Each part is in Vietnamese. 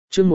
chương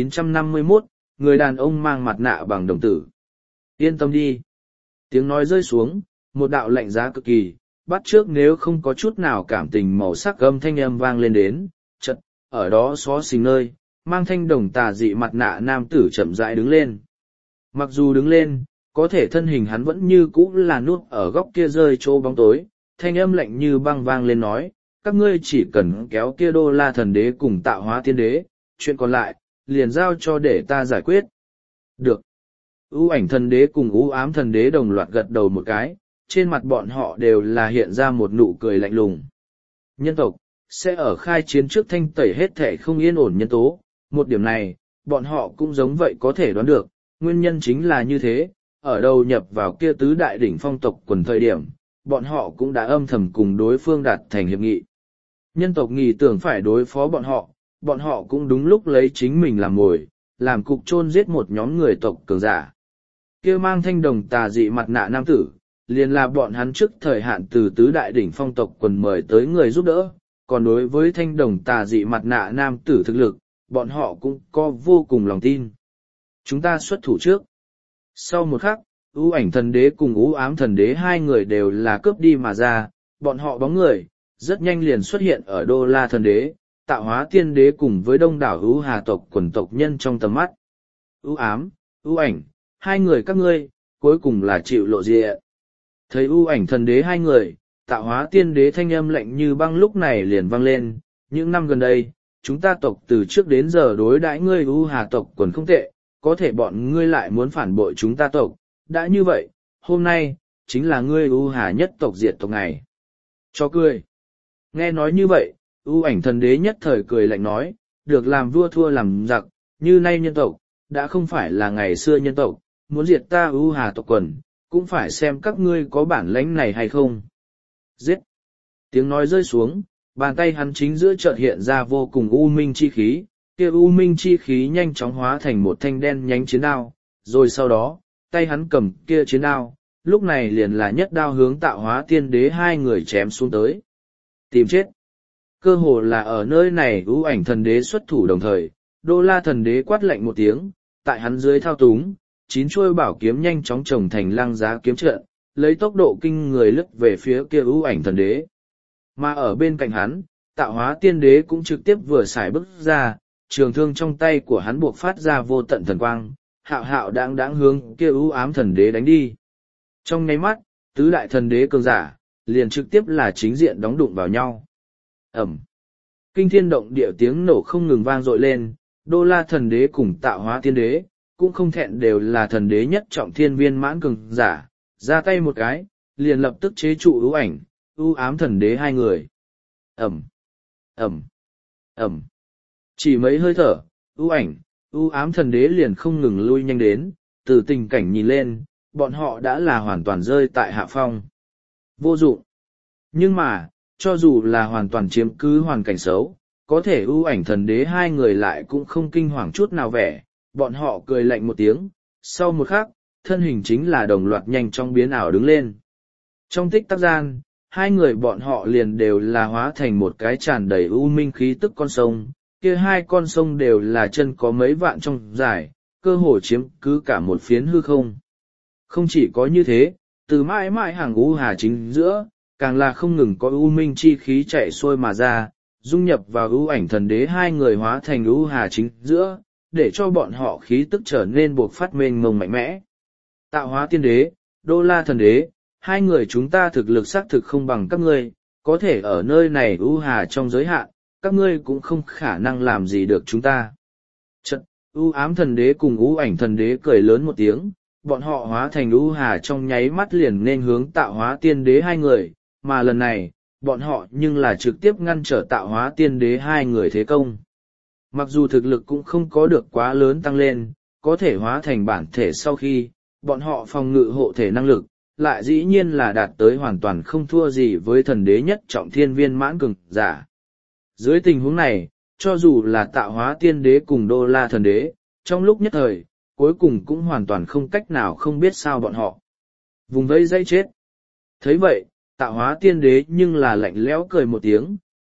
1951, người đàn ông mang mặt nạ bằng đồng tử. Yên tâm đi. Tiếng nói rơi xuống, một đạo lạnh giá cực kỳ, bắt trước nếu không có chút nào cảm tình màu sắc âm thanh âm vang lên đến, chật, ở đó xó xình nơi, mang thanh đồng tà dị mặt nạ nam tử chậm rãi đứng lên. Mặc dù đứng lên, có thể thân hình hắn vẫn như cũ là nút ở góc kia rơi chỗ bóng tối, thanh âm lạnh như băng vang lên nói, các ngươi chỉ cần kéo kia Đô La thần đế cùng Tạo Hóa tiên đế, chuyện còn lại, liền giao cho để ta giải quyết. Được. U ảnh thần đế cùng u ám thần đế đồng loạt gật đầu một cái, trên mặt bọn họ đều là hiện ra một nụ cười lạnh lùng. Nhân tộc, sẽ ở khai chiến trước thanh tẩy hết thể không yên ổn nhân tố, một điểm này, bọn họ cũng giống vậy có thể đoán được, nguyên nhân chính là như thế, ở đầu nhập vào kia tứ đại đỉnh phong tộc quần thời điểm, bọn họ cũng đã âm thầm cùng đối phương đạt thành hiệp nghị. Nhân tộc nghĩ tưởng phải đối phó bọn họ cũng đúng lúc lấy chính mình làm mồi, làm cục chôn giết một nhóm người tộc cường giả. Kia mang thanh đồng tà dị mặt nạ nam tử, liền là bọn hắn trước thời hạn từ tứ đại đỉnh phong tộc quần mời tới người giúp đỡ, còn đối với thanh đồng tà dị mặt nạ nam tử thực lực, bọn họ cũng có vô cùng lòng tin. Chúng ta xuất thủ trước. Sau một khắc, ưu ảnh thần đế cùng ưu ám thần đế hai người đều là cướp đi mà ra, bọn họ bóng người, rất nhanh liền xuất hiện ở Đô La thần đế, Tạo Hóa tiên đế cùng với đông đảo ưu hà tộc quần tộc nhân trong tầm mắt. Ưu ám, ưu ảnh, hai người các ngươi, cuối cùng là chịu lộ diện. Thấy ưu ảnh thần đế hai người, Tạo Hóa tiên đế thanh âm lạnh như băng lúc này liền vang lên, những năm gần đây, chúng ta tộc từ trước đến giờ đối đãi ngươi ưu hà tộc quần không tệ, có thể bọn ngươi lại muốn phản bội chúng ta tộc, đã như vậy, hôm nay, chính là ngươi ưu hà nhất tộc diệt tộc ngày. Cho cười. Nghe nói như vậy, ưu ảnh thần đế nhất thời cười lạnh nói, được làm vua thua làm giặc, như nay nhân tộc, đã không phải là ngày xưa nhân tộc, muốn diệt ta ưu hà tộc quần, cũng phải xem các ngươi có bản lãnh này hay không. Giết! Tiếng nói rơi xuống, bàn tay hắn chính giữa chợt hiện ra vô cùng u minh chi khí, kia u minh chi khí nhanh chóng hóa thành một thanh đen nhánh chiến đao, rồi sau đó, tay hắn cầm kia chiến đao, lúc này liền là nhất đao hướng Tạo Hóa tiên đế hai người chém xuống tới. Tìm chết! Cơ hồ là ở nơi này ưu ảnh thần đế xuất thủ đồng thời, Đô La thần đế quát lạnh một tiếng, tại hắn dưới thao túng, 9 chuôi bảo kiếm nhanh chóng trồng thành lăng giá kiếm trận, lấy tốc độ kinh người lướt về phía kia ưu ảnh thần đế. Mà ở bên cạnh hắn, Tạo Hóa tiên đế cũng trực tiếp vừa xài bước ra, trường thương trong tay của hắn buộc phát ra vô tận thần quang, hạo hạo đáng hướng kia ưu ám thần đế đánh đi. Trong nháy mắt, tứ đại thần đế cường giả, liền trực tiếp là chính diện đóng đụng vào nhau. Ẩm. Kinh thiên động địa tiếng nổ không ngừng vang dội lên, Đô La thần đế cùng Tạo Hóa tiên đế, cũng không thẹn đều là thần đế nhất trọng thiên viên mãn cường giả, ra tay một cái, liền lập tức chế trụ ưu ảnh, ưu ám thần đế hai người. Ẩm. Ẩm. Ẩm. Chỉ mấy hơi thở, ưu ảnh, ưu ám thần đế liền không ngừng lui nhanh đến, từ tình cảnh nhìn lên, bọn họ đã là hoàn toàn rơi tại hạ phong. Vô dụng. Nhưng mà, cho dù là hoàn toàn chiếm cứ hoàn cảnh xấu, có thể ưu ảnh thần đế hai người lại cũng không kinh hoàng chút nào vẻ, bọn họ cười lạnh một tiếng, sau một khắc, thân hình chính là đồng loạt nhanh chóng biến ảo đứng lên. Trong tích tắc gian, hai người bọn họ liền đều là hóa thành một cái tràn đầy u minh khí tức con sông, kia hai con sông đều là chân có mấy vạn trong dài, cơ hồ chiếm cứ cả một phiến hư không. Không chỉ có như thế, từ mãi mãi hàng u hà chính giữa, càng là không ngừng có u minh chi khí chạy xuôi mà ra, dung nhập vào ưu ảnh thần đế hai người hóa thành u hà chính giữa, để cho bọn họ khí tức trở nên buộc phát mênh mông mạnh mẽ. Tạo Hóa tiên đế, Đô La thần đế, hai người chúng ta thực lực xác thực không bằng các ngươi, có thể ở nơi này u hà trong giới hạn, các ngươi cũng không khả năng làm gì được chúng ta. Chật, u ám thần đế cùng u ảnh thần đế cười lớn một tiếng, bọn họ hóa thành u hà trong nháy mắt liền nên hướng Tạo Hóa tiên đế hai người, mà lần này, bọn họ nhưng là trực tiếp ngăn trở Tạo Hóa tiên đế hai người thế công. Mặc dù thực lực cũng không có được quá lớn tăng lên, có thể hóa thành bản thể sau khi, bọn họ phòng ngự hộ thể năng lực, lại dĩ nhiên là đạt tới hoàn toàn không thua gì với thần đế nhất trọng thiên viên mãn cường giả. Dưới tình huống này, cho dù là Tạo Hóa tiên đế cùng Đô La thần đế, trong lúc nhất thời, cuối cùng cũng hoàn toàn không cách nào không biết sao bọn họ. Vùng vây dây chết. Thấy vậy, Tạo Hóa tiên đế nhưng là lạnh lẽo cười một tiếng,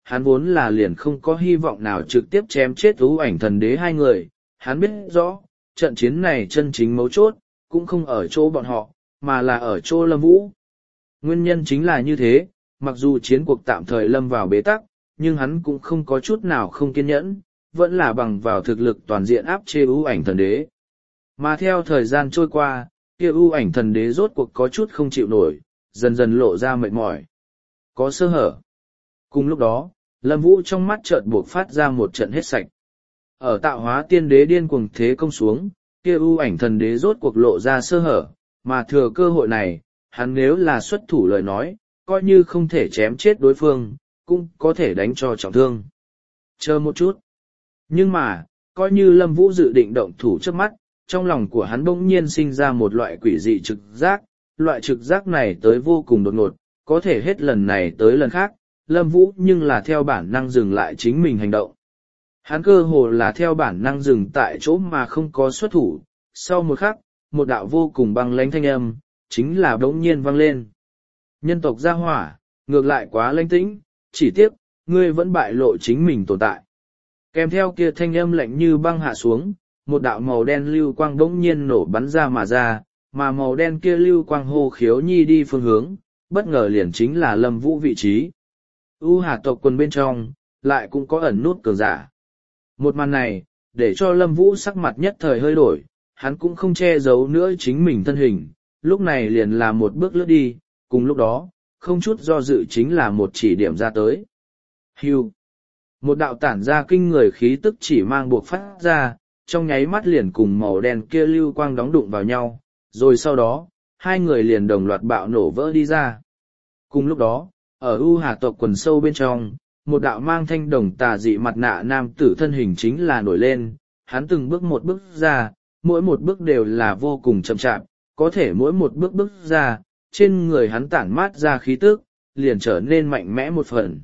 hắn vốn là liền không có hy vọng nào trực tiếp chém chết ưu ảnh thần đế hai người, hắn biết rõ, trận chiến này chân chính mấu chốt, cũng không ở chỗ bọn họ, mà là ở chỗ Lâm Vũ. Nguyên nhân chính là như thế, mặc dù chiến cuộc tạm thời lâm vào bế tắc, nhưng hắn cũng không có chút nào không kiên nhẫn, vẫn là bằng vào thực lực toàn diện áp chế ưu ảnh thần đế. Mà theo thời gian trôi qua, kia ưu ảnh thần đế rốt cuộc có chút không chịu nổi, dần dần lộ ra mệt mỏi. Có sơ hở. Cùng lúc đó, Lâm Vũ trong mắt chợt buộc phát ra một trận hết sạch. Ở tạo hóa tiên đế điên cuồng thế công xuống, kia ưu ảnh thần đế rốt cuộc lộ ra sơ hở, mà thừa cơ hội này, hắn nếu là xuất thủ lời nói, coi như không thể chém chết đối phương, cũng có thể đánh cho trọng thương. Chờ một chút. Nhưng mà, coi như Lâm Vũ dự định động thủ trước mắt, trong lòng của hắn bỗng nhiên sinh ra một loại quỷ dị trực giác, loại trực giác này tới vô cùng đột ngột, có thể hết lần này tới lần khác, Lâm Vũ nhưng là theo bản năng dừng lại chính mình hành động. Hắn cơ hồ là theo bản năng dừng tại chỗ mà không có xuất thủ, sau một khắc, một đạo vô cùng băng lãnh thanh âm, chính là bỗng nhiên vang lên. Nhân tộc gia hỏa, ngược lại quá lãnh tĩnh, chỉ tiếc, ngươi vẫn bại lộ chính mình tồn tại. Kèm theo kia thanh âm lạnh như băng hạ xuống, một đạo màu đen lưu quang bỗng nhiên nổ bắn ra, mà màu đen kia lưu quang hô khiếu nhi đi phương hướng, bất ngờ liền chính là Lâm Vũ vị trí. Hà tộc quần bên trong, lại cũng có ẩn nút cường giả. Một màn này, để cho Lâm Vũ sắc mặt nhất thời hơi đổi, hắn cũng không che giấu nữa chính mình thân hình, lúc này liền là một bước lướt đi, cùng lúc đó, không chút do dự chính là một chỉ điểm ra tới. Hưu. Một đạo tản ra kinh người khí tức chỉ mang buộc phát ra, trong nháy mắt liền cùng màu đen kia lưu quang đóng đụng vào nhau, rồi sau đó, hai người liền đồng loạt bạo nổ vỡ đi ra. Cùng lúc đó, ở Hà tộc quần sâu bên trong, một đạo mang thanh đồng tà dị mặt nạ nam tử thân hình chính là nổi lên, hắn từng bước một bước ra, mỗi một bước đều là vô cùng chậm chạp, có thể mỗi một bước ra, trên người hắn tản mát ra khí tức, liền trở nên mạnh mẽ một phần.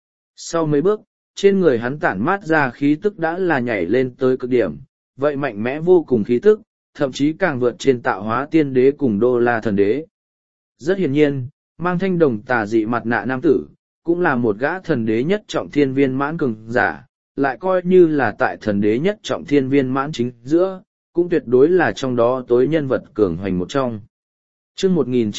Sau mấy bước, trên người hắn tản mát ra khí tức đã là nhảy lên tới cực điểm, vậy mạnh mẽ vô cùng khí tức, thậm chí càng vượt trên tạo hóa tiên đế cùng đô la thần đế. Rất hiển nhiên, mang thanh đồng tà dị mặt nạ nam tử, cũng là một gã thần đế nhất trọng thiên viên mãn cường giả, lại coi như là tại thần đế nhất trọng thiên viên mãn chính giữa, cũng tuyệt đối là trong đó tối nhân vật cường hoành một trong. Chương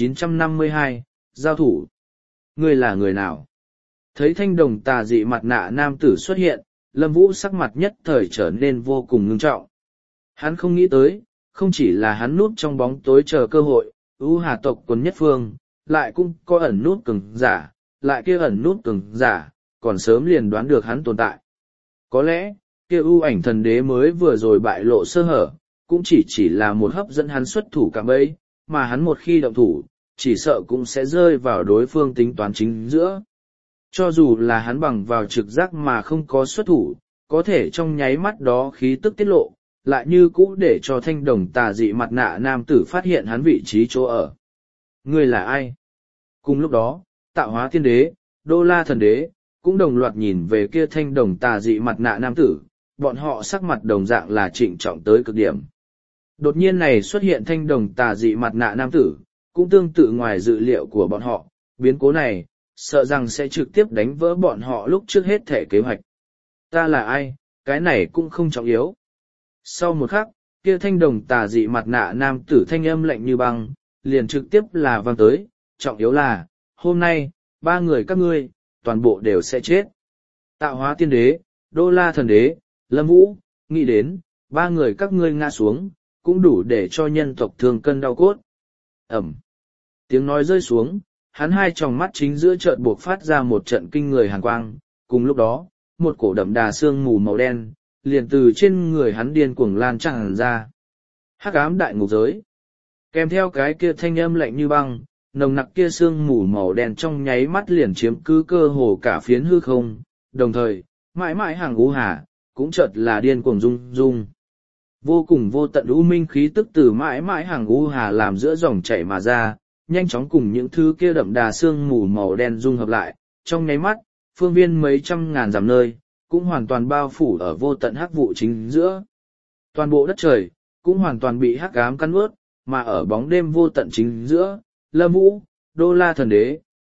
1952, giao thủ. Ngươi là người nào? Thấy thanh đồng tà dị mặt nạ nam tử xuất hiện, Lâm Vũ sắc mặt nhất thời trở nên vô cùng ngưng trọng. Hắn không nghĩ tới, không chỉ là hắn núp trong bóng tối chờ cơ hội, Hà tộc quần nhất phương, lại cũng có ẩn nút cường giả, lại kia ẩn nút cường giả, còn sớm liền đoán được hắn tồn tại. Có lẽ, kia ảnh thần đế mới vừa rồi bại lộ sơ hở, cũng chỉ là một hấp dẫn hắn xuất thủ cạm bẫy, mà hắn một khi động thủ, chỉ sợ cũng sẽ rơi vào đối phương tính toán chính giữa. Cho dù là hắn bằng vào trực giác mà không có xuất thủ, có thể trong nháy mắt đó khí tức tiết lộ, lại như cũ để cho thanh đồng tà dị mặt nạ nam tử phát hiện hắn vị trí chỗ ở. Ngươi là ai? Cùng lúc đó, tạo hóa tiên đế, đô la thần đế, cũng đồng loạt nhìn về kia thanh đồng tà dị mặt nạ nam tử, bọn họ sắc mặt đồng dạng là trịnh trọng tới cực điểm. Đột nhiên này xuất hiện thanh đồng tà dị mặt nạ nam tử, cũng tương tự ngoài dự liệu của bọn họ, biến cố này, sợ rằng sẽ trực tiếp đánh vỡ bọn họ lúc trước hết thể kế hoạch. Ta là ai, cái này cũng không trọng yếu. Sau một khắc, kia thanh đồng tà dị mặt nạ nam tử thanh âm lạnh như băng, liền trực tiếp là vang tới, trọng yếu là, hôm nay, ba người các ngươi, toàn bộ đều sẽ chết. Tạo hóa tiên đế, đô la thần đế, Lâm Vũ, nghĩ đến, ba người các ngươi ngã xuống, cũng đủ để cho nhân tộc thương cân đau cốt. Ẩm. Tiếng nói rơi xuống, hắn hai tròng mắt chính giữa chợt buộc phát ra một trận kinh người hàn quang, cùng lúc đó, một cổ đậm đà sương mù màu đen, liền từ trên người hắn điên cuồng lan tràn ra. Hắc ám đại ngục giới. Kèm theo cái kia thanh âm lạnh như băng, nồng nặc kia sương mù màu đen trong nháy mắt liền chiếm cứ cơ hồ cả phiến hư không, đồng thời, mãi mãi hàng Hà, cũng chợt là điên cuồng rung rung. Vô cùng vô tận u minh khí tức từ mãi mãi hàng Hà làm giữa dòng chảy mà ra, nhanh chóng cùng những thứ kia đậm đà sương mù màu đen dung hợp lại, trong nháy mắt, phương viên mấy trăm ngàn dặm nơi, cũng hoàn toàn bao phủ ở vô tận hắc vụ chính giữa. Toàn bộ đất trời, cũng hoàn toàn bị hắc ám cắn ướt, mà ở bóng đêm vô tận chính giữa, Lâm Vũ, đô la thần đế,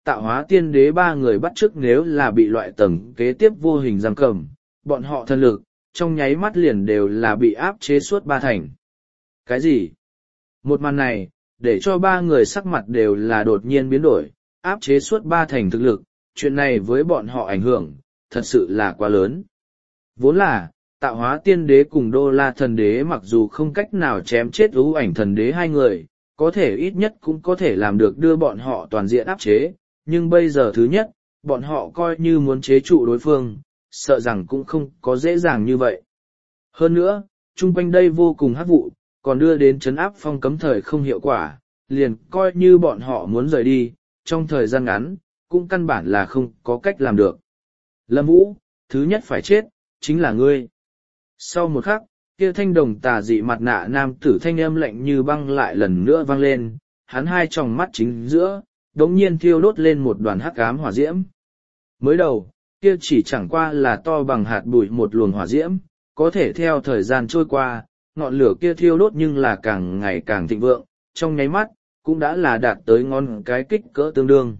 tạo hóa tiên đế ba người bắt chước nếu là bị loại tầng kế tiếp vô hình giam cầm, bọn họ thân lực, trong nháy mắt liền đều là bị áp chế suốt ba thành. Cái gì? Một màn này, để cho ba người sắc mặt đều là đột nhiên biến đổi, áp chế suốt ba thành thực lực, chuyện này với bọn họ ảnh hưởng, thật sự là quá lớn. Vốn là, tạo hóa tiên đế cùng đô la thần đế mặc dù không cách nào chém chết ưu ảnh thần đế hai người, có thể ít nhất cũng có thể làm được đưa bọn họ toàn diện áp chế, nhưng bây giờ thứ nhất, bọn họ coi như muốn chế trụ đối phương, sợ rằng cũng không có dễ dàng như vậy. Hơn nữa, chung quanh đây vô cùng hắc vụ, còn đưa đến trấn áp phong cấm thời không hiệu quả, liền coi như bọn họ muốn rời đi, trong thời gian ngắn, cũng căn bản là không có cách làm được. Lâm Vũ, thứ nhất phải chết, chính là ngươi. Sau một khắc, kia thanh đồng tà dị mặt nạ nam tử thanh âm lạnh như băng lại lần nữa vang lên, hắn hai tròng mắt chính giữa, đống nhiên thiêu đốt lên một đoàn hắc ám hỏa diễm. Mới đầu, kia chỉ chẳng qua là to bằng hạt bụi một luồng hỏa diễm, có thể theo thời gian trôi qua, ngọn lửa kia thiêu đốt nhưng là càng ngày càng thịnh vượng, trong nháy mắt, cũng đã là đạt tới ngón cái kích cỡ tương đương.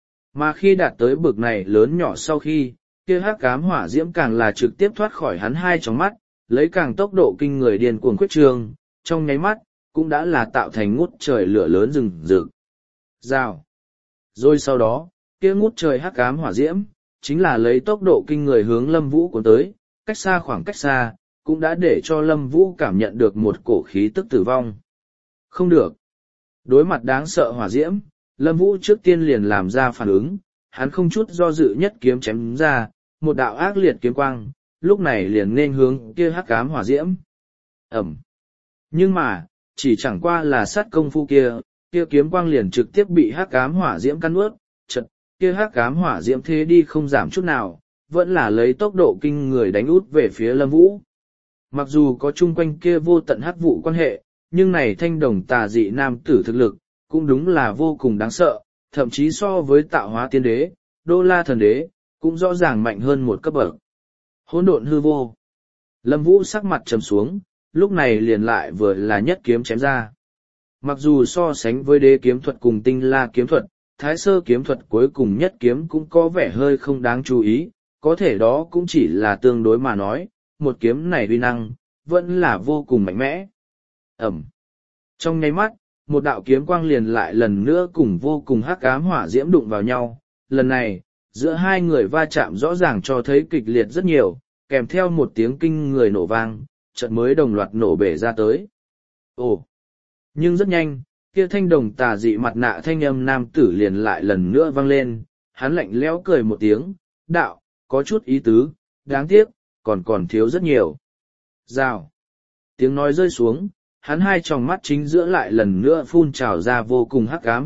Mà khi đạt tới bực này lớn nhỏ sau khi, kia hắc ám hỏa diễm càng là trực tiếp thoát khỏi hắn hai tròng mắt, lấy càng tốc độ kinh người điên cuồng quyết trường, trong nháy mắt, cũng đã là tạo thành ngút trời lửa lớn rừng rực. Rào. Rồi sau đó, kia ngút trời hắc ám hỏa diễm, chính là lấy tốc độ kinh người hướng Lâm Vũ cuốn tới, cách xa khoảng cách xa, cũng đã để cho Lâm Vũ cảm nhận được một cổ khí tức tử vong. Không được. Đối mặt đáng sợ hỏa diễm, Lâm Vũ trước tiên liền làm ra phản ứng, hắn không chút do dự nhất kiếm chém ra, một đạo ác liệt kiếm quang, lúc này liền nên hướng kia hắc ám hỏa diễm. Ẩm. Nhưng mà, chỉ chẳng qua là sát công phu kia, kia kiếm quang liền trực tiếp bị hắc ám hỏa diễm cắn nuốt, chật, kia hắc ám hỏa diễm thế đi không giảm chút nào, vẫn là lấy tốc độ kinh người đánh út về phía Lâm Vũ. Mặc dù có chung quanh kia vô tận hắc vụ quan hệ, nhưng này thanh đồng tà dị nam tử thực lực, cũng đúng là vô cùng đáng sợ, thậm chí so với tạo hóa tiên đế, đô la thần đế, cũng rõ ràng mạnh hơn một cấp bậc. Hỗn độn hư vô. Lâm Vũ sắc mặt trầm xuống, lúc này liền lại vừa là nhất kiếm chém ra. Mặc dù so sánh với đế kiếm thuật cùng tinh la kiếm thuật, thái sơ kiếm thuật cuối cùng nhất kiếm cũng có vẻ hơi không đáng chú ý, có thể đó cũng chỉ là tương đối mà nói, một kiếm này uy năng, vẫn là vô cùng mạnh mẽ. Ẩm. Trong nháy mắt, một đạo kiếm quang liền lại lần nữa cùng vô cùng hắc ám hỏa diễm đụng vào nhau, lần này, giữa hai người va chạm rõ ràng cho thấy kịch liệt rất nhiều, kèm theo một tiếng kinh người nổ vang, chợt mới đồng loạt nổ bể ra tới. Ồ! Nhưng rất nhanh, kia thanh đồng tà dị mặt nạ thanh âm nam tử liền lại lần nữa vang lên, hắn lạnh lẽo cười một tiếng, đạo, có chút ý tứ, đáng tiếc, còn thiếu rất nhiều. Rào! Tiếng nói rơi xuống, hắn hai tròng mắt chính giữa lại lần nữa phun trào ra vô cùng hắc ám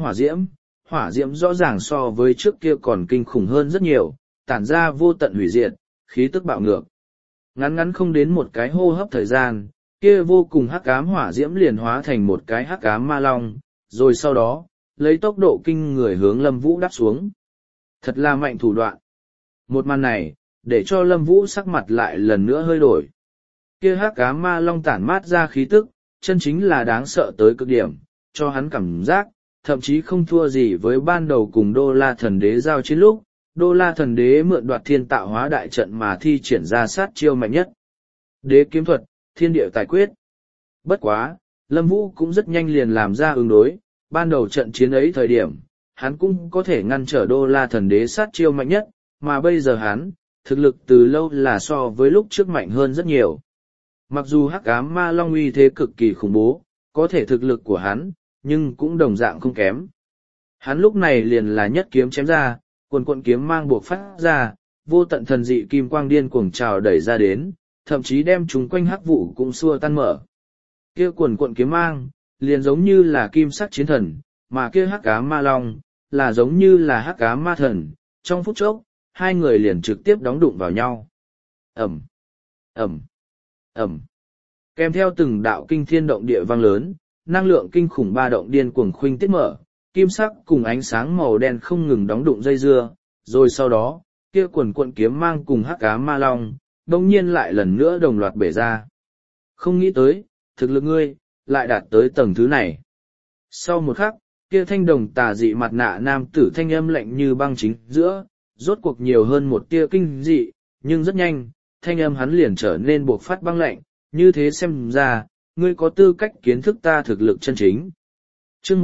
hỏa diễm rõ ràng so với trước kia còn kinh khủng hơn rất nhiều, tản ra vô tận hủy diệt, khí tức bạo ngược. Ngắn ngắn không đến một cái hô hấp thời gian, kia vô cùng hắc ám hỏa diễm liền hóa thành một cái hắc ám ma long, rồi sau đó, lấy tốc độ kinh người hướng Lâm Vũ đáp xuống. Thật là mạnh thủ đoạn. Một màn này, để cho Lâm Vũ sắc mặt lại lần nữa hơi đổi. Kia hắc ám ma long tản mát ra khí tức, chân chính là đáng sợ tới cực điểm, cho hắn cảm giác, thậm chí không thua gì với ban đầu cùng Đô La Thần Đế giao chiến lúc, Đô La Thần Đế mượn đoạt thiên tạo hóa đại trận mà thi triển ra sát chiêu mạnh nhất. Đế kiếm thuật, thiên địa tài quyết. Bất quá, Lâm Vũ cũng rất nhanh liền làm ra ứng đối, ban đầu trận chiến ấy thời điểm, hắn cũng có thể ngăn trở Đô La Thần Đế sát chiêu mạnh nhất, mà bây giờ hắn, thực lực từ lâu là so với lúc trước mạnh hơn rất nhiều. Mặc dù hắc ám ma long uy thế cực kỳ khủng bố, có thể thực lực của hắn, nhưng cũng đồng dạng không kém. Hắn lúc này liền là nhất kiếm chém ra, quần quận kiếm mang buộc phát ra, vô tận thần dị kim quang điên cuồng trào đẩy ra đến, thậm chí đem chúng quanh hắc vụ cũng xua tan mở. Kia quần quận kiếm mang, liền giống như là kim sắc chiến thần, mà kia hắc ám ma long, là giống như là hắc ám ma thần, trong phút chốc, hai người liền trực tiếp đóng đụng vào nhau. Ẩm, Ẩm, Ẩm. Kèm theo từng đạo kinh thiên động địa vang lớn, năng lượng kinh khủng ba động điên cuồng khuynh tiết mở, kim sắc cùng ánh sáng màu đen không ngừng đóng đụng dây dưa, rồi sau đó, kia quần quận kiếm mang cùng hắc ám ma long, đồng nhiên lại lần nữa đồng loạt bể ra. Không nghĩ tới, thực lực ngươi, lại đạt tới tầng thứ này. Sau một khắc, kia thanh đồng tà dị mặt nạ nam tử thanh âm lạnh như băng chính giữa, rốt cuộc nhiều hơn một tia kinh dị, nhưng rất nhanh, thanh âm hắn liền trở nên buộc phát băng lạnh, như thế xem ra, ngươi có tư cách kiến thức ta thực lực chân chính. Chương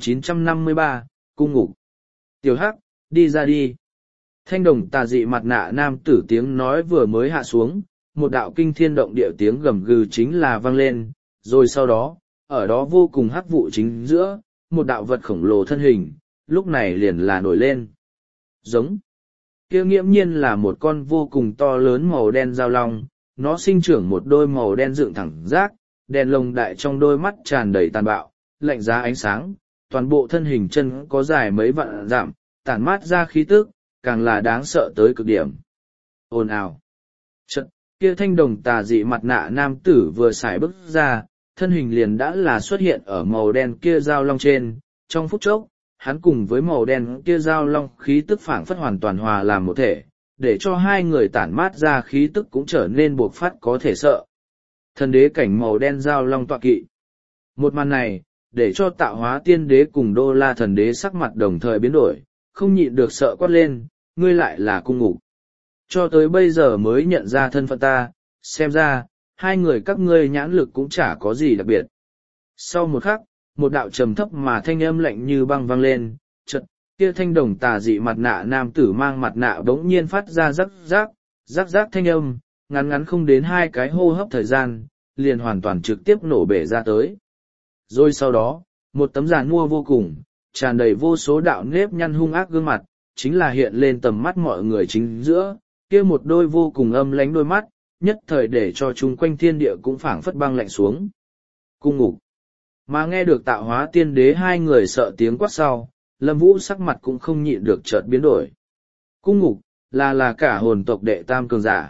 1953, Cung Ngục. Tiểu Hắc, đi ra đi. Thanh đồng tà dị mặt nạ nam tử tiếng nói vừa mới hạ xuống, một đạo kinh thiên động địa tiếng gầm gừ chính là vang lên, rồi sau đó, ở đó vô cùng hắc vụ chính giữa, một đạo vật khổng lồ thân hình, lúc này liền là nổi lên. Giống. Kia nghiễm nhiên là một con vô cùng to lớn màu đen dao long, nó sinh trưởng một đôi màu đen dựng thẳng rác, đèn lồng đại trong đôi mắt tràn đầy tàn bạo, lạnh giá ánh sáng, toàn bộ thân hình chân có dài mấy vạn dặm, tản mát ra khí tức, càng là đáng sợ tới cực điểm. Ồn ào. Trận, kia thanh đồng tà dị mặt nạ nam tử vừa xài bước ra, thân hình liền đã là xuất hiện ở màu đen kia dao long trên, trong phút chốc, hắn cùng với màu đen kia dao long khí tức phảng phất hoàn toàn hòa làm một thể, để cho hai người tản mát ra khí tức cũng trở nên buộc phát có thể sợ. Thần đế cảnh màu đen dao long tọa kỵ. Một màn này, để cho Tạo Hóa Tiên Đế cùng Đô La Thần Đế sắc mặt đồng thời biến đổi, không nhịn được sợ quát lên, ngươi lại là Cung Ngục. Cho tới bây giờ mới nhận ra thân phận ta, xem ra, hai người các ngươi nhãn lực cũng chả có gì đặc biệt. Sau một khắc, một đạo trầm thấp mà thanh âm lạnh như băng vang lên, chợt, kia thanh đồng tà dị mặt nạ nam tử mang mặt nạ bỗng nhiên phát ra rắc rác thanh âm, ngắn ngắn không đến hai cái hô hấp thời gian, liền hoàn toàn trực tiếp nổ bể ra tới. Rồi sau đó, một tấm giàn mua vô cùng, tràn đầy vô số đạo nếp nhăn hung ác gương mặt, chính là hiện lên tầm mắt mọi người chính giữa, kia một đôi vô cùng âm lánh đôi mắt, nhất thời để cho chung quanh thiên địa cũng phảng phất băng lạnh xuống. Cung Ngục. Mà nghe được Tạo Hóa Tiên Đế hai người sợ tiếng quát sau, Lâm Vũ sắc mặt cũng không nhịn được chợt biến đổi. Cung Ngục, là cả hồn tộc đệ tam cường giả.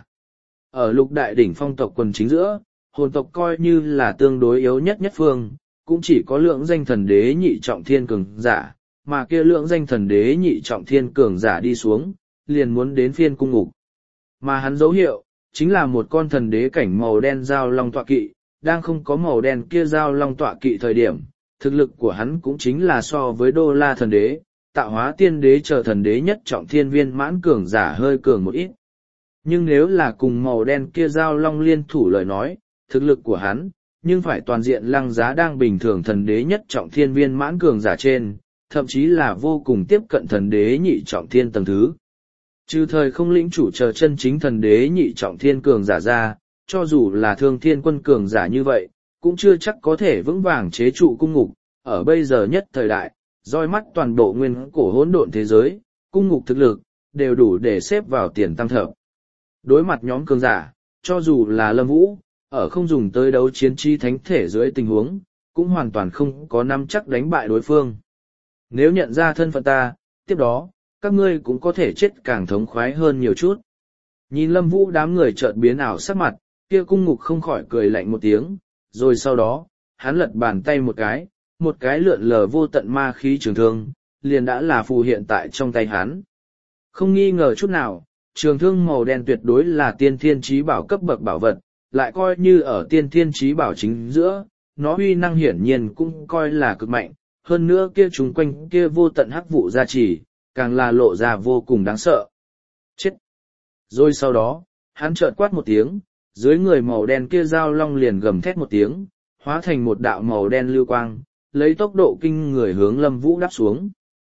Ở lục đại đỉnh phong tộc quần chính giữa, hồn tộc coi như là tương đối yếu nhất phương, cũng chỉ có lượng danh thần đế nhị trọng thiên cường giả, mà kia lượng danh thần đế nhị trọng thiên cường giả đi xuống, liền muốn đến phiên Cung Ngục. Mà hắn dấu hiệu, chính là một con thần đế cảnh màu đen dao long tọa kỵ, đang không có màu đen kia dao long tọa kỵ thời điểm, thực lực của hắn cũng chính là so với Đô La Thần Đế, Tạo Hóa Tiên Đế chờ thần đế nhất trọng thiên viên mãn cường giả hơi cường một ít. Nhưng nếu là cùng màu đen kia dao long liên thủ lời nói, thực lực của hắn, nhưng phải toàn diện lăng giá đang bình thường thần đế nhất trọng thiên viên mãn cường giả trên, thậm chí là vô cùng tiếp cận thần đế nhị trọng thiên tầng thứ. Trừ thời không lĩnh chủ chờ chân chính thần đế nhị trọng thiên cường giả ra, cho dù là Thương Thiên Quân cường giả như vậy, cũng chưa chắc có thể vững vàng chế trụ Cung Ngục. Ở bây giờ nhất thời đại, roi mắt toàn bộ nguyên cổ hỗn độn thế giới, Cung Ngục thực lực, đều đủ để xếp vào tiền tam thập. Đối mặt nhóm cường giả, cho dù là Lâm Vũ, ở không dùng tới đấu chiến chi thánh thể dưới tình huống, cũng hoàn toàn không có nắm chắc đánh bại đối phương. Nếu nhận ra thân phận ta, tiếp đó, các ngươi cũng có thể chết càng thống khoái hơn nhiều chút. Nhìn Lâm Vũ đám người chợt biến ảo sắc mặt, kia Cung Ngục không khỏi cười lạnh một tiếng, rồi sau đó, hắn lật bàn tay một cái lượn lờ vô tận ma khí trường thương, liền đã là phù hiện tại trong tay hắn. Không nghi ngờ chút nào, trường thương màu đen tuyệt đối là tiên thiên chí bảo cấp bậc bảo vật, lại coi như ở tiên thiên chí bảo chính giữa, nó uy năng hiển nhiên cũng coi là cực mạnh, hơn nữa kia chung quanh kia vô tận hắc vụ gia trì, càng là lộ ra vô cùng đáng sợ. Chết! Rồi sau đó, hắn chợt quát một tiếng, dưới người màu đen kia dao long liền gầm thét một tiếng, hóa thành một đạo màu đen lưu quang, lấy tốc độ kinh người hướng Lâm Vũ đáp xuống.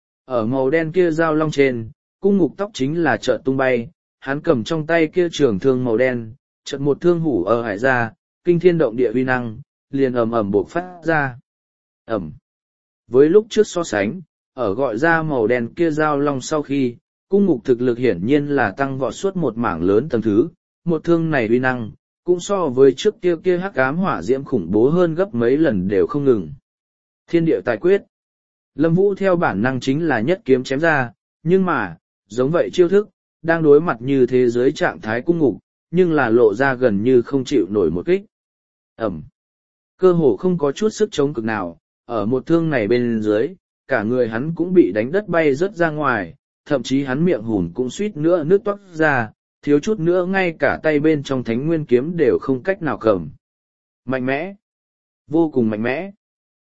Ở màu đen kia dao long trên, Cung Ngục tóc chính là chợt tung bay, hắn cầm trong tay kia trường thương màu đen, chợt một thương hủ ở hải ra, kinh thiên động địa uy năng, liền ầm ầm bộc phát ra. Ầm. Với lúc trước so sánh, ở gọi ra màu đen kia dao long sau khi, Cung Ngục thực lực hiển nhiên là tăng vọt suốt một mảng lớn tầng thứ, một thương này uy năng, cũng so với trước kia hắc ám hỏa diễm khủng bố hơn gấp mấy lần đều không ngừng. Thiên địa tài quyết. Lâm Vũ theo bản năng chính là nhất kiếm chém ra, nhưng mà, giống vậy chiêu thức, đang đối mặt như thế giới trạng thái Cung Ngục, nhưng là lộ ra gần như không chịu nổi một kích. Ẩm. Cơ hồ không có chút sức chống cực nào, ở một thương này bên dưới, cả người hắn cũng bị đánh đất bay rớt ra ngoài, thậm chí hắn miệng hùn cũng suýt nữa nước toát ra, thiếu chút nữa ngay cả tay bên trong thánh nguyên kiếm đều không cách nào cầm. Mạnh mẽ. Vô cùng mạnh mẽ.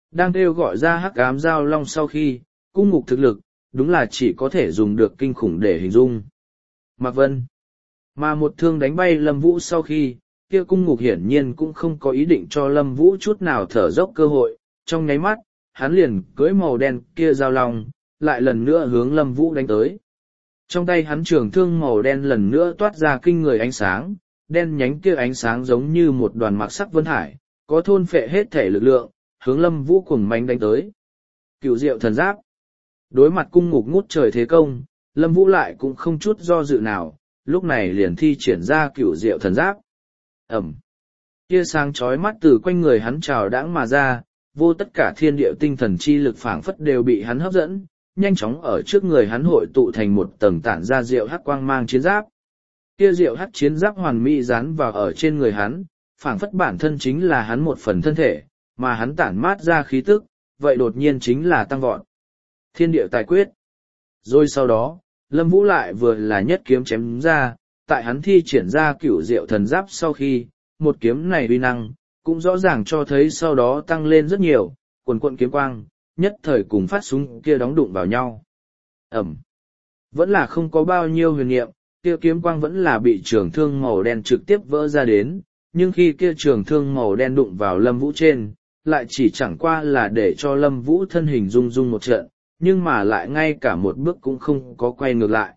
đang kêu gọi ra hắc ám giao long sau khi, cung ngục thực lực, đúng là chỉ có thể dùng được kinh khủng để hình dung. Mạc Vân. Mà một thương đánh bay Lâm Vũ sau khi, kia cung ngục hiển nhiên cũng không có ý định cho Lâm Vũ chút nào thở dốc cơ hội, trong nháy mắt, hắn liền cưỡi màu đen kia giao long, lại lần nữa hướng Lâm Vũ đánh tới. Trong tay hắn trường thương màu đen lần nữa toát ra kinh người ánh sáng, đen nhánh kia ánh sáng giống như một đoàn mạc sắc vân hải, có thôn phệ hết thể lực lượng, hướng Lâm Vũ cuồng mãnh đánh tới. Cửu Diệu Thần Giáp. Đối mặt cung ngục ngút trời thế công, Lâm Vũ lại cũng không chút do dự nào, lúc này liền thi triển ra Cửu Diệu Thần Giáp. Ẩm. Tia sáng chói mắt từ quanh người hắn trào đãng mà ra, vô tất cả thiên địa tinh thần chi lực phảng phất đều bị hắn hấp dẫn, nhanh chóng ở trước người hắn hội tụ thành một tầng tản ra diệu hắc quang mang chiến giáp. Kia diệu hắc chiến giáp hoàn mỹ dán vào ở trên người hắn, phảng phất bản thân chính là hắn một phần thân thể, mà hắn tản mát ra khí tức, vậy đột nhiên chính là tăng vọt. Thiên địa tài quyết. Rồi sau đó, Lâm Vũ lại vừa là nhất kiếm chém ra, tại hắn thi triển ra Cửu Diệu Thần Giáp sau khi, một kiếm này uy năng, cũng rõ ràng cho thấy sau đó tăng lên rất nhiều, quần quận kiếm quang, nhất thời cùng phát súng kia đóng đụng vào nhau. Ẩm. Vẫn là không có bao nhiêu huyền niệm, kia kiếm quang vẫn là bị trường thương màu đen trực tiếp vỡ ra đến, nhưng khi kia trường thương màu đen đụng vào Lâm Vũ trên, lại chỉ chẳng qua là để cho Lâm Vũ thân hình rung rung một trận, nhưng mà lại ngay cả một bước cũng không có quay ngược lại.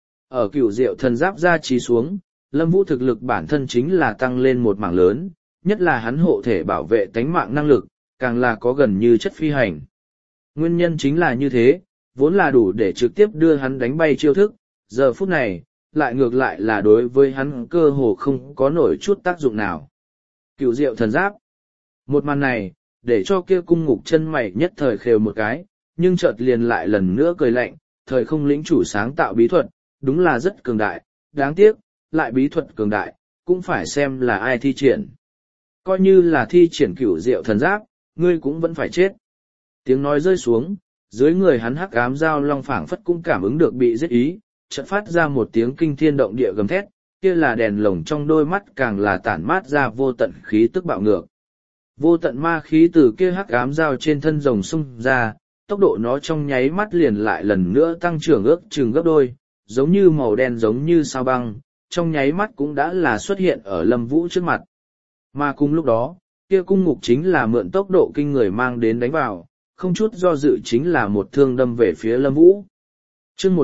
Ở Cửu Diệu Thần Giáp ra trí xuống, Lâm Vũ thực lực bản thân chính là tăng lên một mảng lớn, nhất là hắn hộ thể bảo vệ tánh mạng năng lực, càng là có gần như chất phi hành. Nguyên nhân chính là như thế, vốn là đủ để trực tiếp đưa hắn đánh bay chiêu thức, giờ phút này, lại ngược lại là đối với hắn cơ hồ không có nổi chút tác dụng nào. Cửu Diệu Thần Giáp. Một màn này, để cho kia cung ngục chân mày nhất thời khều một cái, nhưng chợt liền lại lần nữa cười lạnh, thời không lĩnh chủ sáng tạo bí thuật, đúng là rất cường đại, đáng tiếc, lại bí thuật cường đại, cũng phải xem là ai thi triển. Coi như là thi triển Cửu Diệu Thần Giáp, ngươi cũng vẫn phải chết. Tiếng nói rơi xuống, dưới người hắn hắc ám giao long phảng phất cũng cảm ứng được bị giết ý, chợt phát ra một tiếng kinh thiên động địa gầm thét, kia là đèn lồng trong đôi mắt càng là tản mát ra vô tận khí tức bạo ngược. Vô tận ma khí từ kia hắc ám giao trên thân rồng xung ra, tốc độ nó trong nháy mắt liền lại lần nữa tăng trưởng ước chừng gấp đôi, giống như màu đen giống như sao băng, trong nháy mắt cũng đã là xuất hiện ở Lâm Vũ trước mặt. Mà cùng lúc đó, kia cung ngục chính là mượn tốc độ kinh người mang đến đánh vào, không chút do dự chính là một thương đâm về phía Lâm Vũ. Chương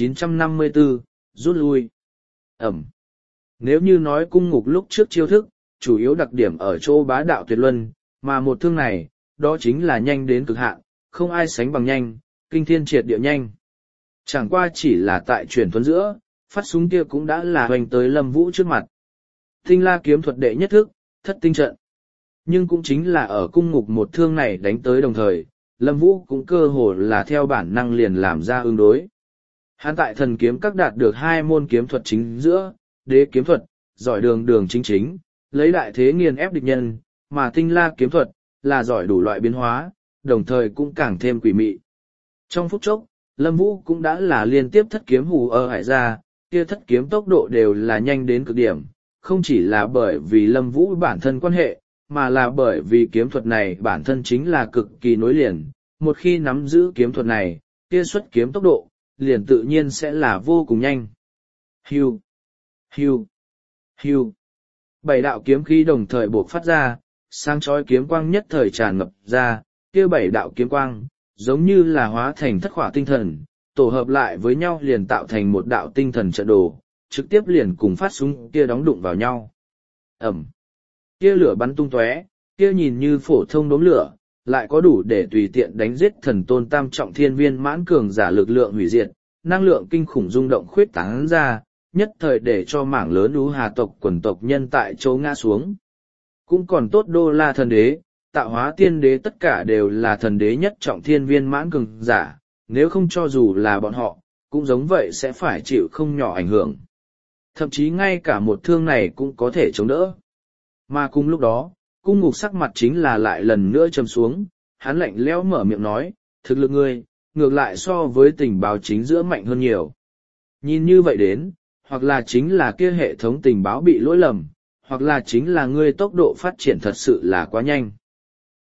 1954, rút lui. Ẩm. Nếu như nói cung ngục lúc trước chiêu thức, chủ yếu đặc điểm ở chỗ bá đạo tuyệt luân, mà một thương này, đó chính là nhanh đến cực hạn, không ai sánh bằng nhanh, kinh thiên triệt địa nhanh. Chẳng qua chỉ là tại chuyển thuấn giữa, phát súng kia cũng đã là hoành tới Lâm Vũ trước mặt. Tinh La kiếm thuật đệ nhất thức, thất tinh trận. Nhưng cũng chính là ở cung ngục một thương này đánh tới đồng thời, Lâm Vũ cũng cơ hồ là theo bản năng liền làm ra ứng đối. Hắn tại thần kiếm các đạt được hai môn kiếm thuật chính giữa, đế kiếm thuật, giỏi đường đường chính chính, lấy đại thế nghiền ép địch nhân, mà tinh la kiếm thuật, là giỏi đủ loại biến hóa, đồng thời cũng càng thêm quỷ mị. Trong phút chốc, Lâm Vũ cũng đã là liên tiếp thất kiếm hù ở hải ra, kia thất kiếm tốc độ đều là nhanh đến cực điểm, không chỉ là bởi vì Lâm Vũ bản thân quan hệ, mà là bởi vì kiếm thuật này bản thân chính là cực kỳ nối liền, một khi nắm giữ kiếm thuật này, kia xuất kiếm tốc độ, liền tự nhiên sẽ là vô cùng nhanh. Hưu, hưu, hưu. Bảy đạo kiếm khí đồng thời bộc phát ra, sáng chói kiếm quang nhất thời tràn ngập ra, kia bảy đạo kiếm quang, giống như là hóa thành thất khỏa tinh thần, tổ hợp lại với nhau liền tạo thành một đạo tinh thần trận đồ, trực tiếp liền cùng phát súng kia đóng đụng vào nhau. Ẩm. Kia lửa bắn tung tóe, kia nhìn như phổ thông đốm lửa, lại có đủ để tùy tiện đánh giết thần tôn tam trọng thiên viên mãn cường giả lực lượng hủy diệt, năng lượng kinh khủng rung động khuyết tán ra, nhất thời để cho mảng lớn Ú Hà tộc quần tộc nhân tại chỗ ngã xuống. Cũng còn tốt Đô La thần đế, Tạo Hóa tiên đế tất cả đều là thần đế nhất trọng thiên viên mãn cường giả, nếu không cho dù là bọn họ, cũng giống vậy sẽ phải chịu không nhỏ ảnh hưởng. Thậm chí ngay cả một thương này cũng có thể chống đỡ. Mà cùng lúc đó, cung ngục sắc mặt chính là lại lần nữa trầm xuống, hắn lạnh lẽo mở miệng nói, thực lực ngươi, ngược lại so với tình báo chính giữa mạnh hơn nhiều. Nhìn như vậy đến, hoặc là chính là kia hệ thống tình báo bị lỗi lầm, hoặc là chính là ngươi tốc độ phát triển thật sự là quá nhanh.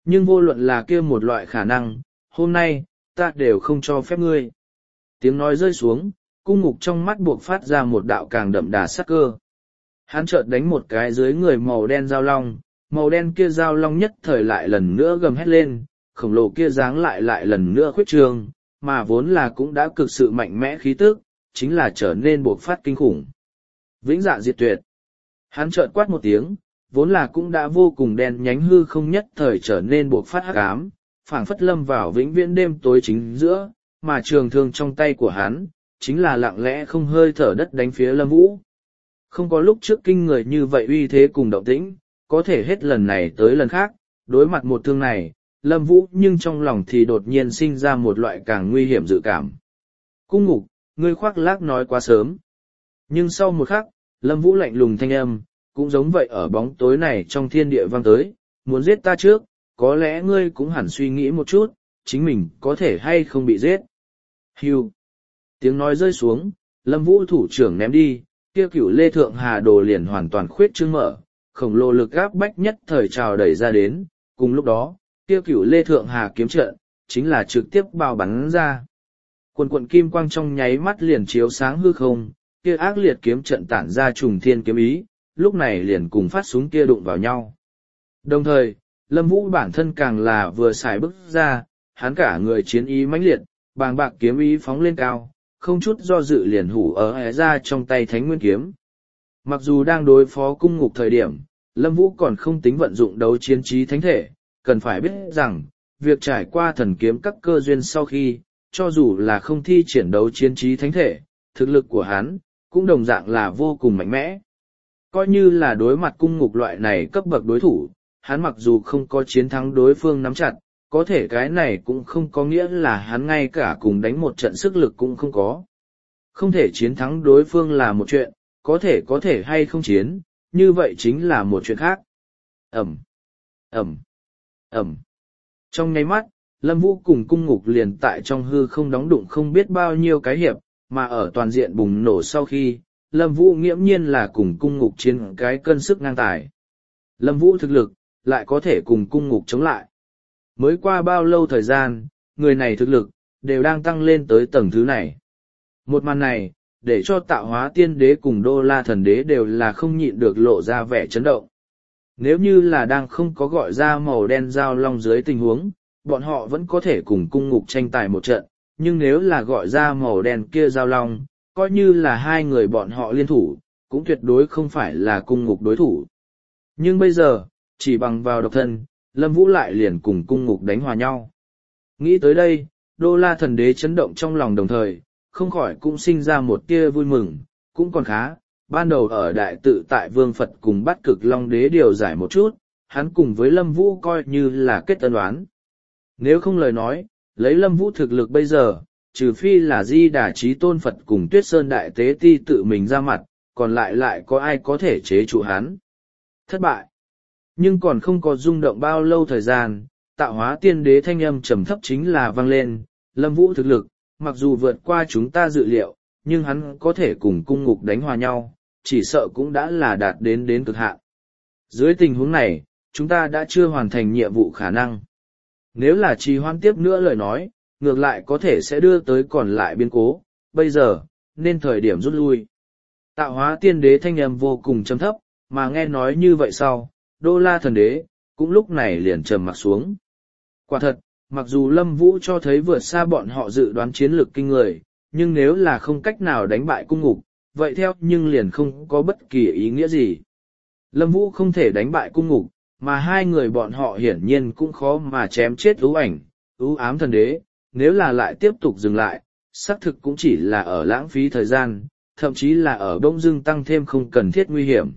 Nhưng vô luận là kia một loại khả năng, hôm nay, ta đều không cho phép ngươi. Tiếng nói rơi xuống, cung ngục trong mắt buộc phát ra một đạo càng đậm đà sắc cơ. Hắn chợt đánh một cái dưới người màu đen dao long, màu đen kia dao long nhất thời lại lần nữa gầm hét lên, khổng lồ kia giáng lại lần nữa khuyết trương, mà vốn là cũng đã cực sự mạnh mẽ khí tức, chính là trở nên buộc phát kinh khủng. Vĩnh dạ diệt tuyệt. Hắn chợt quát một tiếng, vốn là cũng đã vô cùng đen nhánh hư không nhất thời trở nên buộc phát hắc ám, phảng phất lâm vào vĩnh viễn đêm tối chính giữa, mà trường thương trong tay của hắn, chính là lặng lẽ không hơi thở đất đánh phía Lâm Vũ. Không có lúc trước kinh người như vậy uy thế cùng động tĩnh, có thể hết lần này tới lần khác, đối mặt một thương này, Lâm Vũ nhưng trong lòng thì đột nhiên sinh ra một loại càng nguy hiểm dự cảm. Cung ngục, ngươi khoác lác nói quá sớm. Nhưng sau một khắc, Lâm Vũ lạnh lùng thanh âm, cũng giống vậy ở bóng tối này trong thiên địa vang tới, muốn giết ta trước, có lẽ ngươi cũng hẳn suy nghĩ một chút, chính mình có thể hay không bị giết. Hưu. Tiếng nói rơi xuống, Lâm Vũ thủ trưởng ném đi, kia cửu lê thượng hà đồ liền hoàn toàn khuyết trương mở, khổng lồ lực gáp bách nhất thời trào đẩy ra đến, cùng lúc đó, kia cửu lê thượng hà kiếm trận, chính là trực tiếp bao bắn ra. Quần quận kim quang trong nháy mắt liền chiếu sáng hư không, kia ác liệt kiếm trận tản ra trùng thiên kiếm ý, lúc này liền cùng phát súng kia đụng vào nhau. Đồng thời, Lâm Vũ bản thân càng là vừa xài bước ra, hắn cả người chiến ý mãnh liệt, bàng bạc kiếm ý phóng lên cao, không chút do dự liền hủ ở ra trong tay Thánh Nguyên kiếm. Mặc dù đang đối phó cung ngục thời điểm, Lâm Vũ còn không tính vận dụng đấu chiến trí thánh thể, cần phải biết rằng, việc trải qua thần kiếm các cơ duyên sau khi, cho dù là không thi triển đấu chiến trí thánh thể, thực lực của hắn, cũng đồng dạng là vô cùng mạnh mẽ. Coi như là đối mặt cung ngục loại này cấp bậc đối thủ, hắn mặc dù không có chiến thắng đối phương nắm chặt, có thể cái này cũng không có nghĩa là hắn ngay cả cùng đánh một trận sức lực cũng không có. Không thể chiến thắng đối phương là một chuyện, có thể hay không chiến, như vậy chính là một chuyện khác. Ẩm, Ẩm, Ẩm. Trong nháy mắt, Lâm Vũ cùng cung ngục liền tại trong hư không đóng đụng không biết bao nhiêu cái hiệp, mà ở toàn diện bùng nổ sau khi, Lâm Vũ nghiễm nhiên là cùng cung ngục chiến cái cân sức ngang tài. Lâm Vũ thực lực, lại có thể cùng cung ngục chống lại. Mới qua bao lâu thời gian, người này thực lực, đều đang tăng lên tới tầng thứ này. Một màn này, để cho Tạo Hóa Tiên Đế cùng Đô La Thần Đế đều là không nhịn được lộ ra vẻ chấn động. Nếu như là đang không có gọi ra màu đen dao long dưới tình huống, bọn họ vẫn có thể cùng cung ngục tranh tài một trận, nhưng nếu là gọi ra màu đen kia dao long, coi như là hai người bọn họ liên thủ, cũng tuyệt đối không phải là cung ngục đối thủ. Nhưng bây giờ, chỉ bằng vào độc thân, Lâm Vũ lại liền cùng cung ngục đánh hòa nhau. Nghĩ tới đây, Đô La Thần Đế chấn động trong lòng đồng thời, không khỏi cũng sinh ra một tia vui mừng, cũng còn khá. Ban đầu ở đại tự tại Vương Phật cùng Bát Cực Long Đế điều giải một chút, hắn cùng với Lâm Vũ coi như là kết ân oán. Nếu không lời nói, lấy Lâm Vũ thực lực bây giờ, trừ phi là Di Đà Chí Tôn Phật cùng Tuyết Sơn Đại Tế Ti tự mình ra mặt, còn lại có ai có thể chế trụ hắn. Thất bại. Nhưng còn không có rung động bao lâu thời gian, Tạo Hóa Tiên Đế thanh âm trầm thấp chính là vang lên, Lâm Vũ thực lực, mặc dù vượt qua chúng ta dự liệu, nhưng hắn có thể cùng cung ngục đánh hòa nhau, chỉ sợ cũng đã là đạt đến cực hạn. Dưới tình huống này, chúng ta đã chưa hoàn thành nhiệm vụ khả năng. Nếu là trì hoãn tiếp nữa lời nói, ngược lại có thể sẽ đưa tới còn lại biến cố, bây giờ, nên thời điểm rút lui. Tạo Hóa Tiên Đế thanh âm vô cùng trầm thấp, mà nghe nói như vậy sau, Đô La Thần Đế, cũng lúc này liền trầm mặt xuống. Quả thật, mặc dù Lâm Vũ cho thấy vượt xa bọn họ dự đoán chiến lược kinh người, nhưng nếu là không cách nào đánh bại cung ngục, vậy theo nhưng liền không có bất kỳ ý nghĩa gì. Lâm Vũ không thể đánh bại cung ngục, mà hai người bọn họ hiển nhiên cũng khó mà chém chết ưu ảnh, ưu ám thần đế, nếu là lại tiếp tục dừng lại, xác thực cũng chỉ là ở lãng phí thời gian, thậm chí là ở bỗng dưng tăng thêm không cần thiết nguy hiểm.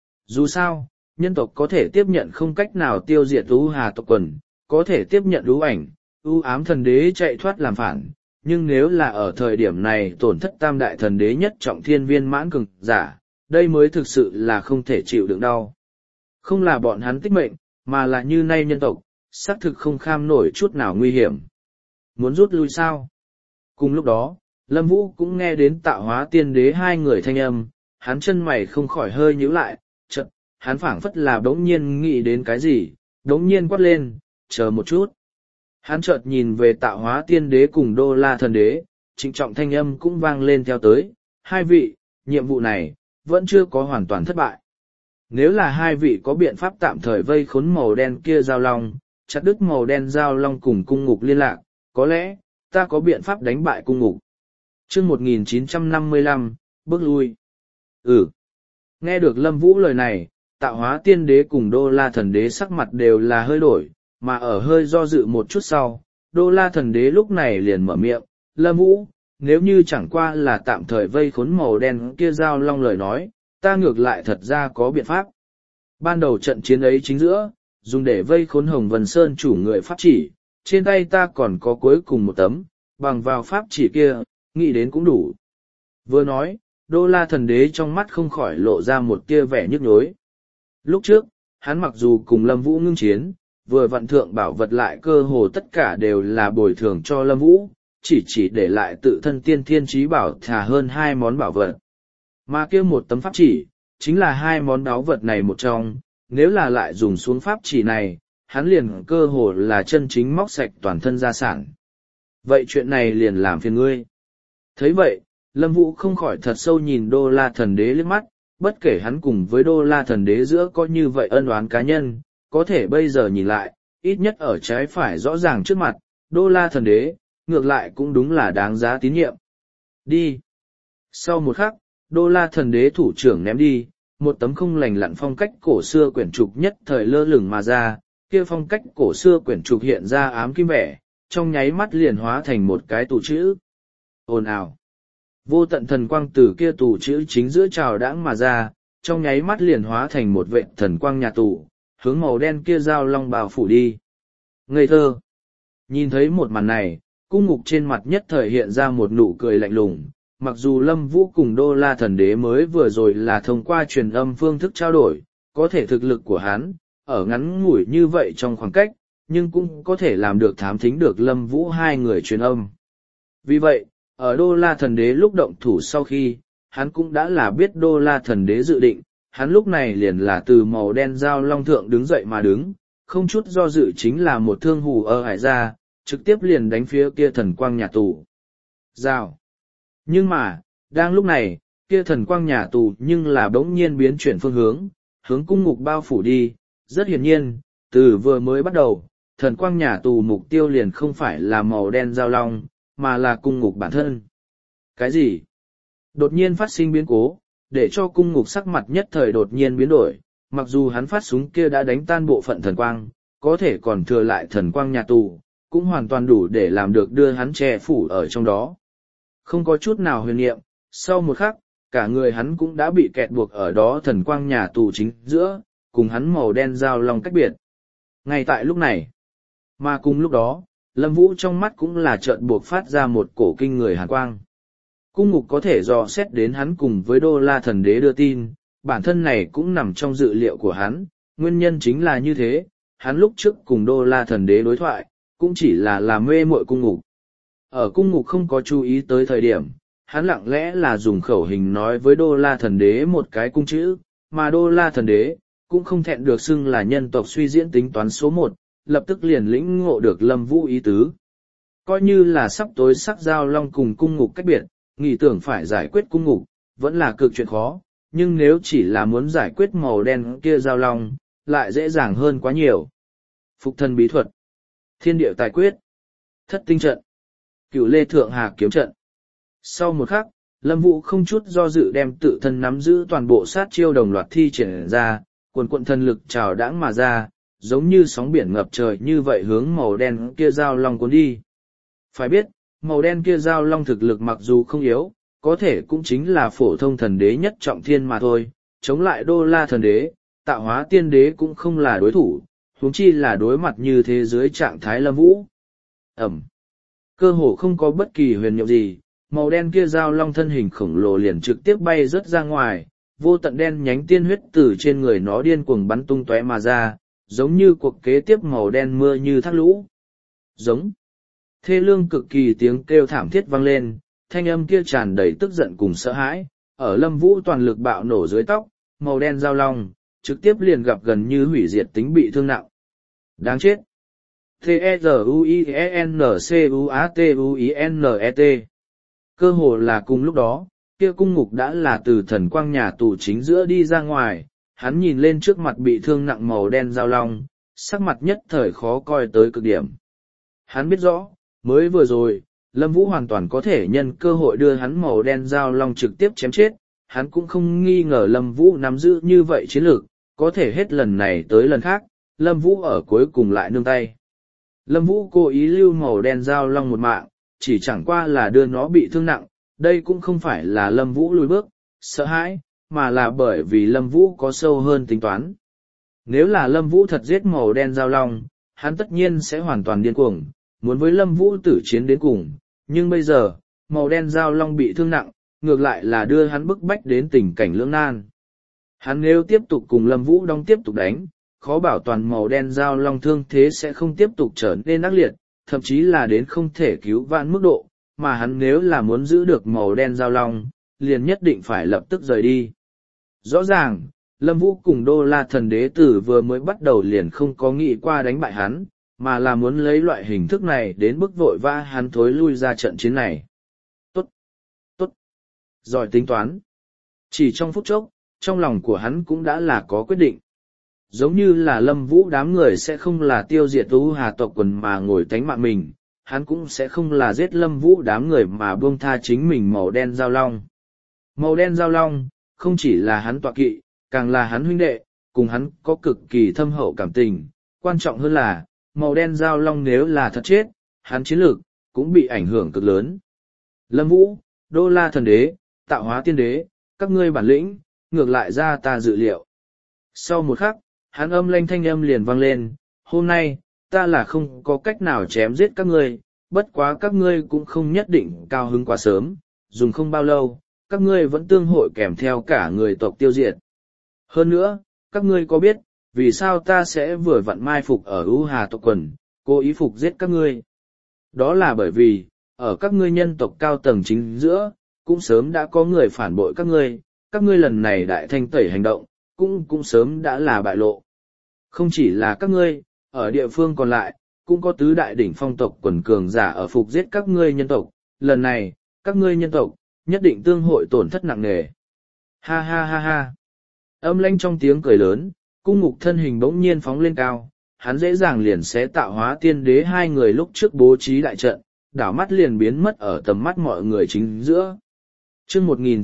Dù sao, nhân tộc có thể tiếp nhận không cách nào tiêu diệt ưu hà tộc quần, có thể tiếp nhận ưu ảnh, ưu ám thần đế chạy thoát làm phản, nhưng nếu là ở thời điểm này tổn thất tam đại thần đế nhất trọng thiên viên mãn cường giả, đây mới thực sự là không thể chịu đựng đau. Không là bọn hắn tích mệnh, mà là như nay nhân tộc, xác thực không kham nổi chút nào nguy hiểm. Muốn rút lui sao? Cùng lúc đó, Lâm Vũ cũng nghe đến Tạo Hóa Tiên Đế hai người thanh âm, hắn chân mày không khỏi hơi nhíu lại, chợt, hắn phảng phất là đống nhiên nghĩ đến cái gì, đống nhiên quát lên, chờ một chút. Hắn chợt nhìn về Tạo Hóa Tiên Đế cùng Đô La Thần Đế, trịnh trọng thanh âm cũng vang lên theo tới, hai vị, nhiệm vụ này, vẫn chưa có hoàn toàn thất bại. Nếu là hai vị có biện pháp tạm thời vây khốn màu đen kia giao long, chặt đứt màu đen giao long cùng cung ngục liên lạc, có lẽ, ta có biện pháp đánh bại cung ngục. Chương 1955, bước lui. Nghe được Lâm Vũ lời này, Tạo Hóa Tiên Đế cùng Đô La Thần Đế sắc mặt đều là hơi đổi, mà ở hơi do dự một chút sau, Đô La Thần Đế lúc này liền mở miệng, Lâm Vũ, nếu như chẳng qua là tạm thời vây khốn màu đen kia giao long lời nói, ta ngược lại thật ra có biện pháp. Ban đầu trận chiến ấy chính giữa, dùng để vây khốn Hồng Vân Sơn chủ người pháp chỉ, trên tay ta còn có cuối cùng một tấm, bằng vào pháp chỉ kia, nghĩ đến cũng đủ. Vừa nói, Đô La Thần Đế trong mắt không khỏi lộ ra một tia vẻ nhức nhối. Lúc trước, hắn mặc dù cùng Lâm Vũ ngưng chiến, vừa vặn thượng bảo vật lại cơ hồ tất cả đều là bồi thường cho Lâm Vũ, chỉ để lại tự thân tiên thiên trí bảo thà hơn hai món bảo vật. Mà kia một tấm pháp chỉ, chính là hai món báu vật này một trong, nếu là lại dùng xuống pháp chỉ này, hắn liền cơ hồ là chân chính móc sạch toàn thân gia sản. Vậy chuyện này liền làm phiền ngươi. Thấy vậy, Lâm Vũ không khỏi thật sâu nhìn Đô La Thần Đế liếc mắt, bất kể hắn cùng với Đô La Thần Đế giữa có như vậy ân oán cá nhân, có thể bây giờ nhìn lại, ít nhất ở trái phải rõ ràng trước mặt, Đô La Thần Đế, ngược lại cũng đúng là đáng giá tín nhiệm. Đi. Sau một khắc, Đô La Thần Đế thủ trưởng ném đi, một tấm không lành lặn phong cách cổ xưa quyển trục nhất thời lơ lửng mà ra, kia phong cách cổ xưa quyển trục hiện ra ám kim vẻ, trong nháy mắt liền hóa thành một cái tù chữ. Ồn ào. Vô tận thần quang từ kia tù chữ chính giữa trào đãng mà ra, trong nháy mắt liền hóa thành một vệ thần quang nhà tù, hướng màu đen kia giao long bào phủ đi. Ngây thơ. Nhìn thấy một màn này, cung ngục trên mặt nhất thời hiện ra một nụ cười lạnh lùng. Mặc dù Lâm Vũ cùng Đô La Thần Đế mới vừa rồi là thông qua truyền âm phương thức trao đổi, có thể thực lực của hắn, ở ngắn ngủi như vậy trong khoảng cách, nhưng cũng có thể làm được thám thính được Lâm Vũ hai người truyền âm. Vì vậy, ở Đô La Thần Đế lúc động thủ sau khi, hắn cũng đã là biết Đô La Thần Đế dự định, hắn lúc này liền là từ màu đen giao long thượng đứng dậy mà đứng, không chút do dự chính là một thương hù ở hải ra, trực tiếp liền đánh phía kia thần quang nhà tù. Rào. Nhưng mà, đang lúc này, kia thần quang nhà tù nhưng là bỗng nhiên biến chuyển phương hướng, hướng cung ngục bao phủ đi, rất hiển nhiên, từ vừa mới bắt đầu, thần quang nhà tù mục tiêu liền không phải là màu đen giao long, mà là cung ngục bản thân. Cái gì? Đột nhiên phát sinh biến cố, để cho cung ngục sắc mặt nhất thời đột nhiên biến đổi, mặc dù hắn phát súng kia đã đánh tan bộ phận thần quang, có thể còn thừa lại thần quang nhà tù, cũng hoàn toàn đủ để làm được đưa hắn che phủ ở trong đó. Không có chút nào huyền niệm, sau một khắc, cả người hắn cũng đã bị kẹt buộc ở đó thần quang nhà tù chính giữa, cùng hắn màu đen giao long cách biệt. Ngay tại lúc này, mà cùng lúc đó, Lâm Vũ trong mắt cũng là chợt buộc phát ra một cổ kinh người hàn quang. Cung ngục có thể dò xét đến hắn cùng với Đô La Thần Đế đưa tin, bản thân này cũng nằm trong dự liệu của hắn, nguyên nhân chính là như thế, hắn lúc trước cùng Đô La Thần Đế đối thoại, cũng chỉ là làm mê muội cung ngục. Ở cung ngục không có chú ý tới thời điểm, hắn lặng lẽ là dùng khẩu hình nói với Đô La Thần Đế một cái cung chữ, mà Đô La Thần Đế cũng không thẹn được xưng là nhân tộc suy diễn tính toán số 1, lập tức liền lĩnh ngộ được Lâm Vũ ý tứ. Coi như là sắp tối sắc giao long cùng cung ngục cách biệt, nghĩ tưởng phải giải quyết cung ngục, vẫn là cực chuyện khó, nhưng nếu chỉ là muốn giải quyết màu đen kia giao long, lại dễ dàng hơn quá nhiều. Phục thân bí thuật, thiên địa tài quyết, thất tinh trận, Cửu Lê Thượng Hà kiếm trận. Sau một khắc, Lâm Vũ không chút do dự đem tự thân nắm giữ toàn bộ sát chiêu đồng loạt thi triển ra, quần quận thần lực trào đãng mà ra, giống như sóng biển ngập trời như vậy hướng màu đen kia giao long cuốn đi. Phải biết, màu đen kia giao long thực lực mặc dù không yếu, có thể cũng chính là phổ thông thần đế nhất trọng thiên mà thôi, chống lại Đô La Thần Đế, Tạo Hóa Tiên Đế cũng không là đối thủ, huống chi là đối mặt như thế dưới trạng thái Lâm Vũ. Ẩm. Cơ hồ không có bất kỳ huyền nhiệm gì, màu đen kia giao long thân hình khổng lồ liền trực tiếp bay rớt ra ngoài, vô tận đen nhánh tiên huyết từ trên người nó điên cuồng bắn tung tóe mà ra, giống như cuộc kế tiếp màu đen mưa như thác lũ. Giống. Thê lương cực kỳ tiếng kêu thảm thiết vang lên, thanh âm kia tràn đầy tức giận cùng sợ hãi, ở Lâm Vũ toàn lực bạo nổ dưới tóc, màu đen giao long, trực tiếp liền gặp gần như hủy diệt tính bị thương nặng. Đáng chết. T-E-Z-U-I-E-N-C-U-A-T-U-I-N-E-T. Cơ hồ là cùng lúc đó, kia cung ngục đã là từ thần quang nhà tù chính giữa đi ra ngoài, hắn nhìn lên trước mặt bị thương nặng màu đen dao long, sắc mặt nhất thời khó coi tới cực điểm. Hắn biết rõ, mới vừa rồi, Lâm Vũ hoàn toàn có thể nhân cơ hội đưa hắn màu đen dao long trực tiếp chém chết, hắn cũng không nghi ngờ Lâm Vũ nắm giữ như vậy chiến lược, có thể hết lần này tới lần khác, Lâm Vũ ở cuối cùng lại nương tay. Lâm Vũ cố ý lưu màu đen dao long một mạng, chỉ chẳng qua là đưa nó bị thương nặng, đây cũng không phải là Lâm Vũ lùi bước, sợ hãi, mà là bởi vì Lâm Vũ có sâu hơn tính toán. Nếu là Lâm Vũ thật giết màu đen dao long, hắn tất nhiên sẽ hoàn toàn điên cuồng, muốn với Lâm Vũ tử chiến đến cùng, nhưng bây giờ, màu đen dao long bị thương nặng, ngược lại là đưa hắn bức bách đến tình cảnh lưỡng nan. Hắn nếu tiếp tục cùng Lâm Vũ Đông tiếp tục đánh, khó bảo toàn màu đen dao long thương thế sẽ không tiếp tục trở nên ác liệt, thậm chí là đến không thể cứu vãn mức độ, mà hắn nếu là muốn giữ được màu đen dao long, liền nhất định phải lập tức rời đi. Rõ ràng, Lâm Vũ cùng Đô La Thần Đế Tử vừa mới bắt đầu liền không có nghĩ qua đánh bại hắn, mà là muốn lấy loại hình thức này đến bức vội vã hắn thối lui ra trận chiến này. Tốt, tốt, giỏi tính toán. Chỉ trong phút chốc, trong lòng của hắn cũng đã là có quyết định. Giống như là Lâm Vũ đám người sẽ không là tiêu diệt U Hà tộc quần mà ngồi tánh mạng mình, hắn cũng sẽ không là giết Lâm Vũ đám người mà buông tha chính mình màu đen dao long. Màu đen dao long, không chỉ là hắn tọa kỵ, càng là hắn huynh đệ, cùng hắn có cực kỳ thâm hậu cảm tình, quan trọng hơn là, màu đen dao long nếu là thật chết, hắn chiến lược, cũng bị ảnh hưởng cực lớn. Lâm Vũ, Đô La Thần Đế, Tạo Hóa Tiên Đế, các ngươi bản lĩnh, ngược lại ra ta dự liệu. Sau một khắc, hắn âm lanh thanh âm liền vang lên, hôm nay, ta là không có cách nào chém giết các ngươi, bất quá các ngươi cũng không nhất định cao hứng quá sớm, dùng không bao lâu, các ngươi vẫn tương hội kèm theo cả người tộc tiêu diệt. Hơn nữa, các ngươi có biết, vì sao ta sẽ vừa vặn mai phục ở U Hà tộc quần, cố ý phục giết các ngươi? Đó là bởi vì, ở các ngươi nhân tộc cao tầng chính giữa, cũng sớm đã có người phản bội các ngươi lần này đại thanh tẩy hành động, cũng sớm đã là bại lộ. Không chỉ là các ngươi, ở địa phương còn lại, cũng có tứ đại đỉnh phong tộc quần cường giả ở phục giết các ngươi nhân tộc, lần này, các ngươi nhân tộc, nhất định tương hội tổn thất nặng nề. Ha ha ha ha. Âm lãnh trong tiếng cười lớn, cung ngục thân hình bỗng nhiên phóng lên cao, hắn dễ dàng liền sẽ Tạo Hóa Tiên Đế hai người lúc trước bố trí đại trận, đảo mắt liền biến mất ở tầm mắt mọi người chính giữa. Chương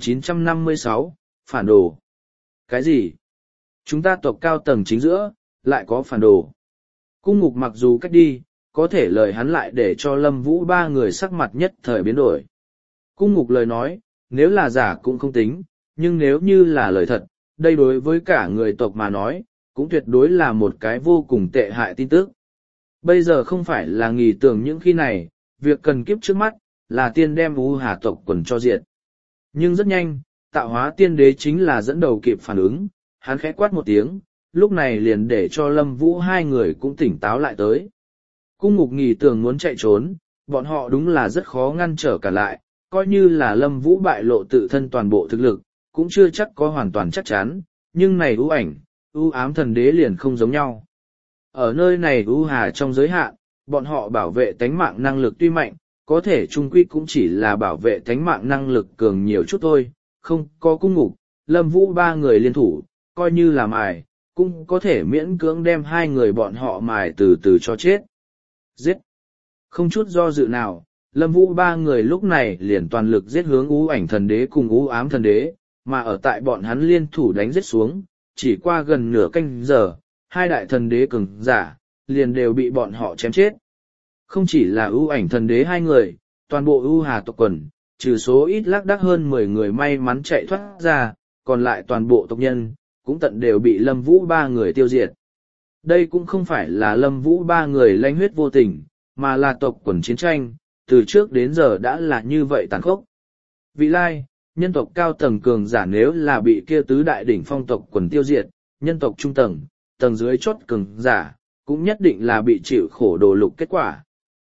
1956, phản đồ. Cái gì? Chúng ta tộc cao tầng chính giữa, lại có phản đồ. Cung ngục mặc dù cách đi, có thể lời hắn lại để cho Lâm Vũ ba người sắc mặt nhất thời biến đổi. Cung ngục lời nói, nếu là giả cũng không tính, nhưng nếu như là lời thật, đây đối với cả người tộc mà nói, cũng tuyệt đối là một cái vô cùng tệ hại tin tức. Bây giờ không phải là nghỉ tưởng những khi này, việc cần kiếp trước mắt, là tiên đem U Hà tộc quần cho diệt. Nhưng rất nhanh, Tạo Hóa Tiên Đế chính là dẫn đầu kịp phản ứng, hắn khẽ quát một tiếng, lúc này liền để cho Lâm Vũ hai người cũng tỉnh táo lại tới. Cung ngục nghỉ tưởng muốn chạy trốn, bọn họ đúng là rất khó ngăn trở cả lại, coi như là Lâm Vũ bại lộ tự thân toàn bộ thực lực, cũng chưa chắc có hoàn toàn chắc chắn, nhưng này ưu ảnh, ưu ám thần đế liền không giống nhau. Ở nơi này ưu hà trong giới hạn, bọn họ bảo vệ tánh mạng năng lực tuy mạnh, có thể chung quy cũng chỉ là bảo vệ tánh mạng năng lực cường nhiều chút thôi, không có cung ngục, Lâm Vũ ba người liên thủ, coi như là mài, cũng có thể miễn cưỡng đem hai người bọn họ mài từ từ cho chết. Giết! Không chút do dự nào, Lâm Vũ ba người lúc này liền toàn lực giết hướng ưu ảnh thần đế cùng ưu ám thần đế, mà ở tại bọn hắn liên thủ đánh giết xuống, chỉ qua gần nửa canh giờ, hai đại thần đế cường giả, liền đều bị bọn họ chém chết. Không chỉ là ưu ảnh thần đế hai người, toàn bộ ưu hà tộc quần, trừ số ít lác đác hơn 10 người may mắn chạy thoát ra, còn lại toàn bộ tộc nhân, cũng tận đều bị Lâm Vũ ba người tiêu diệt. Đây cũng không phải là Lâm Vũ ba người lanh huyết vô tình, mà là tộc quần chiến tranh, từ trước đến giờ đã là như vậy tàn khốc. Vị lai, nhân tộc cao tầng cường giả nếu là bị kia tứ đại đỉnh phong tộc quần tiêu diệt, nhân tộc trung tầng, tầng dưới chốt cường giả, cũng nhất định là bị chịu khổ đồ lục kết quả.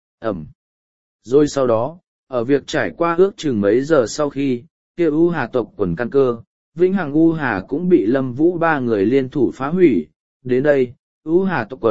Rồi sau đó, ở việc trải qua ước chừng mấy giờ sau khi, kia U Hà tộc quần căn cơ, Vĩnh Hằng U Hà cũng bị Lâm Vũ ba người liên thủ phá hủy, đến đây, U Hà tộc quần,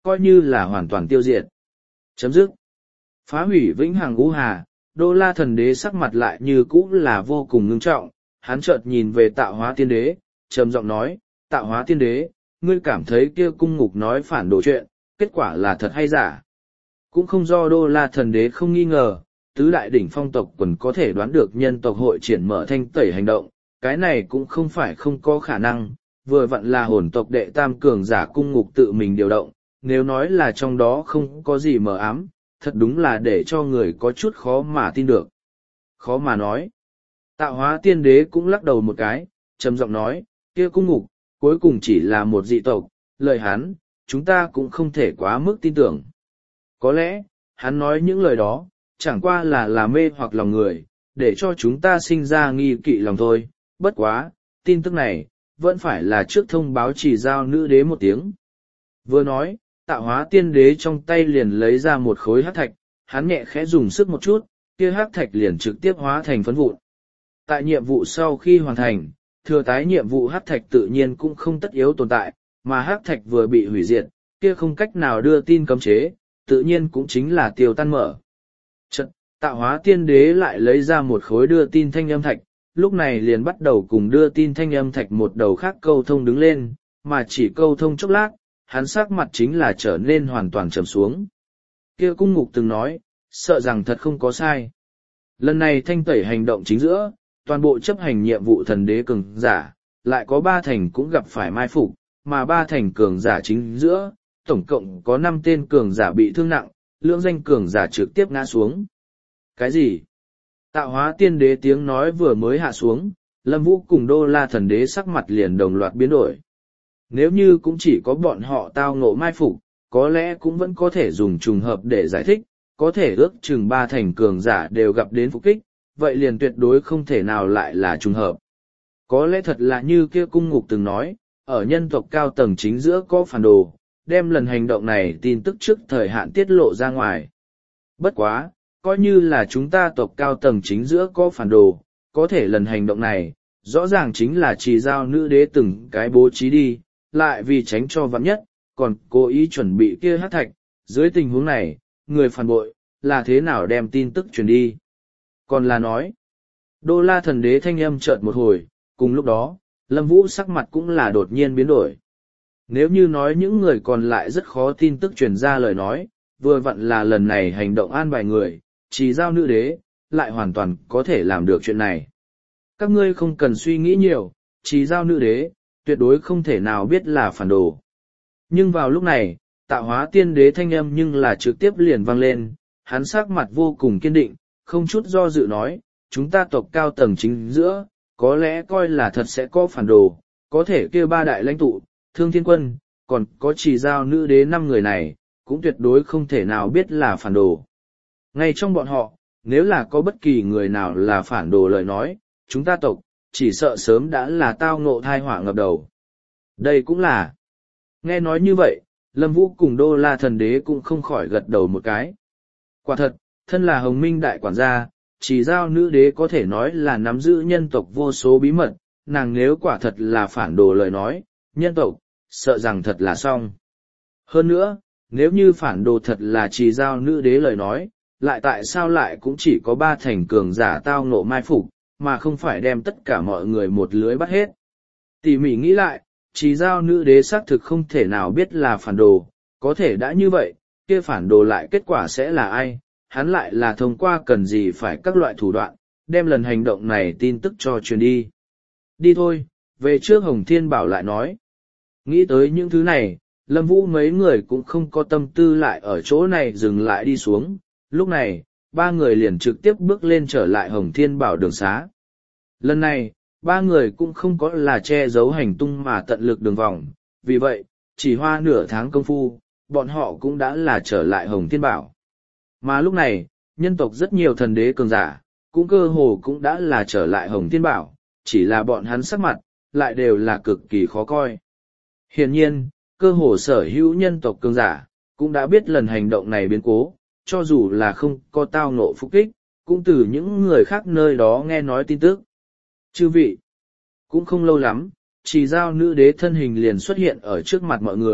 coi như là hoàn toàn tiêu diệt. Chấm dứt. Phá hủy vĩnh hằng U Hà, Đô La Thần Đế sắc mặt lại như cũ là vô cùng ngưng trọng, hắn chợt nhìn về Tạo Hóa Tiên Đế, trầm giọng nói, Tạo Hóa Tiên Đế, ngươi cảm thấy kia cung ngục nói phản đồ chuyện, kết quả là thật hay giả? Cũng không do Đô La Thần Đế không nghi ngờ, tứ đại đỉnh phong tộc quần có thể đoán được nhân tộc hội triển mở thanh tẩy hành động, cái này cũng không phải không có khả năng, vừa vặn là hồn tộc đệ tam cường giả cung ngục tự mình điều động, nếu nói là trong đó không có gì mờ ám, thật đúng là để cho người có chút khó mà tin được. Khó mà nói. Tạo Hóa Tiên Đế cũng lắc đầu một cái, trầm giọng nói, kia cung ngục, cuối cùng chỉ là một dị tộc, lời hắn, chúng ta cũng không thể quá mức tin tưởng. Có lẽ, hắn nói những lời đó, chẳng qua là mê hoặc lòng người, để cho chúng ta sinh ra nghi kỵ lòng thôi, bất quá, tin tức này, vẫn phải là trước thông báo chỉ giao nữ đế một tiếng. Vừa nói, Tạo Hóa Tiên Đế trong tay liền lấy ra một khối hắc thạch, hắn nhẹ khẽ dùng sức một chút, kia hắc thạch liền trực tiếp hóa thành phấn vụn. Tại nhiệm vụ sau khi hoàn thành, thừa tái nhiệm vụ hắc thạch tự nhiên cũng không tất yếu tồn tại, mà hắc thạch vừa bị hủy diệt, kia không cách nào đưa tin cấm chế, tự nhiên cũng chính là tiêu tan mở. Chật, Tạo Hóa Tiên Đế lại lấy ra một khối đưa tin thanh âm thạch, lúc này liền bắt đầu cùng đưa tin thanh âm thạch một đầu khác câu thông đứng lên, mà chỉ câu thông chốc lát, hắn sắc mặt chính là trở nên hoàn toàn trầm xuống. Kia cung ngục từng nói, sợ rằng thật không có sai. Lần này thanh tẩy hành động chính giữa, toàn bộ chấp hành nhiệm vụ thần đế cường giả, lại có 3 thành cũng gặp phải mai phục, mà 3 thành cường giả chính giữa, tổng cộng có 5 tên cường giả bị thương nặng, lưỡng danh cường giả trực tiếp ngã xuống. Cái gì? Tạo Hóa Tiên Đế tiếng nói vừa mới hạ xuống, Lâm Vũ cùng Đô La Thần Đế sắc mặt liền đồng loạt biến đổi. Nếu như cũng chỉ có bọn họ tao ngộ mai phục, có lẽ cũng vẫn có thể dùng trùng hợp để giải thích, có thể ước chừng 3 thành cường giả đều gặp đến phục kích, vậy liền tuyệt đối không thể nào lại là trùng hợp. Có lẽ thật là như kia cung ngục từng nói, ở nhân tộc cao tầng chính giữa có phản đồ, đem lần hành động này tin tức trước thời hạn tiết lộ ra ngoài. Bất quá, coi như là chúng ta tộc cao tầng chính giữa có phản đồ, có thể lần hành động này, rõ ràng chính là chỉ giao nữ đế từng cái bố trí đi, lại vì tránh cho vắn nhất, còn cố ý chuẩn bị kia hắc thạch, dưới tình huống này, người phản bội, là thế nào đem tin tức truyền đi. Còn là nói, Đô La Thần Đế thanh âm chợt một hồi, cùng lúc đó, Lâm Vũ sắc mặt cũng là đột nhiên biến đổi. Nếu như nói những người còn lại rất khó tin tức truyền ra lời nói, vừa vặn là lần này hành động an bài người, chỉ giao nữ đế, lại hoàn toàn có thể làm được chuyện này. Các ngươi không cần suy nghĩ nhiều, chỉ giao nữ đế, tuyệt đối không thể nào biết là phản đồ. Nhưng vào lúc này, Tạo Hóa Tiên Đế thanh âm nhưng là trực tiếp liền vang lên, hắn sắc mặt vô cùng kiên định, không chút do dự nói, chúng ta tộc cao tầng chính giữa, có lẽ coi là thật sẽ có phản đồ, có thể kêu 3 đại lãnh tụ, Thương Thiên Quân, còn có chỉ giao nữ đế 5 người này, cũng tuyệt đối không thể nào biết là phản đồ. Ngay trong bọn họ, nếu là có bất kỳ người nào là phản đồ lời nói, chúng ta tộc, chỉ sợ sớm đã là tao ngộ thai họa ngập đầu. Đây cũng là. Nghe nói như vậy, Lâm Vũ cùng Đô La Thần Đế cũng không khỏi gật đầu một cái. Quả thật, thân là Hồng Minh đại quản gia, chỉ giao nữ đế có thể nói là nắm giữ nhân tộc vô số bí mật, nàng nếu quả thật là phản đồ lời nói, nhân tộc, sợ rằng thật là xong. Hơn nữa, nếu như phản đồ thật là chỉ giao nữ đế lời nói, lại tại sao lại cũng chỉ có 3 thành cường giả tao ngộ mai phục, mà không phải đem tất cả mọi người một lưới bắt hết. Tỉ mỉ nghĩ lại, chỉ giao nữ đế xác thực không thể nào biết là phản đồ, có thể đã như vậy, kia phản đồ lại kết quả sẽ là ai, hắn lại là thông qua cần gì phải các loại thủ đoạn, đem lần hành động này tin tức cho truyền đi. Đi thôi, về trước Hồng Thiên Bảo lại nói. Nghĩ tới những thứ này, Lâm Vũ mấy người cũng không có tâm tư lại ở chỗ này dừng lại đi xuống, lúc này, 3 người liền trực tiếp bước lên trở lại Hồng Thiên Bảo đường xá. Lần này, 3 người cũng không có là che giấu hành tung mà tận lực đường vòng, vì vậy, chỉ hoa nửa tháng công phu, bọn họ cũng đã là trở lại Hồng Thiên Bảo. Mà lúc này, nhân tộc rất nhiều thần đế cường giả, cũng cơ hồ cũng đã là trở lại Hồng Thiên Bảo, chỉ là bọn hắn sắc mặt, lại đều là cực kỳ khó coi. Hiển nhiên, cơ hồ sở hữu nhân tộc cường giả, cũng đã biết lần hành động này biến cố, cho dù là không có tao ngộ phục kích, cũng từ những người khác nơi đó nghe nói tin tức. Chư vị, cũng không lâu lắm, chỉ giao nữ đế thân hình liền xuất hiện ở trước mặt mọi người,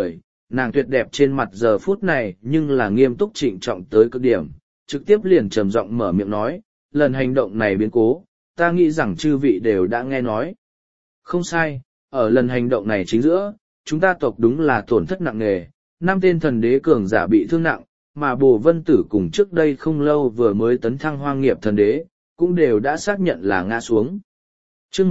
nàng tuyệt đẹp trên mặt giờ phút này nhưng là nghiêm túc trịnh trọng tới cực điểm, trực tiếp liền trầm giọng mở miệng nói, lần hành động này biến cố, ta nghĩ rằng chư vị đều đã nghe nói. Không sai, ở lần hành động này chính giữa, chúng ta tộc đúng là tổn thất nặng nề, 5 tên thần đế cường giả bị thương nặng, mà Bồ Vân Tử cùng trước đây không lâu vừa mới tấn thăng hoang nghiệp thần đế, cũng đều đã xác nhận là ngã xuống. Chương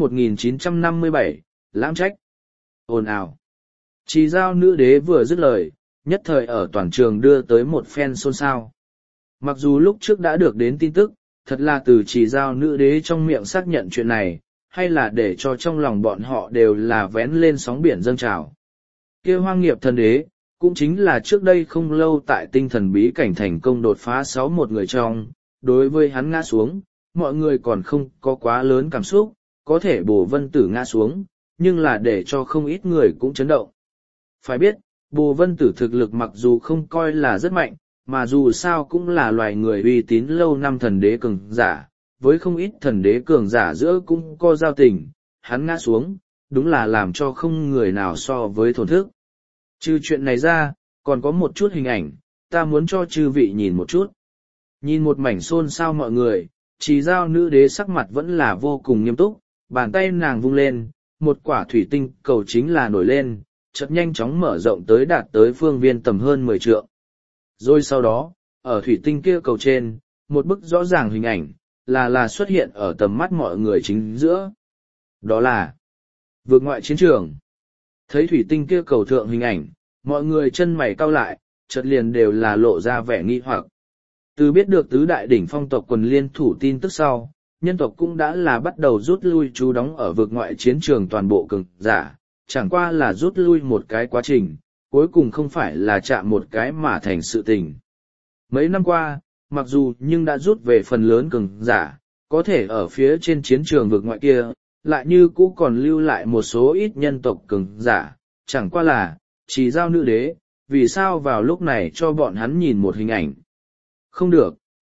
1957, lãng trách. Ồn ào. Chỉ giao nữ đế vừa dứt lời, nhất thời ở toàn trường đưa tới một phen xôn xao. Mặc dù lúc trước đã được đến tin tức, thật là từ chỉ giao nữ đế trong miệng xác nhận chuyện này, hay là để cho trong lòng bọn họ đều là vén lên sóng biển dâng trào. Kia hoang nghiệp thần đế, cũng chính là trước đây không lâu tại tinh thần bí cảnh thành công đột phá 61 người trong, đối với hắn ngã xuống, mọi người còn không có quá lớn cảm xúc, có thể Bồ Vân Tử ngã xuống, nhưng là để cho không ít người cũng chấn động. Phải biết, Bồ Vân Tử thực lực mặc dù không coi là rất mạnh, mà dù sao cũng là loài người uy tín lâu năm thần đế cường giả, với không ít thần đế cường giả giữa cũng có giao tình, hắn ngã xuống, đúng là làm cho không người nào so với thổn thức. Trừ chuyện này ra, còn có một chút hình ảnh, ta muốn cho chư vị nhìn một chút. Nhìn một mảnh xôn xao mọi người, chỉ giao nữ đế sắc mặt vẫn là vô cùng nghiêm túc, bàn tay nàng vung lên, một quả thủy tinh cầu chính là nổi lên, chợt nhanh chóng mở rộng tới đạt tới phương viên tầm hơn 10 trượng. Rồi sau đó, ở thủy tinh kia cầu trên, một bức rõ ràng hình ảnh, là xuất hiện ở tầm mắt mọi người chính giữa. Đó là vượt ngoại chiến trường. Thấy thủy tinh kia cầu thượng hình ảnh, mọi người chân mày cau lại, chợt liền đều là lộ ra vẻ nghi hoặc. Từ biết được tứ đại đỉnh phong tộc quần liên thủ tin tức sau, nhân tộc cũng đã là bắt đầu rút lui trú đóng ở vực ngoại chiến trường toàn bộ cường giả, chẳng qua là rút lui một cái quá trình, cuối cùng không phải là chạm một cái mà thành sự tình. Mấy năm qua, mặc dù nhưng đã rút về phần lớn cường giả, có thể ở phía trên chiến trường vực ngoại kia, lại như cũ còn lưu lại một số ít nhân tộc cường giả, chẳng qua là, chỉ giao nữ đế, vì sao vào lúc này cho bọn hắn nhìn một hình ảnh. Không được.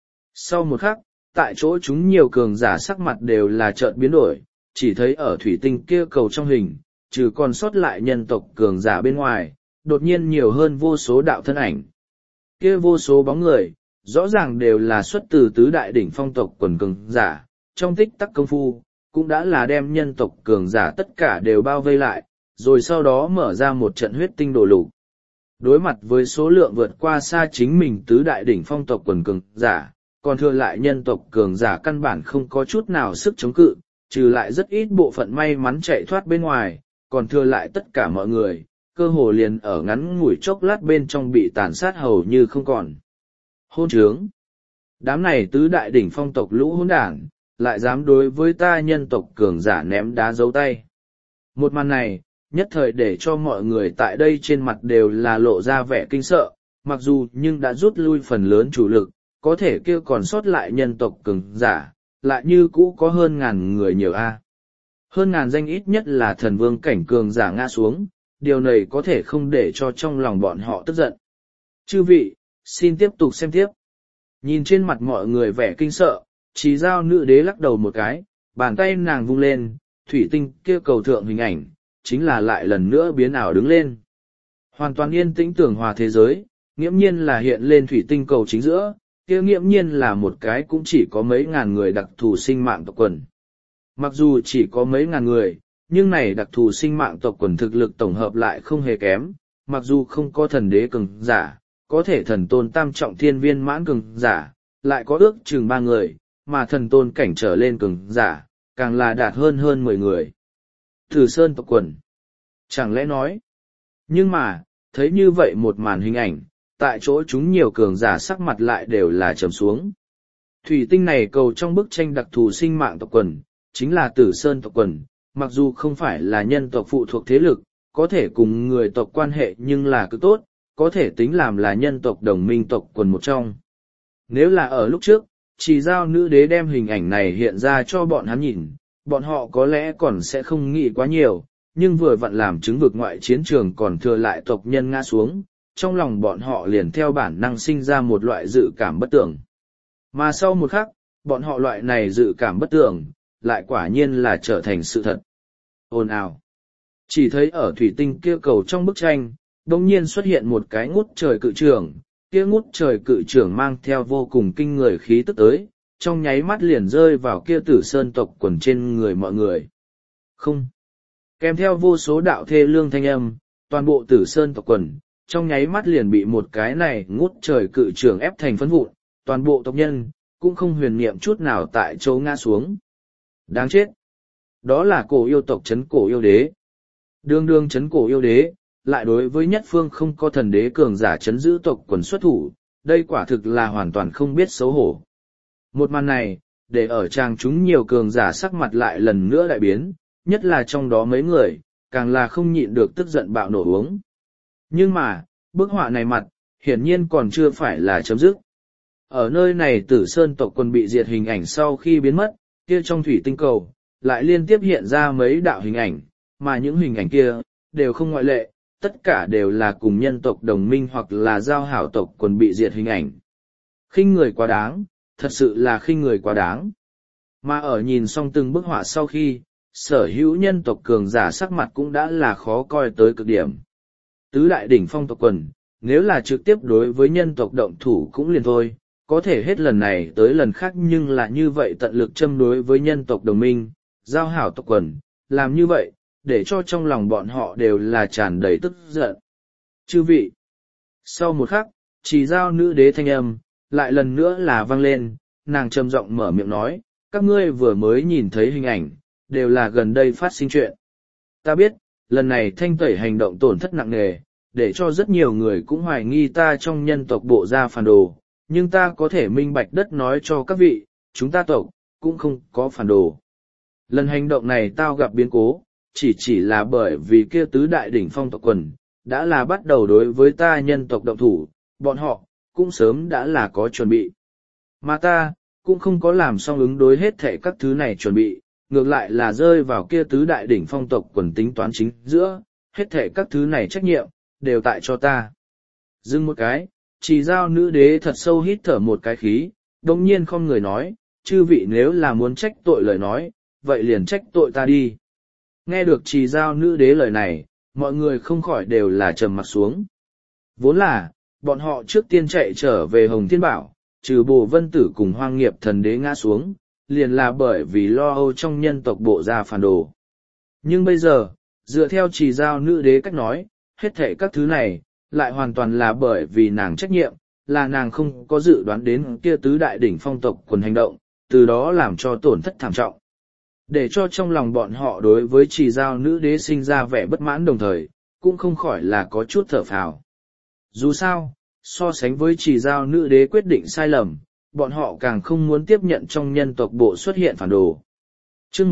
Sau một khắc, tại chỗ chúng nhiều cường giả sắc mặt đều là chợt biến đổi, chỉ thấy ở thủy tinh kia cầu trong hình, trừ còn sót lại nhân tộc cường giả bên ngoài, đột nhiên nhiều hơn vô số đạo thân ảnh. Kia vô số bóng người, rõ ràng đều là xuất từ tứ đại đỉnh phong tộc quần cường giả, trong tích tắc công phu, cũng đã là đem nhân tộc cường giả tất cả đều bao vây lại, rồi sau đó mở ra một trận huyết tinh đổ lục. Đối mặt với số lượng vượt qua xa chính mình tứ đại đỉnh phong tộc quần cường giả, còn thừa lại nhân tộc cường giả căn bản không có chút nào sức chống cự, trừ lại rất ít bộ phận may mắn chạy thoát bên ngoài, còn thừa lại tất cả mọi người, cơ hồ liền ở ngắn ngủi chốc lát bên trong bị tàn sát hầu như không còn. Hôn trướng! Đám này tứ đại đỉnh phong tộc lũ hỗn đản, lại dám đối với ta nhân tộc cường giả ném đá dấu tay. Một màn này, nhất thời để cho mọi người tại đây trên mặt đều là lộ ra vẻ kinh sợ, mặc dù nhưng đã rút lui phần lớn chủ lực, có thể kia còn sót lại nhân tộc cường giả, lại như cũ có hơn ngàn người nhiều a. Hơn ngàn danh ít nhất là thần vương cảnh cường giả ngã xuống, điều này có thể không để cho trong lòng bọn họ tức giận. Chư vị, xin tiếp tục xem tiếp. Nhìn trên mặt mọi người vẻ kinh sợ, chỉ giao nữ đế lắc đầu một cái, bàn tay nàng vung lên, thủy tinh kia cầu thượng hình ảnh, chính là lại lần nữa biến ảo đứng lên. Hoàn toàn yên tĩnh tưởng hòa thế giới, nghiễm nhiên là hiện lên thủy tinh cầu chính giữa, kia nghiễm nhiên là một cái cũng chỉ có mấy ngàn người đặc thù sinh mạng tộc quần. Mặc dù chỉ có mấy ngàn người, nhưng này đặc thù sinh mạng tộc quần thực lực tổng hợp lại không hề kém, mặc dù không có thần đế cường giả, có thể thần tôn tam trọng thiên viên mãn cường giả, lại có ước chừng 3 người, mà thần tôn cảnh trở lên cường giả, càng là đạt hơn 10 người. Tử Sơn tộc quần. Chẳng lẽ nói. Nhưng mà, thấy như vậy một màn hình ảnh, tại chỗ chúng nhiều cường giả sắc mặt lại đều là trầm xuống. Thủy tinh này cầu trong bức tranh đặc thù sinh mạng tộc quần, chính là Tử Sơn tộc quần, mặc dù không phải là nhân tộc phụ thuộc thế lực, có thể cùng người tộc quan hệ nhưng là cực tốt, có thể tính làm là nhân tộc đồng minh tộc quần một trong. Nếu là ở lúc trước, chỉ giao nữ đế đem hình ảnh này hiện ra cho bọn hắn nhìn, bọn họ có lẽ còn sẽ không nghĩ quá nhiều, nhưng vừa vặn làm chứng vực ngoại chiến trường còn thừa lại tộc nhân ngã xuống, trong lòng bọn họ liền theo bản năng sinh ra một loại dự cảm bất tưởng. Mà sau một khắc, bọn họ loại này dự cảm bất tưởng, lại quả nhiên là trở thành sự thật. Ồn ào. Chỉ thấy ở thủy tinh kia cầu trong bức tranh, đông nhiên xuất hiện một cái ngút trời cự trưởng, kia ngút trời cự trưởng mang theo vô cùng kinh người khí tức tới, trong nháy mắt liền rơi vào kia Tử Sơn tộc quần trên người mọi người. Không. Kèm theo vô số đạo thê lương thanh âm, toàn bộ Tử Sơn tộc quần, trong nháy mắt liền bị một cái này ngút trời cự trưởng ép thành phấn vụn, toàn bộ tộc nhân, cũng không huyền niệm chút nào tại chỗ ngã xuống. Đáng chết! Đó là cổ yêu tộc chấn cổ yêu đế. Đương đương chấn cổ yêu đế, lại đối với nhất phương không có thần đế cường giả chấn giữ tộc quần xuất thủ, đây quả thực là hoàn toàn không biết xấu hổ. Một màn này, để ở tràng chúng nhiều cường giả sắc mặt lại lần nữa đại biến, nhất là trong đó mấy người, càng là không nhịn được tức giận bạo nổ uống. Nhưng mà, bức họa này mặt, hiển nhiên còn chưa phải là chấm dứt. Ở nơi này Tử Sơn tộc quần bị diệt hình ảnh sau khi biến mất, kia trong thủy tinh cầu, lại liên tiếp hiện ra mấy đạo hình ảnh, mà những hình ảnh kia, đều không ngoại lệ, tất cả đều là cùng nhân tộc đồng minh hoặc là giao hảo tộc quần bị diệt hình ảnh. Khinh người quá đáng, thật sự là khinh người quá đáng. Mà ở nhìn xong từng bức họa sau khi, sở hữu nhân tộc cường giả sắc mặt cũng đã là khó coi tới cực điểm. Tứ đại đỉnh phong tộc quần, nếu là trực tiếp đối với nhân tộc động thủ cũng liền thôi, có thể hết lần này tới lần khác nhưng là như vậy tận lực châm đối với nhân tộc đồng minh, giao hảo tộc quần, làm như vậy, để cho trong lòng bọn họ đều là tràn đầy tức giận. Chư vị! Sau một khắc, chỉ giao nữ đế thanh âm, lại lần nữa là vang lên, nàng trầm giọng mở miệng nói, các ngươi vừa mới nhìn thấy hình ảnh, đều là gần đây phát sinh chuyện. Ta biết, lần này thanh tẩy hành động tổn thất nặng nề, để cho rất nhiều người cũng hoài nghi ta trong nhân tộc bộ ra phản đồ, nhưng ta có thể minh bạch đất nói cho các vị, chúng ta tộc, cũng không có phản đồ. Lần hành động này tao gặp biến cố, chỉ là bởi vì kia tứ đại đỉnh phong tộc quần, đã là bắt đầu đối với ta nhân tộc động thủ, bọn họ, cũng sớm đã là có chuẩn bị. Mà ta, cũng không có làm xong ứng đối hết thảy các thứ này chuẩn bị, ngược lại là rơi vào kia tứ đại đỉnh phong tộc quần tính toán chính giữa, hết thảy các thứ này trách nhiệm, đều tại cho ta. Dừng một cái, chỉ giao nữ đế thật sâu hít thở một cái khí, đồng nhiên không người nói, chư vị nếu là muốn trách tội lời nói, vậy liền trách tội ta đi. Nghe được chỉ giao nữ đế lời này, mọi người không khỏi đều là trầm mặt xuống. Vốn là, bọn họ trước tiên chạy trở về Hồng Thiên Bảo, trừ Bồ Vân Tử cùng Hoang Nghiệp thần đế ngã xuống, liền là bởi vì lo âu trong nhân tộc bộ ra phản đồ. Nhưng bây giờ, dựa theo chỉ giao nữ đế cách nói, hết thảy các thứ này, lại hoàn toàn là bởi vì nàng trách nhiệm, là nàng không có dự đoán đến kia tứ đại đỉnh phong tộc quần hành động, từ đó làm cho tổn thất thảm trọng. Để cho trong lòng bọn họ đối với chỉ giao nữ đế sinh ra vẻ bất mãn đồng thời, cũng không khỏi là có chút thở phào. Dù sao, so sánh với chỉ giao nữ đế quyết định sai lầm, bọn họ càng không muốn tiếp nhận trong nhân tộc bộ xuất hiện phản đồ. Chương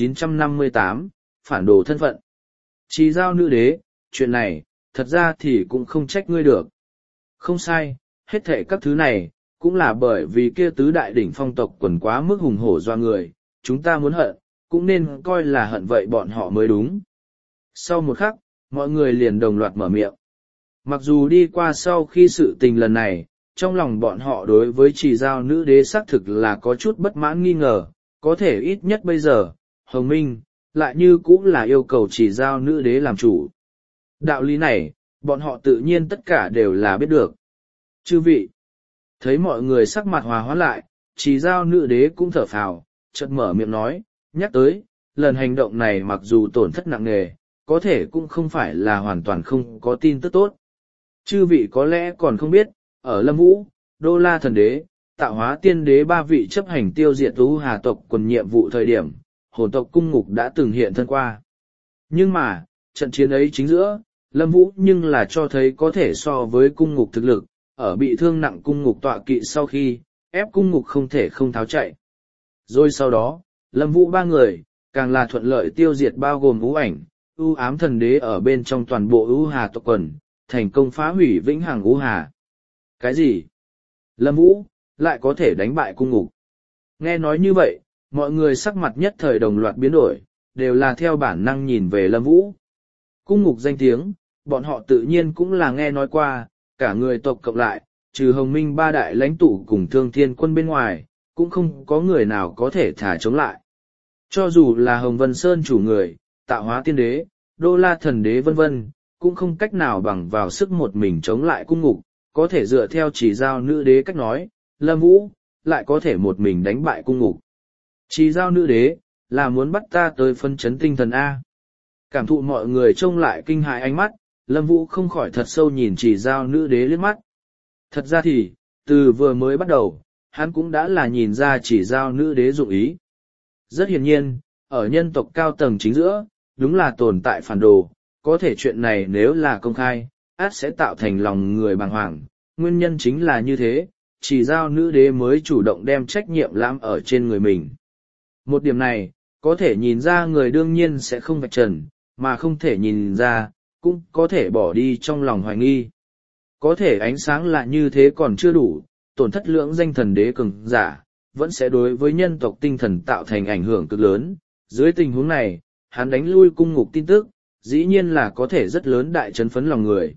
1958, phản đồ thân phận. Chỉ giao nữ đế, chuyện này, thật ra thì cũng không trách ngươi được. Không sai, hết thệ các thứ này, cũng là bởi vì kia tứ đại đỉnh phong tộc quần quá mức hùng hổ doa người, chúng ta muốn hận, cũng nên coi là hận vậy bọn họ mới đúng. Sau một khắc, mọi người liền đồng loạt mở miệng. Mặc dù đi qua sau khi sự tình lần này, trong lòng bọn họ đối với chỉ giao nữ đế xác thực là có chút bất mãn nghi ngờ, có thể ít nhất bây giờ, Hồng Minh, lại như cũng là yêu cầu chỉ giao nữ đế làm chủ. Đạo lý này, bọn họ tự nhiên tất cả đều là biết được. Chư vị, thấy mọi người sắc mặt hòa hoãn lại, chỉ giao nữ đế cũng thở phào, chợt mở miệng nói, nhắc tới, lần hành động này mặc dù tổn thất nặng nề, có thể cũng không phải là hoàn toàn không có tin tức tốt. Chư vị có lẽ còn không biết, ở Lâm Vũ, Đô La Thần Đế, Tạo Hóa Tiên Đế ba vị chấp hành tiêu diệt U Hà tộc quần nhiệm vụ thời điểm, hồn tộc cung ngục đã từng hiện thân qua. Nhưng mà, trận chiến ấy chính giữa, Lâm Vũ nhưng là cho thấy có thể so với cung ngục thực lực, ở bị thương nặng cung ngục tọa kỵ sau khi, ép cung ngục không thể không tháo chạy. Rồi sau đó, Lâm Vũ ba người, càng là thuận lợi tiêu diệt bao gồm U Ảnh, U Ám Thần Đế ở bên trong toàn bộ U Hà tộc quần, thành công phá hủy vĩnh hằng U Hà. Cái gì? Lâm Vũ, lại có thể đánh bại cung ngục. Nghe nói như vậy, mọi người sắc mặt nhất thời đồng loạt biến đổi, đều là theo bản năng nhìn về Lâm Vũ. Cung ngục danh tiếng, bọn họ tự nhiên cũng là nghe nói qua, cả người tộc cộng lại, trừ Hồng Minh ba đại lãnh tụ cùng Thương Thiên Quân bên ngoài, cũng không có người nào có thể thả chống lại. Cho dù là Hồng Vân Sơn chủ người, Tạo Hóa Tiên Đế, Đô La Thần Đế vân vân, cũng không cách nào bằng vào sức một mình chống lại cung ngục, có thể dựa theo chỉ giao nữ đế cách nói, Lâm Vũ, lại có thể một mình đánh bại cung ngục. Chỉ giao nữ đế, là muốn bắt ta tới phân chấn tinh thần A. Cảm thụ mọi người trông lại kinh hại ánh mắt, Lâm Vũ không khỏi thật sâu nhìn chỉ giao nữ đế liếc mắt. Thật ra thì, từ vừa mới bắt đầu, hắn cũng đã là nhìn ra chỉ giao nữ đế dụng ý. Rất hiển nhiên, ở nhân tộc cao tầng chính giữa, đúng là tồn tại phản đồ, có thể chuyện này nếu là công khai, át sẽ tạo thành lòng người bàng hoàng. Nguyên nhân chính là như thế, chỉ giao nữ đế mới chủ động đem trách nhiệm lãm ở trên người mình. Một điểm này, có thể nhìn ra người đương nhiên sẽ không vạch trần, mà không thể nhìn ra, cũng có thể bỏ đi trong lòng hoài nghi. Có thể ánh sáng lại như thế còn chưa đủ, tổn thất lưỡng danh thần đế cường giả, vẫn sẽ đối với nhân tộc tinh thần tạo thành ảnh hưởng cực lớn. Dưới tình huống này, hắn đánh lui cung ngục tin tức, dĩ nhiên là có thể rất lớn đại chấn phấn lòng người.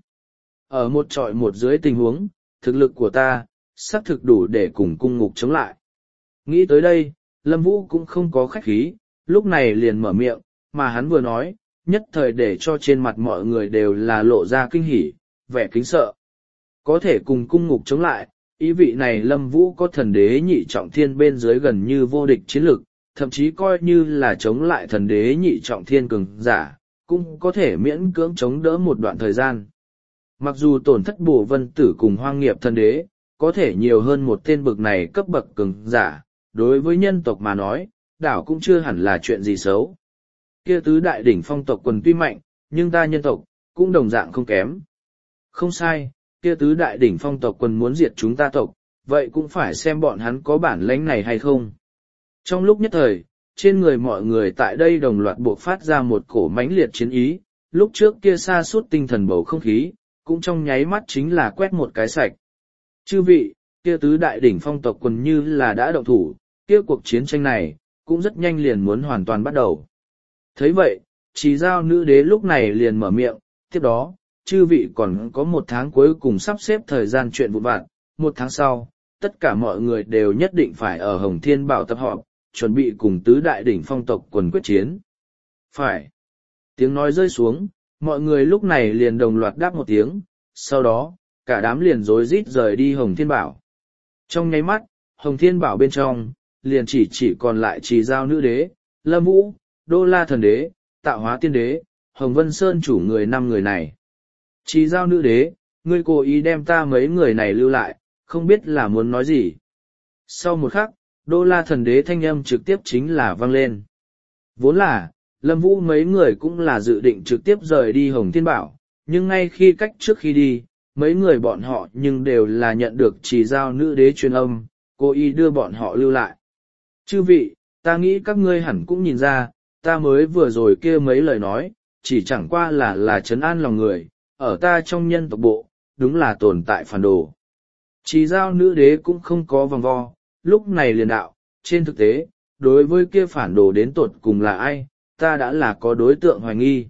Ở một trọi một dưới tình huống, thực lực của ta, xác thực đủ để cùng cung ngục chống lại. Nghĩ tới đây, Lâm Vũ cũng không có khách khí, lúc này liền mở miệng, mà hắn vừa nói, nhất thời để cho trên mặt mọi người đều là lộ ra kinh hỉ, vẻ kính sợ. Có thể cùng cung ngục chống lại, ý vị này Lâm Vũ có thần đế nhị trọng thiên bên dưới gần như vô địch chiến lực, thậm chí coi như là chống lại thần đế nhị trọng thiên cường giả, cũng có thể miễn cưỡng chống đỡ một đoạn thời gian. Mặc dù tổn thất Bổ Vân Tử cùng Hoang Nghiệp thần đế, có thể nhiều hơn một tên bực này cấp bậc cường giả, đối với nhân tộc mà nói, đảo cũng chưa hẳn là chuyện gì xấu. Kia tứ đại đỉnh phong tộc quần tuy mạnh, nhưng ta nhân tộc, cũng đồng dạng không kém. Không sai, kia tứ đại đỉnh phong tộc quần muốn diệt chúng ta tộc, vậy cũng phải xem bọn hắn có bản lãnh này hay không. Trong lúc nhất thời, trên người mọi người tại đây đồng loạt buộc phát ra một cổ mãnh liệt chiến ý, lúc trước kia sa sút tinh thần bầu không khí, cũng trong nháy mắt chính là quét một cái sạch. Chư vị, kia tứ đại đỉnh phong tộc quần như là đã động thủ, kia cuộc chiến tranh này, cũng rất nhanh liền muốn hoàn toàn bắt đầu. Thấy vậy, chỉ giao nữ đế lúc này liền mở miệng, tiếp đó, chư vị còn có một tháng cuối cùng sắp xếp thời gian chuyện vụn vặt, một tháng sau, tất cả mọi người đều nhất định phải ở Hồng Thiên Bảo tập họp, chuẩn bị cùng tứ đại đỉnh phong tộc quần quyết chiến. Phải. Tiếng nói rơi xuống, mọi người lúc này liền đồng loạt đáp một tiếng, sau đó, cả đám liền rối rít rời đi Hồng Thiên Bảo. Trong nháy mắt, Hồng Thiên Bảo bên trong, liền chỉ còn lại Trì Giao nữ đế, Lâm Vũ, Đô La thần đế, Tạo Hóa tiên đế, Hồng Vân Sơn chủ người 5 người này. Trì Giao nữ đế, ngươi cố ý đem ta mấy người này lưu lại, không biết là muốn nói gì. Sau một khắc, Đô La thần đế thanh âm trực tiếp chính là vang lên. Vốn là, Lâm Vũ mấy người cũng là dự định trực tiếp rời đi Hồng Thiên Bảo, nhưng ngay khi cách trước khi đi, mấy người bọn họ nhưng đều là nhận được Trì Giao nữ đế truyền âm, cố ý đưa bọn họ lưu lại. Chư vị, ta nghĩ các ngươi hẳn cũng nhìn ra, ta mới vừa rồi kia mấy lời nói, chỉ chẳng qua là trấn an lòng người, ở ta trong nhân tộc bộ, đúng là tồn tại phản đồ. Trì Giao nữ đế cũng không có vòng vo, lúc này liền đạo, trên thực tế, đối với kia phản đồ đến tột cùng là ai, ta đã là có đối tượng hoài nghi.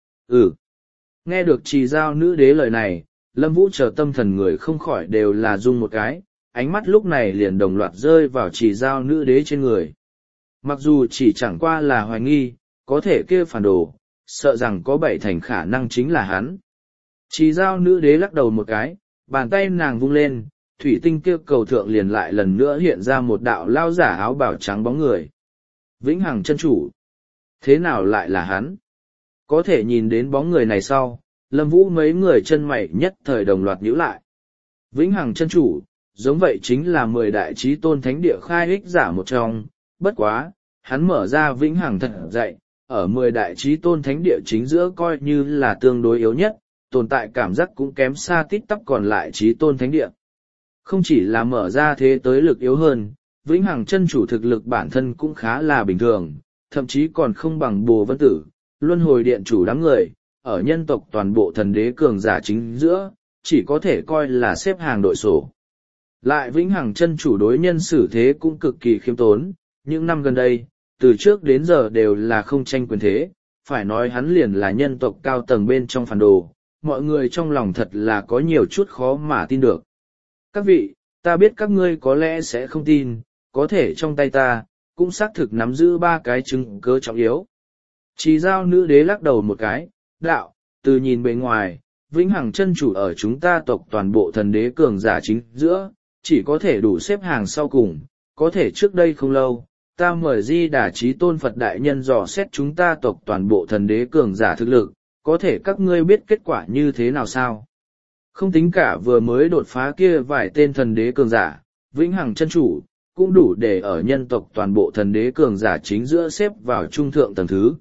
Nghe được Trì Giao nữ đế lời này, Lâm Vũ chờ tâm thần người không khỏi đều là rung một cái, ánh mắt lúc này liền đồng loạt rơi vào Trì Giao nữ đế trên người. Mặc dù chỉ chẳng qua là hoài nghi, có thể kia phản đồ, sợ rằng có 7 thành khả năng chính là hắn. Trì Giao nữ đế lắc đầu một cái, bàn tay nàng vung lên, thủy tinh kia cầu thượng liền lại lần nữa hiện ra một đạo lao giả áo bào trắng bóng người. Vĩnh Hằng chân chủ. Thế nào lại là hắn? Có thể nhìn đến bóng người này sau, Lâm Vũ mấy người chân mày nhất thời đồng loạt nhíu lại. Vĩnh Hằng chân chủ, giống vậy chính là 10 đại chí tôn thánh địa khai ích giả một trong, bất quá, hắn mở ra Vĩnh Hằng thật dạy, ở 10 đại chí tôn thánh địa chính giữa coi như là tương đối yếu nhất, tồn tại cảm giác cũng kém xa tít tắp còn lại chí tôn thánh địa. Không chỉ là mở ra thế tới lực yếu hơn, Vĩnh Hằng chân chủ thực lực bản thân cũng khá là bình thường, thậm chí còn không bằng Bồ Vân Tử, Luân Hồi Điện chủ đám người, ở nhân tộc toàn bộ thần đế cường giả chính giữa, chỉ có thể coi là xếp hàng đội sổ. Lại Vĩnh Hằng chân chủ đối nhân xử thế cũng cực kỳ khiêm tốn, những năm gần đây, từ trước đến giờ đều là không tranh quyền thế, phải nói hắn liền là nhân tộc cao tầng bên trong phản đồ, mọi người trong lòng thật là có nhiều chút khó mà tin được. Các vị, ta biết các ngươi có lẽ sẽ không tin, có thể trong tay ta, cũng xác thực nắm giữ 3 cái chứng cớ trọng yếu. Trì Giao nữ đế lắc đầu một cái, đạo, từ nhìn bề ngoài, vĩnh hằng chân chủ ở chúng ta tộc toàn bộ thần đế cường giả chính giữa, chỉ có thể đủ xếp hàng sau cùng, có thể trước đây không lâu, ta mời Di Đà Chí Tôn Phật Đại Nhân dò xét chúng ta tộc toàn bộ thần đế cường giả thực lực, có thể các ngươi biết kết quả như thế nào sao? Không tính cả vừa mới đột phá kia vài tên thần đế cường giả, vĩnh hằng chân chủ, cũng đủ để ở nhân tộc toàn bộ thần đế cường giả chính giữa xếp vào trung thượng tầng thứ.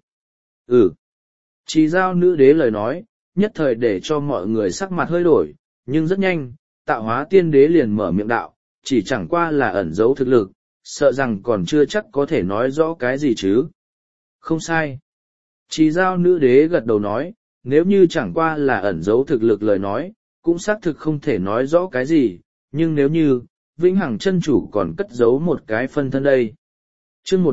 Chỉ giao nữ đế lời nói, nhất thời để cho mọi người sắc mặt hơi đổi, nhưng rất nhanh, tạo hóa tiên đế liền mở miệng đạo, chỉ chẳng qua là ẩn giấu thực lực, sợ rằng còn chưa chắc có thể nói rõ cái gì chứ. Không sai. Chỉ giao nữ đế gật đầu nói, nếu như chẳng qua là ẩn giấu thực lực lời nói, cũng xác thực không thể nói rõ cái gì, nhưng nếu như, vĩnh hằng chân chủ còn cất giấu một cái phân thân đây. Chương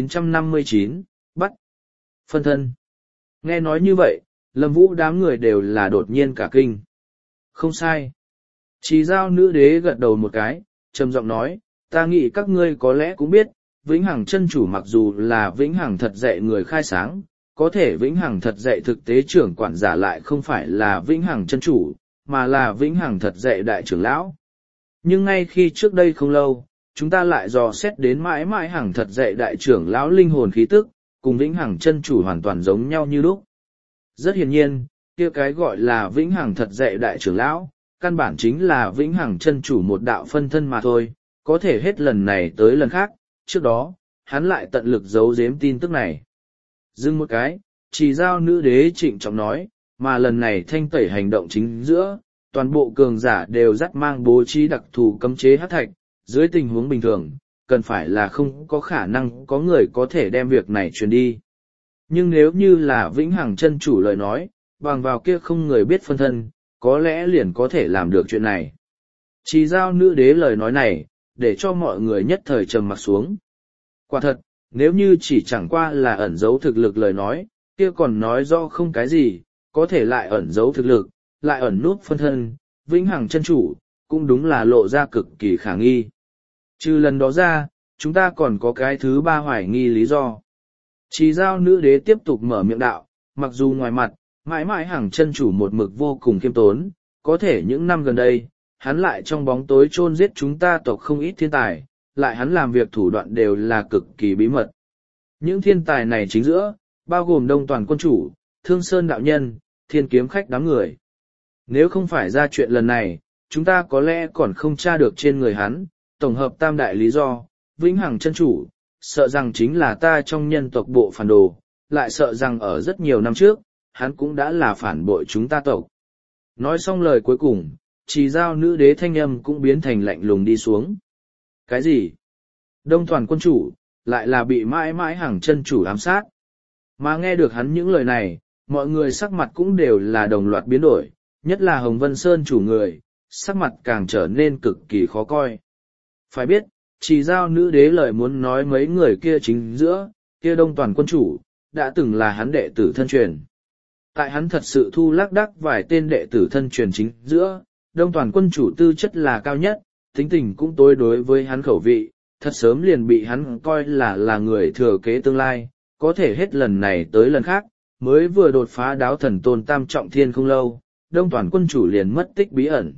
1959, bắt. Phân thân. Nghe nói như vậy, Lâm Vũ đám người đều là đột nhiên cả kinh. Không sai. Chỉ giao nữ đế gật đầu một cái, trầm giọng nói, ta nghĩ các ngươi có lẽ cũng biết, vĩnh hằng chân chủ mặc dù là vĩnh hằng thật dạy người khai sáng, có thể vĩnh hằng thật dạy thực tế trưởng quản giả lại không phải là vĩnh hằng chân chủ, mà là vĩnh hằng thật dạy đại trưởng lão. Nhưng ngay khi trước đây không lâu, chúng ta lại dò xét đến mãi mãi hằng thật dạy đại trưởng lão linh hồn khí tức, cùng vĩnh hằng chân chủ hoàn toàn giống nhau như lúc. Rất hiển nhiên, kia cái gọi là vĩnh hằng thật dạy đại trưởng lão, căn bản chính là vĩnh hằng chân chủ một đạo phân thân mà thôi, có thể hết lần này tới lần khác, trước đó, hắn lại tận lực giấu giếm tin tức này. Dừng một cái, chỉ giao nữ đế trịnh trọng nói, mà lần này thanh tẩy hành động chính giữa, toàn bộ cường giả đều dắt mang bố trí đặc thù cấm chế hắc thạch, dưới tình huống bình thường, cần phải là không có khả năng có người có thể đem việc này truyền đi. Nhưng nếu như là vĩnh hằng chân chủ lời nói, bằng vào kia không người biết phân thân, có lẽ liền có thể làm được chuyện này. Chỉ giao nữ đế lời nói này, để cho mọi người nhất thời trầm mặc xuống. Quả thật, nếu như chỉ chẳng qua là ẩn giấu thực lực lời nói, kia còn nói do không cái gì, có thể lại ẩn giấu thực lực, lại ẩn nút phân thân, vĩnh hằng chân chủ, cũng đúng là lộ ra cực kỳ khả nghi. Trừ lần đó ra, chúng ta còn có cái thứ ba hoài nghi lý do. Chỉ giao nữ đế tiếp tục mở miệng đạo, mặc dù ngoài mặt, mãi mãi hằng chân chủ một mực vô cùng khiêm tốn, có thể những năm gần đây, hắn lại trong bóng tối chôn giết chúng ta tộc không ít thiên tài, lại hắn làm việc thủ đoạn đều là cực kỳ bí mật. Những thiên tài này chính giữa, bao gồm Đông Toàn quân chủ, Thương Sơn đạo nhân, Thiên Kiếm khách đám người. Nếu không phải ra chuyện lần này, chúng ta có lẽ còn không tra được trên người hắn, tổng hợp tam đại lý do, vĩnh hằng chân chủ, sợ rằng chính là ta trong nhân tộc bộ phản đồ, lại sợ rằng ở rất nhiều năm trước, hắn cũng đã là phản bội chúng ta tộc. Nói xong lời cuối cùng, chỉ giao nữ đế thanh âm cũng biến thành lạnh lùng đi xuống. Cái gì? Đông Toàn quân chủ, lại là bị mãi mãi hằng chân chủ ám sát. Mà nghe được hắn những lời này, mọi người sắc mặt cũng đều là đồng loạt biến đổi, nhất là Hồng Vân Sơn chủ người, sắc mặt càng trở nên cực kỳ khó coi. Phải biết, chỉ giao nữ đế lời muốn nói mấy người kia chính giữa, kia Đông Toàn quân chủ, đã từng là hắn đệ tử thân truyền. Tại hắn thật sự thu lác đác vài tên đệ tử thân truyền chính giữa, Đông Toàn quân chủ tư chất là cao nhất, tính tình cũng tối đối với hắn khẩu vị, thật sớm liền bị hắn coi là người thừa kế tương lai, có thể hết lần này tới lần khác, mới vừa đột phá đáo thần tôn tam trọng thiên không lâu, Đông Toàn quân chủ liền mất tích bí ẩn.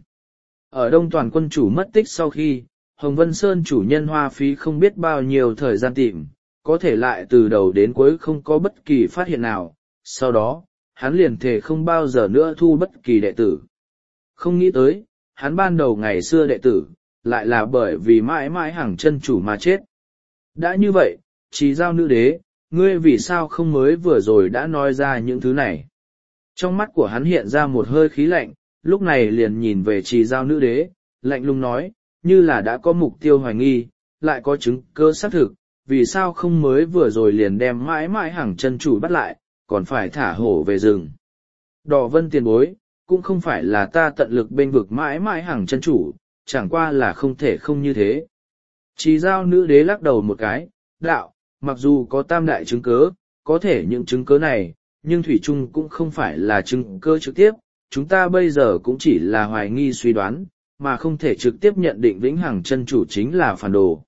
Ở Đông Toàn quân chủ mất tích sau khi, Hồng Vân Sơn chủ nhân hoa phí không biết bao nhiêu thời gian tìm, có thể lại từ đầu đến cuối không có bất kỳ phát hiện nào, sau đó, hắn liền thề không bao giờ nữa thu bất kỳ đệ tử. Không nghĩ tới, hắn ban đầu ngày xưa đệ tử, lại là bởi vì mãi mãi hằng chân chủ mà chết. Đã như vậy, chỉ giao nữ đế, ngươi vì sao không mới vừa rồi đã nói ra những thứ này? Trong mắt của hắn hiện ra một hơi khí lạnh, lúc này liền nhìn về chỉ giao nữ đế, lạnh lùng nói, như là đã có mục tiêu hoài nghi, lại có chứng cơ xác thực, vì sao không mới vừa rồi liền đem mãi mãi hằng chân chủ bắt lại, còn phải thả hổ về rừng. Đỏ Vân tiền bối, cũng không phải là ta tận lực bên vực mãi mãi hằng chân chủ, chẳng qua là không thể không như thế. Chỉ giao nữ đế lắc đầu một cái, đạo, mặc dù có tam đại chứng cớ, có thể những chứng cớ này, nhưng Thủy Trung cũng không phải là chứng cớ trực tiếp, chúng ta bây giờ cũng chỉ là hoài nghi suy đoán, mà không thể trực tiếp nhận định vĩnh hằng chân chủ chính là phản đồ.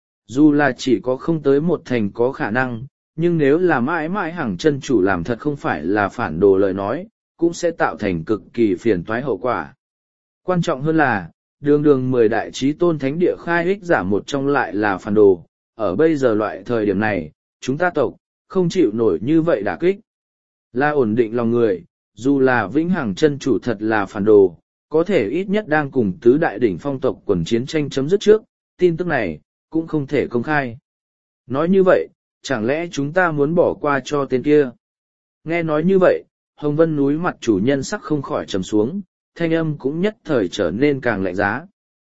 Dù là chỉ có không tới một thành có khả năng, nhưng nếu là mãi mãi hằng chân chủ làm thật không phải là phản đồ lời nói, cũng sẽ tạo thành cực kỳ phiền toái hậu quả. Quan trọng hơn là, đường 10 đại chí tôn thánh địa khai ích giả một trong lại là phản đồ, ở bây giờ loại thời điểm này, chúng ta tộc, không chịu nổi như vậy đả kích. Là ổn định lòng người, dù là vĩnh hằng chân chủ thật là phản đồ, có thể ít nhất đang cùng tứ đại đỉnh phong tộc quần chiến tranh chấm dứt trước, tin tức này, cũng không thể công khai. Nói như vậy, chẳng lẽ chúng ta muốn bỏ qua cho tên kia? Nghe nói như vậy, Hồng Vân núi mặt chủ nhân sắc không khỏi trầm xuống, thanh âm cũng nhất thời trở nên càng lạnh giá.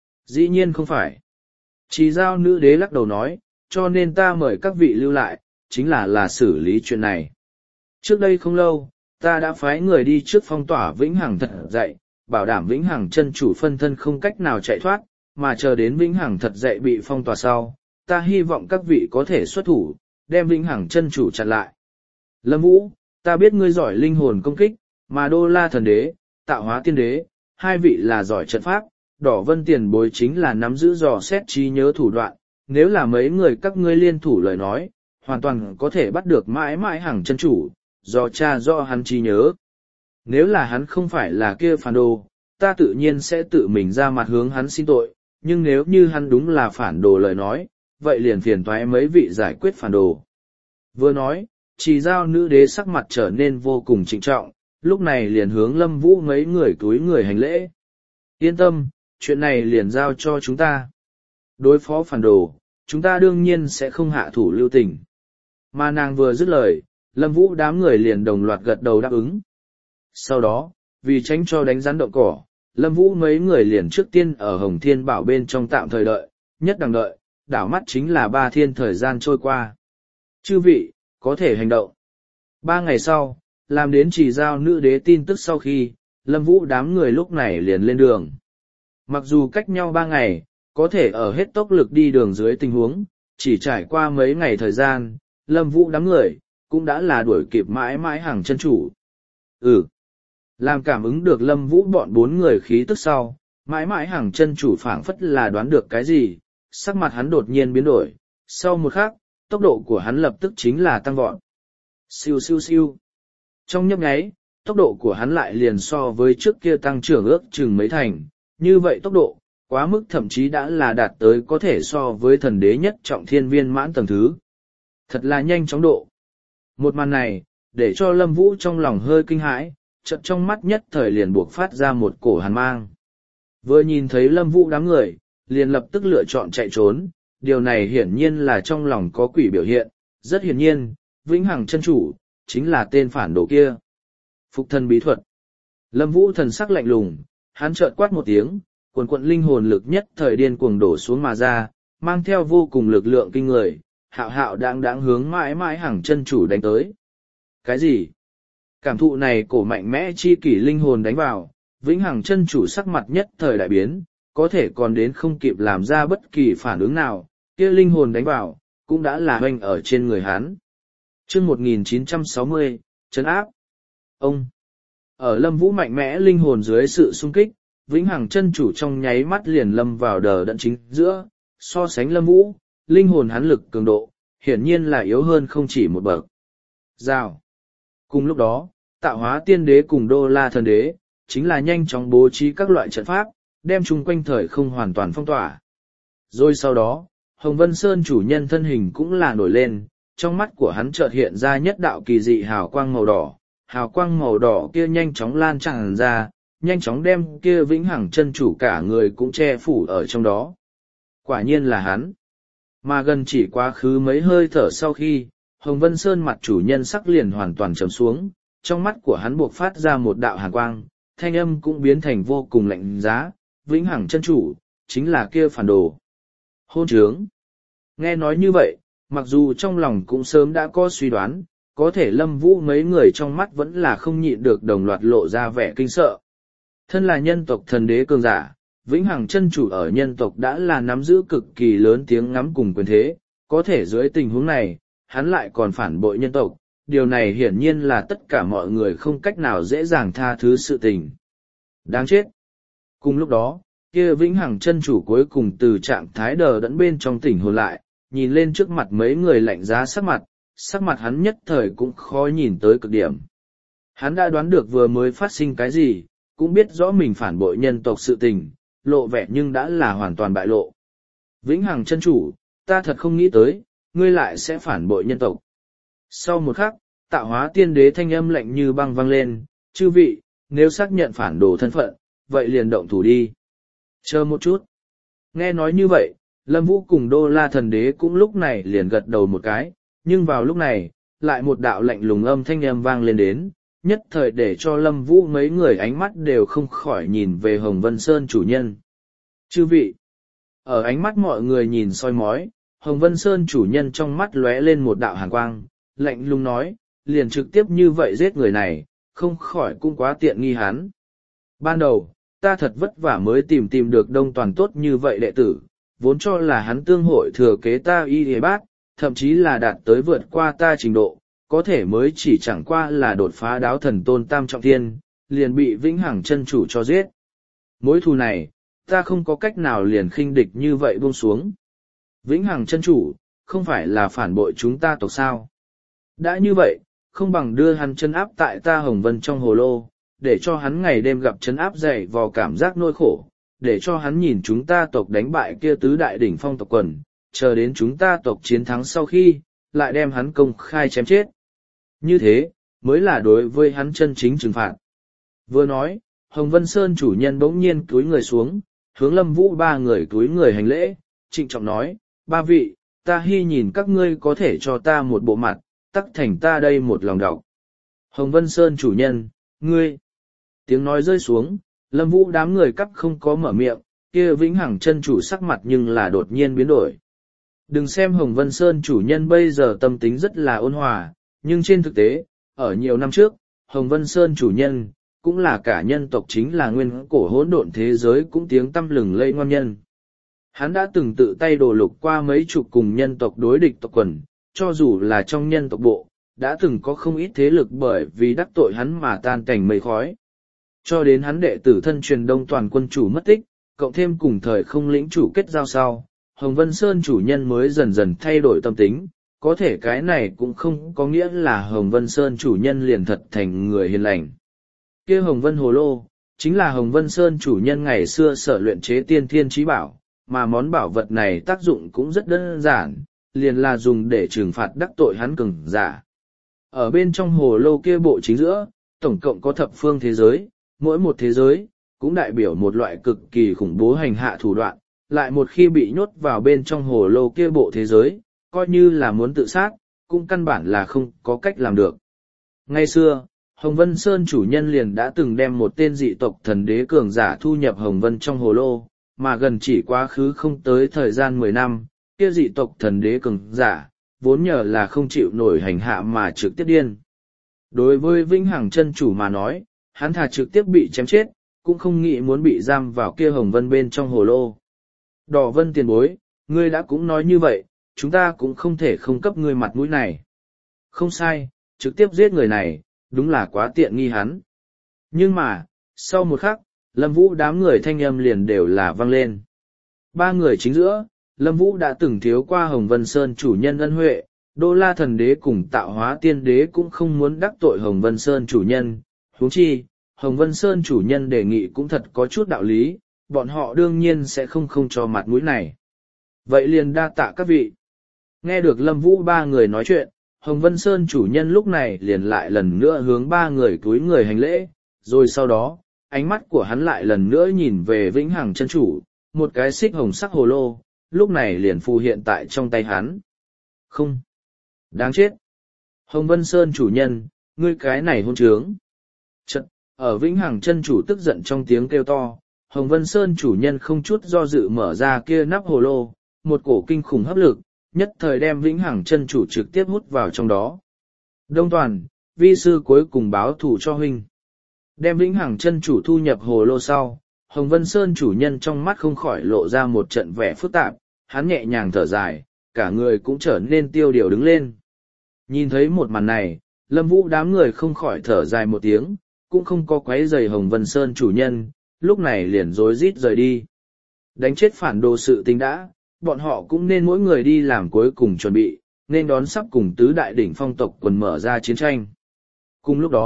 Dĩ nhiên không phải. Chỉ giao nữ đế lắc đầu nói, cho nên ta mời các vị lưu lại, chính là xử lý chuyện này. Trước đây không lâu, ta đã phái người đi trước phong tỏa vĩnh hằng thật dậy, bảo đảm vĩnh hằng chân chủ phân thân không cách nào chạy thoát, mà chờ đến vĩnh hằng thật dậy bị phong tỏa sau, ta hy vọng các vị có thể xuất thủ, đem vĩnh hằng chân chủ chặn lại. Lâm Vũ, ta biết ngươi giỏi linh hồn công kích, mà Đô La thần đế, Tạo Hóa tiên đế, hai vị là giỏi trận pháp, Đỏ Vân tiền bối chính là nắm giữ dò xét trí nhớ thủ đoạn, nếu là mấy người các ngươi liên thủ lời nói, hoàn toàn có thể bắt được mãi mãi hằng chân chủ, do cha do hắn trí nhớ. Nếu là hắn không phải là kia phản đồ, ta tự nhiên sẽ tự mình ra mặt hướng hắn xin tội, nhưng nếu như hắn đúng là phản đồ lời nói, vậy liền phiền toái mấy vị giải quyết phản đồ. Vừa nói, chỉ giao nữ đế sắc mặt trở nên vô cùng trịnh trọng, lúc này liền hướng Lâm Vũ mấy người túi người hành lễ. Yên tâm, chuyện này liền giao cho chúng ta. Đối phó phản đồ, chúng ta đương nhiên sẽ không hạ thủ lưu tình. Mà nàng vừa dứt lời, Lâm Vũ đám người liền đồng loạt gật đầu đáp ứng. Sau đó, vì tránh cho đánh rắn động cỏ, Lâm Vũ mấy người liền trước tiên ở Hồng Thiên Bảo bên trong tạm thời đợi, nhất đằng đợi, đảo mắt chính là 3 thiên thời gian trôi qua. Chư vị, có thể hành động. 3 ngày sau, làm đến chỉ giao nữ đế tin tức sau khi, Lâm Vũ đám người lúc này liền lên đường. Mặc dù cách nhau 3 ngày, có thể ở hết tốc lực đi đường dưới tình huống, chỉ trải qua mấy ngày thời gian, Lâm Vũ đám người, cũng đã là đuổi kịp mãi mãi hàng chân chủ. Làm cảm ứng được Lâm Vũ bọn 4 người khí tức sau, mãi mãi hàng chân chủ phảng phất là đoán được cái gì, sắc mặt hắn đột nhiên biến đổi, sau một khắc, tốc độ của hắn lập tức chính là tăng vọt. Siêu siêu siêu. Trong nhấp nháy, tốc độ của hắn lại liền so với trước kia tăng trưởng ước chừng mấy thành, như vậy tốc độ, quá mức thậm chí đã là đạt tới có thể so với thần đế nhất trọng thiên viên mãn tầng thứ. Thật là nhanh chóng độ. Một màn này, để cho Lâm Vũ trong lòng hơi kinh hãi, chợt trong mắt nhất thời liền buộc phát ra một cổ hàn mang. Vừa nhìn thấy Lâm Vũ đám người, liền lập tức lựa chọn chạy trốn, điều này hiển nhiên là trong lòng có quỷ biểu hiện, rất hiển nhiên, vĩnh hằng chân chủ, chính là tên phản đồ kia. Phục thân bí thuật. Lâm Vũ thần sắc lạnh lùng, hắn chợt quát một tiếng, quần quận linh hồn lực nhất thời điên cuồng đổ xuống mà ra, mang theo vô cùng lực lượng kinh người, hạo hạo đáng hướng mãi mãi hằng chân chủ đánh tới. Cái gì? Cảm thụ này cổ mạnh mẽ chi kỷ linh hồn đánh vào, vĩnh hằng chân chủ sắc mặt nhất thời đại biến, có thể còn đến không kịp làm ra bất kỳ phản ứng nào, kia linh hồn đánh vào, cũng đã là hoành ở trên người hắn. Chương 1960, trấn áp. Ông. Ở Lâm Vũ mạnh mẽ linh hồn dưới sự xung kích, vĩnh hằng chân chủ trong nháy mắt liền lâm vào đờ đẫn chính giữa, so sánh Lâm Vũ, linh hồn hắn lực cường độ, hiển nhiên là yếu hơn không chỉ một bậc. Rào. Cùng lúc đó, Tạo Hóa tiên đế cùng Đô La thần đế, chính là nhanh chóng bố trí các loại trận pháp, đem chung quanh thời không hoàn toàn phong tỏa. Rồi sau đó, Hồng Vân Sơn chủ nhân thân hình cũng là nổi lên, trong mắt của hắn chợt hiện ra nhất đạo kỳ dị hào quang màu đỏ kia nhanh chóng lan tràn ra, nhanh chóng đem kia vĩnh hằng chân chủ cả người cũng che phủ ở trong đó. Quả nhiên là hắn. Mà gần chỉ quá khứ mấy hơi thở sau khi, Hồng Vân Sơn mặt chủ nhân sắc liền hoàn toàn trầm xuống, trong mắt của hắn buộc phát ra một đạo hàn quang, thanh âm cũng biến thành vô cùng lạnh giá, vĩnh hằng chân chủ, chính là kia phản đồ. Hôn trướng. Nghe nói như vậy, mặc dù trong lòng cũng sớm đã có suy đoán, có thể Lâm Vũ mấy người trong mắt vẫn là không nhịn được đồng loạt lộ ra vẻ kinh sợ. Thân là nhân tộc thần đế cường giả, vĩnh hằng chân chủ ở nhân tộc đã là nắm giữ cực kỳ lớn tiếng ngắm cùng quyền thế, có thể dưới tình huống này, hắn lại còn phản bội nhân tộc, điều này hiển nhiên là tất cả mọi người không cách nào dễ dàng tha thứ sự tình. Đáng chết! Cùng lúc đó, kia vĩnh hằng chân chủ cuối cùng từ trạng thái đờ đẫn bên trong tỉnh hồn lại, nhìn lên trước mặt mấy người lạnh giá sắc mặt hắn nhất thời cũng khó nhìn tới cực điểm. Hắn đã đoán được vừa mới phát sinh cái gì, cũng biết rõ mình phản bội nhân tộc sự tình, lộ vẻ nhưng đã là hoàn toàn bại lộ. Vĩnh Hằng chân chủ, ta thật không nghĩ tới, ngươi lại sẽ phản bội nhân tộc. Sau một khắc, Tạo Hóa Tiên Đế thanh âm lạnh như băng vang lên, chư vị, nếu xác nhận phản đồ thân phận, vậy liền động thủ đi. Chờ một chút. Nghe nói như vậy, Lâm Vũ cùng Đô La Thần Đế cũng lúc này liền gật đầu một cái, nhưng vào lúc này, lại một đạo lạnh lùng âm thanh âm vang lên đến, nhất thời để cho Lâm Vũ mấy người ánh mắt đều không khỏi nhìn về Hồng Vân Sơn chủ nhân. Chư vị, ở ánh mắt mọi người nhìn soi mói, Hồng Vân Sơn chủ nhân trong mắt lóe lên một đạo hàn quang, lạnh lùng nói, liền trực tiếp như vậy giết người này, không khỏi cũng quá tiện nghi hắn. Ban đầu, ta thật vất vả mới tìm được Đông Toàn tốt như vậy đệ tử, vốn cho là hắn tương hội thừa kế ta y hề bác, thậm chí là đạt tới vượt qua ta trình độ, có thể mới chỉ chẳng qua là đột phá đáo thần tôn tam trọng thiên, liền bị Vĩnh Hằng chân chủ cho giết. Mối thù này, ta không có cách nào liền khinh địch như vậy buông xuống. Vĩnh Hằng chân chủ, không phải là phản bội chúng ta tộc sao? Đã như vậy, không bằng đưa hắn chân áp tại ta Hồng Vân trong hồ lô, để cho hắn ngày đêm gặp chân áp dày vò cảm giác nỗi khổ, để cho hắn nhìn chúng ta tộc đánh bại kia tứ đại đỉnh phong tộc quần, chờ đến chúng ta tộc chiến thắng sau khi, lại đem hắn công khai chém chết. Như thế, mới là đối với hắn chân chính trừng phạt. Vừa nói, Hồng Vân Sơn chủ nhân bỗng nhiên cúi người xuống, hướng Lâm Vũ ba người cúi người hành lễ, trịnh trọng nói, ba vị, ta hy nhìn các ngươi có thể cho ta một bộ mặt, tắc thành ta đây một lòng đọc. Hồng Vân Sơn chủ nhân, ngươi. Tiếng nói rơi xuống, Lâm Vũ đám người cắp không có mở miệng, kia Vĩnh Hằng chân chủ sắc mặt nhưng là đột nhiên biến đổi. Đừng xem Hồng Vân Sơn chủ nhân bây giờ tâm tính rất là ôn hòa, nhưng trên thực tế, ở nhiều năm trước, Hồng Vân Sơn chủ nhân, cũng là cả nhân tộc chính là nguyên cổ hỗn độn thế giới cũng tiếng tăm lừng lây ngoan nhân. Hắn đã từng tự tay đổ lục qua mấy chục cùng nhân tộc đối địch tộc quần, cho dù là trong nhân tộc bộ, đã từng có không ít thế lực bởi vì đắc tội hắn mà tan cảnh mây khói. Cho đến hắn đệ tử thân truyền Đông Toàn quân chủ mất tích, cộng thêm cùng thời không lĩnh chủ kết giao sau, Hồng Vân Sơn chủ nhân mới dần dần thay đổi tâm tính, có thể cái này cũng không có nghĩa là Hồng Vân Sơn chủ nhân liền thật thành người hiền lành. Kia Hồng Vân Hồ Lô, chính là Hồng Vân Sơn chủ nhân ngày xưa sở luyện chế tiên thiên trí bảo, mà món bảo vật này tác dụng cũng rất đơn giản, liền là dùng để trừng phạt đắc tội hắn cường giả. Ở bên trong hồ lô kia bộ chính giữa, tổng cộng có thập phương thế giới, mỗi một thế giới, cũng đại biểu một loại cực kỳ khủng bố hành hạ thủ đoạn, lại một khi bị nhốt vào bên trong hồ lô kia bộ thế giới, coi như là muốn tự sát, cũng căn bản là không có cách làm được. Ngày xưa, Hồng Vân Sơn chủ nhân liền đã từng đem một tên dị tộc thần đế cường giả thu nhập Hồng Vân trong hồ lô, mà gần chỉ quá khứ không tới thời gian 10 năm, kia dị tộc thần đế cường giả, vốn nhờ là không chịu nổi hành hạ mà trực tiếp điên. Đối với Vĩnh Hằng chân chủ mà nói, hắn thà trực tiếp bị chém chết, cũng không nghĩ muốn bị giam vào kia Hồng Vân bên trong hồ lô. Đỏ Vân tiền bối, ngươi đã cũng nói như vậy, chúng ta cũng không thể không cấp ngươi mặt mũi này. Không sai, trực tiếp giết người này, đúng là quá tiện nghi hắn. Nhưng mà, sau một khắc, Lâm Vũ đám người thanh âm liền đều là vang lên. Ba người chính giữa, Lâm Vũ đã từng thiếu qua Hồng Vân Sơn chủ nhân ân huệ, Đô La Thần Đế cùng Tạo Hóa Tiên Đế cũng không muốn đắc tội Hồng Vân Sơn chủ nhân. Huống chi, Hồng Vân Sơn chủ nhân đề nghị cũng thật có chút đạo lý, bọn họ đương nhiên sẽ không cho mặt mũi này. Vậy liền đa tạ các vị. Nghe được Lâm Vũ ba người nói chuyện, Hồng Vân Sơn chủ nhân lúc này liền lại lần nữa hướng ba người cúi người hành lễ, rồi sau đó, ánh mắt của hắn lại lần nữa nhìn về Vĩnh Hằng chân chủ, một cái xích hồng sắc hồ lô, lúc này liền phù hiện tại trong tay hắn. Không. Đáng chết. Hồng Vân Sơn chủ nhân, ngươi cái này hôn trướng. Chật, ở Vĩnh Hằng chân chủ tức giận trong tiếng kêu to, Hồng Vân Sơn chủ nhân không chút do dự mở ra kia nắp hồ lô, một cổ kinh khủng hấp lực, nhất thời đem Vĩnh Hằng chân chủ trực tiếp hút vào trong đó. Đông Toàn, vi sư cuối cùng báo thù cho huynh. Đem Vĩnh Hằng chân chủ thu nhập hồ lô sau, Hồng Vân Sơn chủ nhân trong mắt không khỏi lộ ra một trận vẻ phức tạp, hắn nhẹ nhàng thở dài, cả người cũng trở nên tiêu điều đứng lên. Nhìn thấy một màn này, Lâm Vũ đám người không khỏi thở dài một tiếng, cũng không có quấy rầy Hồng Vân Sơn chủ nhân, lúc này liền rối rít rời đi. Đánh chết phản đồ sự tình đã, bọn họ cũng nên mỗi người đi làm cuối cùng chuẩn bị, nên đón sắp cùng tứ đại đỉnh phong tộc quần mở ra chiến tranh. Cùng lúc đó,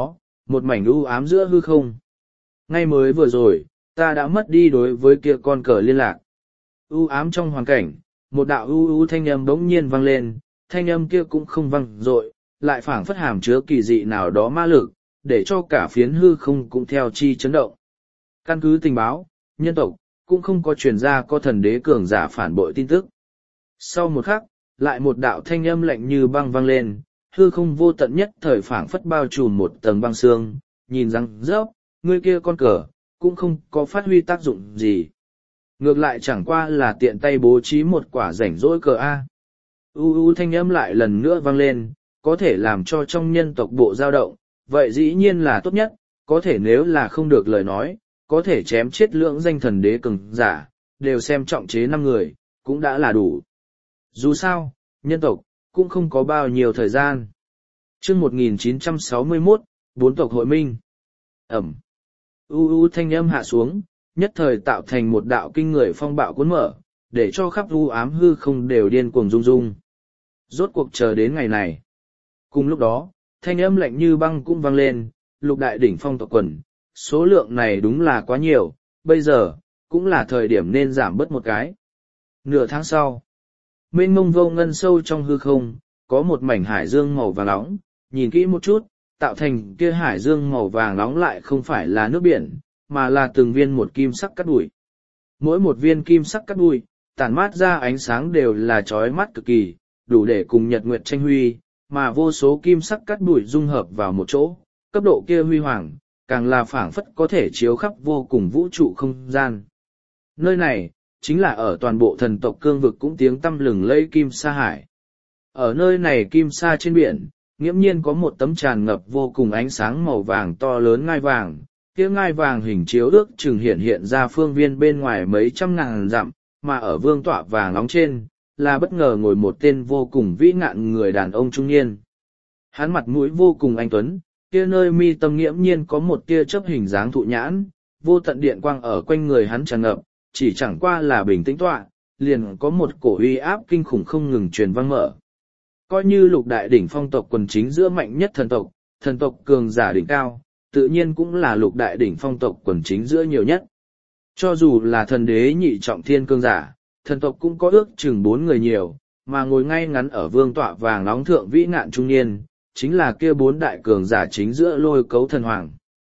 một mảnh u ám giữa hư không. Ngay mới vừa rồi, ta đã mất đi đối với kia con cờ liên lạc. U ám trong hoàn cảnh, một đạo u thanh âm bỗng nhiên vang lên, thanh âm kia cũng không vang dội, lại phảng phất hàm chứa kỳ dị nào đó ma lực, để cho cả phiến hư không cũng theo chi chấn động. Căn cứ tình báo, nhân tộc cũng không có truyền ra có thần đế cường giả phản bội tin tức. Sau một khắc, lại một đạo thanh âm lạnh như băng vang lên, hư không vô tận nhất thời phảng phất bao trùm một tầng băng xương, nhìn răng rớp, người kia con cờ, cũng không có phát huy tác dụng gì. Ngược lại chẳng qua là tiện tay bố trí một quả rảnh rỗi cờ A. Thanh âm lại lần nữa vang lên, có thể làm cho trong nhân tộc bộ dao động, vậy dĩ nhiên là tốt nhất, có thể nếu là không được lời nói, có thể chém chết lưỡng danh thần đế cường giả, đều xem trọng chế 5 người, cũng đã là đủ. Dù sao, nhân tộc, cũng không có bao nhiêu thời gian. Chương 1961, 4 tộc hội minh. Ẩm. Thanh âm hạ xuống, nhất thời tạo thành một đạo kinh người phong bạo cuốn mở, để cho khắp u ám hư không đều điên cuồng rung rung. Rốt cuộc chờ đến ngày này. Cùng lúc đó, thanh âm lạnh như băng cũng vang lên, lục đại đỉnh phong tộc quần, số lượng này đúng là quá nhiều, bây giờ, cũng là thời điểm nên giảm bớt một cái. Nửa tháng sau, mênh mông vô ngân sâu trong hư không, có một mảnh hải dương màu vàng nóng, nhìn kỹ một chút, tạo thành kia hải dương màu vàng nóng lại không phải là nước biển, mà là từng viên một kim sắc cắt đùi. Mỗi một viên kim sắc cắt đùi, tản mát ra ánh sáng đều là chói mắt cực kỳ, đủ để cùng nhật nguyệt tranh huy, mà vô số kim sắc cắt đùi dung hợp vào một chỗ, cấp độ kia huy hoàng, càng là phảng phất có thể chiếu khắp vô cùng vũ trụ không gian. Nơi này, chính là ở toàn bộ thần tộc cương vực cũng tiếng tăm lừng lẫy Kim Sa Hải. Ở nơi này Kim Sa trên biển, nghiễm nhiên có một tấm tràn ngập vô cùng ánh sáng màu vàng to lớn ngai vàng, kia ngai vàng hình chiếu ước chừng hiện ra phương viên bên ngoài mấy trăm ngàn dặm, mà ở vương tọa vàng nóng trên, là bất ngờ ngồi một tên vô cùng vĩ ngạn người đàn ông trung niên. Hắn mặt mũi vô cùng anh tuấn, kia nơi mi tâm nghiễm nhiên có một tia chớp hình dáng thụ nhãn, vô tận điện quang ở quanh người hắn tràn ngập, chỉ chẳng qua là bình tĩnh tọa, liền có một cổ uy áp kinh khủng không ngừng truyền vang mở. Coi như lục đại đỉnh phong tộc quần chính giữa mạnh nhất thần tộc cường giả đỉnh cao, tự nhiên cũng là lục đại đỉnh phong tộc quần chính giữa nhiều nhất. Cho dù là thần đế nhị trọng thiên cường giả, thần tộc cũng có ước chừng 4 người nhiều, mà ngồi ngay ngắn ở vương tọa vàng nóng thượng vĩ ngạn trung niên, chính là kia 4 đại cường giả chính giữa lôi cấu thần hoàng.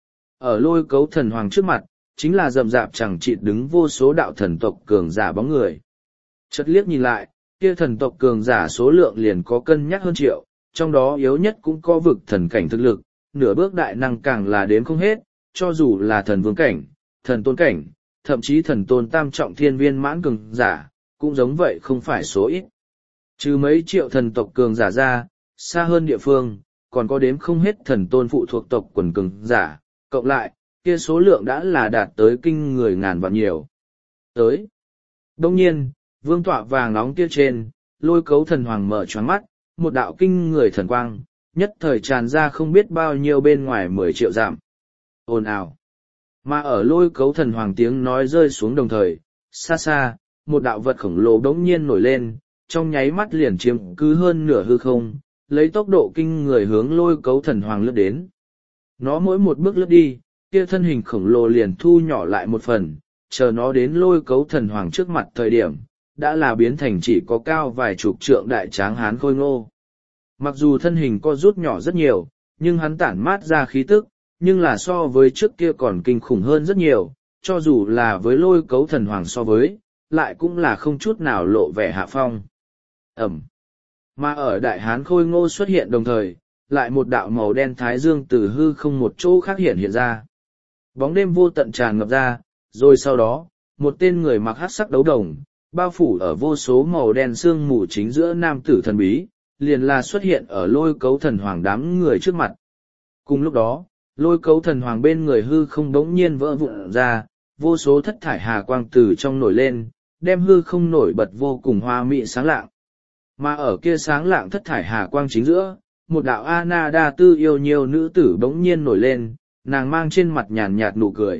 Ở lôi cấu thần hoàng trước mặt, chính là rậm rạp chẳng chịt đứng vô số đạo thần tộc cường giả bóng người. Chợt liếc nhìn lại, kia thần tộc cường giả số lượng liền có cân nhắc hơn triệu, trong đó yếu nhất cũng có vực thần cảnh thực lực, nửa bước đại năng càng là đếm không hết, cho dù là thần vương cảnh, thần tôn cảnh, thậm chí thần tôn tam trọng thiên viên mãn cường giả, cũng giống vậy không phải số ít. Trừ mấy triệu thần tộc cường giả ra, xa hơn địa phương, còn có đếm không hết thần tôn phụ thuộc tộc quần cường giả, cộng lại, kia số lượng đã là đạt tới kinh người ngàn vạn nhiều. Tới. Đông nhiên, vương tọa vàng nóng kia trên, lôi cấu thần hoàng mở choáng mắt, một đạo kinh người thần quang, nhất thời tràn ra không biết bao nhiêu bên ngoài 10 triệu dặm. Ồn ào. Mà ở lôi cấu thần hoàng tiếng nói rơi xuống đồng thời, xa xa, một đạo vật khổng lồ đống nhiên nổi lên, trong nháy mắt liền chiếm cứ hơn nửa hư không, lấy tốc độ kinh người hướng lôi cấu thần hoàng lướt đến. Nó mỗi một bước lướt đi, kia thân hình khổng lồ liền thu nhỏ lại một phần, chờ nó đến lôi cấu thần hoàng trước mặt thời điểm, đã là biến thành chỉ có cao vài chục trượng đại tráng hán khôi ngô. Mặc dù thân hình co rút nhỏ rất nhiều, nhưng hắn tản mát ra khí tức, nhưng là so với trước kia còn kinh khủng hơn rất nhiều, cho dù là với lôi cấu thần hoàng so với, lại cũng là không chút nào lộ vẻ hạ phong. Ẩm. Mà ở đại hán khôi ngô xuất hiện đồng thời, lại một đạo màu đen thái dương từ hư không một chỗ khác hiện ra. Bóng đêm vô tận tràn ngập ra, rồi sau đó, một tên người mặc hắc sắc đấu đồng, bao phủ ở vô số màu đen sương mù chính giữa nam tử thần bí, liền là xuất hiện ở lôi cấu thần hoàng đám người trước mặt. Cùng lúc đó, lôi cấu thần hoàng bên người hư không đống nhiên vỡ vụn ra, vô số thất thải hà quang từ trong nổi lên, đem hư không nổi bật vô cùng hoa mỹ sáng lạng. Mà ở kia sáng lạng thất thải hà quang chính giữa, một đạo Anada tư yêu nhiều nữ tử bỗng nhiên nổi lên, nàng mang trên mặt nhàn nhạt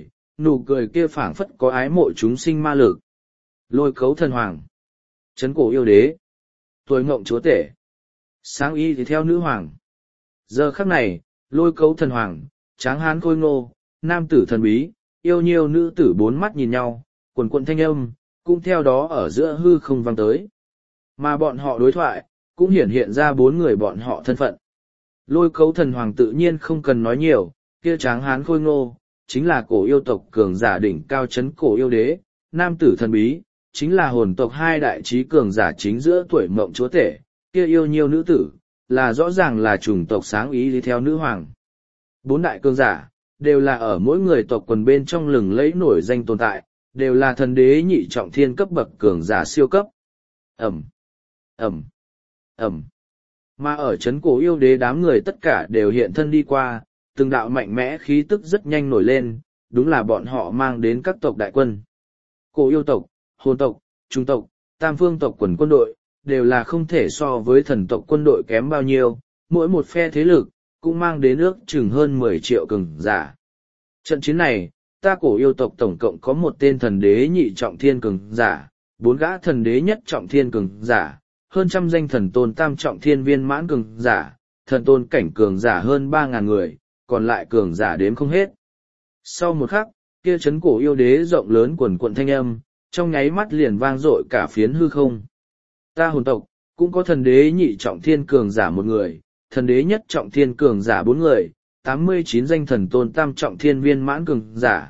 nụ cười kia phảng phất có ái mộ chúng sinh ma lực. Lôi cấu thần hoàng, trấn cổ yêu đế, tuổi ngộng chúa tể, sáng y thì theo nữ hoàng. Giờ khắc này, lôi cấu thần hoàng, tráng hán khôi ngô, nam tử thần bí, yêu nhiêu nữ tử bốn mắt nhìn nhau, quần quần thanh âm, cũng theo đó ở giữa hư không vang tới. Mà bọn họ đối thoại, cũng hiển hiện ra bốn người bọn họ thân phận. Lôi Cấu Thần Hoàng tự nhiên không cần nói nhiều, kia tráng hán khôi ngô, chính là cổ yêu tộc cường giả đỉnh cao chấn cổ yêu đế, nam tử thần bí, chính là hồn tộc hai đại trí cường giả chính giữa tuổi mộng chúa tể, kia yêu nhiêu nữ tử, là rõ ràng là chủng tộc sáng ý đi theo nữ hoàng. Bốn đại cường giả, đều là ở mỗi người tộc quần bên trong lừng lẫy nổi danh tồn tại, đều là thần đế nhị trọng thiên cấp bậc cường giả siêu cấp. Ẩm, Ẩm, Ẩm. Mà ở chấn cổ yêu đế đám người tất cả đều hiện thân đi qua, từng đạo mạnh mẽ khí tức rất nhanh nổi lên, đúng là bọn họ mang đến các tộc đại quân. Cổ yêu tộc, hồn tộc, trung tộc, tam phương tộc quần quân đội, đều là không thể so với thần tộc quân đội kém bao nhiêu, mỗi một phe thế lực, cũng mang đến ước chừng hơn 10 triệu cường giả. Trận chiến này, ta cổ yêu tộc tổng cộng có một tên thần đế nhị trọng thiên cường giả, 4 gã thần đế nhất trọng thiên cường giả, hơn trăm danh thần tôn tam trọng thiên viên mãn cường giả, thần tôn cảnh cường giả hơn 3.000 người, còn lại cường giả đếm không hết. Sau một khắc, kia chấn cổ yêu đế rộng lớn quần quận thanh âm, trong nháy mắt liền vang dội cả phiến hư không. Ta hồn tộc, cũng có thần đế nhị trọng thiên cường giả một người, thần đế nhất trọng thiên cường giả 4 người, 89 danh thần tôn tam trọng thiên viên mãn cường giả,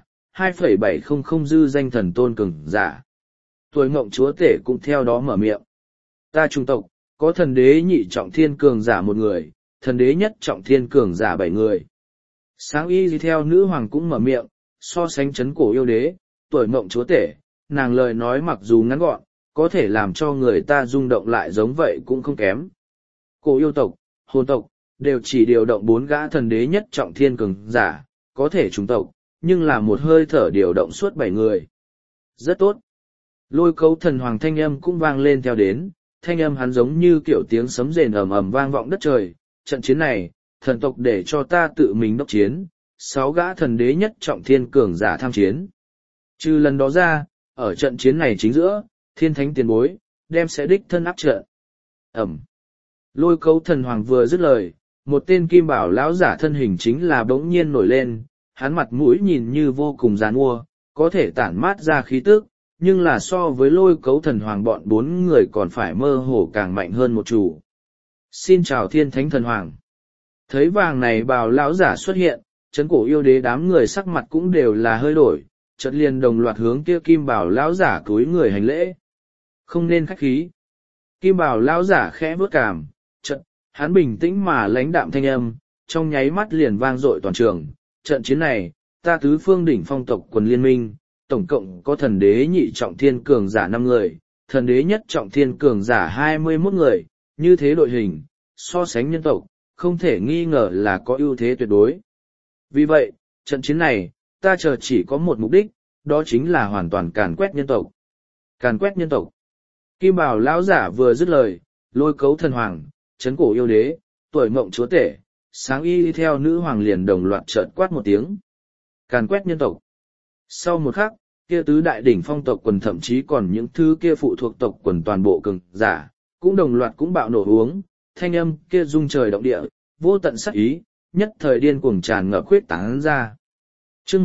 2,700 dư danh thần tôn cường giả. Tuổi ngộng chúa tể cũng theo đó mở miệng. Ta trung tộc, có thần đế nhị trọng thiên cường giả một người, thần đế nhất trọng thiên cường giả 7 người. Sáng y gì theo nữ hoàng cũng mở miệng, so sánh chấn cổ yêu đế, tuổi ngộng chúa tể, nàng lời nói mặc dù ngắn gọn, có thể làm cho người ta rung động lại giống vậy cũng không kém. Cổ yêu tộc, hồn tộc, đều chỉ điều động 4 gã thần đế nhất trọng thiên cường giả, có thể trùng tộc, nhưng là một hơi thở điều động suốt 7 người. Rất tốt. Lôi Cấu Thần Hoàng thanh âm cũng vang lên theo đến, thanh âm hắn giống như kiểu tiếng sấm rền ầm ầm vang vọng đất trời. Trận chiến này, thần tộc để cho ta tự mình đốc chiến, 6 gã thần đế nhất trọng thiên cường giả tham chiến. Trừ lần đó ra, ở trận chiến này chính giữa, thiên thánh tiền bối, đem sẽ đích thân áp trận. Ẩm. Lôi Cấu Thần Hoàng vừa dứt lời, một tên kim bảo lão giả thân hình chính là bỗng nhiên nổi lên, hắn mặt mũi nhìn như vô cùng giàn mua, có thể tản mát ra khí tức, nhưng là so với Lôi Cấu Thần Hoàng bọn 4 người còn phải mơ hồ càng mạnh hơn một chủ. Xin chào thiên thánh thần hoàng. Thấy vàng này bào lão giả xuất hiện, chấn cổ yêu đế đám người sắc mặt cũng đều là hơi đổi, chợt liền đồng loạt hướng kia kim bảo lão giả cúi người hành lễ. Không nên khách khí. Kim bảo lão giả khẽ bước cảm, chợt hắn bình tĩnh mà lãnh đạm thanh âm, trong nháy mắt liền vang dội toàn trường. Trận chiến này, ta tứ phương đỉnh phong tộc quần liên minh, tổng cộng có thần đế nhị trọng thiên cường giả 5 người, thần đế nhất trọng thiên cường giả 21 người, như thế đội hình, so sánh nhân tộc, không thể nghi ngờ là có ưu thế tuyệt đối. Vì vậy, trận chiến này, ta chờ chỉ có một mục đích, đó chính là hoàn toàn càn quét nhân tộc. Càn quét nhân tộc. Kim Bảo lão giả vừa dứt lời, Lôi Cấu Thần Hoàng, chấn cổ yêu đế, tuổi mộng chúa tể, sáng y theo nữ hoàng liền đồng loạt chợt quát một tiếng. Càn quét nhân tộc. Sau một khắc, kia tứ đại đỉnh phong tộc quần thậm chí còn những thứ kia phụ thuộc tộc quần toàn bộ cường giả, cũng đồng loạt cũng bạo nổ uống, thanh âm kia rung trời động địa, vô tận sắc ý, nhất thời điên cuồng tràn ngập khuyết tán ra. Chương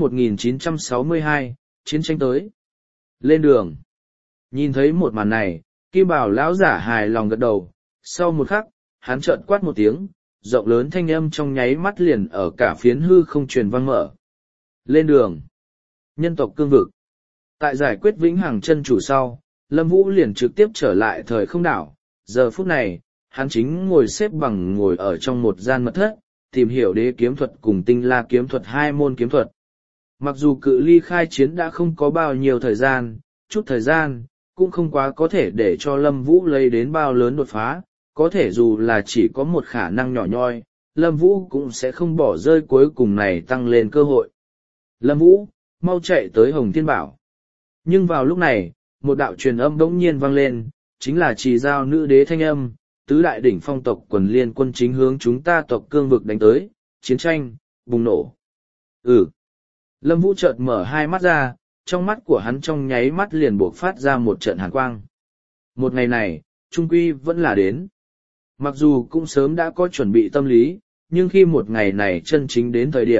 1962, chiến tranh tới. Lên đường. Nhìn thấy một màn này, Kim Bảo lão giả hài lòng gật đầu, sau một khắc, hắn chợt quát một tiếng, rộng lớn thanh âm trong nháy mắt liền ở cả phiến hư không truyền vang mở. Lên đường. Nhân tộc cương vực. Tại giải quyết vĩnh hằng chân chủ sau, Lâm Vũ liền trực tiếp trở lại thời không đảo. Giờ phút này, hắn chính ngồi xếp bằng ngồi ở trong một gian mật thất, tìm hiểu đế kiếm thuật cùng tinh la kiếm thuật 2 môn kiếm thuật. Mặc dù cự ly khai chiến đã không có bao nhiêu thời gian, chút thời gian, cũng không quá có thể để cho Lâm Vũ lấy đến bao lớn đột phá, có thể dù là chỉ có một khả năng nhỏ nhoi, Lâm Vũ cũng sẽ không bỏ rơi cuối cùng này tăng lên cơ hội. Lâm Vũ, mau chạy tới Hồng Thiên Bảo. Nhưng vào lúc này, một đạo truyền âm bỗng nhiên vang lên, chính là Trì Giao nữ đế thanh âm, tứ đại đỉnh phong tộc quần liên quân chính hướng chúng ta tộc cương vực đánh tới, chiến tranh, bùng nổ. Lâm Vũ chợt mở hai mắt ra, trong mắt của hắn trong nháy mắt liền buộc phát ra một trận hàn quang. Một ngày này, trung quy vẫn là đến. Mặc dù cũng sớm đã có chuẩn bị tâm lý, nhưng khi một ngày này chân chính đến thời điểm,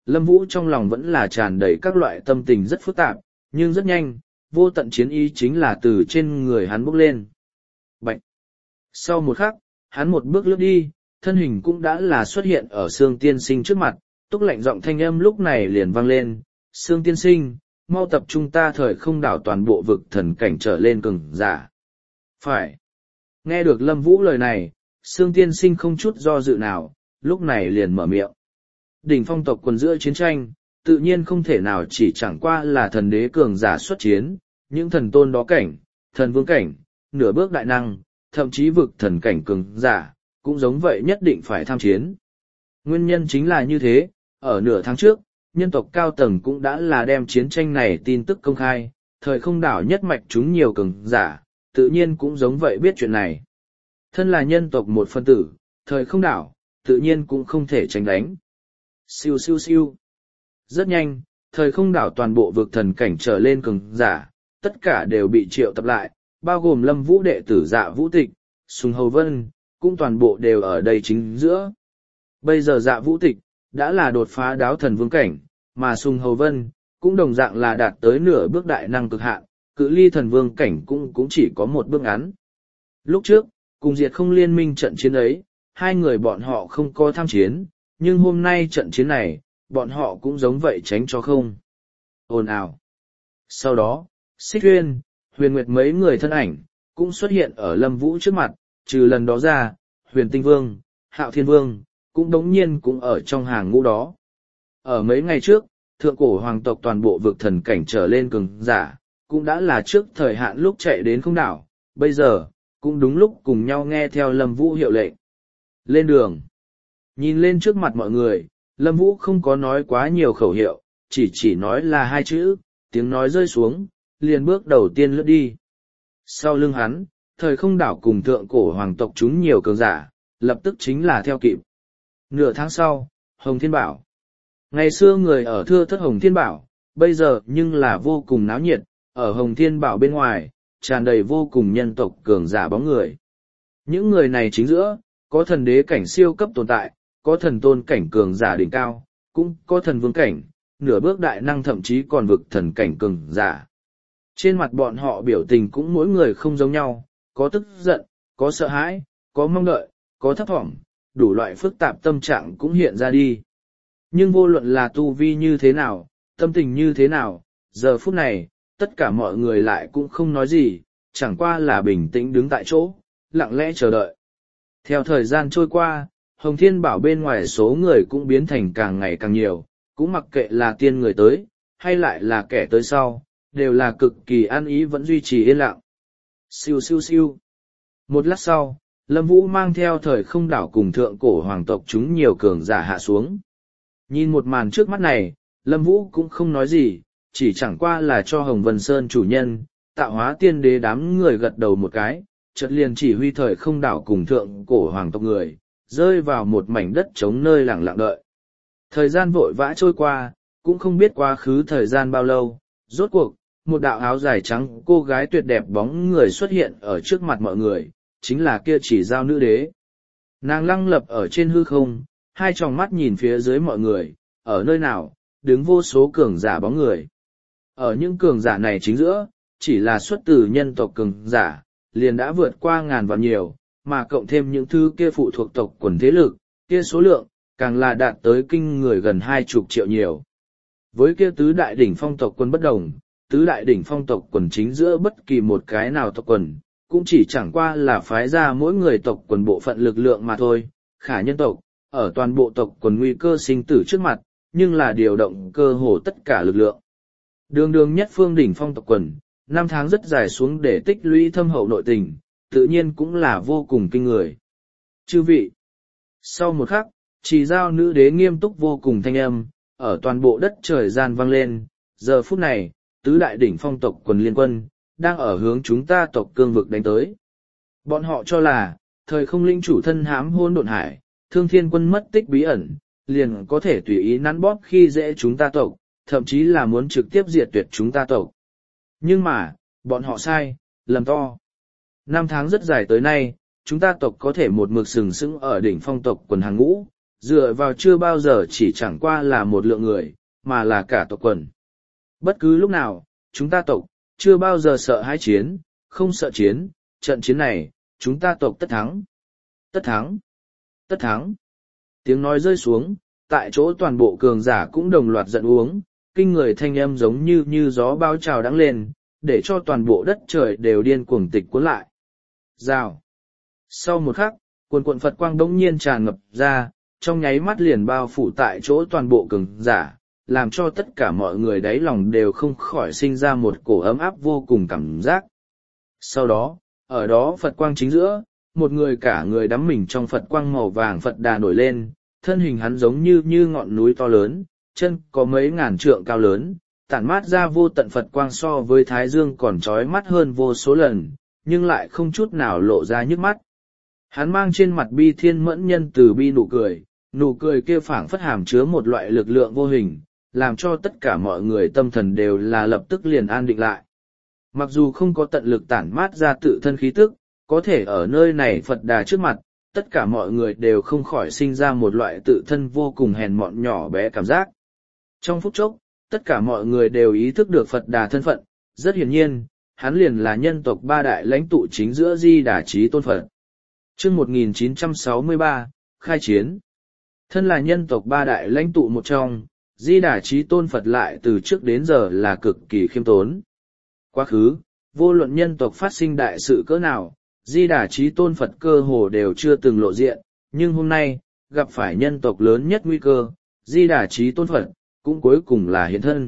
Lâm Vũ trong lòng vẫn là tràn đầy các loại tâm tình rất phức tạp, nhưng rất nhanh, vô tận chiến ý chính là từ trên người hắn bốc lên. Bạch! Sau một khắc, hắn một bước lướt đi, thân hình cũng đã là xuất hiện ở Sương Tiên Sinh trước mặt, túc lạnh giọng thanh âm lúc này liền vang lên, Sương Tiên Sinh, mau tập trung ta thời không đảo toàn bộ vực thần cảnh trở lên cường giả. Phải! Nghe được Lâm Vũ lời này, Sương Tiên Sinh không chút do dự nào, lúc này liền mở miệng. Đỉnh phong tộc quần giữa chiến tranh, tự nhiên không thể nào chỉ chẳng qua là thần đế cường giả xuất chiến, những thần tôn đó cảnh, thần vương cảnh, nửa bước đại năng, thậm chí vực thần cảnh cường giả, cũng giống vậy nhất định phải tham chiến. Nguyên nhân chính là như thế, ở nửa tháng trước, nhân tộc cao tầng cũng đã là đem chiến tranh này tin tức công khai, thời không đảo nhất mạch chúng nhiều cường giả, tự nhiên cũng giống vậy biết chuyện này. Thân là nhân tộc một phân tử, thời không đảo, tự nhiên cũng không thể tránh đánh. Siêu siêu siêu. Rất nhanh, thời không đảo toàn bộ vực thần cảnh trở lên cường giả, tất cả đều bị triệu tập lại, bao gồm Lâm Vũ đệ tử Dạ Vũ Tịch, Sùng Hầu Vân, cũng toàn bộ đều ở đây chính giữa. Bây giờ Dạ Vũ Tịch, đã là đột phá đáo thần vương cảnh, mà Sùng Hầu Vân, cũng đồng dạng là đạt tới nửa bước đại năng cực hạn, cự ly thần vương cảnh cũng chỉ có một bước ngắn. Lúc trước, cùng diệt không liên minh trận chiến ấy, hai người bọn họ không có tham chiến, nhưng hôm nay trận chiến này, bọn họ cũng giống vậy tránh cho không. Ồn ào. Sau đó, Xích Uyên, Huyền Nguyệt mấy người thân ảnh, cũng xuất hiện ở Lâm Vũ trước mặt, trừ lần đó ra, Huyền Tinh Vương, Hạo Thiên Vương, cũng đống nhiên cũng ở trong hàng ngũ đó. Ở mấy ngày trước, thượng cổ hoàng tộc toàn bộ vực thần cảnh trở lên cường giả, cũng đã là trước thời hạn lúc chạy đến không đảo, bây giờ, cũng đúng lúc cùng nhau nghe theo Lâm Vũ hiệu lệnh. Lên đường. Nhìn lên trước mặt mọi người, Lâm Vũ không có nói quá nhiều khẩu hiệu, chỉ nói là hai chữ, tiếng nói rơi xuống, liền bước đầu tiên lướt đi. Sau lưng hắn, thời không đảo cùng thượng cổ hoàng tộc chúng nhiều cường giả, lập tức chính là theo kịp. Nửa tháng sau, Hồng Thiên Bảo. Ngày xưa người ở thưa thất Hồng Thiên Bảo, bây giờ nhưng là vô cùng náo nhiệt, ở Hồng Thiên Bảo bên ngoài, tràn đầy vô cùng nhân tộc cường giả bóng người. Những người này chính giữa, có thần đế cảnh siêu cấp tồn tại, có thần tôn cảnh cường giả đỉnh cao, cũng có thần vương cảnh, nửa bước đại năng thậm chí còn vực thần cảnh cường giả. Trên mặt bọn họ biểu tình cũng mỗi người không giống nhau, có tức giận, có sợ hãi, có mong đợi, có thấp thỏm, đủ loại phức tạp tâm trạng cũng hiện ra đi. Nhưng vô luận là tu vi như thế nào, tâm tình như thế nào, giờ phút này, tất cả mọi người lại cũng không nói gì, chẳng qua là bình tĩnh đứng tại chỗ, lặng lẽ chờ đợi. Theo thời gian trôi qua, Hồng Thiên Bảo bên ngoài số người cũng biến thành càng ngày càng nhiều, cũng mặc kệ là tiên người tới, hay lại là kẻ tới sau, đều là cực kỳ an ý vẫn duy trì yên lặng. Siêu siêu siêu. Một lát sau, Lâm Vũ mang theo thời không đảo cùng thượng cổ hoàng tộc chúng nhiều cường giả hạ xuống. Nhìn một màn trước mắt này, Lâm Vũ cũng không nói gì, chỉ chẳng qua là cho Hồng Vân Sơn chủ nhân, tạo hóa tiên đế đám người gật đầu một cái, chợt liền chỉ huy thời không đảo cùng thượng cổ hoàng tộc người, rơi vào một mảnh đất trống nơi lặng lặng đợi. Thời gian vội vã trôi qua, cũng không biết quá khứ thời gian bao lâu, rốt cuộc, một đạo áo dài trắng cô gái tuyệt đẹp bóng người xuất hiện ở trước mặt mọi người, chính là kia Chỉ Giao nữ đế. Nàng lăng lập ở trên hư không, hai tròng mắt nhìn phía dưới mọi người, ở nơi nào, đứng vô số cường giả bóng người. Ở những cường giả này chính giữa, chỉ là xuất từ nhân tộc cường giả, liền đã vượt qua ngàn vạn nhiều, mà cộng thêm những thứ kia phụ thuộc tộc quần thế lực, kia số lượng, càng là đạt tới kinh người gần 20 triệu nhiều. Với kia tứ đại đỉnh phong tộc quân bất đồng, tứ đại đỉnh phong tộc quần chính giữa bất kỳ một cái nào tộc quần, cũng chỉ chẳng qua là phái ra mỗi người tộc quần bộ phận lực lượng mà thôi. Khả nhân tộc, ở toàn bộ tộc quần nguy cơ sinh tử trước mặt, nhưng là điều động cơ hồ tất cả lực lượng. Đường đường nhất phương đỉnh phong tộc quần, 5 tháng rất dài xuống để tích lũy thâm hậu nội tình, tự nhiên cũng là vô cùng kinh người. Chư vị, sau một khắc, Chỉ Giao nữ đế nghiêm túc vô cùng thanh âm, ở toàn bộ đất trời gian vang lên, giờ phút này, tứ đại đỉnh phong tộc quần liên quân, đang ở hướng chúng ta tộc cương vực đánh tới. Bọn họ cho là, thời không linh chủ thân hãm hôn độn hải, thương thiên quân mất tích bí ẩn, liền có thể tùy ý nắn bóp khi dễ chúng ta tộc, thậm chí là muốn trực tiếp diệt tuyệt chúng ta tộc. Nhưng mà, bọn họ sai, lầm to. 5 tháng rất dài tới nay, chúng ta tộc có thể một mực sừng sững ở đỉnh phong tộc quần hàng ngũ, Dựa vào chưa bao giờ chỉ chẳng qua là một lượng người, mà là cả tộc quần. Bất cứ lúc nào, chúng ta tộc, chưa bao giờ sợ hãi chiến, không sợ chiến, trận chiến này, chúng ta tộc tất thắng. Tất thắng. Tất thắng. Tiếng nói rơi xuống, tại chỗ toàn bộ cường giả cũng đồng loạt giận uống, kinh người thanh âm giống như gió bao trào đắng lên, để cho toàn bộ đất trời đều điên cuồng tịch cuốn lại. Rào. Sau một khắc, cuồn Phật quang bỗng nhiên tràn ngập ra, trong nháy mắt liền bao phủ tại chỗ toàn bộ cường giả, làm cho tất cả mọi người đáy lòng đều không khỏi sinh ra một cổ ấm áp vô cùng cảm giác. Sau đó, ở đó Phật quang chính giữa, một người cả người đắm mình trong Phật quang màu vàng Phật Đà nổi lên, thân hình hắn giống như ngọn núi to lớn, chân có mấy ngàn trượng cao lớn, tản mát ra vô tận Phật quang so với Thái Dương còn trói mắt hơn vô số lần, nhưng lại không chút nào lộ ra nhức mắt. Hắn mang trên mặt bi thiên mẫn nhân từ bi nụ cười kia phảng phất hàm chứa một loại lực lượng vô hình, làm cho tất cả mọi người tâm thần đều là lập tức liền an định lại. Mặc dù không có tận lực tản mát ra tự thân khí tức, có thể ở nơi này Phật Đà trước mặt, tất cả mọi người đều không khỏi sinh ra một loại tự thân vô cùng hèn mọn nhỏ bé cảm giác. Trong phút chốc, tất cả mọi người đều ý thức được Phật Đà thân phận, rất hiển nhiên, hắn liền là nhân tộc ba đại lãnh tụ chính giữa Di Đà Chí Tôn Phật. Chương 1963, khai chiến. Thân là nhân tộc ba đại lãnh tụ một trong, Di Đà Chí Tôn Phật lại từ trước đến giờ là cực kỳ khiêm tốn. Quá khứ, vô luận nhân tộc phát sinh đại sự cỡ nào, Di Đà Chí Tôn Phật cơ hồ đều chưa từng lộ diện, nhưng hôm nay, gặp phải nhân tộc lớn nhất nguy cơ, Di Đà Chí Tôn Phật, cũng cuối cùng là hiện thân.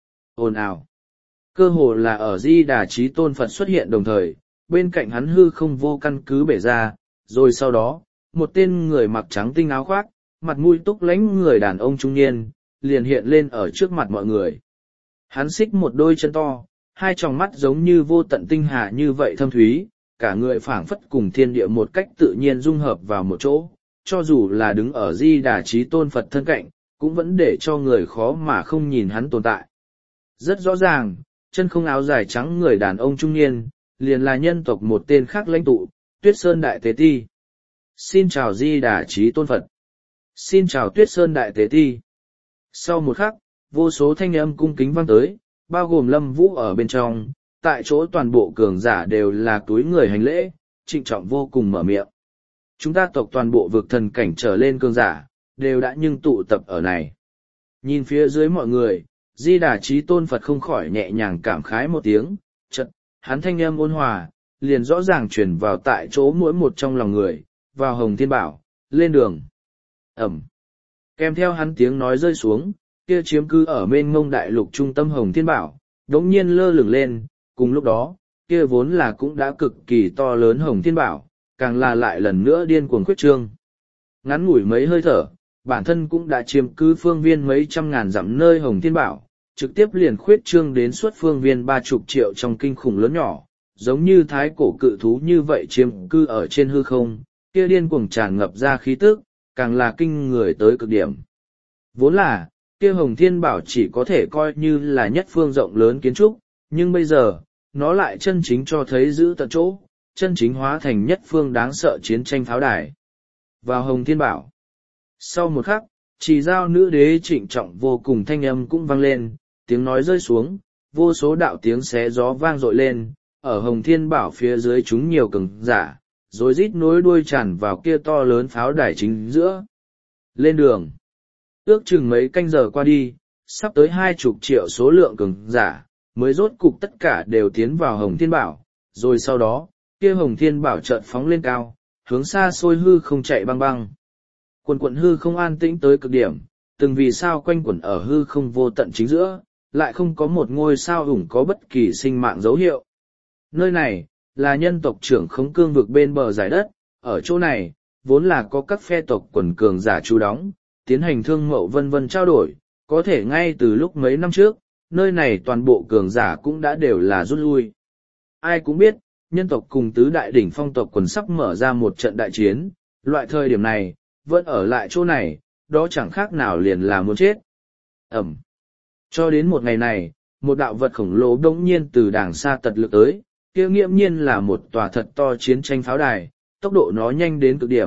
Ồn ào. Cơ hồ là ở Di Đà Chí Tôn Phật xuất hiện đồng thời, bên cạnh hắn hư không vô căn cứ bể ra, rồi sau đó, một tên người mặc trắng tinh áo khoác, mặt mũi túc lãnh người đàn ông trung niên, liền hiện lên ở trước mặt mọi người. Hắn xích một đôi chân to, hai tròng mắt giống như vô tận tinh hà như vậy thâm thúy, cả người phảng phất cùng thiên địa một cách tự nhiên dung hợp vào một chỗ, cho dù là đứng ở Di Đà Chí Tôn Phật thân cạnh, cũng vẫn để cho người khó mà không nhìn hắn tồn tại. Rất rõ ràng, chân không áo dài trắng người đàn ông trung niên, liền là nhân tộc một tên khác lãnh tụ, Tuyết Sơn Đại Tế Ti. Xin chào Di Đà Chí Tôn Phật. Xin chào Tuyết Sơn Đại Tế Ti. Sau một khắc, vô số thanh âm cung kính vang tới, bao gồm Lâm Vũ ở bên trong, tại chỗ toàn bộ cường giả đều là túi người hành lễ, trịnh trọng vô cùng mở miệng. Chúng ta tộc toàn bộ vực thần cảnh trở lên cường giả, đều đã nhưng tụ tập ở này. Nhìn phía dưới mọi người, Di Đà Chí Tôn Phật không khỏi nhẹ nhàng cảm khái một tiếng, chợt, hắn thanh âm ôn hòa, liền rõ ràng truyền vào tại chỗ mỗi một trong lòng người, vào Hồng Thiên Bảo, lên đường. Ẩm. Kèm theo hắn tiếng nói rơi xuống, kia chiếm cứ ở mênh mông đại lục trung tâm Hồng Thiên Bảo, đống nhiên lơ lửng lên, cùng lúc đó, kia vốn là cũng đã cực kỳ to lớn Hồng Thiên Bảo, càng là lại lần nữa điên cuồng khuyết trương. Ngắn ngủi mấy hơi thở, bản thân cũng đã chiếm cứ phương viên mấy trăm ngàn dặm nơi Hồng Thiên Bảo, trực tiếp liền khuyết trương đến suốt phương viên 30 triệu trong kinh khủng lớn nhỏ, giống như thái cổ cự thú như vậy chiếm cư ở trên hư không, kia điên cuồng tràn ngập ra khí tức, càng là kinh người tới cực điểm. Vốn là, kia Hồng Thiên Bảo chỉ có thể coi như là nhất phương rộng lớn kiến trúc, nhưng bây giờ, nó lại chân chính cho thấy giữ tận chỗ, chân chính hóa thành nhất phương đáng sợ chiến tranh pháo đài. Vào Hồng Thiên Bảo. Sau một khắc, chỉ giao nữ đế trịnh trọng vô cùng thanh âm cũng vang lên, tiếng nói rơi xuống, vô số đạo tiếng xé gió vang dội lên, ở Hồng Thiên Bảo phía dưới chúng nhiều cường giả, rồi rít nối đuôi tràn vào kia to lớn pháo đài chính giữa. Lên đường. Ước chừng mấy canh giờ qua đi, sắp tới 20 triệu số lượng cường giả, mới rốt cục tất cả đều tiến vào Hồng Thiên Bảo, rồi sau đó, kia Hồng Thiên Bảo chợt phóng lên cao, hướng xa xôi hư không chạy băng băng. Quần hư không an tĩnh tới cực điểm, từng vì sao quanh quẩn ở hư không vô tận chính giữa, lại không có một ngôi sao ủng có bất kỳ sinh mạng dấu hiệu. Nơi này, là nhân tộc trưởng khống cương vực bên bờ giải đất, ở chỗ này, vốn là có các phe tộc quần cường giả trú đóng, tiến hành thương mậu vân vân trao đổi, có thể ngay từ lúc mấy năm trước, nơi này toàn bộ cường giả cũng đã đều là rút lui. Ai cũng biết, nhân tộc cùng tứ đại đỉnh phong tộc quần sắp mở ra một trận đại chiến, loại thời điểm này, vẫn ở lại chỗ này, đó chẳng khác nào liền là muốn chết. Ẩm. Cho đến một ngày này, một đạo vật khổng lồ đống nhiên từ đàng xa tật lực tới, kia nghiễm nhiên là một tòa thật to chiến tranh pháo đài, tốc độ nó nhanh đến cực điểm,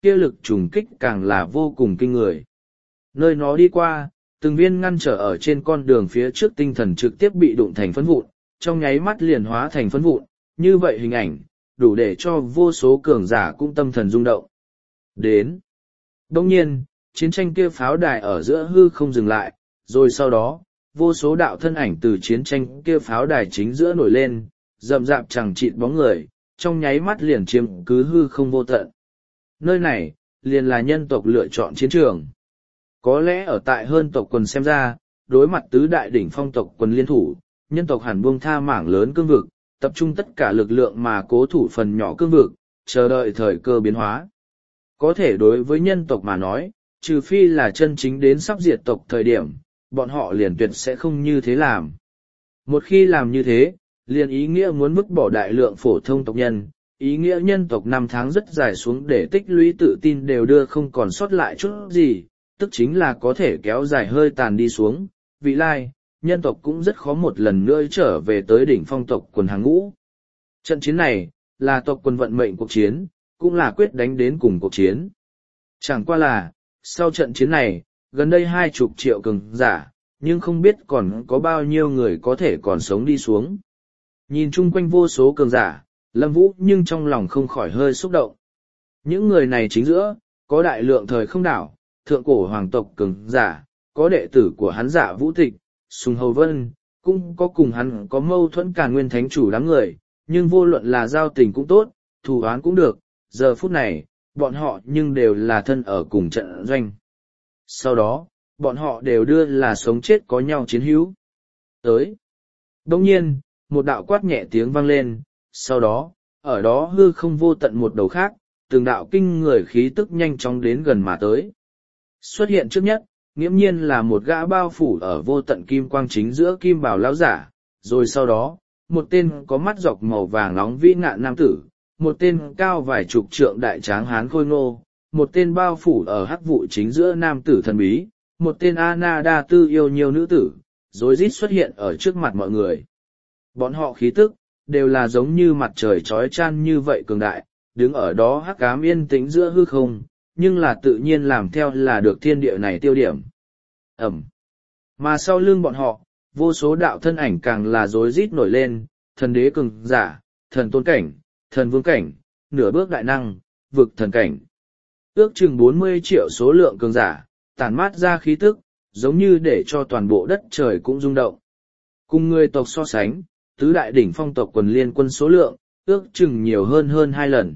kia lực trùng kích càng là vô cùng kinh người. Nơi nó đi qua, từng viên ngăn trở ở trên con đường phía trước tinh thần trực tiếp bị đụng thành phấn vụn, trong nháy mắt liền hóa thành phấn vụn, như vậy hình ảnh, đủ để cho vô số cường giả cũng tâm thần rung động. Đến. Đông nhiên, chiến tranh kia pháo đài ở giữa hư không dừng lại, rồi sau đó, vô số đạo thân ảnh từ chiến tranh kia pháo đài chính giữa nổi lên, rậm rạp chẳng chịt bóng người, trong nháy mắt liền chiếm cứ hư không vô tận. Nơi này, liền là nhân tộc lựa chọn chiến trường. Có lẽ ở tại hơn tộc quần xem ra, đối mặt tứ đại đỉnh phong tộc quần liên thủ, nhân tộc hẳn buông tha mảng lớn cương vực, tập trung tất cả lực lượng mà cố thủ phần nhỏ cương vực, chờ đợi thời cơ biến hóa. Có thể đối với nhân tộc mà nói, trừ phi là chân chính đến sắp diệt tộc thời điểm, bọn họ liền tuyệt sẽ không như thế làm. Một khi làm như thế, liền ý nghĩa muốn vứt bỏ đại lượng phổ thông tộc nhân, ý nghĩa nhân tộc năm tháng rất dài xuống để tích lũy tự tin đều đưa không còn sót lại chút gì, tức chính là có thể kéo dài hơi tàn đi xuống, vị lai, nhân tộc cũng rất khó một lần nữa trở về tới đỉnh phong tộc quần hàng ngũ. Trận chiến này, là tộc quần vận mệnh cuộc chiến, cũng là quyết đánh đến cùng cuộc chiến. Chẳng qua là, sau trận chiến này, gần đây 20 triệu cường giả, nhưng không biết còn có bao nhiêu người có thể còn sống đi xuống. Nhìn chung quanh vô số cường giả, Lâm Vũ nhưng trong lòng không khỏi hơi xúc động. Những người này chính giữa, có đại lượng thời không đảo, thượng cổ hoàng tộc cường giả, có đệ tử của hắn Dạ Vũ Tịch, Sùng Hầu Vân, cũng có cùng hắn có mâu thuẫn Càn Nguyên Thánh chủ đám người, nhưng vô luận là giao tình cũng tốt, thù oán cũng được, giờ phút này, bọn họ nhưng đều là thân ở cùng trận doanh. Sau đó, bọn họ đều đưa là sống chết có nhau chiến hữu. Tới. Đồng nhiên, một đạo quát nhẹ tiếng vang lên, sau đó, ở đó hư không vô tận một đầu khác, từng đạo kinh người khí tức nhanh chóng đến gần mà tới. Xuất hiện trước nhất, nghiễm nhiên là một gã bao phủ ở vô tận kim quang chính giữa kim bào lão giả, rồi sau đó, một tên có mắt dọc màu vàng nóng vĩ ngạn nam tử, một tên cao vài chục trượng đại tráng hán khôi ngô, một tên bao phủ ở hắc vụ chính giữa nam tử thần bí, một tên Anada tư yêu nhiều nữ tử, rối rít xuất hiện ở trước mặt mọi người. Bọn họ khí tức, đều là giống như mặt trời trói chan như vậy cường đại, đứng ở đó hắc ám yên tĩnh giữa hư không, nhưng là tự nhiên làm theo là được thiên địa này tiêu điểm. Ẩm. Mà sau lưng bọn họ, vô số đạo thân ảnh càng là rối rít nổi lên, thần đế cường giả, thần tôn cảnh, thần vương cảnh, nửa bước đại năng, vực thần cảnh. Ước chừng 40 triệu số lượng cường giả, tản mát ra khí tức, giống như để cho toàn bộ đất trời cũng rung động. Cùng người tộc so sánh, tứ đại đỉnh phong tộc quần liên quân số lượng, ước chừng nhiều hơn 2 lần.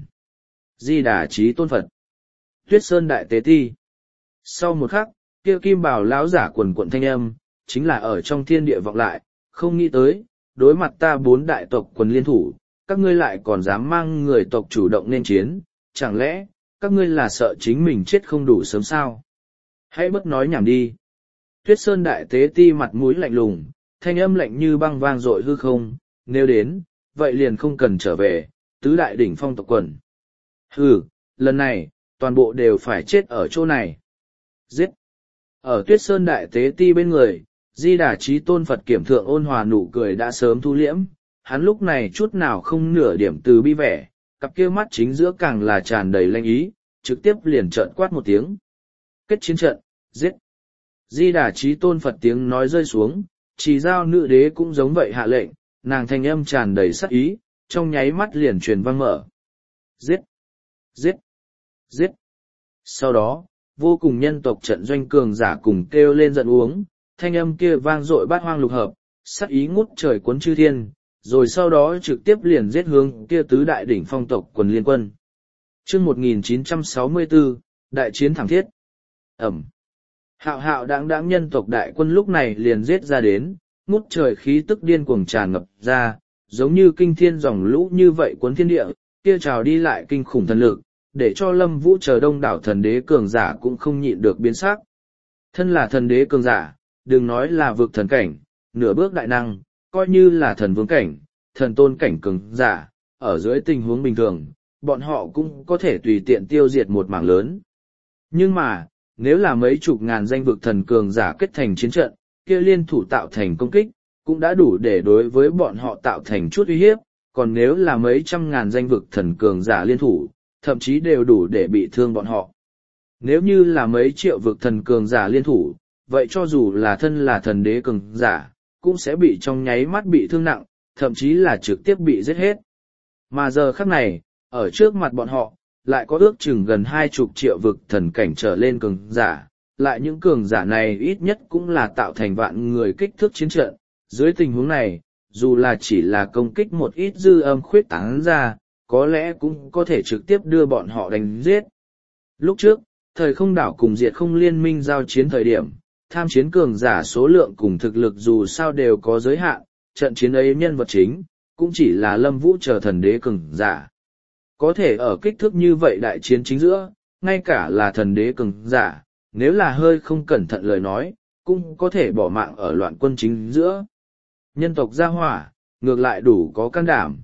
Di Đà Chí Tôn Phật. Tuyết Sơn Đại Tế Ti. Sau một khắc, kia kim bào lão giả quần quận thanh âm, chính là ở trong thiên địa vọng lại, không nghĩ tới, đối mặt ta 4 đại tộc quần liên thủ, các ngươi lại còn dám mang người tộc chủ động nên chiến, chẳng lẽ, các ngươi là sợ chính mình chết không đủ sớm sao? Hãy bất nói nhảm đi. Tuyết Sơn Đại Tế Ti mặt mũi lạnh lùng, thanh âm lạnh như băng vang dội hư không, nếu đến, vậy liền không cần trở về, tứ đại đỉnh phong tộc quần. Hừ, lần này, toàn bộ đều phải chết ở chỗ này. Giết! Ở Tuyết Sơn Đại Tế Ti bên người, Di Đà Chí Tôn Phật kiểm thượng ôn hòa nụ cười đã sớm thu liễm, hắn lúc này chút nào không nửa điểm từ bi vẻ, cặp kia mắt chính giữa càng là tràn đầy lanh ý, trực tiếp liền trợn quát một tiếng. Kết chiến trận, giết! Di Đà Chí Tôn Phật tiếng nói rơi xuống, chỉ giao nữ đế cũng giống vậy hạ lệnh, nàng thanh âm tràn đầy sắc ý, trong nháy mắt liền truyền vang mở. Giết! Giết! Giết! Sau đó, vô cùng nhân tộc trận doanh cường giả cùng kêu lên giận uống, thanh âm kia vang dội bát hoang lục hợp, sắc ý ngút trời cuốn chư thiên, rồi sau đó trực tiếp liền giết hướng kia tứ đại đỉnh phong tộc quần liên quân. Chương 1964, đại chiến thảm thiết. Ẩm. Hạo hạo đáng đáng nhân tộc đại quân lúc này liền giết ra đến, ngút trời khí tức điên cuồng tràn ngập ra, giống như kinh thiên dòng lũ như vậy cuốn thiên địa, kia trào đi lại kinh khủng thần lực, để cho Lâm Vũ chờ đông đảo thần đế cường giả cũng không nhịn được biến sắc. Thân là thần đế cường giả, đừng nói là vực thần cảnh, nửa bước đại năng, coi như là thần vương cảnh, thần tôn cảnh cường giả, ở dưới tình huống bình thường, bọn họ cũng có thể tùy tiện tiêu diệt một mảng lớn. Nhưng mà, nếu là mấy chục ngàn danh vực thần cường giả kết thành chiến trận, kia liên thủ tạo thành công kích, cũng đã đủ để đối với bọn họ tạo thành chút uy hiếp, còn nếu là mấy trăm ngàn danh vực thần cường giả liên thủ, thậm chí đều đủ để bị thương bọn họ. Nếu như là mấy triệu vực thần cường giả liên thủ, vậy cho dù là thân là thần đế cường giả, cũng sẽ bị trong nháy mắt bị thương nặng, thậm chí là trực tiếp bị giết hết. Mà giờ khắc này, ở trước mặt bọn họ, lại có ước chừng gần 20 triệu vực thần cảnh trở lên cường giả, lại những cường giả này ít nhất cũng là tạo thành vạn người kích thước chiến trận. Dưới tình huống này, dù là chỉ là công kích một ít dư âm khuyết tán ra, có lẽ cũng có thể trực tiếp đưa bọn họ đánh giết. Lúc trước, thời không đảo cùng diệt không liên minh giao chiến thời điểm, tham chiến cường giả số lượng cùng thực lực dù sao đều có giới hạn, trận chiến ấy nhân vật chính, cũng chỉ là Lâm Vũ chờ thần đế cường giả. Có thể ở kích thước như vậy đại chiến chính giữa, ngay cả là thần đế cường giả, nếu là hơi không cẩn thận lời nói, cũng có thể bỏ mạng ở loạn quân chính giữa. Nhân tộc gia hỏa, ngược lại đủ có can đảm.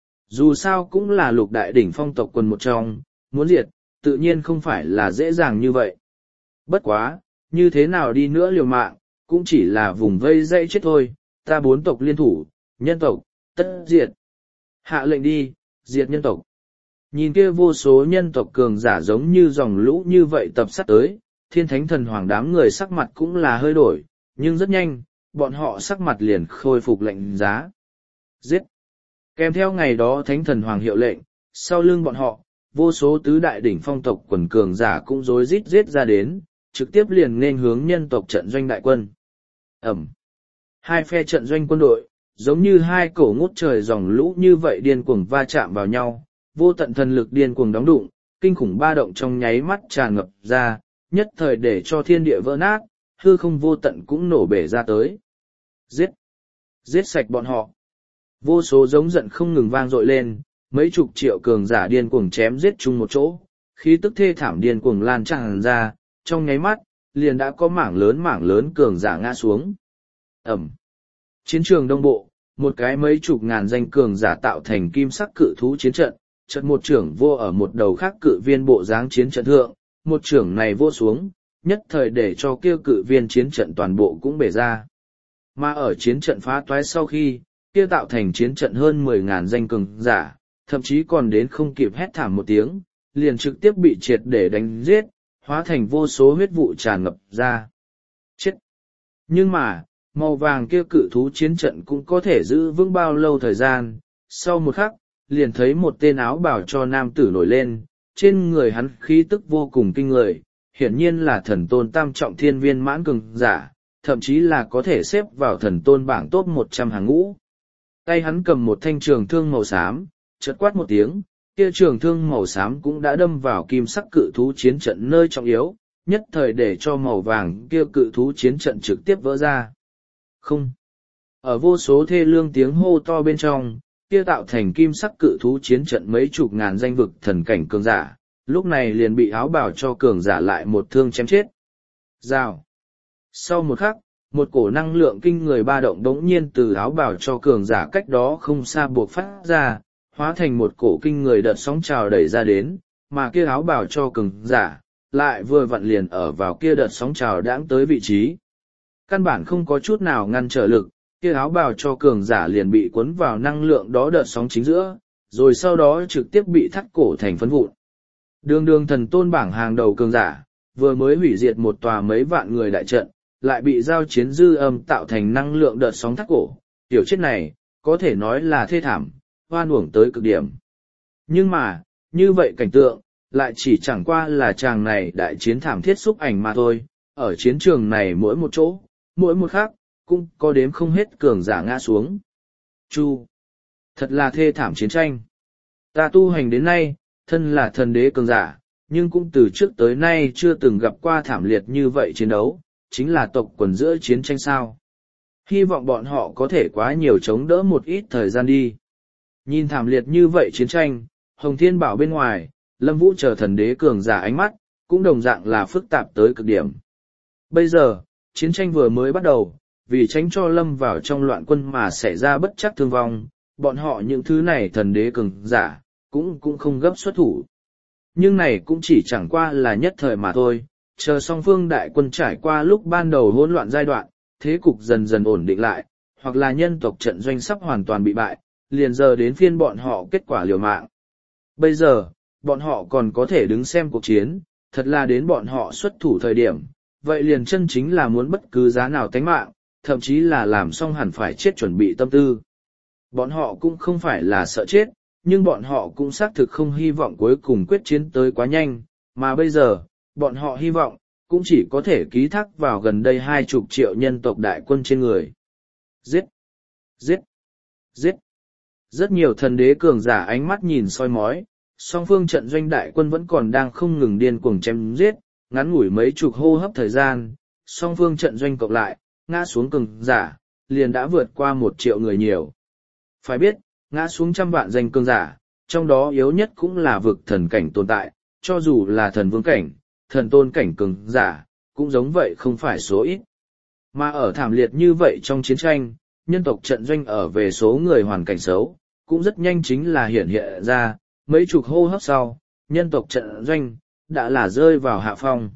Dù sao cũng là lục đại đỉnh phong tộc quần một trong, muốn diệt, tự nhiên không phải là dễ dàng như vậy. Bất quá, như thế nào đi nữa liều mạng, cũng chỉ là vùng vây dây chết thôi, ta 4 tộc liên thủ, nhân tộc, tất diệt. Hạ lệnh đi, diệt nhân tộc. Nhìn kia vô số nhân tộc cường giả giống như dòng lũ như vậy tập sát tới, thiên thánh thần hoàng đám người sắc mặt cũng là hơi đổi, nhưng rất nhanh, bọn họ sắc mặt liền khôi phục lệnh giá. Giết! Kèm theo ngày đó thánh thần hoàng hiệu lệnh, sau lưng bọn họ, vô số tứ đại đỉnh phong tộc quần cường giả cũng rối rít giết ra đến, trực tiếp liền nên hướng nhân tộc trận doanh đại quân. Ẩm! Hai phe trận doanh quân đội, giống như hai cổ ngút trời dòng lũ như vậy điên cuồng va chạm vào nhau, vô tận thần lực điên cuồng đóng đụng, kinh khủng ba động trong nháy mắt tràn ngập ra, nhất thời để cho thiên địa vỡ nát, hư không vô tận cũng nổ bể ra tới. Giết! Giết sạch bọn họ! Vô số giống giận không ngừng vang dội lên, mấy chục triệu cường giả điên cuồng chém giết chung một chỗ, khí tức thê thảm điên cuồng lan tràn ra, trong nháy mắt, liền đã có mảng lớn cường giả ngã xuống. Ẩm! Chiến trường đông bộ, một cái mấy chục ngàn danh cường giả tạo thành kim sắc cự thú chiến trận, trận một trưởng vô ở một đầu khác cự viên bộ dáng chiến trận thượng, một trưởng này vô xuống, nhất thời để cho kia cự viên chiến trận toàn bộ cũng bể ra. Mà ở chiến trận phá toái sau khi, kia tạo thành chiến trận hơn 10.000 danh cường giả, thậm chí còn đến không kịp hét thảm một tiếng, liền trực tiếp bị triệt để đánh giết, hóa thành vô số huyết vụ tràn ngập ra. Chết! Nhưng mà, màu vàng kia cự thú chiến trận cũng có thể giữ vững bao lâu thời gian, sau một khắc, liền thấy một tên áo bào cho nam tử nổi lên, trên người hắn khí tức vô cùng kinh người, hiển nhiên là thần tôn tam trọng thiên viên mãn cường giả, thậm chí là có thể xếp vào thần tôn bảng top 100 hàng ngũ. Tay hắn cầm một thanh trường thương màu xám, chợt quát một tiếng, kia trường thương màu xám cũng đã đâm vào kim sắc cự thú chiến trận nơi trọng yếu, nhất thời để cho màu vàng kia cự thú chiến trận trực tiếp vỡ ra. Không! Ở vô số thê lương tiếng hô to bên trong, kia tạo thành kim sắc cự thú chiến trận mấy chục ngàn danh vực thần cảnh cường giả, lúc này liền bị áo bào cho cường giả lại một thương chém chết. Rào! Sau một khắc, một cổ năng lượng kinh người ba động đống nhiên từ áo bào cho cường giả cách đó không xa buộc phát ra, hóa thành một cổ kinh người đợt sóng trào đẩy ra đến, mà kia áo bào cho cường giả, lại vừa vặn liền ở vào kia đợt sóng trào đãng tới vị trí. Căn bản không có chút nào ngăn trở lực, kia áo bào cho cường giả liền bị cuốn vào năng lượng đó đợt sóng chính giữa, rồi sau đó trực tiếp bị thắt cổ thành phấn vụn. Đường thần tôn bảng hàng đầu cường giả, vừa mới hủy diệt một tòa mấy vạn người đại trận, lại bị giao chiến dư âm tạo thành năng lượng đợt sóng thắt cổ, tiểu chết này, có thể nói là thê thảm, hoan uổng tới cực điểm. Nhưng mà, như vậy cảnh tượng, lại chỉ chẳng qua là chàng này đại chiến thảm thiết xúc ảnh mà thôi, ở chiến trường này mỗi một chỗ, mỗi một khắc, cũng có đếm không hết cường giả ngã xuống. Chu! Thật là thê thảm chiến tranh. Ta tu hành đến nay, thân là thần đế cường giả, nhưng cũng từ trước tới nay chưa từng gặp qua thảm liệt như vậy chiến đấu, chính là tộc quần giữa chiến tranh sao. Hy vọng bọn họ có thể quá nhiều chống đỡ một ít thời gian đi. Nhìn thảm liệt như vậy chiến tranh, Hồng Thiên Bảo bên ngoài, Lâm Vũ chờ thần đế cường giả ánh mắt, cũng đồng dạng là phức tạp tới cực điểm. Bây giờ, chiến tranh vừa mới bắt đầu, vì tránh cho Lâm vào trong loạn quân mà xảy ra bất chắc thương vong, bọn họ những thứ này thần đế cường giả, cũng không gấp xuất thủ. Nhưng này cũng chỉ chẳng qua là nhất thời mà thôi, chờ song phương đại quân trải qua lúc ban đầu hỗn loạn giai đoạn, thế cục dần dần ổn định lại, hoặc là nhân tộc trận doanh sắp hoàn toàn bị bại, liền giờ đến phiên bọn họ kết quả liều mạng. Bây giờ, bọn họ còn có thể đứng xem cuộc chiến, thật là đến bọn họ xuất thủ thời điểm, vậy liền chân chính là muốn bất cứ giá nào tánh mạng, thậm chí là làm xong hẳn phải chết chuẩn bị tâm tư. Bọn họ cũng không phải là sợ chết, nhưng bọn họ cũng xác thực không hy vọng cuối cùng quyết chiến tới quá nhanh, mà bây giờ, bọn họ hy vọng, cũng chỉ có thể ký thác vào gần đây 20 triệu nhân tộc đại quân trên người. Giết! Giết! Giết! Rất nhiều thần đế cường giả ánh mắt nhìn soi mói, song phương trận doanh đại quân vẫn còn đang không ngừng điên cuồng chém giết, ngắn ngủi mấy chục hô hấp thời gian, song phương trận doanh cộng lại, ngã xuống cường giả, liền đã vượt qua 1 triệu người nhiều. Phải biết, ngã xuống trăm vạn danh cường giả, trong đó yếu nhất cũng là vực thần cảnh tồn tại, cho dù là thần vương cảnh, thần tôn cảnh cường giả, cũng giống vậy không phải số ít. Mà ở thảm liệt như vậy trong chiến tranh, nhân tộc trận doanh ở về số người hoàn cảnh xấu, cũng rất nhanh chính là hiện hiện ra, mấy chục hô hấp sau, nhân tộc trận doanh, đã là rơi vào hạ phong.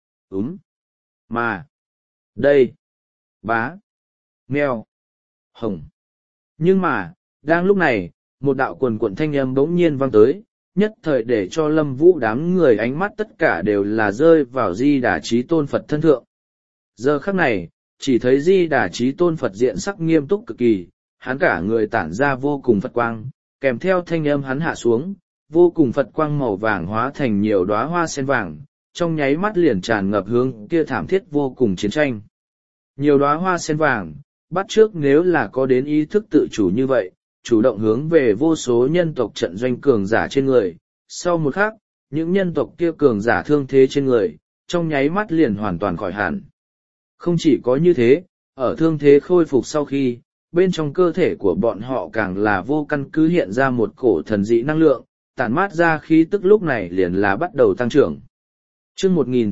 Mà, đây, bá, mèo, hồng. Nhưng mà, đang lúc này, một đạo quần quận thanh âm bỗng nhiên vang tới, nhất thời để cho Lâm Vũ đám người ánh mắt tất cả đều là rơi vào Di Đà Chí Tôn Phật thân thượng. Giờ khắc này, chỉ thấy Di Đà Chí Tôn Phật diện sắc nghiêm túc cực kỳ, hắn cả người tản ra vô cùng Phật quang, kèm theo thanh âm hắn hạ xuống, vô cùng Phật quang màu vàng hóa thành nhiều đóa hoa sen vàng, trong nháy mắt liền tràn ngập hướng kia thảm thiết vô cùng chiến tranh. Nhiều đóa hoa sen vàng, bắt trước nếu là có đến ý thức tự chủ như vậy, chủ động hướng về vô số nhân tộc trận doanh cường giả trên người. Sau một khắc, những nhân tộc kia cường giả thương thế trên người, trong nháy mắt liền hoàn toàn khỏi hẳn. Không chỉ có như thế, ở thương thế khôi phục sau khi, bên trong cơ thể của bọn họ càng là vô căn cứ hiện ra một cổ thần dị năng lượng, tản mát ra khí tức lúc này liền là bắt đầu tăng trưởng. Chương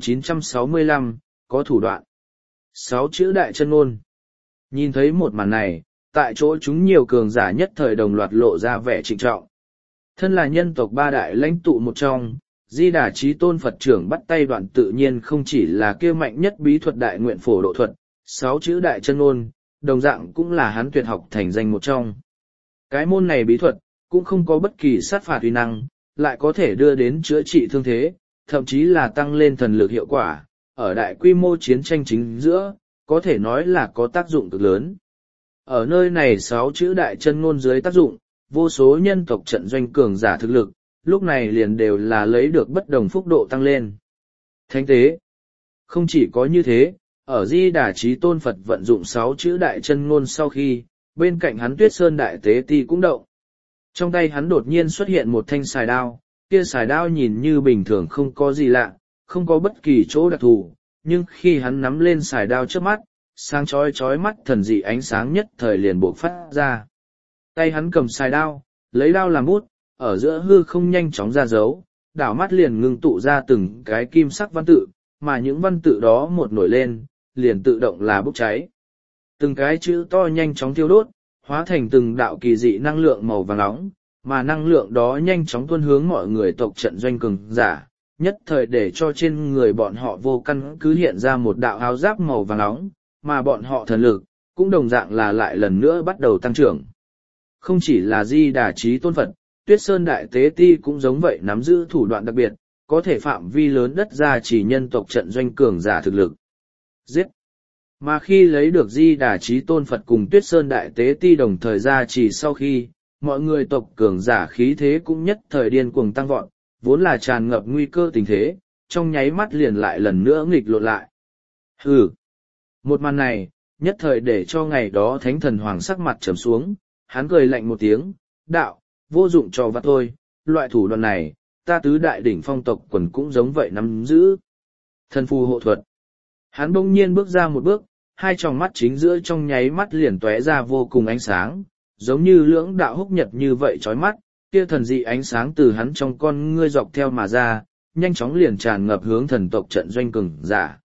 1965, có thủ đoạn. 6 chữ đại chân ngôn. Nhìn thấy một màn này, tại chỗ chúng nhiều cường giả nhất thời đồng loạt lộ ra vẻ trịnh trọng. Thân là nhân tộc 3 đại lãnh tụ một trong, Di Đà Chí Tôn Phật trưởng bắt tay Đoạn tự nhiên không chỉ là kia mạnh nhất bí thuật đại nguyện phổ độ thuật, 6 chữ đại chân ngôn, đồng dạng cũng là hắn tuyệt học thành danh một trong. Cái môn này bí thuật, cũng không có bất kỳ sát phạt uy năng, lại có thể đưa đến chữa trị thương thế, thậm chí là tăng lên thần lực hiệu quả, ở đại quy mô chiến tranh chính giữa, có thể nói là có tác dụng cực lớn. Ở nơi này 6 chữ đại chân ngôn dưới tác dụng, vô số nhân tộc trận doanh cường giả thực lực, lúc này liền đều là lấy được bất đồng phúc độ tăng lên. Thánh tế. Không chỉ có như thế, ở Di Đà Chí Tôn Phật vận dụng 6 chữ đại chân ngôn sau khi, bên cạnh hắn Tuyết Sơn Đại Tế Ti cũng động. Trong tay hắn đột nhiên xuất hiện một thanh xài đao, kia xài đao nhìn như bình thường không có gì lạ, không có bất kỳ chỗ đặc thù, nhưng khi hắn nắm lên xài đao trước mắt, sáng chói mắt thần dị ánh sáng nhất thời liền bộc phát ra. Tay hắn cầm xài đao, lấy đao làm bút, ở giữa hư không nhanh chóng ra dấu, đảo mắt liền ngưng tụ ra từng cái kim sắc văn tự, mà những văn tự đó một nổi lên, liền tự động là bốc cháy. Từng cái chữ to nhanh chóng thiêu đốt, hóa thành từng đạo kỳ dị năng lượng màu vàng nóng, mà năng lượng đó nhanh chóng tuôn hướng mọi người tộc trận doanh cường giả, nhất thời để cho trên người bọn họ vô căn cứ hiện ra một đạo áo giáp màu vàng nóng, mà bọn họ thần lực, cũng đồng dạng là lại lần nữa bắt đầu tăng trưởng. Không chỉ là Di Đà Chí Tôn Phật, Tuyết Sơn Đại Tế Ti cũng giống vậy nắm giữ thủ đoạn đặc biệt, có thể phạm vi lớn đất ra chỉ nhân tộc trận doanh cường giả thực lực. Giết! Mà khi lấy được Di Đà Chí Tôn Phật cùng Tuyết Sơn Đại Tế Ti đồng thời ra chỉ sau khi, mọi người tộc cường giả khí thế cũng nhất thời điên cuồng tăng vọt, vốn là tràn ngập nguy cơ tình thế, trong nháy mắt liền lại lần nữa nghịch lộn lại. Hừ! Một màn này, nhất thời để cho ngày đó Thánh Thần Hoàng sắc mặt trầm xuống, hắn cười lạnh một tiếng, đạo, vô dụng cho vặt thôi, loại thủ đoạn này, ta tứ đại đỉnh phong tộc quần cũng giống vậy nắm giữ. Thần phù hộ thuật. Hắn bỗng nhiên bước ra một bước, hai tròng mắt chính giữa trong nháy mắt liền tóe ra vô cùng ánh sáng, giống như lưỡng đạo húc nhật như vậy chói mắt, kia thần dị ánh sáng từ hắn trong con ngươi dọc theo mà ra, nhanh chóng liền tràn ngập hướng thần tộc trận doanh cường giả.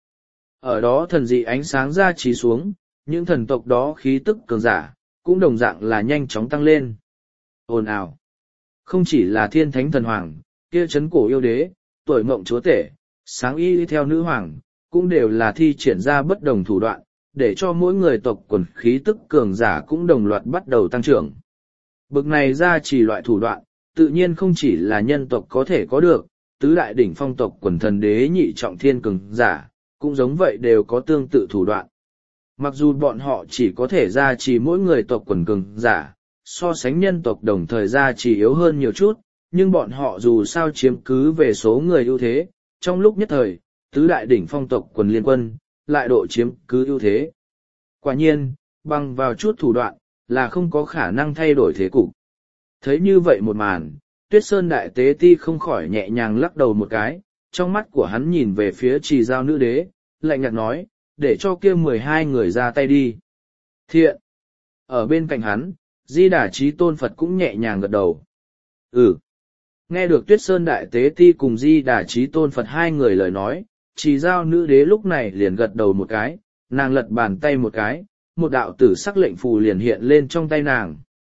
Ở đó thần dị ánh sáng ra trí xuống, những thần tộc đó khí tức cường giả, cũng đồng dạng là nhanh chóng tăng lên. Ồn ào! Không chỉ là thiên thánh thần hoàng, kia chấn cổ yêu đế, tuổi mộng chúa tể, sáng y theo nữ hoàng, cũng đều là thi triển ra bất đồng thủ đoạn, để cho mỗi người tộc quần khí tức cường giả cũng đồng loạt bắt đầu tăng trưởng. Bực này ra chỉ loại thủ đoạn, tự nhiên không chỉ là nhân tộc có thể có được, tứ đại đỉnh phong tộc quần thần đế nhị trọng thiên cường giả, cũng giống vậy đều có tương tự thủ đoạn. Mặc dù bọn họ chỉ có thể gia trì mỗi người tộc quần cường giả, so sánh nhân tộc đồng thời gia trì yếu hơn nhiều chút, nhưng bọn họ dù sao chiếm cứ về số người ưu thế, trong lúc nhất thời, tứ đại đỉnh phong tộc quần liên quân, lại độ chiếm cứ ưu thế. Quả nhiên, bằng vào chút thủ đoạn, là không có khả năng thay đổi thế cục. Thấy như vậy một màn, Tuyết Sơn Đại Tế Ti không khỏi nhẹ nhàng lắc đầu một cái, trong mắt của hắn nhìn về phía Trì Giao Nữ Đế, lạnh nhạt nói, để cho kia 12 người ra tay đi. Thiện! Ở bên cạnh hắn, Di Đà Chí Tôn Phật cũng nhẹ nhàng gật đầu. Nghe được Tuyết Sơn Đại Tế Ti cùng Di Đà Chí Tôn Phật hai người lời nói, Trì Giao Nữ Đế lúc này liền gật đầu một cái, nàng lật bàn tay một cái, một đạo tử sắc lệnh phù liền hiện lên trong tay nàng.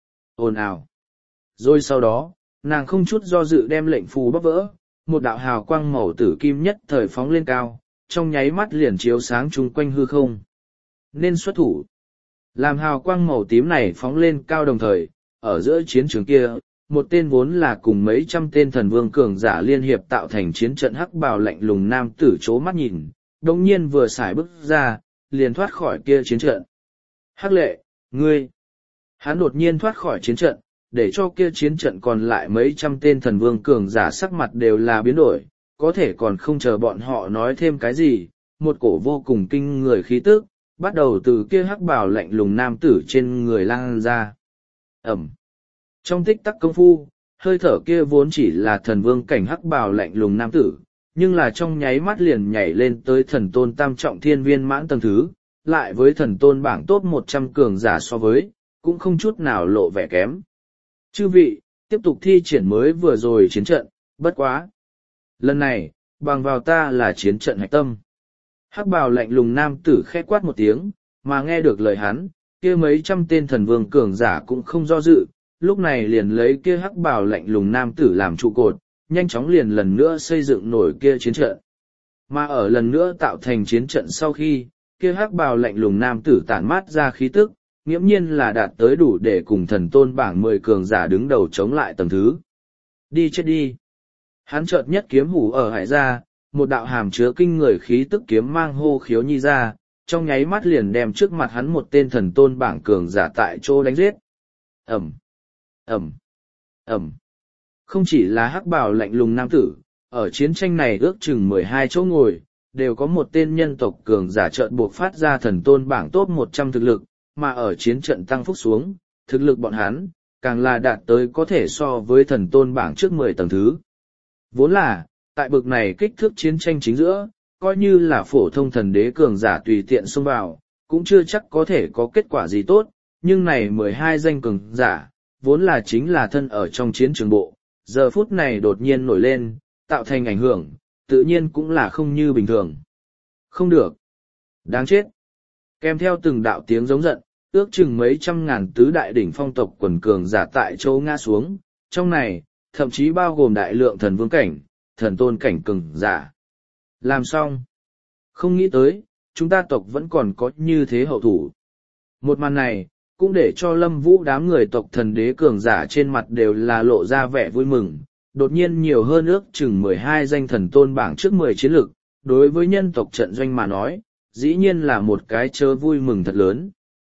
Ồn ào! Rồi sau đó, nàng không chút do dự đem lệnh phù bóp vỡ, một đạo hào quang màu tử kim nhất thời phóng lên cao, trong nháy mắt liền chiếu sáng chung quanh hư không. Nên xuất thủ. Làm hào quang màu tím này phóng lên cao đồng thời, ở giữa chiến trường kia, một tên vốn là cùng mấy trăm tên thần vương cường giả liên hiệp tạo thành chiến trận hắc bào lạnh lùng nam tử chố mắt nhìn, đồng nhiên vừa xài bước ra, liền thoát khỏi kia chiến trận. Hắc Lệ, ngươi! Hắn đột nhiên thoát khỏi chiến trận, để cho kia chiến trận còn lại mấy trăm tên thần vương cường giả sắc mặt đều là biến đổi, có thể còn không chờ bọn họ nói thêm cái gì, một cổ vô cùng kinh người khí tức, bắt đầu từ kia hắc bào lạnh lùng nam tử trên người lan ra. Ẩm. Trong tích tắc công phu, hơi thở kia vốn chỉ là thần vương cảnh hắc bào lạnh lùng nam tử, nhưng là trong nháy mắt liền nhảy lên tới thần tôn tam trọng thiên viên mãn tầng thứ, lại với thần tôn bảng top 100 cường giả so với, cũng không chút nào lộ vẻ kém. Chư vị, tiếp tục thi triển mới vừa rồi chiến trận, bất quá. Lần này, bằng vào ta là chiến trận hạch tâm. Hắc bào lạnh lùng nam tử khẽ quát một tiếng, mà nghe được lời hắn, kia mấy trăm tên thần vương cường giả cũng không do dự, lúc này liền lấy kia hắc bào lạnh lùng nam tử làm trụ cột, nhanh chóng liền lần nữa xây dựng nổi kia chiến trận. Mà ở lần nữa tạo thành chiến trận sau khi, kia hắc bào lạnh lùng nam tử tản mát ra khí tức, nghiễm nhiên là đạt tới đủ để cùng thần tôn bảng 10 cường giả đứng đầu chống lại tầng thứ. Đi chết đi! Hắn chợt nhất kiếm hủ ở hải ra, một đạo hàm chứa kinh người khí tức kiếm mang hô khiếu nhi ra, trong nháy mắt liền đem trước mặt hắn một tên thần tôn bảng cường giả tại chỗ đánh giết. Ẩm! Ẩm! Ẩm! Không chỉ là hắc bào lạnh lùng nam tử, ở chiến tranh này ước chừng 12 chỗ ngồi, đều có một tên nhân tộc cường giả chợt buộc phát ra thần tôn bảng top 100 thực lực, mà ở chiến trận tăng phúc xuống, thực lực bọn hắn, càng là đạt tới có thể so với thần tôn bảng trước 10 tầng thứ. Vốn là, tại bực này kích thước chiến tranh chính giữa, coi như là phổ thông thần đế cường giả tùy tiện xông vào, cũng chưa chắc có thể có kết quả gì tốt, nhưng này 12 danh cường giả, vốn là chính là thân ở trong chiến trường bộ, giờ phút này đột nhiên nổi lên, tạo thành ảnh hưởng, tự nhiên cũng là không như bình thường. Không được. Đáng chết. Kèm theo từng đạo tiếng giống giận, ước chừng mấy trăm ngàn tứ đại đỉnh phong tộc quần cường giả tại chỗ ngã xuống, trong này, thậm chí bao gồm đại lượng thần vương cảnh, thần tôn cảnh cường giả. Làm xong. Không nghĩ tới, chúng ta tộc vẫn còn có như thế hậu thủ. Một màn này, cũng để cho Lâm Vũ đám người tộc thần đế cường giả trên mặt đều là lộ ra vẻ vui mừng, đột nhiên nhiều hơn ước chừng 12 danh thần tôn bảng trước 10 chiến lực, đối với nhân tộc trận doanh mà nói, dĩ nhiên là một cái chớ vui mừng thật lớn.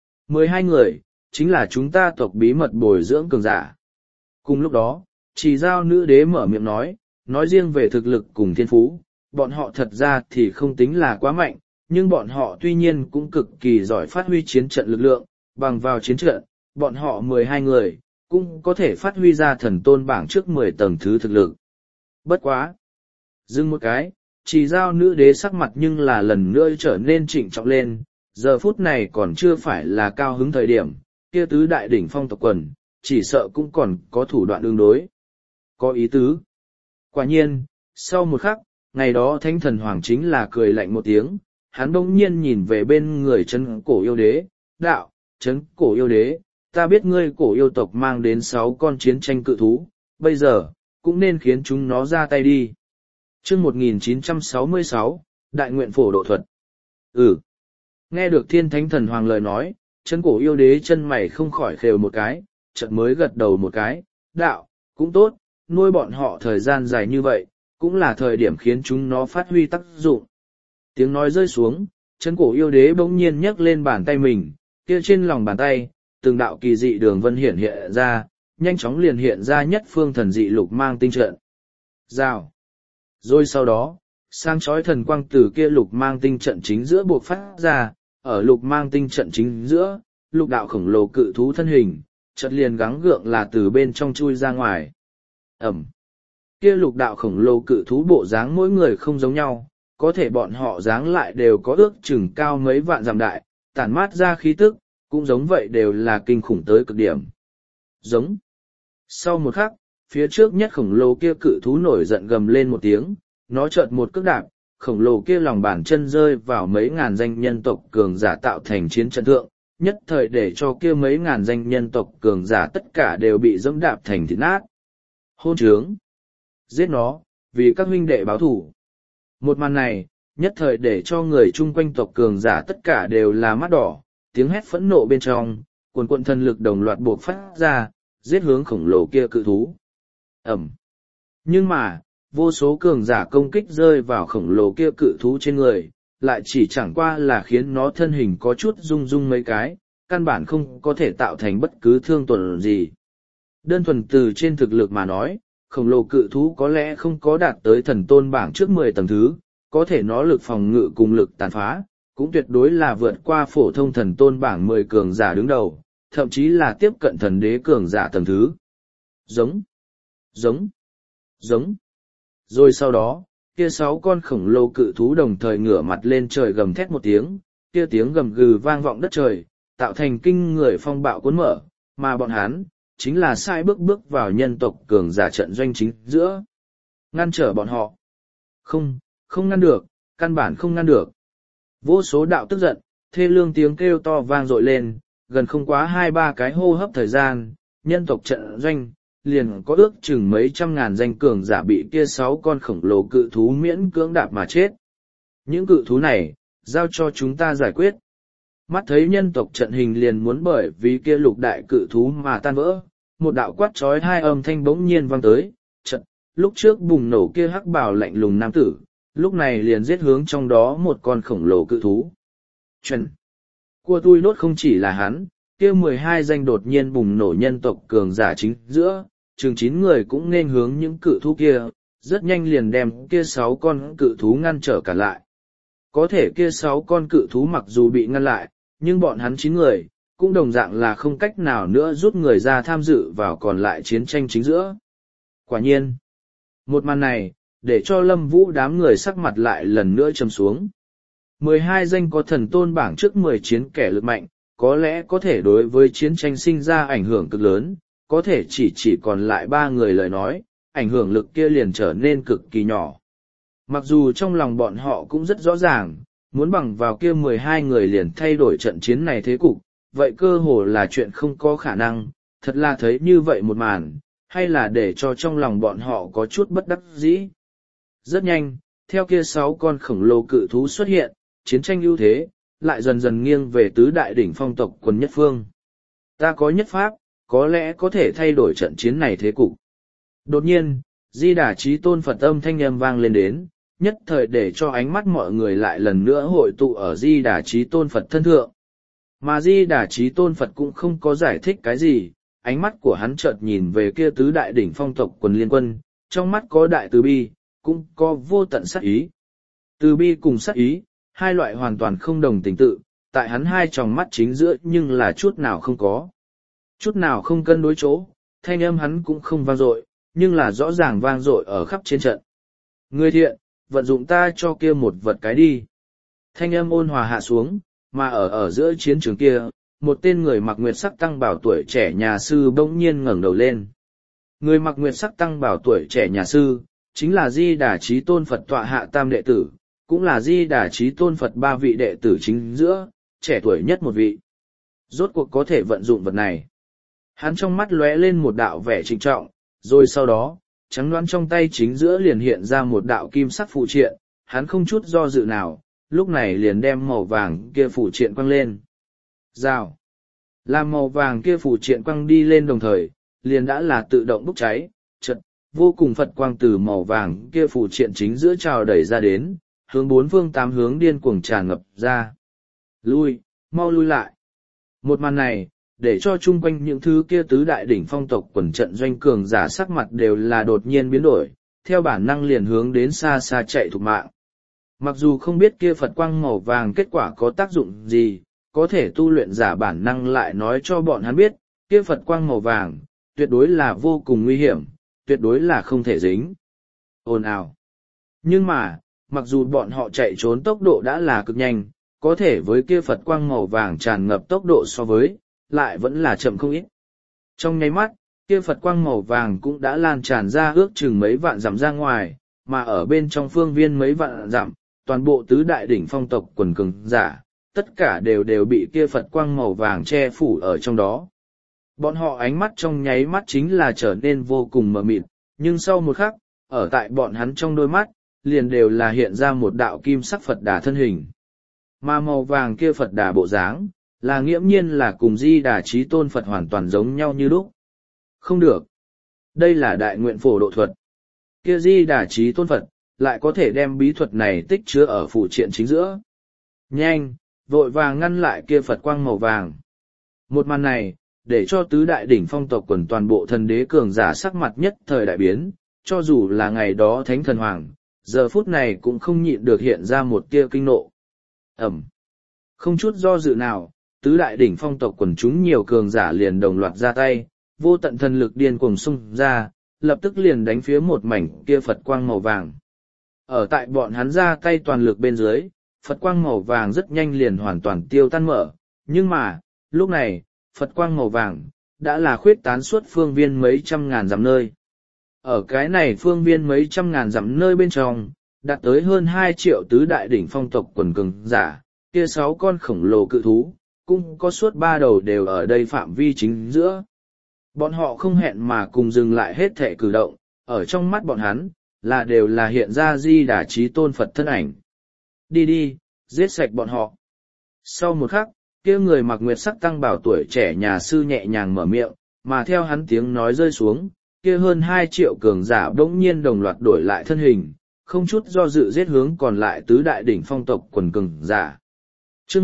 12 người, chính là chúng ta tộc bí mật bồi dưỡng cường giả. Cùng lúc đó, Trì Giao Nữ Đế mở miệng nói riêng về thực lực cùng thiên phú, bọn họ thật ra thì không tính là quá mạnh, nhưng bọn họ tuy nhiên cũng cực kỳ giỏi phát huy chiến trận lực lượng, bằng vào chiến trận, bọn họ 12 người, cũng có thể phát huy ra thần tôn bảng trước 10 tầng thứ thực lực. Bất quá! Dừng một cái, Trì Giao Nữ Đế sắc mặt nhưng là lần nữa trở nên trịnh trọng lên, giờ phút này còn chưa phải là cao hứng thời điểm, kia tứ đại đỉnh phong tộc quần, chỉ sợ cũng còn có thủ đoạn đương đối. Có ý tứ. Quả nhiên, sau một khắc, ngày đó Thánh Thần Hoàng chính là cười lạnh một tiếng, hắn bỗng nhiên nhìn về bên người Trấn Cổ Yêu Đế, đạo, Trấn Cổ Yêu Đế, ta biết ngươi cổ yêu tộc mang đến 6 con chiến tranh cự thú, bây giờ, cũng nên khiến chúng nó ra tay đi. Chương 1966, Đại Nguyện Phổ Độ Thuật. Nghe được Thiên Thánh Thần Hoàng lời nói, Trấn Cổ Yêu Đế chân mày không khỏi khều một cái, chợt mới gật đầu một cái, đạo, cũng tốt, nuôi bọn họ thời gian dài như vậy, cũng là thời điểm khiến chúng nó phát huy tác dụng. Tiếng nói rơi xuống, chân cổ yêu đế bỗng nhiên nhấc lên bàn tay mình, kia trên lòng bàn tay, từng đạo kỳ dị đường vân hiện hiện ra, nhanh chóng liền hiện ra nhất phương thần dị lục mang tinh trận. Rào. Rồi sau đó, sang chói thần quang từ kia lục mang tinh trận chính giữa buộc phát ra, ở lục mang tinh trận chính giữa, lục đạo khổng lồ cự thú thân hình, chợt liền gắng gượng là từ bên trong chui ra ngoài. Ẩm. Kia lục đạo khổng lồ cự thú bộ dáng mỗi người không giống nhau, có thể bọn họ dáng lại đều có ước chừng cao mấy vạn dặm đại, tản mát ra khí tức, cũng giống vậy đều là kinh khủng tới cực điểm. Giống. Sau một khắc, phía trước nhất khổng lồ kia cự thú nổi giận gầm lên một tiếng, nó chợt một cước đạp, khổng lồ kia lòng bàn chân rơi vào mấy ngàn danh nhân tộc cường giả tạo thành chiến trận thượng, nhất thời để cho kia mấy ngàn danh nhân tộc cường giả tất cả đều bị dẫm đạp thành thịt nát. Hôn trướng! Giết nó, vì các huynh đệ báo thủ. Một màn này, nhất thời để cho người chung quanh tộc cường giả tất cả đều là mắt đỏ, tiếng hét phẫn nộ bên trong, cuồn cuộn thần lực đồng loạt buộc phát ra, giết hướng khổng lồ kia cự thú. Ẩm! Nhưng mà, vô số cường giả công kích rơi vào khổng lồ kia cự thú trên người, lại chỉ chẳng qua là khiến nó thân hình có chút rung rung mấy cái, căn bản không có thể tạo thành bất cứ thương tổn gì. Đơn thuần từ trên thực lực mà nói, khổng lồ cự thú có lẽ không có đạt tới thần tôn bảng trước 10 tầng thứ, có thể nó lực phòng ngự cùng lực tàn phá, cũng tuyệt đối là vượt qua phổ thông thần tôn bảng 10 cường giả đứng đầu, thậm chí là tiếp cận thần đế cường giả tầng thứ. Giống, giống, giống. Rồi sau đó, kia 6 con khổng lồ cự thú đồng thời ngửa mặt lên trời gầm thét một tiếng, kia tiếng gầm gừ vang vọng đất trời, tạo thành kinh người phong bạo cuốn mở, mà bọn hắn chính là sai bước vào nhân tộc cường giả trận doanh chính giữa. Ngăn trở bọn họ. Không ngăn được, căn bản không ngăn được. Vô số đạo tức giận, thê lương tiếng kêu to vang dội lên, gần không quá 2-3 cái hô hấp thời gian, nhân tộc trận doanh, liền có ước chừng mấy trăm ngàn danh cường giả bị kia 6 con khổng lồ cự thú miễn cưỡng đạp mà chết. Những cự thú này, giao cho chúng ta giải quyết. Mắt thấy nhân tộc trận hình liền muốn bởi vì kia lục đại cự thú mà tan vỡ, một đạo quát trói hai âm thanh bỗng nhiên vang tới, trận, lúc trước bùng nổ kia hắc bào lạnh lùng nam tử, lúc này liền giết hướng trong đó một con khổng lồ cự thú. Chuẩn! Cua tui đốt không chỉ là hắn, kia 12 danh đột nhiên bùng nổ nhân tộc cường giả chính giữa, chừng 9 người cũng nên hướng những cự thú kia, rất nhanh liền đem kia 6 con cự thú ngăn trở cả lại. Có thể kia 6 con cự thú mặc dù bị ngăn lại, nhưng bọn hắn 9 người, cũng đồng dạng là không cách nào nữa rút người ra tham dự vào còn lại chiến tranh chính giữa. Quả nhiên, một màn này, để cho Lâm Vũ đám người sắc mặt lại lần nữa trầm xuống. 12 danh có thần tôn bảng trước 10 chiến kẻ lực mạnh, có lẽ có thể đối với chiến tranh sinh ra ảnh hưởng cực lớn, có thể chỉ còn lại 3 người lời nói, ảnh hưởng lực kia liền trở nên cực kỳ nhỏ. Mặc dù trong lòng bọn họ cũng rất rõ ràng, muốn bằng vào kia 12 người liền thay đổi trận chiến này thế cục, vậy cơ hồ là chuyện không có khả năng, thật là thấy như vậy một màn, hay là để cho trong lòng bọn họ có chút bất đắc dĩ. Rất nhanh, theo kia 6 con khổng lồ cự thú xuất hiện, chiến tranh ưu thế, lại dần dần nghiêng về tứ đại đỉnh phong tộc quần nhất phương. Ta có nhất pháp, có lẽ có thể thay đổi trận chiến này thế cục. Đột nhiên, Di Đà Chí Tôn Phật âm thanh âm vang lên đến, nhất thời để cho ánh mắt mọi người lại lần nữa hội tụ ở Di Đà Chí Tôn Phật thân thượng. Mà Di Đà Chí Tôn Phật cũng không có giải thích cái gì, ánh mắt của hắn chợt nhìn về kia tứ đại đỉnh phong tộc quần liên quân, trong mắt có đại từ bi, cũng có vô tận sát ý. Từ bi cùng sát ý, hai loại hoàn toàn không đồng tình tự, tại hắn hai tròng mắt chính giữa nhưng là chút nào không có. Chút nào không cân đối chỗ, thanh âm hắn cũng không vang dội, nhưng là rõ ràng vang dội ở khắp trên trận. Người thiện, vận dụng ta cho kia một vật cái đi. Thanh âm ôn hòa hạ xuống, mà ở giữa chiến trường kia, một tên người mặc nguyệt sắc tăng bảo tuổi trẻ nhà sư bỗng nhiên ngẩng đầu lên. Người mặc nguyệt sắc tăng bảo tuổi trẻ nhà sư, chính là Di Đà Chí Tôn Phật tọa hạ tam đệ tử, cũng là Di Đà Chí Tôn Phật 3 vị đệ tử chính giữa, trẻ tuổi nhất một vị. Rốt cuộc có thể vận dụng vật này. Hắn trong mắt lóe lên một đạo vẻ trịnh trọng, rồi sau đó, trắng đoán trong tay chính giữa liền hiện ra một đạo kim sắc phụ triện, hắn không chút do dự nào, lúc này liền đem màu vàng kia phụ triện quăng lên. Rào. Làm màu vàng kia phụ triện quăng đi lên đồng thời, liền đã là tự động bốc cháy, vô cùng Phật quang từ màu vàng kia phụ triện chính giữa trào đẩy ra đến, hướng bốn phương tám hướng điên cuồng tràn ngập ra. Lui, mau lui lại. Một màn này, để cho chung quanh những thứ kia tứ đại đỉnh phong tộc quần trận doanh cường giả sắc mặt đều là đột nhiên biến đổi, theo bản năng liền hướng đến xa xa chạy thục mạng. Mặc dù không biết kia Phật quang màu vàng kết quả có tác dụng gì, có thể tu luyện giả bản năng lại nói cho bọn hắn biết, kia Phật quang màu vàng, tuyệt đối là vô cùng nguy hiểm, tuyệt đối là không thể dính. Ồn ào. Nhưng mà, mặc dù bọn họ chạy trốn tốc độ đã là cực nhanh, có thể với kia Phật quang màu vàng tràn ngập tốc độ so với, lại vẫn là chậm không ít. Trong nháy mắt, kia Phật quang màu vàng cũng đã lan tràn ra ước chừng mấy vạn dặm ra ngoài, mà ở bên trong phương viên mấy vạn dặm, toàn bộ tứ đại đỉnh phong tộc quần cường giả, tất cả đều bị kia Phật quang màu vàng che phủ ở trong đó. Bọn họ ánh mắt trong nháy mắt chính là trở nên vô cùng mờ mịt, nhưng sau một khắc, ở tại bọn hắn trong đôi mắt, liền đều là hiện ra một đạo kim sắc Phật Đà thân hình. Mà màu vàng kia Phật Đà bộ dáng, là nghiễm nhiên là cùng Di Đà Chí Tôn Phật hoàn toàn giống nhau như lúc. Không được. Đây là đại nguyện phổ độ thuật. Kia Di Đà Chí Tôn Phật, lại có thể đem bí thuật này tích chứa ở phụ triện chính giữa. Nhanh, vội vàng ngăn lại kia Phật quang màu vàng. Một màn này, để cho tứ đại đỉnh phong tộc quần toàn bộ thần đế cường giả sắc mặt nhất thời đại biến, cho dù là ngày đó Thánh Thần Hoàng, giờ phút này cũng không nhịn được hiện ra một tia kinh nộ. Ẩm. Không chút do dự nào, tứ đại đỉnh phong tộc quần chúng nhiều cường giả liền đồng loạt ra tay, vô tận thần lực điên cuồng xung ra, lập tức liền đánh phía một mảnh kia Phật quang màu vàng. Ở tại bọn hắn ra tay toàn lực bên dưới, Phật quang màu vàng rất nhanh liền hoàn toàn tiêu tan mở, nhưng mà, lúc này, Phật quang màu vàng, đã là khuyết tán suốt phương viên mấy trăm ngàn dặm nơi. Ở cái này phương viên mấy trăm ngàn dặm nơi bên trong, đạt tới hơn 2 triệu tứ đại đỉnh phong tộc quần cường giả, kia 6 con khổng lồ cự thú, cũng có suốt 3 đầu đều ở đây phạm vi chính giữa. Bọn họ không hẹn mà cùng dừng lại hết thể cử động, ở trong mắt bọn hắn, là đều là hiện ra Di Đà Chí Tôn Phật thân ảnh. Đi đi, giết sạch bọn họ. Sau một khắc, kia người mặc nguyệt sắc tăng bảo tuổi trẻ nhà sư nhẹ nhàng mở miệng, mà theo hắn tiếng nói rơi xuống, kia hơn 2 triệu cường giả bỗng nhiên đồng loạt đổi lại thân hình, không chút do dự giết hướng còn lại tứ đại đỉnh phong tộc quần cường giả. Chương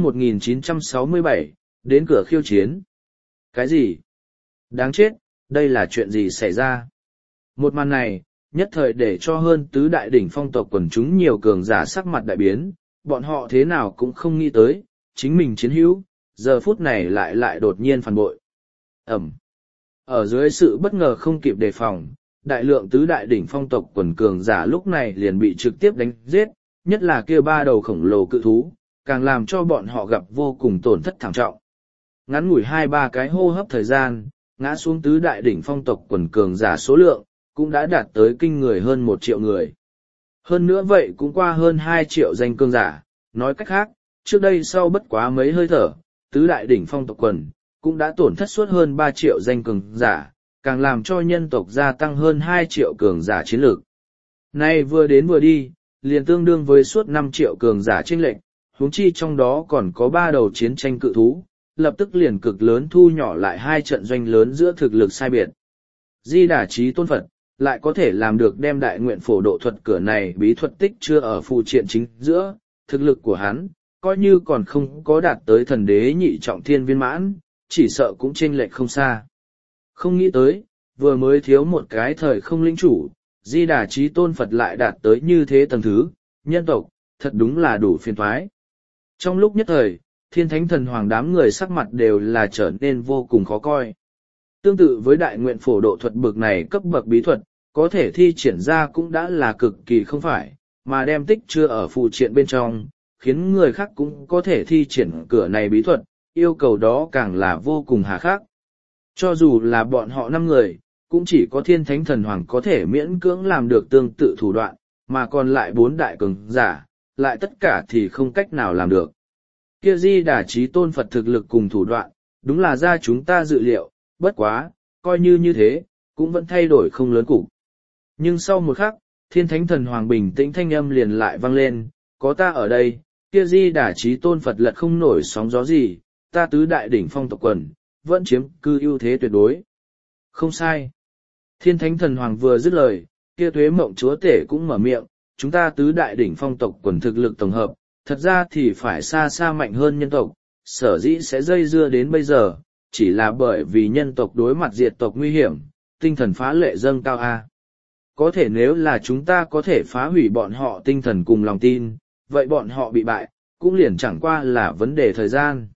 1967, đến cửa khiêu chiến. Cái gì? Đáng chết, đây là chuyện gì xảy ra? Một màn này, nhất thời để cho hơn tứ đại đỉnh phong tộc quần chúng nhiều cường giả sắc mặt đại biến, bọn họ thế nào cũng không nghĩ tới, chính mình chiến hữu, giờ phút này lại đột nhiên phản bội. Ẩm. Ở dưới sự bất ngờ không kịp đề phòng, đại lượng tứ đại đỉnh phong tộc quần cường giả lúc này liền bị trực tiếp đánh giết, nhất là kia 3 đầu khổng lồ cự thú, càng làm cho bọn họ gặp vô cùng tổn thất thảm trọng. Ngắn ngủi 2-3 cái hô hấp thời gian, ngã xuống tứ đại đỉnh phong tộc quần cường giả số lượng, cũng đã đạt tới kinh người hơn 1 triệu người. Hơn nữa vậy cũng qua hơn 2 triệu danh cường giả, nói cách khác, trước đây sau bất quá mấy hơi thở, tứ đại đỉnh phong tộc quần, cũng đã tổn thất suốt hơn 3 triệu danh cường giả, càng làm cho nhân tộc gia tăng hơn 2 triệu cường giả chiến lược. Nay vừa đến vừa đi, liền tương đương với suốt 5 triệu cường giả chênh lệch, huống chi trong đó còn có 3 đầu chiến tranh cự thú, lập tức liền cực lớn thu nhỏ lại 2 trận doanh lớn giữa thực lực sai biệt. Di Đà Chí Tôn Phật, lại có thể làm được đem đại nguyện phổ độ thuật cửa này bí thuật tích chưa ở phụ triện chính giữa, thực lực của hắn, coi như còn không có đạt tới thần đế nhị trọng thiên viên mãn, chỉ sợ cũng chênh lệch không xa. Không nghĩ tới, vừa mới thiếu một cái thời không lĩnh chủ, Di Đà Chí Tôn Phật lại đạt tới như thế tầng thứ, nhân tộc, thật đúng là đủ phiền toái. Trong lúc nhất thời, thiên thánh thần hoàng đám người sắc mặt đều là trở nên vô cùng khó coi. Tương tự với đại nguyện phổ độ thuật bậc này cấp bậc bí thuật, có thể thi triển ra cũng đã là cực kỳ không phải, mà đem tích chưa ở phụ triện bên trong, khiến người khác cũng có thể thi triển cửa này bí thuật, yêu cầu đó càng là vô cùng hà khắc. Cho dù là bọn họ 5 người, cũng chỉ có thiên thánh thần hoàng có thể miễn cưỡng làm được tương tự thủ đoạn, mà còn lại 4 đại cường giả, lại tất cả thì không cách nào làm được. Kia Di Đà Chí Tôn Phật thực lực cùng thủ đoạn, đúng là ra chúng ta dự liệu, bất quá, coi như thế, cũng vẫn thay đổi không lớn cục. Nhưng sau một khắc, thiên thánh thần hoàng bình tĩnh thanh âm liền lại vang lên, có ta ở đây, kia Di Đà Chí Tôn Phật lật không nổi sóng gió gì, ta tứ đại đỉnh phong tộc quần, vẫn chiếm cư ưu thế tuyệt đối. Không sai. Thiên Thánh Thần Hoàng vừa dứt lời, kia Tuế Mộng Chúa Tể cũng mở miệng, chúng ta tứ đại đỉnh phong tộc quần thực lực tổng hợp, thật ra thì phải xa xa mạnh hơn nhân tộc, sở dĩ sẽ dây dưa đến bây giờ, chỉ là bởi vì nhân tộc đối mặt diệt tộc nguy hiểm, tinh thần phá lệ dâng cao a. Có thể nếu là chúng ta có thể phá hủy bọn họ tinh thần cùng lòng tin, vậy bọn họ bị bại, cũng liền chẳng qua là vấn đề thời gian.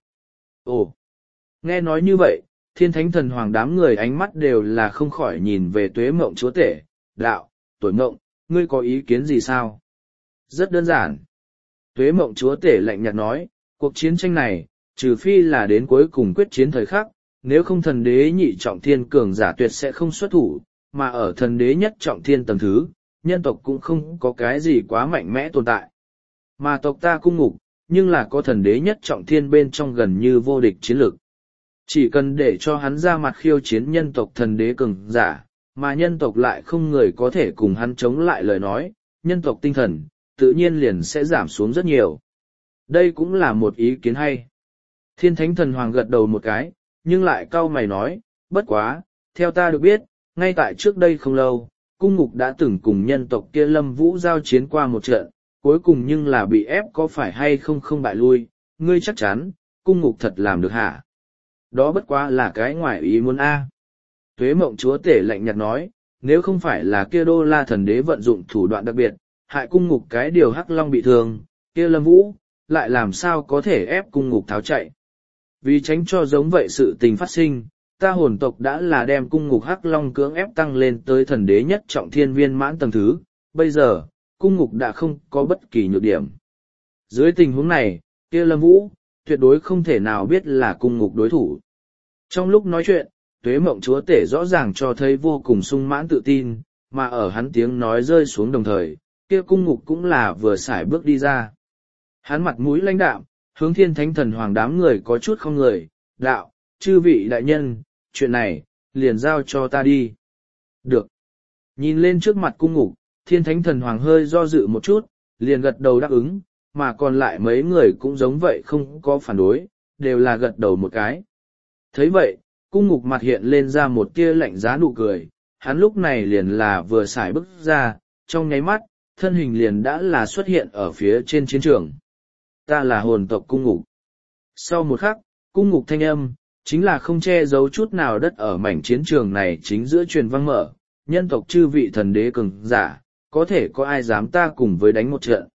Ồ, nghe nói như vậy, Thiên Thánh Thần Hoàng đám người ánh mắt đều là không khỏi nhìn về Tuế Mộng Chúa Tể, đạo, Tuổi Mộng, ngươi có ý kiến gì sao? Rất đơn giản. Tuế Mộng Chúa Tể lạnh nhạt nói, cuộc chiến tranh này, trừ phi là đến cuối cùng quyết chiến thời khắc, nếu không thần đế nhị trọng thiên cường giả tuyệt sẽ không xuất thủ, mà ở thần đế nhất trọng thiên tầng thứ, nhân tộc cũng không có cái gì quá mạnh mẽ tồn tại. Mà tộc ta cung ngục, nhưng là có thần đế nhất trọng thiên bên trong gần như vô địch chiến lực. Chỉ cần để cho hắn ra mặt khiêu chiến nhân tộc thần đế cường giả, mà nhân tộc lại không người có thể cùng hắn chống lại lời nói, nhân tộc tinh thần, tự nhiên liền sẽ giảm xuống rất nhiều. Đây cũng là một ý kiến hay. Thiên Thánh Thần Hoàng gật đầu một cái, nhưng lại cau mày nói, bất quá, theo ta được biết, ngay tại trước đây không lâu, cung ngục đã từng cùng nhân tộc kia Lâm Vũ giao chiến qua một trận, cuối cùng nhưng là bị ép có phải hay không không bại lui, ngươi chắc chắn, cung ngục thật làm được hả? Đó bất quá là cái ngoài ý muốn a. Tuế Mộng Chúa Tể lạnh nhạt nói, nếu không phải là kia Đô La thần đế vận dụng thủ đoạn đặc biệt, hại cung ngục cái điều Hắc Long bị thương, kia Lâm Vũ, lại làm sao có thể ép cung ngục tháo chạy. Vì tránh cho giống vậy sự tình phát sinh, ta hồn tộc đã là đem cung ngục Hắc Long cưỡng ép tăng lên tới thần đế nhất trọng thiên viên mãn tầng thứ, bây giờ, cung ngục đã không có bất kỳ nhược điểm. Dưới tình huống này, kia Lâm Vũ, tuyệt đối không thể nào biết là cung ngục đối thủ. Trong lúc nói chuyện, Tuế Mộng Chúa Tể rõ ràng cho thấy vô cùng sung mãn tự tin, mà ở hắn tiếng nói rơi xuống đồng thời, kia cung ngục cũng là vừa xài bước đi ra. Hắn mặt mũi lãnh đạm, hướng Thiên Thánh Thần Hoàng đám người có chút không người, đạo, chư vị đại nhân, chuyện này, liền giao cho ta đi. Được. Nhìn lên trước mặt cung ngục, Thiên Thánh Thần Hoàng hơi do dự một chút, liền gật đầu đáp ứng, mà còn lại mấy người cũng giống vậy không có phản đối, đều là gật đầu một cái. Thấy vậy, cung ngục mặt hiện lên ra một tia lạnh giá nụ cười, hắn lúc này liền là vừa xài bước ra, trong nháy mắt, thân hình liền đã là xuất hiện ở phía trên chiến trường. Ta là hồn tộc cung ngục. Sau một khắc, cung ngục thanh âm, chính là không che giấu chút nào đất ở mảnh chiến trường này chính giữa truyền vang mở, nhân tộc chư vị thần đế cường giả, có thể có ai dám ta cùng với đánh một trận.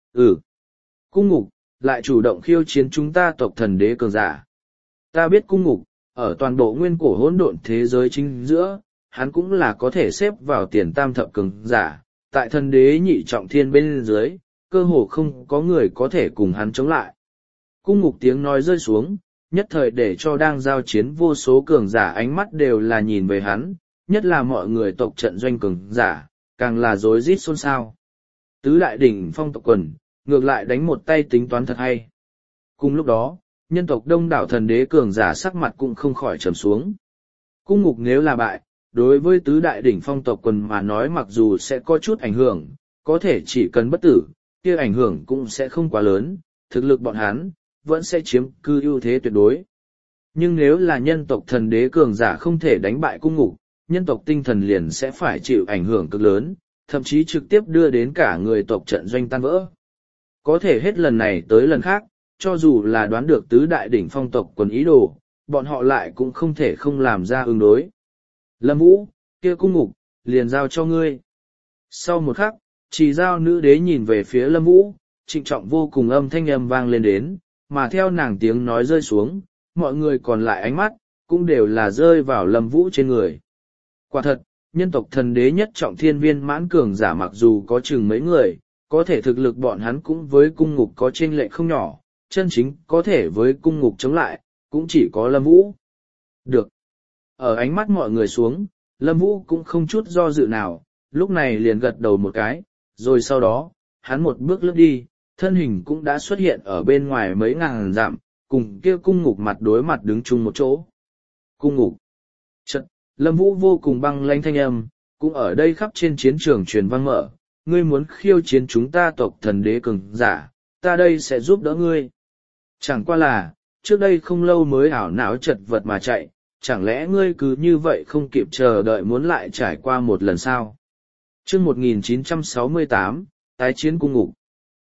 Cung ngục, lại chủ động khiêu chiến chúng ta tộc thần đế cường giả. Ta biết cung ngục, ở toàn bộ nguyên cổ hỗn độn thế giới chính giữa, hắn cũng là có thể xếp vào tiền tam thập cường giả, tại thần đế nhị trọng thiên bên dưới, cơ hồ không có người có thể cùng hắn chống lại. Cung ngục tiếng nói rơi xuống, nhất thời để cho đang giao chiến vô số cường giả ánh mắt đều là nhìn về hắn, nhất là mọi người tộc trận doanh cường giả, càng là rối rít xôn xao. Tứ đại đỉnh phong tộc quần, ngược lại đánh một tay tính toán thật hay. Cùng lúc đó, nhân tộc đông đảo thần đế cường giả sắc mặt cũng không khỏi trầm xuống. Cung ngục nếu là bại, đối với tứ đại đỉnh phong tộc quần mà nói mặc dù sẽ có chút ảnh hưởng, có thể chỉ cần bất tử, kia ảnh hưởng cũng sẽ không quá lớn, thực lực bọn hắn vẫn sẽ chiếm cư ưu thế tuyệt đối. Nhưng nếu là nhân tộc thần đế cường giả không thể đánh bại cung ngục, nhân tộc tinh thần liền sẽ phải chịu ảnh hưởng cực lớn, thậm chí trực tiếp đưa đến cả người tộc trận doanh tan vỡ. Có thể hết lần này tới lần khác, cho dù là đoán được tứ đại đỉnh phong tộc quần ý đồ, bọn họ lại cũng không thể không làm ra ứng đối. Lâm Vũ, kia cung ngục, liền giao cho ngươi. Sau một khắc, chỉ giao nữ đế nhìn về phía Lâm Vũ, trịnh trọng vô cùng âm thanh âm vang lên đến, mà theo nàng tiếng nói rơi xuống, mọi người còn lại ánh mắt, cũng đều là rơi vào Lâm Vũ trên người. Quả thật, nhân tộc thần đế nhất trọng thiên viên mãn cường giả mặc dù có chừng mấy người, có thể thực lực bọn hắn cũng với cung ngục có chênh lệch không nhỏ, chân chính có thể với cung ngục chống lại, cũng chỉ có Lâm Vũ. Được. Ở ánh mắt mọi người xuống, Lâm Vũ cũng không chút do dự nào, lúc này liền gật đầu một cái, rồi sau đó, hắn một bước lướt đi, thân hình cũng đã xuất hiện ở bên ngoài mấy ngàn dặm, cùng kia cung ngục mặt đối mặt đứng chung một chỗ. Cung ngục. Chật, Lâm Vũ vô cùng băng lãnh thanh âm, cũng ở đây khắp trên chiến trường truyền vang mở, ngươi muốn khiêu chiến chúng ta tộc thần đế cường giả, ta đây sẽ giúp đỡ ngươi. Chẳng qua là, trước đây không lâu mới ảo não chật vật mà chạy, chẳng lẽ ngươi cứ như vậy không kịp chờ đợi muốn lại trải qua một lần sao? Chương 1968, tái chiến cung ngục.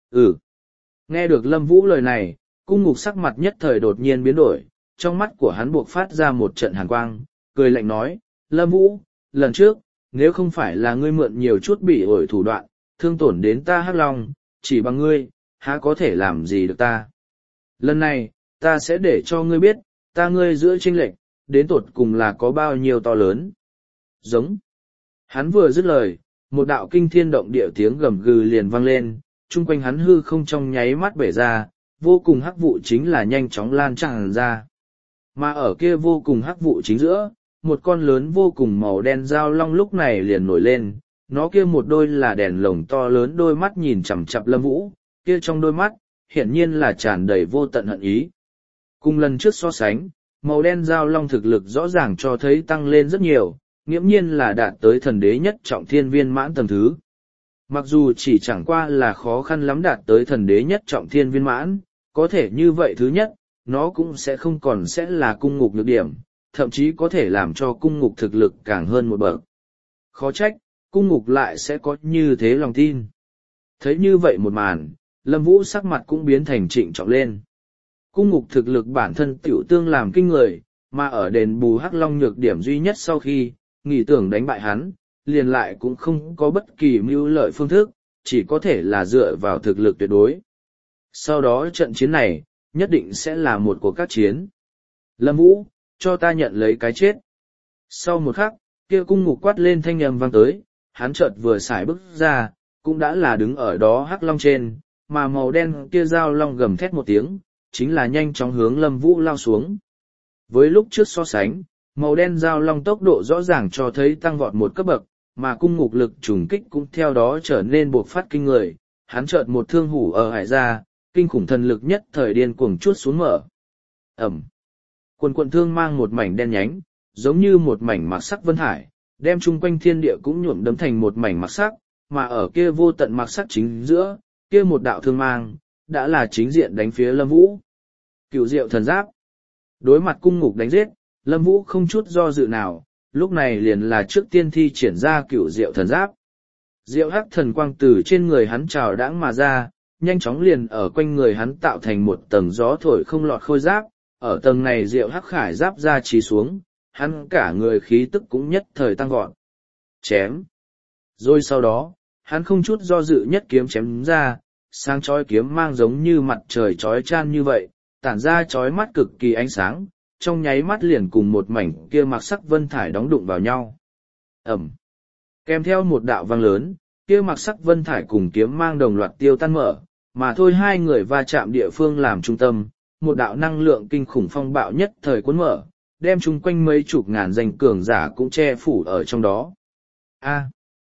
Nghe được Lâm Vũ lời này, cung ngục sắc mặt nhất thời đột nhiên biến đổi, trong mắt của hắn buộc phát ra một trận hàn quang, cười lạnh nói, Lâm Vũ, lần trước, nếu không phải là ngươi mượn nhiều chút bị ổi thủ đoạn, thương tổn đến ta Hắc Long, chỉ bằng ngươi, há có thể làm gì được ta. Lần này, ta sẽ để cho ngươi biết, ta ngươi giữa chênh lệch, đến tột cùng là có bao nhiêu to lớn. Giống. Hắn vừa dứt lời, một đạo kinh thiên động địa tiếng gầm gừ liền vang lên, chung quanh hắn hư không trong nháy mắt bể ra, vô cùng hắc vụ chính là nhanh chóng lan tràn ra. Mà ở kia vô cùng hắc vụ chính giữa, một con lớn vô cùng màu đen dao long lúc này liền nổi lên, nó kia một đôi là đèn lồng to lớn đôi mắt nhìn chằm chằm Lâm Vũ, kia trong đôi mắt, hiển nhiên là tràn đầy vô tận hận ý. Cùng lần trước so sánh, màu đen dao long thực lực rõ ràng cho thấy tăng lên rất nhiều, nghiễm nhiên là đạt tới thần đế nhất trọng thiên viên mãn tầng thứ. Mặc dù chỉ chẳng qua là khó khăn lắm đạt tới thần đế nhất trọng thiên viên mãn, có thể như vậy thứ nhất, nó cũng sẽ không còn sẽ là cung ngục nhược điểm, thậm chí có thể làm cho cung ngục thực lực càng hơn một bậc. Khó trách, cung ngục lại sẽ có như thế lòng tin. Thấy như vậy một màn, Lâm Vũ sắc mặt cũng biến thành trịnh trọng lên. Cung ngục thực lực bản thân tiểu tương làm kinh người, mà ở đền bù Hắc Long nhược điểm duy nhất sau khi, nghĩ tưởng đánh bại hắn, liền lại cũng không có bất kỳ mưu lợi phương thức, chỉ có thể là dựa vào thực lực tuyệt đối. Sau đó trận chiến này, nhất định sẽ là một cuộc các chiến. Lâm Vũ, cho ta nhận lấy cái chết. Sau một khắc, kia cung ngục quát lên thanh âm vang tới, hắn chợt vừa xài bước ra, cũng đã là đứng ở đó Hắc Long trên, mà màu đen kia dao long gầm thét một tiếng, chính là nhanh chóng hướng Lâm Vũ lao xuống. Với lúc trước so sánh, màu đen dao long tốc độ rõ ràng cho thấy tăng vọt một cấp bậc, mà cung ngục lực trùng kích cũng theo đó trở nên bộc phát kinh người, hắn chợt một thương hủ ở hải ra, kinh khủng thần lực nhất thời điên cuồng chuốt xuống mở. Ẩm. Quần quần thương mang một mảnh đen nhánh, giống như một mảnh mạc sắc vân hải, đem chung quanh thiên địa cũng nhuộm đấm thành một mảnh mạc sắc, mà ở kia vô tận mạc sắc chính giữa, kia một đạo thương mang, đã là chính diện đánh phía Lâm Vũ. Cửu Diệu thần giáp. Đối mặt cung ngục đánh giết, Lâm Vũ không chút do dự nào, lúc này liền là trước tiên thi triển ra Cửu Diệu thần giáp. Diệu hắc thần quang từ trên người hắn trào đãng mà ra, nhanh chóng liền ở quanh người hắn tạo thành một tầng gió thổi không lọt khôi giáp, ở tầng này Diệu hắc khải giáp ra trì xuống, hắn cả người khí tức cũng nhất thời tăng vọt. Chém. Rồi sau đó, hắn không chút do dự nhất kiếm chém ra, sáng chói kiếm mang giống như mặt trời chói chan như vậy, tản ra chói mắt cực kỳ ánh sáng, trong nháy mắt liền cùng một mảnh kia mạc sắc vân thải đóng đụng vào nhau. Ẩm. Kèm theo một đạo vang lớn, kia mạc sắc vân thải cùng kiếm mang đồng loạt tiêu tan mở, mà thôi hai người va chạm địa phương làm trung tâm, một đạo năng lượng kinh khủng phong bạo nhất thời cuốn mở, đem chung quanh mấy chục ngàn danh cường giả cũng che phủ ở trong đó. A.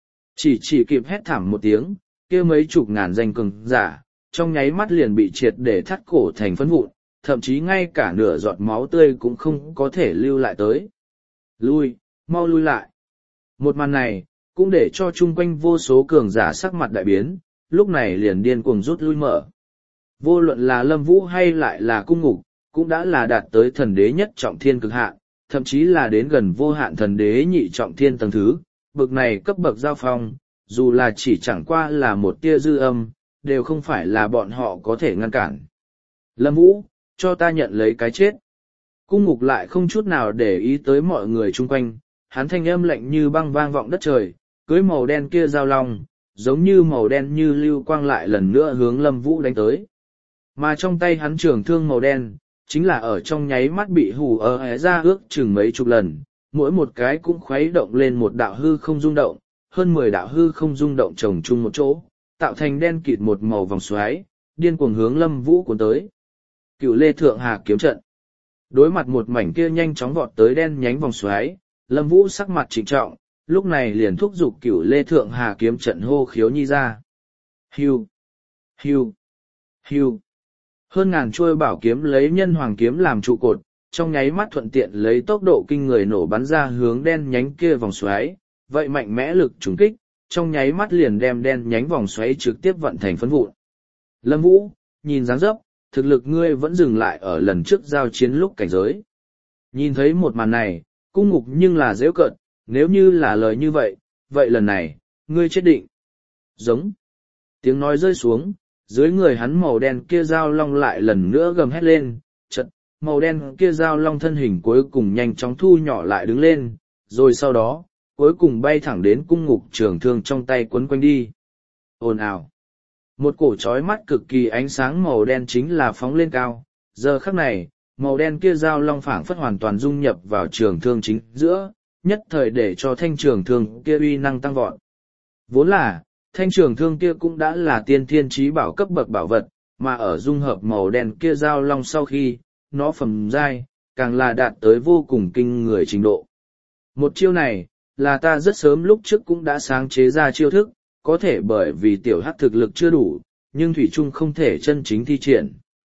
Chỉ kịp hét thảm một tiếng, kia mấy chục ngàn danh cường giả, trong nháy mắt liền bị triệt để thắt cổ thành phấn vụn, thậm chí ngay cả nửa giọt máu tươi cũng không có thể lưu lại tới. Lui, mau lui lại. Một màn này, cũng để cho chung quanh vô số cường giả sắc mặt đại biến, lúc này liền điên cuồng rút lui mở. Vô luận là Lâm Vũ hay lại là cung ngục, cũng đã là đạt tới thần đế nhất trọng thiên cực hạn, thậm chí là đến gần vô hạn thần đế nhị trọng thiên tầng thứ, bậc này cấp bậc giao phong, dù là chỉ chẳng qua là một tia dư âm, đều không phải là bọn họ có thể ngăn cản. Lâm Vũ, cho ta nhận lấy cái chết. Cung ngục lại không chút nào để ý tới mọi người chung quanh, hắn thanh âm lạnh như băng vang vọng đất trời, cưới màu đen kia giao long, giống như màu đen như lưu quang lại lần nữa hướng Lâm Vũ đánh tới. Mà trong tay hắn trường thương màu đen, chính là ở trong nháy mắt bị hù ở ra ước chừng mấy chục lần, mỗi một cái cũng khuấy động lên một đạo hư không rung động, hơn 10 đạo hư không rung động chồng chung một chỗ, tạo thành đen kịt một màu vòng xoáy, điên cuồng hướng Lâm Vũ cuốn tới. Cửu Lê Thượng Hà kiếm trận. Đối mặt một mảnh kia nhanh chóng vọt tới đen nhánh vòng xoáy, Lâm Vũ sắc mặt trịnh trọng, lúc này liền thúc giục Cửu Lê Thượng Hà kiếm trận hô khiếu nhi ra. Hưu, hưu, hưu. Hơn ngàn chuôi bảo kiếm lấy nhân hoàng kiếm làm trụ cột, trong nháy mắt thuận tiện lấy tốc độ kinh người nổ bắn ra hướng đen nhánh kia vòng xoáy, vậy mạnh mẽ lực trùng kích, trong nháy mắt liền đem đen nhánh vòng xoáy trực tiếp vận thành phấn vụn. Lâm Vũ, nhìn dáng dấp, thực lực ngươi vẫn dừng lại ở lần trước giao chiến lúc cảnh giới. Nhìn thấy một màn này, cung ngục nhưng là dễ cợt, nếu như là lời như vậy, vậy lần này, ngươi chết định. Giống. Tiếng nói rơi xuống, dưới người hắn màu đen kia dao long lại lần nữa gầm hét lên, chật, màu đen kia dao long thân hình cuối cùng nhanh chóng thu nhỏ lại đứng lên, rồi sau đó, cuối cùng bay thẳng đến cung ngục trường thương trong tay quấn quanh đi. Ồn ào. Một cổ trói mắt cực kỳ ánh sáng màu đen chính là phóng lên cao, giờ khắc này, màu đen kia dao long phảng phất hoàn toàn dung nhập vào trường thương chính giữa, nhất thời để cho thanh trường thương kia uy năng tăng vọt. Vốn là, thanh trường thương kia cũng đã là tiên thiên chí bảo cấp bậc bảo vật, mà ở dung hợp màu đen kia dao long sau khi, nó phẩm giai, càng là đạt tới vô cùng kinh người trình độ. Một chiêu này, là ta rất sớm lúc trước cũng đã sáng chế ra chiêu thức, có thể bởi vì tiểu hắc thực lực chưa đủ, nhưng thủy trung không thể chân chính thi triển.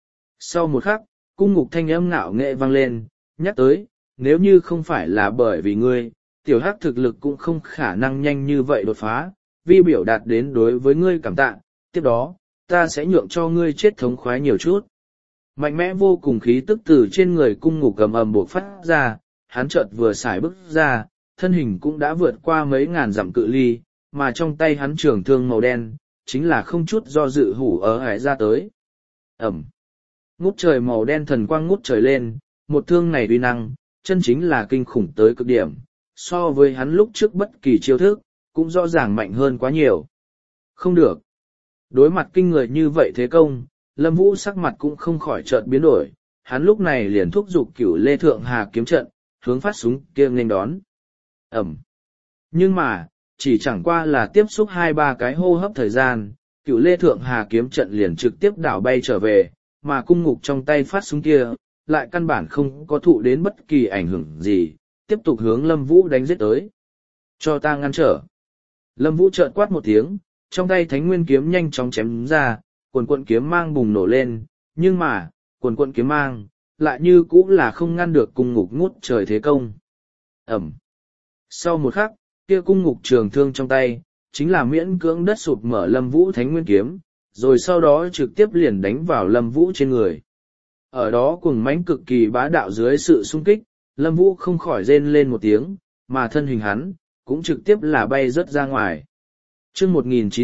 Sau một khắc, cung ngục thanh âm ngạo nghệ vang lên, nhắc tới, nếu như không phải là bởi vì ngươi, tiểu hắc thực lực cũng không khả năng nhanh như vậy đột phá, vi biểu đạt đến đối với ngươi cảm tạ, tiếp đó, ta sẽ nhượng cho ngươi chết thống khoái nhiều chút. Mạnh mẽ vô cùng khí tức từ trên người cung ngục ầm ầm buộc phát ra, hắn chợt vừa xài bước ra, thân hình cũng đã vượt qua mấy ngàn dặm cự ly, mà trong tay hắn trường thương màu đen, chính là không chút do dự hủ ở hải ra tới. Ẩm. Ngút trời màu đen thần quang ngút trời lên, một thương này uy năng, chân chính là kinh khủng tới cực điểm, so với hắn lúc trước bất kỳ chiêu thức, cũng rõ ràng mạnh hơn quá nhiều. Không được. Đối mặt kinh người như vậy thế công, Lâm Vũ sắc mặt cũng không khỏi chợt biến đổi, hắn lúc này liền thúc giục Cửu Lê Thượng Hà kiếm trận, hướng phát súng kia nghênh đón. Ẩm. Nhưng mà, chỉ chẳng qua là tiếp xúc 2-3 cái hô hấp thời gian, Cửu Lê Thượng Hà kiếm trận liền trực tiếp đảo bay trở về, mà cung ngục trong tay phát súng kia, lại căn bản không có thụ đến bất kỳ ảnh hưởng gì, tiếp tục hướng Lâm Vũ đánh giết tới. Cho ta ngăn trở. Lâm Vũ chợt quát một tiếng, trong tay Thánh Nguyên kiếm nhanh chóng chém ra, quần quận kiếm mang bùng nổ lên, nhưng mà, quần quận kiếm mang, lại như cũng là không ngăn được cung ngục ngút trời thế công. Ẩm. Sau một khắc, kia cung ngục trường thương trong tay, chính là miễn cưỡng đất sụp mở Lâm Vũ Thánh Nguyên kiếm, rồi sau đó trực tiếp liền đánh vào Lâm Vũ trên người. Ở đó cuồng mãnh cực kỳ bá đạo dưới sự xung kích, Lâm Vũ không khỏi rên lên một tiếng, mà thân hình hắn, cũng trực tiếp là bay rớt ra ngoài. Chương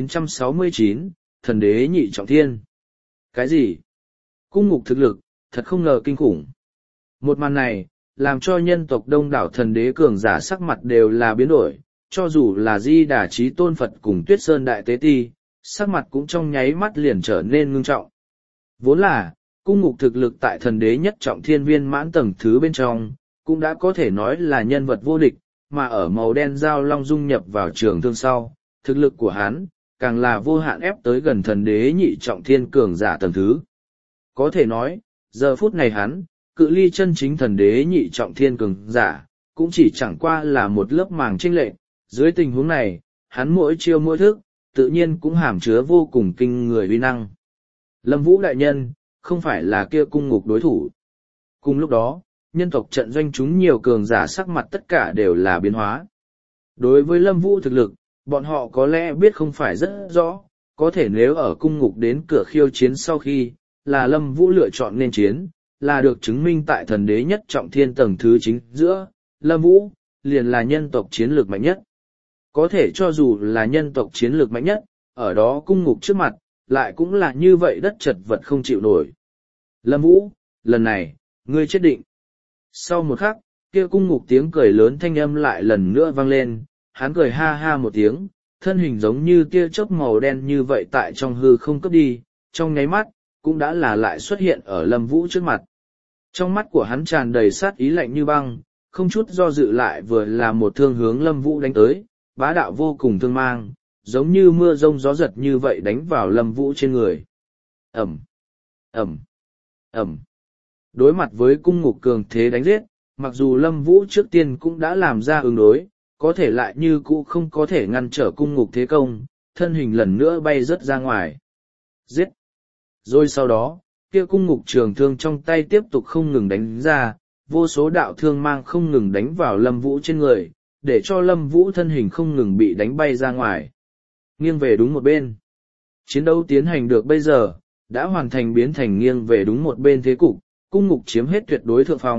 1969, Thần Đế Nhị Trọng Thiên. Cái gì? Cung ngục thực lực, thật không ngờ kinh khủng. Một màn này, làm cho nhân tộc đông đảo thần đế cường giả sắc mặt đều là biến đổi, cho dù là Di Đà Chí Tôn Phật cùng Tuyết Sơn Đại Tế Ti, sắc mặt cũng trong nháy mắt liền trở nên ngưng trọng. Vốn là, cung ngục thực lực tại thần đế nhất trọng thiên viên mãn tầng thứ bên trong, cũng đã có thể nói là nhân vật vô địch, mà ở màu đen dao long dung nhập vào trường thương sau, thực lực của hắn, càng là vô hạn ép tới gần thần đế nhị trọng thiên cường giả tầng thứ. Có thể nói, giờ phút này hắn, cự ly chân chính thần đế nhị trọng thiên cường giả, cũng chỉ chẳng qua là một lớp màng chênh lệch. Dưới tình huống này, hắn mỗi chiêu mỗi thức, tự nhiên cũng hàm chứa vô cùng kinh người uy năng. Lâm Vũ đại nhân, không phải là kia cung ngục đối thủ. Cùng lúc đó, nhân tộc trận doanh chúng nhiều cường giả sắc mặt tất cả đều là biến hóa. Đối với Lâm Vũ thực lực, bọn họ có lẽ biết không phải rất rõ, có thể nếu ở cung ngục đến cửa khiêu chiến sau khi, là Lâm Vũ lựa chọn nên chiến, là được chứng minh tại thần đế nhất trọng thiên tầng thứ chính giữa, Lâm Vũ, liền là nhân tộc chiến lược mạnh nhất. Có thể cho dù là nhân tộc chiến lược mạnh nhất, ở đó cung ngục trước mặt, lại cũng là như vậy đất chật vật không chịu nổi. Lâm Vũ, lần này, ngươi chết định. Sau một khắc, kia cung ngục tiếng cười lớn thanh âm lại lần nữa vang lên, hắn cười ha ha một tiếng, thân hình giống như tia chớp màu đen như vậy tại trong hư không cấp đi, trong nháy mắt, cũng đã là lại xuất hiện ở Lâm Vũ trước mặt. Trong mắt của hắn tràn đầy sát ý lạnh như băng, không chút do dự lại vừa là một thương hướng Lâm Vũ đánh tới, bá đạo vô cùng thương mang, giống như mưa rông gió giật như vậy đánh vào Lâm Vũ trên người. Ẩm, Ẩm, Ẩm. Đối mặt với cung ngục cường thế đánh giết, mặc dù Lâm Vũ trước tiên cũng đã làm ra ứng đối, có thể lại như cũ không có thể ngăn trở cung ngục thế công, thân hình lần nữa bay rớt ra ngoài. Giết! Rồi sau đó, kia cung ngục trường thương trong tay tiếp tục không ngừng đánh ra, vô số đạo thương mang không ngừng đánh vào Lâm Vũ trên người, để cho Lâm Vũ thân hình không ngừng bị đánh bay ra ngoài. Nghiêng về đúng một bên. Chiến đấu tiến hành được bây giờ, đã hoàn thành biến thành nghiêng về đúng một bên thế cục, cung ngục chiếm hết tuyệt đối thượng phong,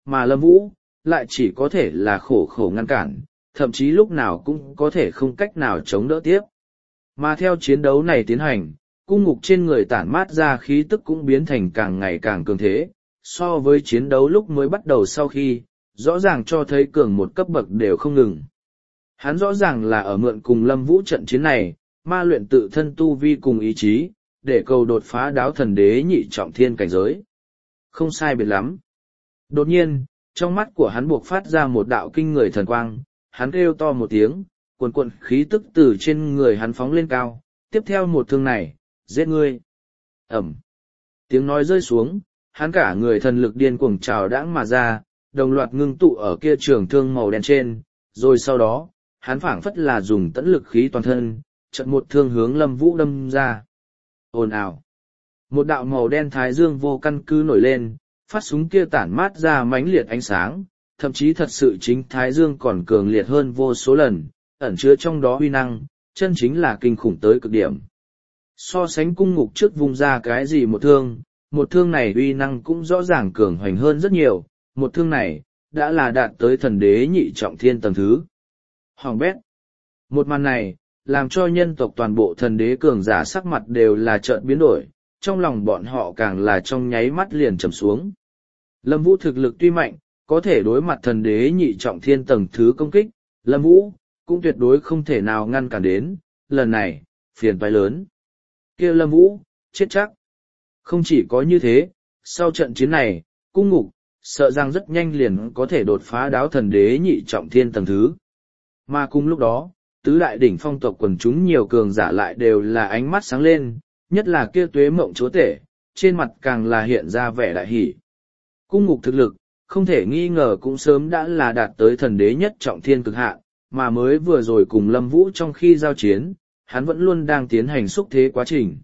mà Lâm Vũ lại chỉ có thể là khổ khổ ngăn cản, thậm chí lúc nào cũng có thể không cách nào chống đỡ tiếp. Mà theo chiến đấu này tiến hành, cung ngục trên người tản mát ra khí tức cũng biến thành càng ngày càng cường thế, so với chiến đấu lúc mới bắt đầu sau khi, rõ ràng cho thấy cường một cấp bậc đều không ngừng. Hắn rõ ràng là ở mượn cùng Lâm Vũ trận chiến này, ma luyện tự thân tu vi cùng ý chí, để cầu đột phá đáo thần đế nhị trọng thiên cảnh giới. Không sai biệt lắm. Đột nhiên, trong mắt của hắn buộc phát ra một đạo kinh người thần quang, hắn kêu to một tiếng, cuồn cuộn khí tức từ trên người hắn phóng lên cao, tiếp theo một thương này, giết ngươi. Ẩm. Tiếng nói rơi xuống, hắn cả người thần lực điên cuồng trào đãng mà ra, đồng loạt ngưng tụ ở kia trường thương màu đen trên, rồi sau đó, hắn phảng phất là dùng tẫn lực khí toàn thân, trận một thương hướng Lâm Vũ đâm ra. Ồn ào. Một đạo màu đen thái dương vô căn cứ nổi lên, phát súng kia tản mát ra mãnh liệt ánh sáng, thậm chí thật sự chính thái dương còn cường liệt hơn vô số lần, ẩn chứa trong đó uy năng, chân chính là kinh khủng tới cực điểm. So sánh cung ngục trước vùng ra cái gì một thương này uy năng cũng rõ ràng cường hoành hơn rất nhiều, một thương này, đã là đạt tới thần đế nhị trọng thiên tầng thứ. Hoàng bét. Một màn này, làm cho nhân tộc toàn bộ thần đế cường giả sắc mặt đều là chợt biến đổi, trong lòng bọn họ càng là trong nháy mắt liền trầm xuống. Lâm Vũ thực lực tuy mạnh, có thể đối mặt thần đế nhị trọng thiên tầng thứ công kích, Lâm Vũ cũng tuyệt đối không thể nào ngăn cản đến, lần này, phiền toái lớn. Kia Lâm Vũ, chết chắc. Không chỉ có như thế, sau trận chiến này, cung ngục, sợ rằng rất nhanh liền có thể đột phá đáo thần đế nhị trọng thiên tầng thứ. Mà cùng lúc đó, tứ đại đỉnh phong tộc quần chúng nhiều cường giả lại đều là ánh mắt sáng lên, nhất là kia Tuế Mộng chúa tể, trên mặt càng là hiện ra vẻ đại hỷ. Cung ngục thực lực, không thể nghi ngờ cũng sớm đã là đạt tới thần đế nhất trọng thiên cực hạn, mà mới vừa rồi cùng Lâm Vũ trong khi giao chiến, hắn vẫn luôn đang tiến hành xúc thế quá trình.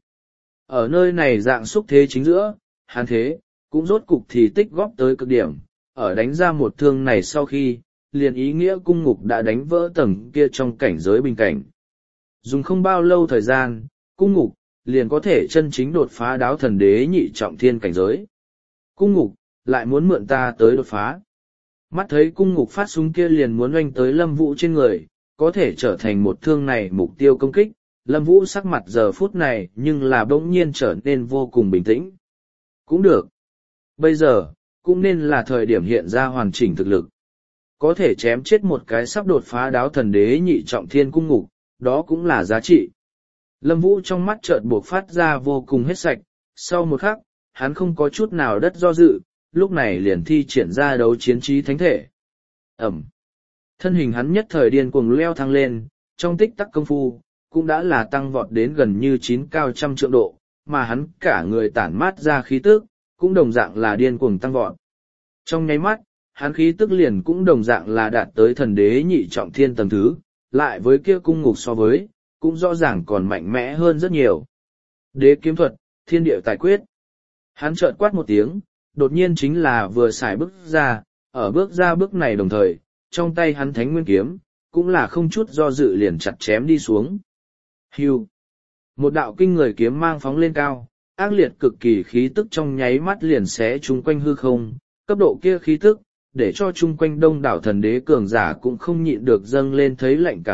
Ở nơi này dạng xúc thế chính giữa, hắn thế, cũng rốt cục thì tích góp tới cực điểm, ở đánh ra một thương này sau khi, liền ý nghĩa cung ngục đã đánh vỡ tầng kia trong cảnh giới bình cảnh. Dùng không bao lâu thời gian, cung ngục, liền có thể chân chính đột phá đáo thần đế nhị trọng thiên cảnh giới. Cung ngục, lại muốn mượn ta tới đột phá. Mắt thấy cung ngục phát súng kia liền muốn oanh tới Lâm Vũ trên người, có thể trở thành một thương này mục tiêu công kích, Lâm Vũ sắc mặt giờ phút này nhưng là bỗng nhiên trở nên vô cùng bình tĩnh. Cũng được. Bây giờ, cũng nên là thời điểm hiện ra hoàn chỉnh thực lực. Có thể chém chết một cái sắp đột phá đáo thần đế nhị trọng thiên cung ngục, đó cũng là giá trị. Lâm Vũ trong mắt chợt buộc phát ra vô cùng hết sạch, sau một khắc, hắn không có chút nào đất do dự, lúc này liền thi triển ra đấu chiến trí thánh thể. Ẩm. Thân hình hắn nhất thời điên cuồng leo thăng lên, trong tích tắc công phu, cũng đã là tăng vọt đến gần như 9 cao trăm trượng độ, mà hắn cả người tản mát ra khí tức, cũng đồng dạng là điên cuồng tăng vọt. Trong nháy mắt, hắn khí tức liền cũng đồng dạng là đạt tới thần đế nhị trọng thiên tầng thứ, lại với kia cung ngục so với, cũng rõ ràng còn mạnh mẽ hơn rất nhiều. Đế kiếm thuật, thiên địa tài quyết. Hắn chợt quát một tiếng, đột nhiên chính là vừa xài bước ra, ở bước ra bước này đồng thời, trong tay hắn thánh nguyên kiếm, cũng là không chút do dự liền chặt chém đi xuống. Hưu. Một đạo kinh người kiếm mang phóng lên cao, ác liệt cực kỳ khí tức trong nháy mắt liền xé chung quanh hư không, cấp độ kia khí tức, để cho chung quanh đông đảo thần đế cường giả cũng không nhịn được dâng lên thấy lạnh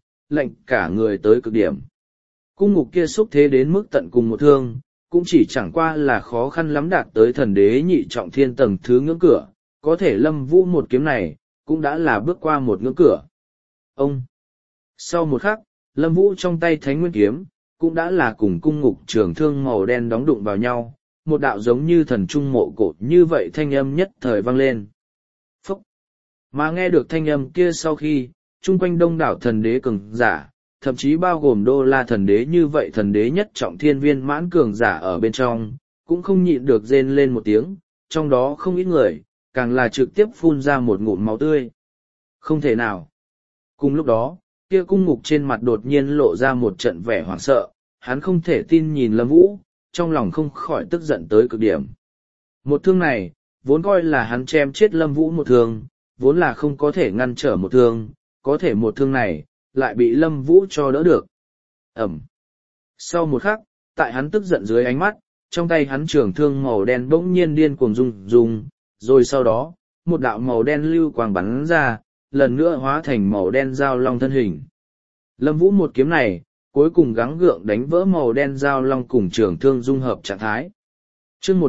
cả người tới cực điểm. Cung ngục kia xúc thế đến mức tận cùng một thương, cũng chỉ chẳng qua là khó khăn lắm đạt tới thần đế nhị trọng thiên tầng thứ ngưỡng cửa, có thể Lâm Vũ một kiếm này, cũng đã là bước qua một ngưỡng cửa. Ông! Sau một khắc, Lâm Vũ trong tay thánh nguyên kiếm, cũng đã là cùng cung ngục trường thương màu đen đóng đụng vào nhau, một đạo giống như thần trung mộ cổ như vậy thanh âm nhất thời vang lên. Phúc! Mà nghe được thanh âm kia sau khi, chung quanh đông đảo thần đế cường giả, thậm chí bao gồm Đô La thần đế như vậy thần đế nhất trọng thiên viên mãn cường giả ở bên trong, cũng không nhịn được rên lên một tiếng, trong đó không ít người, càng là trực tiếp phun ra một ngụm máu tươi. Không thể nào! Cùng lúc đó, kia cung ngục trên mặt đột nhiên lộ ra một trận vẻ hoảng sợ, hắn không thể tin nhìn Lâm Vũ, trong lòng không khỏi tức giận tới cực điểm. Một thương này, vốn coi là hắn chém chết Lâm Vũ một thương, vốn là không có thể ngăn trở một thương, có thể một thương này, lại bị Lâm Vũ cho đỡ được. Ẩm. Sau một khắc, tại hắn tức giận dưới ánh mắt, trong tay hắn trường thương màu đen bỗng nhiên điên cuồng rung, rồi sau đó, một đạo màu đen lưu quang bắn ra, lần nữa hóa thành màu đen dao long thân hình. Lâm Vũ một kiếm này, cuối cùng gắng gượng đánh vỡ màu đen dao long cùng trường thương dung hợp trạng thái. Chương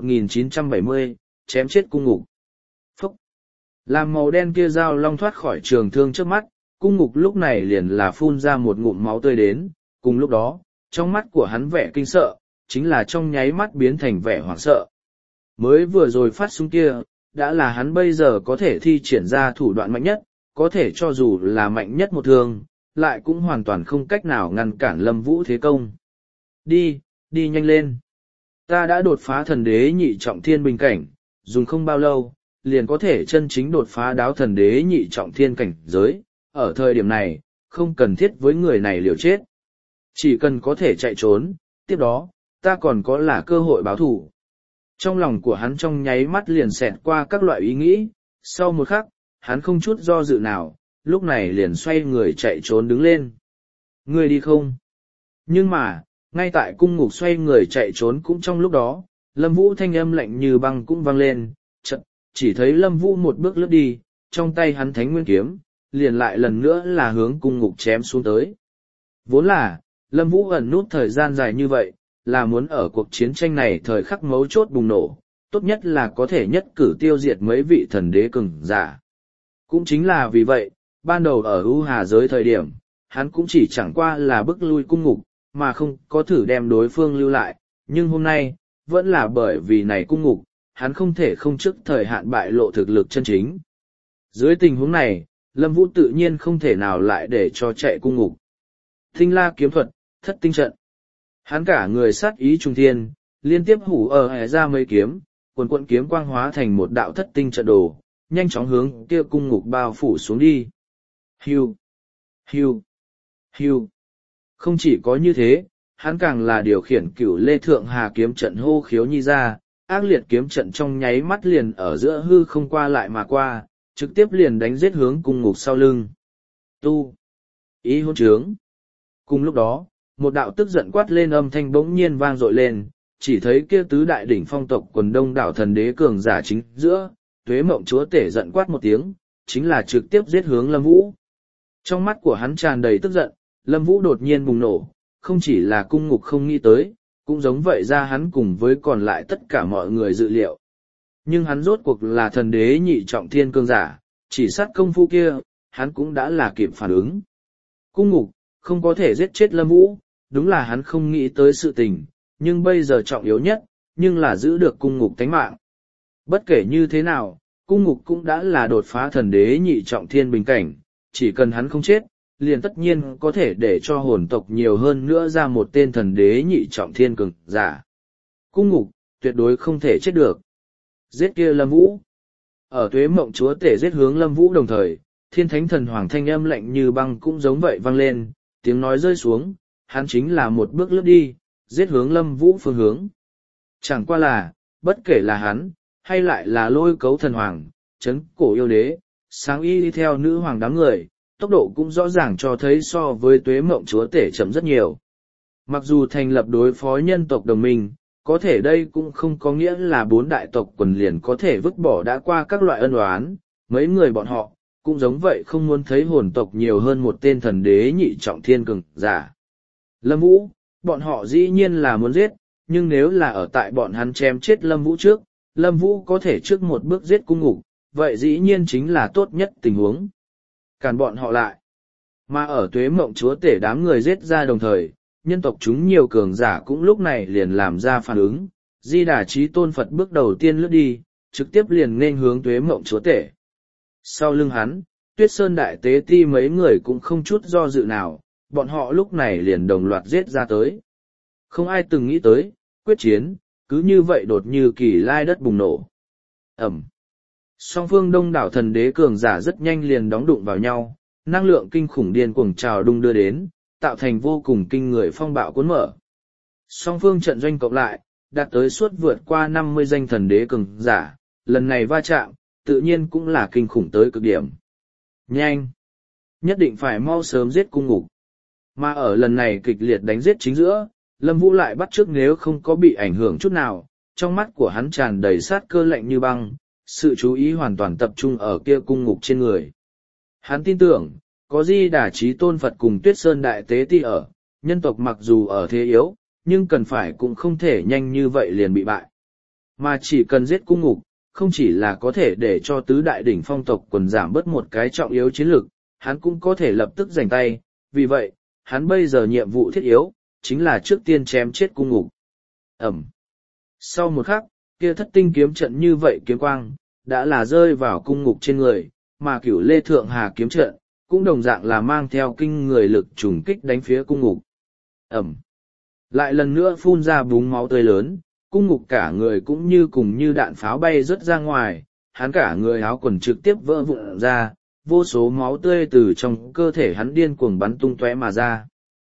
1970, chém chết cung ngục. Phốc. Làm màu đen kia dao long thoát khỏi trường thương trước mắt, cung ngục lúc này liền là phun ra một ngụm máu tươi đến, cùng lúc đó, trong mắt của hắn vẻ kinh sợ, chính là trong nháy mắt biến thành vẻ hoảng sợ. Mới vừa rồi phát súng kia, đã là hắn bây giờ có thể thi triển ra thủ đoạn mạnh nhất, có thể cho dù là mạnh nhất một thương, lại cũng hoàn toàn không cách nào ngăn cản Lâm Vũ thế công. Đi nhanh lên. Ta đã đột phá thần đế nhị trọng thiên bình cảnh, dùng không bao lâu, liền có thể chân chính đột phá đáo thần đế nhị trọng thiên cảnh giới. Ở thời điểm này, không cần thiết với người này liều chết. Chỉ cần có thể chạy trốn, tiếp đó, ta còn có là cơ hội báo thù. Trong lòng của hắn trong nháy mắt liền xẹt qua các loại ý nghĩ, sau một khắc, hắn không chút do dự nào, lúc này liền xoay người chạy trốn đứng lên. Ngươi đi không? Nhưng mà, ngay tại cung ngục xoay người chạy trốn cũng trong lúc đó, Lâm Vũ thanh âm lạnh như băng cũng vang lên, chỉ thấy Lâm Vũ một bước lướt đi, trong tay hắn thánh nguyên kiếm, liền lại lần nữa là hướng cung ngục chém xuống tới. Vốn là, Lâm Vũ ẩn nút thời gian dài như vậy, là muốn ở cuộc chiến tranh này thời khắc mấu chốt bùng nổ, tốt nhất là có thể nhất cử tiêu diệt mấy vị thần đế cường giả. Cũng chính là vì vậy, ban đầu ở U Hà giới thời điểm, hắn cũng chỉ chẳng qua là bức lui cung ngục, mà không có thử đem đối phương lưu lại, nhưng hôm nay, vẫn là bởi vì này cung ngục, hắn không thể không trước thời hạn bại lộ thực lực chân chính. Dưới tình huống này, Lâm Vũ tự nhiên không thể nào lại để cho chạy cung ngục. Tinh la kiếm thuật, thất tinh trận. Hắn cả người sát ý trung thiên, liên tiếp hủ ở ra mấy kiếm, quần kiếm quang hóa thành một đạo thất tinh trận đồ, nhanh chóng hướng kia cung ngục bao phủ xuống đi. Hiu, hiu, hiu. Không chỉ có như thế, hắn càng là điều khiển cửu lê thượng hà kiếm trận hô khiếu nhi ra, ác liệt kiếm trận trong nháy mắt liền ở giữa hư không qua lại mà qua, trực tiếp liền đánh giết hướng cung ngục sau lưng. Tu, ý hôn trướng. Cùng lúc đó, một đạo tức giận quát lên âm thanh bỗng nhiên vang dội lên, chỉ thấy kia tứ đại đỉnh phong tộc quần đông đảo thần đế cường giả chính giữa, Tuế Mộng chúa tể giận quát một tiếng, chính là trực tiếp giết hướng Lâm Vũ. Trong mắt của hắn tràn đầy tức giận, Lâm Vũ đột nhiên bùng nổ, không chỉ là cung ngục không nghĩ tới, cũng giống vậy ra hắn cùng với còn lại tất cả mọi người dự liệu. Nhưng hắn rốt cuộc là thần đế nhị trọng thiên cường giả, chỉ sát công phu kia, hắn cũng đã là kịp phản ứng. Cung ngục, không có thể giết chết Lâm Vũ, đúng là hắn không nghĩ tới sự tình, nhưng bây giờ trọng yếu nhất, nhưng là giữ được cung ngục tánh mạng. Bất kể như thế nào, cung ngục cũng đã là đột phá thần đế nhị trọng thiên bình cảnh, chỉ cần hắn không chết, liền tất nhiên có thể để cho hồn tộc nhiều hơn nữa ra một tên thần đế nhị trọng thiên cường giả. Cung ngục, tuyệt đối không thể chết được. Giết kia Lâm Vũ. Ở Tuế Mộng chúa tể giết hướng Lâm Vũ đồng thời, thiên thánh thần hoàng thanh âm lạnh như băng cũng giống vậy vang lên, tiếng nói rơi xuống, hắn chính là một bước lướt đi, giết hướng Lâm Vũ phương hướng. Chẳng qua là, bất kể là hắn, hay lại là Lôi Cấu thần hoàng, Trấn Cổ yêu đế, Sáng Y đi theo nữ hoàng đám người, tốc độ cũng rõ ràng cho thấy so với Tuế Mộng chúa tể chậm rất nhiều. Mặc dù thành lập đối phó nhân tộc đồng minh, có thể đây cũng không có nghĩa là bốn đại tộc quần liền có thể vứt bỏ đã qua các loại ân oán, mấy người bọn họ, cũng giống vậy không muốn thấy hồn tộc nhiều hơn một tên thần đế nhị trọng thiên cường giả. Lâm Vũ, bọn họ dĩ nhiên là muốn giết, nhưng nếu là ở tại bọn hắn chém chết Lâm Vũ trước, Lâm Vũ có thể trước một bước giết cung ngục, vậy dĩ nhiên chính là tốt nhất tình huống. Cản bọn họ lại. Mà ở Tuế Mộng chúa tể đám người giết ra đồng thời, nhân tộc chúng nhiều cường giả cũng lúc này liền làm ra phản ứng, Di Đà Chí Tôn Phật bước đầu tiên lướt đi, trực tiếp liền nên hướng Tuế Mộng chúa tể. Sau lưng hắn, Tuyết Sơn Đại Tế Ti mấy người cũng không chút do dự nào, bọn họ lúc này liền đồng loạt giết ra tới. Không ai từng nghĩ tới, quyết chiến, cứ như vậy đột như kỳ lai đất bùng nổ. Ẩm. Song phương đông đảo thần đế cường giả rất nhanh liền đóng đụng vào nhau, năng lượng kinh khủng điên cuồng trào đung đưa đến, tạo thành vô cùng kinh người phong bạo cuốn mở. Song phương trận doanh cộng lại, đạt tới suốt vượt qua 50 danh thần đế cường giả, lần này va chạm, tự nhiên cũng là kinh khủng tới cực điểm. Nhanh! Nhất định phải mau sớm giết cung ngục. Mà ở lần này kịch liệt đánh giết chính giữa, Lâm Vũ lại bắt chước nếu không có bị ảnh hưởng chút nào, trong mắt của hắn tràn đầy sát cơ lạnh như băng, sự chú ý hoàn toàn tập trung ở kia cung ngục trên người. Hắn tin tưởng, có Di Đà Chí Tôn Phật cùng Tuyết Sơn Đại Tế Ti ở, nhân tộc mặc dù ở thế yếu, nhưng cần phải cũng không thể nhanh như vậy liền bị bại. Mà chỉ cần giết cung ngục, không chỉ là có thể để cho tứ đại đỉnh phong tộc quần giảm bớt một cái trọng yếu chiến lược, hắn cũng có thể lập tức giành tay, vì vậy, hắn bây giờ nhiệm vụ thiết yếu, chính là trước tiên chém chết cung ngục. Ẩm. Sau một khắc, kia thất tinh kiếm trận như vậy kiếm quang, đã là rơi vào cung ngục trên người, mà Cửu Lê Thượng Hà kiếm trận, cũng đồng dạng là mang theo kinh người lực trùng kích đánh phía cung ngục. Ẩm. Lại lần nữa phun ra búng máu tươi lớn, cung ngục cả người cũng như cùng như đạn pháo bay rớt ra ngoài, hắn cả người áo quần trực tiếp vỡ vụn ra, vô số máu tươi từ trong cơ thể hắn điên cuồng bắn tung tóe mà ra.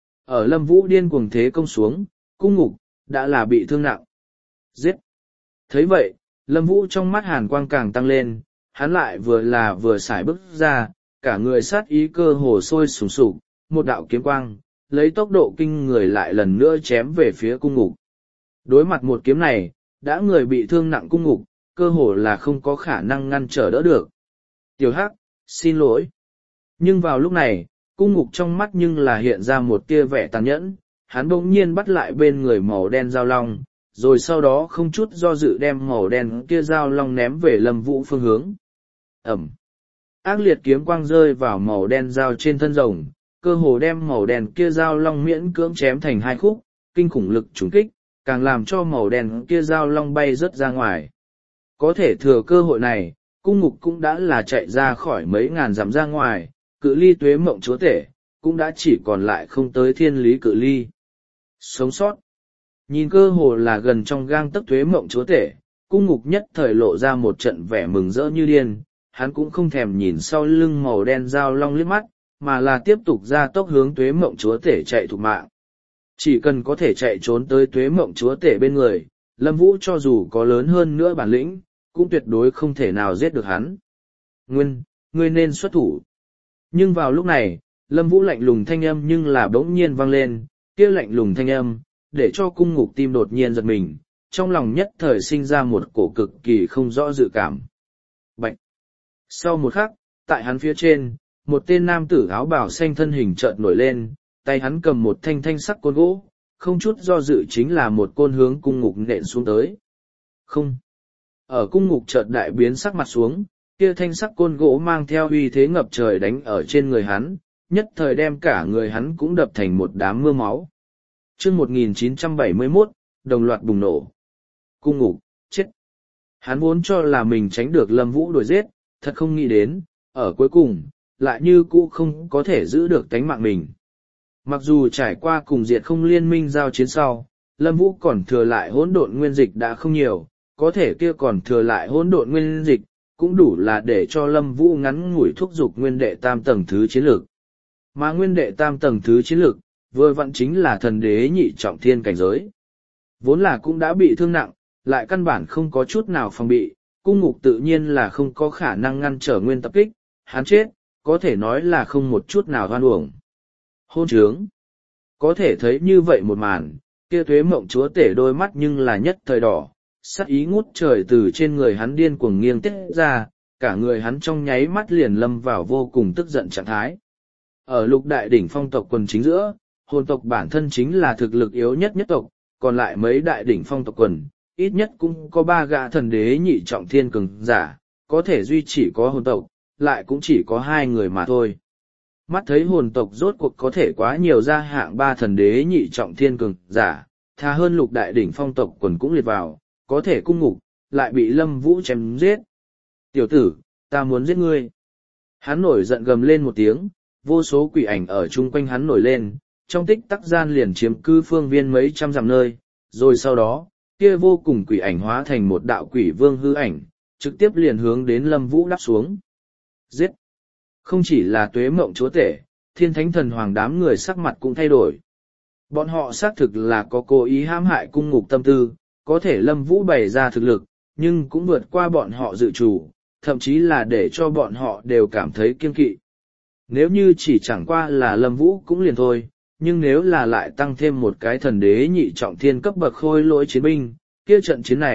Ở Lâm Vũ điên cuồng thế công xuống, cung ngục đã là bị thương nặng. Giết! Thấy vậy, Lâm Vũ trong mắt hàn quang càng tăng lên, hắn lại vừa xài bước ra, cả người sát ý cơ hồ sôi sùng sục, một đạo kiếm quang, lấy tốc độ kinh người lại lần nữa chém về phía cung ngục. Đối mặt một kiếm này, đã người bị thương nặng cung ngục, cơ hồ là không có khả năng ngăn trở đỡ được. Tiểu Hắc, xin lỗi. Nhưng vào lúc này, cung ngục trong mắt nhưng là hiện ra một tia vẻ tàn nhẫn, hắn bỗng nhiên bắt lại bên người màu đen dao long, rồi sau đó không chút do dự đem màu đen kia dao long ném về Lâm Vũ phương hướng. Ẩm. Ác liệt kiếm quang rơi vào màu đen dao trên thân rồng, cơ hồ đem màu đen kia dao long miễn cưỡng chém thành hai khúc, kinh khủng lực trúng kích, càng làm cho màu đen kia dao long bay rớt ra ngoài. Có thể thừa cơ hội này, cung ngục cũng đã là chạy ra khỏi mấy ngàn dặm ra ngoài, cự ly Tuế Mộng Chúa Tể, cũng đã chỉ còn lại không tới thiên lý cự ly. Sống sót. Nhìn cơ hồ là gần trong gang tấc Tuế Mộng Chúa Tể, cung ngục nhất thời lộ ra một trận vẻ mừng rỡ như điên, hắn cũng không thèm nhìn sau lưng màu đen dao long liếc mắt, mà là tiếp tục ra tốc hướng Tuế Mộng Chúa Tể chạy thục mạng. Chỉ cần có thể chạy trốn tới Tuế Mộng Chúa Tể bên người, Lâm Vũ cho dù có lớn hơn nữa bản lĩnh, cũng tuyệt đối không thể nào giết được hắn. Nguyên, ngươi nên xuất thủ. Nhưng vào lúc này, Lâm Vũ lạnh lùng thanh âm nhưng là bỗng nhiên vang lên, kia lạnh lùng thanh âm, để cho cung ngục tim đột nhiên giật mình, trong lòng nhất thời sinh ra một cổ cực kỳ không rõ dự cảm. Bạch! Sau một khắc, tại hắn phía trên, một tên nam tử áo bào xanh thân hình chợt nổi lên, tay hắn cầm một thanh thanh sắc côn gỗ, không chút do dự chính là một côn hướng cung ngục nện xuống tới. Không! Ở cung ngục chợt đại biến sắc mặt xuống, kia thanh sắc côn gỗ mang theo uy thế ngập trời đánh ở trên người hắn, nhất thời đem cả người hắn cũng đập thành một đám mưa máu. Chương 1971, đồng loạt bùng nổ. Cung ngục, chết. Hắn vốn cho là mình tránh được Lâm Vũ đuổi giết, thật không nghĩ đến, ở cuối cùng, lại như cũ không có thể giữ được tánh mạng mình. Mặc dù trải qua cùng diệt không liên minh giao chiến sau, Lâm Vũ còn thừa lại hỗn độn nguyên dịch đã không nhiều, có thể kia còn thừa lại hỗn độn nguyên dịch, cũng đủ là để cho Lâm Vũ ngắn ngủi thúc giục nguyên đệ tam tầng thứ chiến lược. Mà nguyên đệ tam tầng thứ chiến lược, vừa vặn chính là thần đế nhị trọng thiên cảnh giới. Vốn là cũng đã bị thương nặng, lại căn bản không có chút nào phòng bị, cung ngục tự nhiên là không có khả năng ngăn trở nguyên tập kích, hắn chết, có thể nói là không một chút nào hoan uổng. Hôn trướng. Có thể thấy như vậy một màn, kia Tuế Mộng Chúa Tể đôi mắt nhưng là nhất thời đỏ, sắc ý ngút trời từ trên người hắn điên cuồng nghiêng tiết ra, cả người hắn trong nháy mắt liền lâm vào vô cùng tức giận trạng thái. Ở lục đại đỉnh phong tộc quần chính giữa, hồn tộc bản thân chính là thực lực yếu nhất nhất tộc, còn lại mấy đại đỉnh phong tộc quần, ít nhất cũng có 3 gã thần đế nhị trọng thiên cường giả, có thể duy chỉ có hồn tộc, lại cũng chỉ có 2 người mà thôi. Mắt thấy hồn tộc rốt cuộc có thể quá nhiều ra hạng 3 thần đế nhị trọng thiên cường giả, thà hơn lục đại đỉnh phong tộc quần cũng liệt vào, có thể cung ngục, lại bị Lâm Vũ chém giết. Tiểu tử, ta muốn giết ngươi. Hắn nổi giận gầm lên một tiếng, vô số quỷ ảnh ở chung quanh hắn nổi lên, trong tích tắc gian liền chiếm cư phương viên mấy trăm dặm nơi, rồi sau đó, kia vô cùng quỷ ảnh hóa thành một đạo quỷ vương hư ảnh, trực tiếp liền hướng đến Lâm Vũ đáp xuống. Giết! Không chỉ là Tuế Mộng Chúa Tể, Thiên Thánh Thần Hoàng đám người sắc mặt cũng thay đổi. Bọn họ xác thực là có cố ý hãm hại cung ngục tâm tư, có thể Lâm Vũ bày ra thực lực, nhưng cũng vượt qua bọn họ dự chủ, thậm chí là để cho bọn họ đều cảm thấy kiêng kỵ. Nếu như chỉ chẳng qua là Lâm Vũ cũng liền thôi, nhưng nếu là lại tăng thêm một cái thần đế nhị trọng thiên cấp bậc khôi lỗi chiến binh, kia trận chiến này,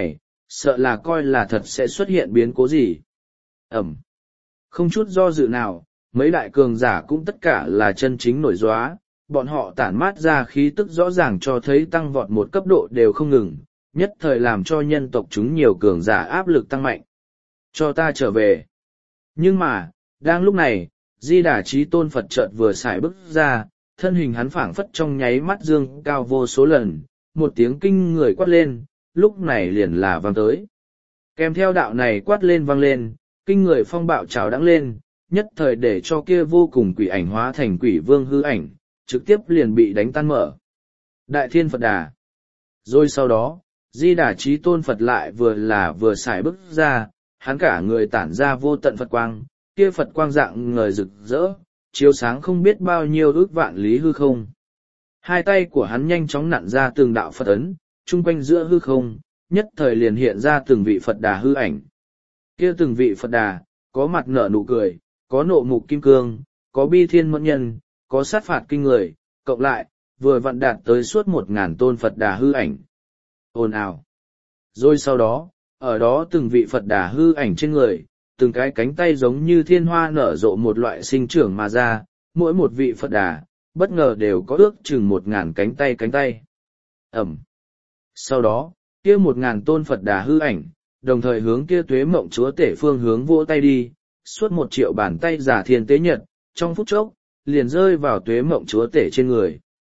sợ là coi là thật sẽ xuất hiện biến cố gì. Ẩm. Không chút do dự nào, mấy đại cường giả cũng tất cả là chân chính nổi gióa, bọn họ tản mát ra khí tức rõ ràng cho thấy tăng vọt một cấp độ đều không ngừng, nhất thời làm cho nhân tộc chúng nhiều cường giả áp lực tăng mạnh. Cho ta trở về. Nhưng mà, đang lúc này, Di Đà Chí Tôn Phật chợt vừa xài bước ra, thân hình hắn phảng phất trong nháy mắt dương cao vô số lần, một tiếng kinh người quát lên, lúc này liền là vang tới. Kèm theo đạo này quát lên vang lên, kinh người phong bạo trào đãng lên, nhất thời để cho kia vô cùng quỷ ảnh hóa thành quỷ vương hư ảnh, trực tiếp liền bị đánh tan mở. Đại Thiên Phật Đà. Rồi sau đó, Di Đà Chí Tôn Phật lại vừa xài bước ra, hắn cả người tản ra vô tận Phật quang, kia Phật quang dạng ngời rực rỡ, chiếu sáng không biết bao nhiêu ước vạn lý hư không. Hai tay của hắn nhanh chóng nặn ra từng đạo Phật ấn, chung quanh giữa hư không, nhất thời liền hiện ra từng vị Phật Đà hư ảnh. Kia từng vị Phật Đà, có mặt nở nụ cười, có nộ mục kim cương, có bi thiên mẫn nhân, có sát phạt kinh người, cộng lại, vừa vặn đạt tới suốt 1000 tôn Phật Đà hư ảnh. Ồn ào. Rồi sau đó, ở đó từng vị Phật Đà hư ảnh trên người, từng cái cánh tay giống như thiên hoa nở rộ một loại sinh trưởng mà ra, mỗi một vị Phật Đà, bất ngờ đều có ước chừng 1000 cánh tay. Ẩm. Sau đó, kia 1000 tôn Phật Đà hư ảnh, đồng thời hướng kia Tuế Mộng Chúa Tể phương hướng vỗ tay đi, suốt 1 triệu bàn tay giả thiên tế nhật, trong phút chốc, liền rơi vào Tuế Mộng Chúa Tể trên người.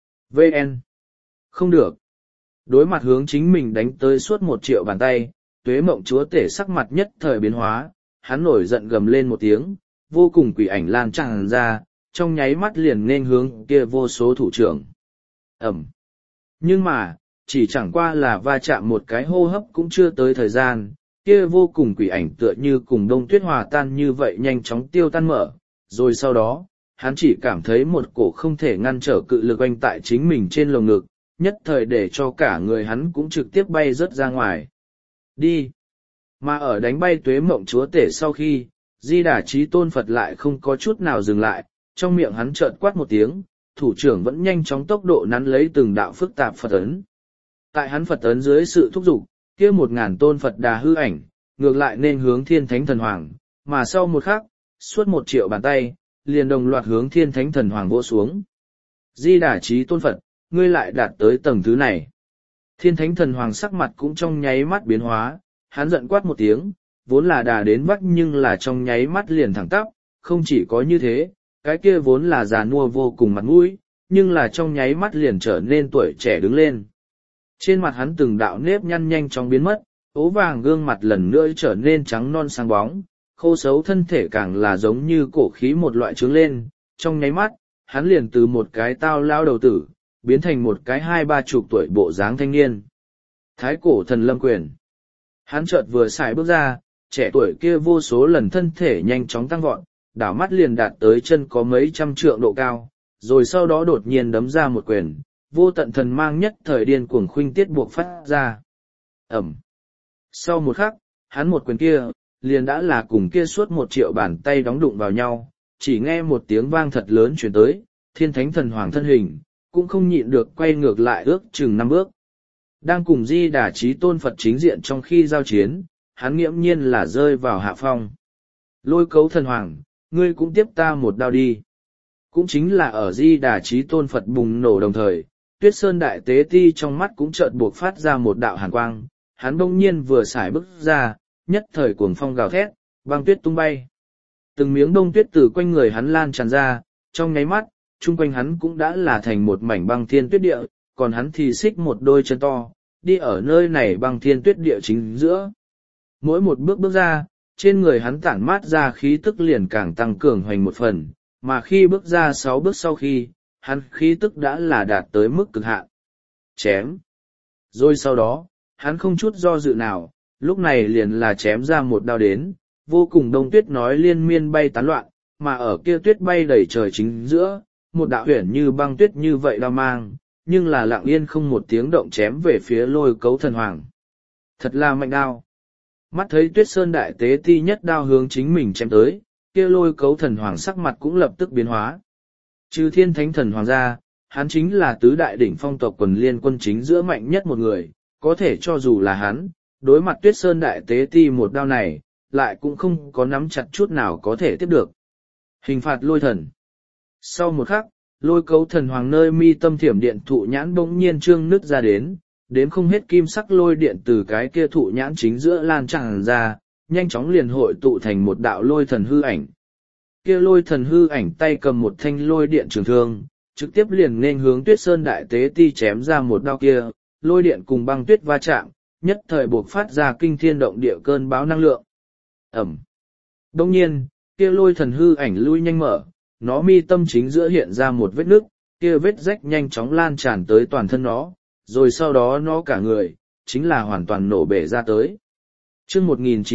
VN. Không được. Đối mặt hướng chính mình đánh tới suốt 1 triệu bàn tay, Tuế Mộng Chúa Tể sắc mặt nhất thời biến hóa, hắn nổi giận gầm lên một tiếng, vô cùng quỷ ảnh lan tràn ra, trong nháy mắt liền nên hướng kia vô số thủ trưởng. Ẩm. Nhưng mà, chỉ chẳng qua là va chạm một cái hô hấp cũng chưa tới thời gian, kia vô cùng quỷ ảnh tựa như cùng đông tuyết hòa tan như vậy nhanh chóng tiêu tan mở, rồi sau đó, hắn chỉ cảm thấy một cổ không thể ngăn trở cự lực oanh tại chính mình trên lồng ngực, nhất thời để cho cả người hắn cũng trực tiếp bay rớt ra ngoài. Đi! Mà ở đánh bay Tuế Mộng Chúa Tể sau khi, Di Đà Chí Tôn Phật lại không có chút nào dừng lại, trong miệng hắn chợt quát một tiếng, thủ trưởng vẫn nhanh chóng tốc độ nắn lấy từng đạo phức tạp Phật ấn. Tại hắn Phật ấn dưới sự thúc giục, kia 1000 tôn Phật Đà hư ảnh, ngược lại nên hướng Thiên Thánh Thần Hoàng, mà sau một khắc, suốt 1 triệu bàn tay, liền đồng loạt hướng Thiên Thánh Thần Hoàng vỗ xuống. Di Đà Chí Tôn Phật, ngươi lại đạt tới tầng thứ này. Thiên Thánh Thần Hoàng sắc mặt cũng trong nháy mắt biến hóa, hắn giận quát một tiếng, vốn là đà đến vắt nhưng là trong nháy mắt liền thẳng tắp, không chỉ có như thế, cái kia vốn là già nua vô cùng mặt mũi, nhưng là trong nháy mắt liền trở nên tuổi trẻ đứng lên. Trên mặt hắn từng đạo nếp nhăn nhanh chóng biến mất, ố vàng gương mặt lần nữa trở nên trắng non sáng bóng, khô xấu thân thể càng là giống như cổ khí một loại trướng lên, trong nháy mắt, hắn liền từ một cái tao lao đầu tử, biến thành một cái 20-30 tuổi bộ dáng thanh niên. Thái cổ thần lâm quyền. Hắn chợt vừa xài bước ra, trẻ tuổi kia vô số lần thân thể nhanh chóng tăng vọt, đảo mắt liền đạt tới chân có mấy trăm trượng độ cao, rồi sau đó đột nhiên đấm ra một quyền, vô tận thần mang nhất thời điên cuồng khuynh tiết buộc phát ra. Ẩm. Sau một khắc, hắn một quyền kia, liền đã là cùng kia suốt 1 triệu bàn tay đóng đụng vào nhau, chỉ nghe một tiếng vang thật lớn truyền tới, Thiên Thánh Thần Hoàng thân hình, cũng không nhịn được quay ngược lại ước chừng 5 bước. Đang cùng Di Đà Chí Tôn Phật chính diện trong khi giao chiến, hắn nghiễm nhiên là rơi vào hạ phong. Lôi Cấu Thần Hoàng, ngươi cũng tiếp ta một đao đi. Cũng chính là ở Di Đà Chí Tôn Phật bùng nổ đồng thời, Tuyết Sơn Đại Tế Ti trong mắt cũng chợt buộc phát ra một đạo hàn quang, hắn bỗng nhiên vừa xài bước ra, nhất thời cuồng phong gào thét, băng tuyết tung bay. Từng miếng đông tuyết từ quanh người hắn lan tràn ra, trong nháy mắt, chung quanh hắn cũng đã là thành một mảnh băng thiên tuyết địa, còn hắn thì xích một đôi chân to, đi ở nơi này băng thiên tuyết địa chính giữa. Mỗi một bước bước ra, trên người hắn tản mát ra khí tức liền càng tăng cường hoành một phần, mà khi bước ra 6 bước sau khi, hắn khí tức đã là đạt tới mức cực hạn. Chém. Rồi sau đó, hắn không chút do dự nào, lúc này liền là chém ra một đao đến, vô cùng đông tuyết nói liên miên bay tán loạn, mà ở kia tuyết bay đầy trời chính giữa, một đạo huyền như băng tuyết như vậy đao mang, nhưng là lặng yên không một tiếng động chém về phía Lôi Cấu Thần Hoàng. Thật là mạnh đao. Mắt thấy Tuyết Sơn Đại Tế Ti nhất đao hướng chính mình chém tới, kia Lôi Cấu Thần Hoàng sắc mặt cũng lập tức biến hóa. Trừ Thiên Thánh Thần Hoàng ra, hắn chính là tứ đại đỉnh phong tộc quần liên quân chính giữa mạnh nhất một người, có thể cho dù là hắn, đối mặt Tuyết Sơn Đại Tế Ti một đao này, lại cũng không có nắm chặt chút nào có thể tiếp được. Hình phạt lôi thần. Sau một khắc, lôi cấu thần hoàng nơi mi tâm thiểm điện thụ nhãn bỗng nhiên trương nứt ra đến không hết kim sắc lôi điện từ cái kia thụ nhãn chính giữa lan tràn ra, nhanh chóng liền hội tụ thành một đạo lôi thần hư ảnh. Kia lôi thần hư ảnh tay cầm một thanh lôi điện trường thương, trực tiếp liền nên hướng Tuyết Sơn Đại Tế Ti chém ra một đao kia, lôi điện cùng băng tuyết va chạm, nhất thời buộc phát ra kinh thiên động địa cơn bão năng lượng. Ẩm. Đông nhiên, kia lôi thần hư ảnh lui nhanh mở, nó mi tâm chính giữa hiện ra một vết nứt, kia vết rách nhanh chóng lan tràn tới toàn thân nó, rồi sau đó nó cả người, chính là hoàn toàn nổ bể ra tới. Chương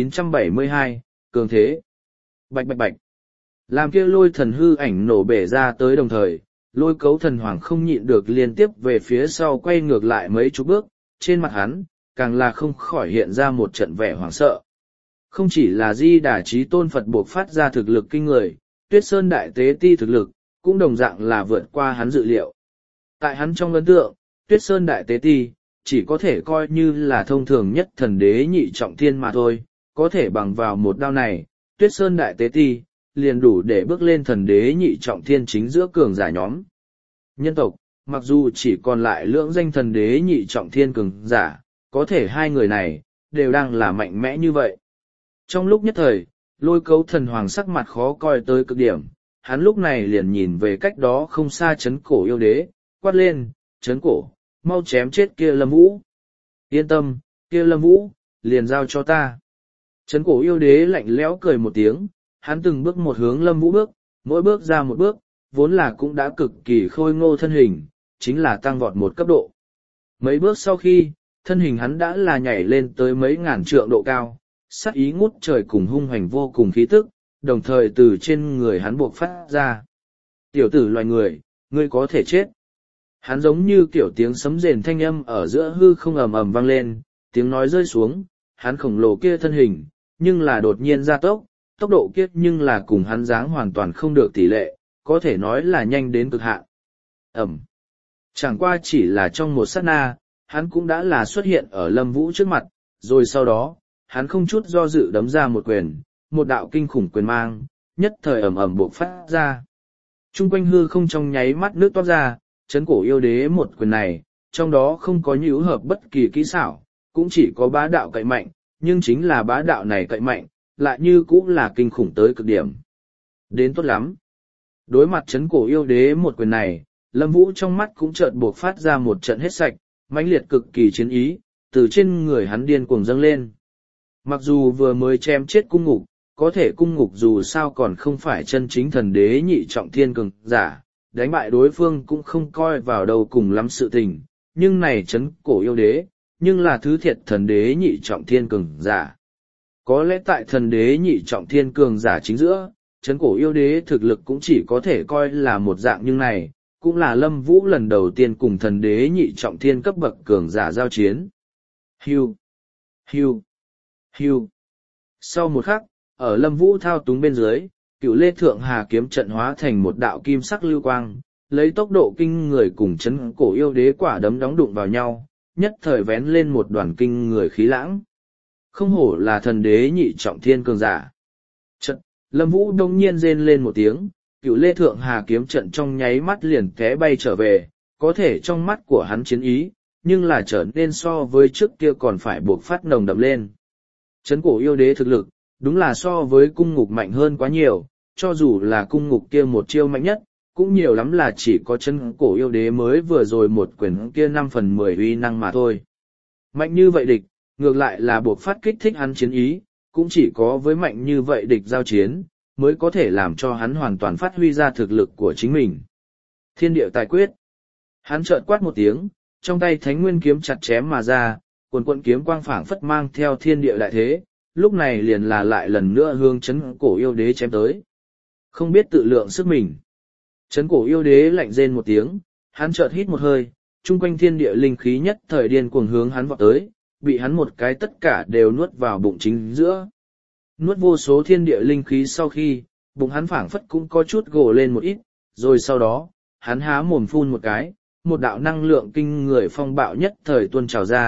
1972, Cường Thế. Bạch bạch bạch. Làm kia lôi thần hư ảnh nổ bể ra tới đồng thời, lôi cấu thần hoàng không nhịn được liên tiếp về phía sau quay ngược lại mấy chục bước, trên mặt hắn, càng là không khỏi hiện ra một trận vẻ hoảng sợ. Không chỉ là Di Đà Chí Tôn Phật buộc phát ra thực lực kinh người, Tuyết Sơn Đại Tế Ti thực lực, cũng đồng dạng là vượt qua hắn dự liệu. Tại hắn trong ấn tượng, Tuyết Sơn Đại Tế Ti, chỉ có thể coi như là thông thường nhất thần đế nhị trọng thiên mà thôi, có thể bằng vào một đao này, Tuyết Sơn Đại Tế Ti, liền đủ để bước lên thần đế nhị trọng thiên chính giữa cường giả nhóm. Nhân tộc, mặc dù chỉ còn lại lưỡng danh thần đế nhị trọng thiên cường giả, có thể hai người này, đều đang là mạnh mẽ như vậy. Trong lúc nhất thời, lôi cấu thần hoàng sắc mặt khó coi tới cực điểm, hắn lúc này liền nhìn về cách đó không xa chấn cổ yêu đế, quát lên, chấn cổ, mau chém chết kia Lâm Vũ. Yên tâm, kia Lâm Vũ, liền giao cho ta. Chấn cổ yêu đế lạnh lẽo cười một tiếng, hắn từng bước một hướng Lâm Vũ bước, mỗi bước ra một bước, vốn là cũng đã cực kỳ khôi ngô thân hình, chính là tăng vọt một cấp độ. Mấy bước sau khi, thân hình hắn đã là nhảy lên tới mấy ngàn trượng độ cao, sát ý ngút trời cùng hung hoành vô cùng khí tức, đồng thời từ trên người hắn buộc phát ra. Tiểu tử loài người, ngươi có thể chết. Hắn giống như kiểu tiếng sấm rền thanh âm ở giữa hư không ầm ầm vang lên, tiếng nói rơi xuống, hắn khổng lồ kia thân hình, nhưng là đột nhiên gia tốc, tốc độ kia nhưng là cùng hắn dáng hoàn toàn không được tỷ lệ, có thể nói là nhanh đến cực hạn. Ẩm. Chẳng qua chỉ là trong một sát na, hắn cũng đã là xuất hiện ở Lâm Vũ trước mặt, rồi sau đó, hắn không chút do dự đấm ra một quyền, một đạo kinh khủng quyền mang, nhất thời ầm ầm bộc phát ra. Trung quanh hư không trong nháy mắt nước toát ra, chấn cổ yêu đế một quyền này, trong đó không có nhũ hợp bất kỳ kỹ xảo, cũng chỉ có bá đạo cậy mạnh, nhưng chính là bá đạo này cậy mạnh, lại như cũng là kinh khủng tới cực điểm. Đến tốt lắm. Đối mặt chấn cổ yêu đế một quyền này, Lâm Vũ trong mắt cũng chợt buộc phát ra một trận hết sạch, mãnh liệt cực kỳ chiến ý, từ trên người hắn điên cuồng dâng lên. Mặc dù vừa mới chém chết cung ngục, có thể cung ngục dù sao còn không phải chân chính thần đế nhị trọng thiên cường giả, đánh bại đối phương cũng không coi vào đâu cùng lắm sự tình, nhưng này chấn cổ yêu đế, nhưng là thứ thiệt thần đế nhị trọng thiên cường giả. Có lẽ tại thần đế nhị trọng thiên cường giả chính giữa, chấn cổ yêu đế thực lực cũng chỉ có thể coi là một dạng, nhưng này, cũng là Lâm Vũ lần đầu tiên cùng thần đế nhị trọng thiên cấp bậc cường giả giao chiến. Hưu, hưu, hưu. Sau một khắc, ở Lâm Vũ thao túng bên dưới, Cựu Lê Thượng Hà kiếm trận hóa thành một đạo kim sắc lưu quang, lấy tốc độ kinh người cùng chấn cổ yêu đế quả đấm đóng đụng vào nhau, nhất thời vén lên một đoàn kinh người khí lãng. Không hổ là thần đế nhị trọng thiên cường giả. Trận, Lâm Vũ đông nhiên rên lên một tiếng, Cựu Lê Thượng Hà kiếm trận trong nháy mắt liền té bay trở về, có thể trong mắt của hắn chiến ý, nhưng là trở nên so với trước kia còn phải buộc phát nồng đậm lên. Chấn cổ yêu đế thực lực, đúng là so với cung ngục mạnh hơn quá nhiều, cho dù là cung ngục kia một chiêu mạnh nhất, cũng nhiều lắm là chỉ có chấn cổ yêu đế mới vừa rồi một quyền kia 5/10 uy năng mà thôi. Mạnh như vậy địch, ngược lại là buộc phát kích thích hắn chiến ý, cũng chỉ có với mạnh như vậy địch giao chiến, mới có thể làm cho hắn hoàn toàn phát huy ra thực lực của chính mình. Thiên địa tài quyết. Hắn chợt quát một tiếng, trong tay thánh nguyên kiếm chặt chém mà ra, quần quận kiếm quang phảng phất mang theo thiên địa đại thế, lúc này liền là lại lần nữa hướng chấn cổ yêu đế chém tới. Không biết tự lượng sức mình. Chấn cổ yêu đế lạnh rên một tiếng, hắn chợt hít một hơi, chung quanh thiên địa linh khí nhất thời điên cuồng hướng hắn vọt tới, bị hắn một cái tất cả đều nuốt vào bụng chính giữa. Nuốt vô số thiên địa linh khí sau khi, bụng hắn phảng phất cũng có chút gồ lên một ít, rồi sau đó, hắn há mồm phun một cái, một đạo năng lượng kinh người phong bạo nhất thời tuôn trào ra,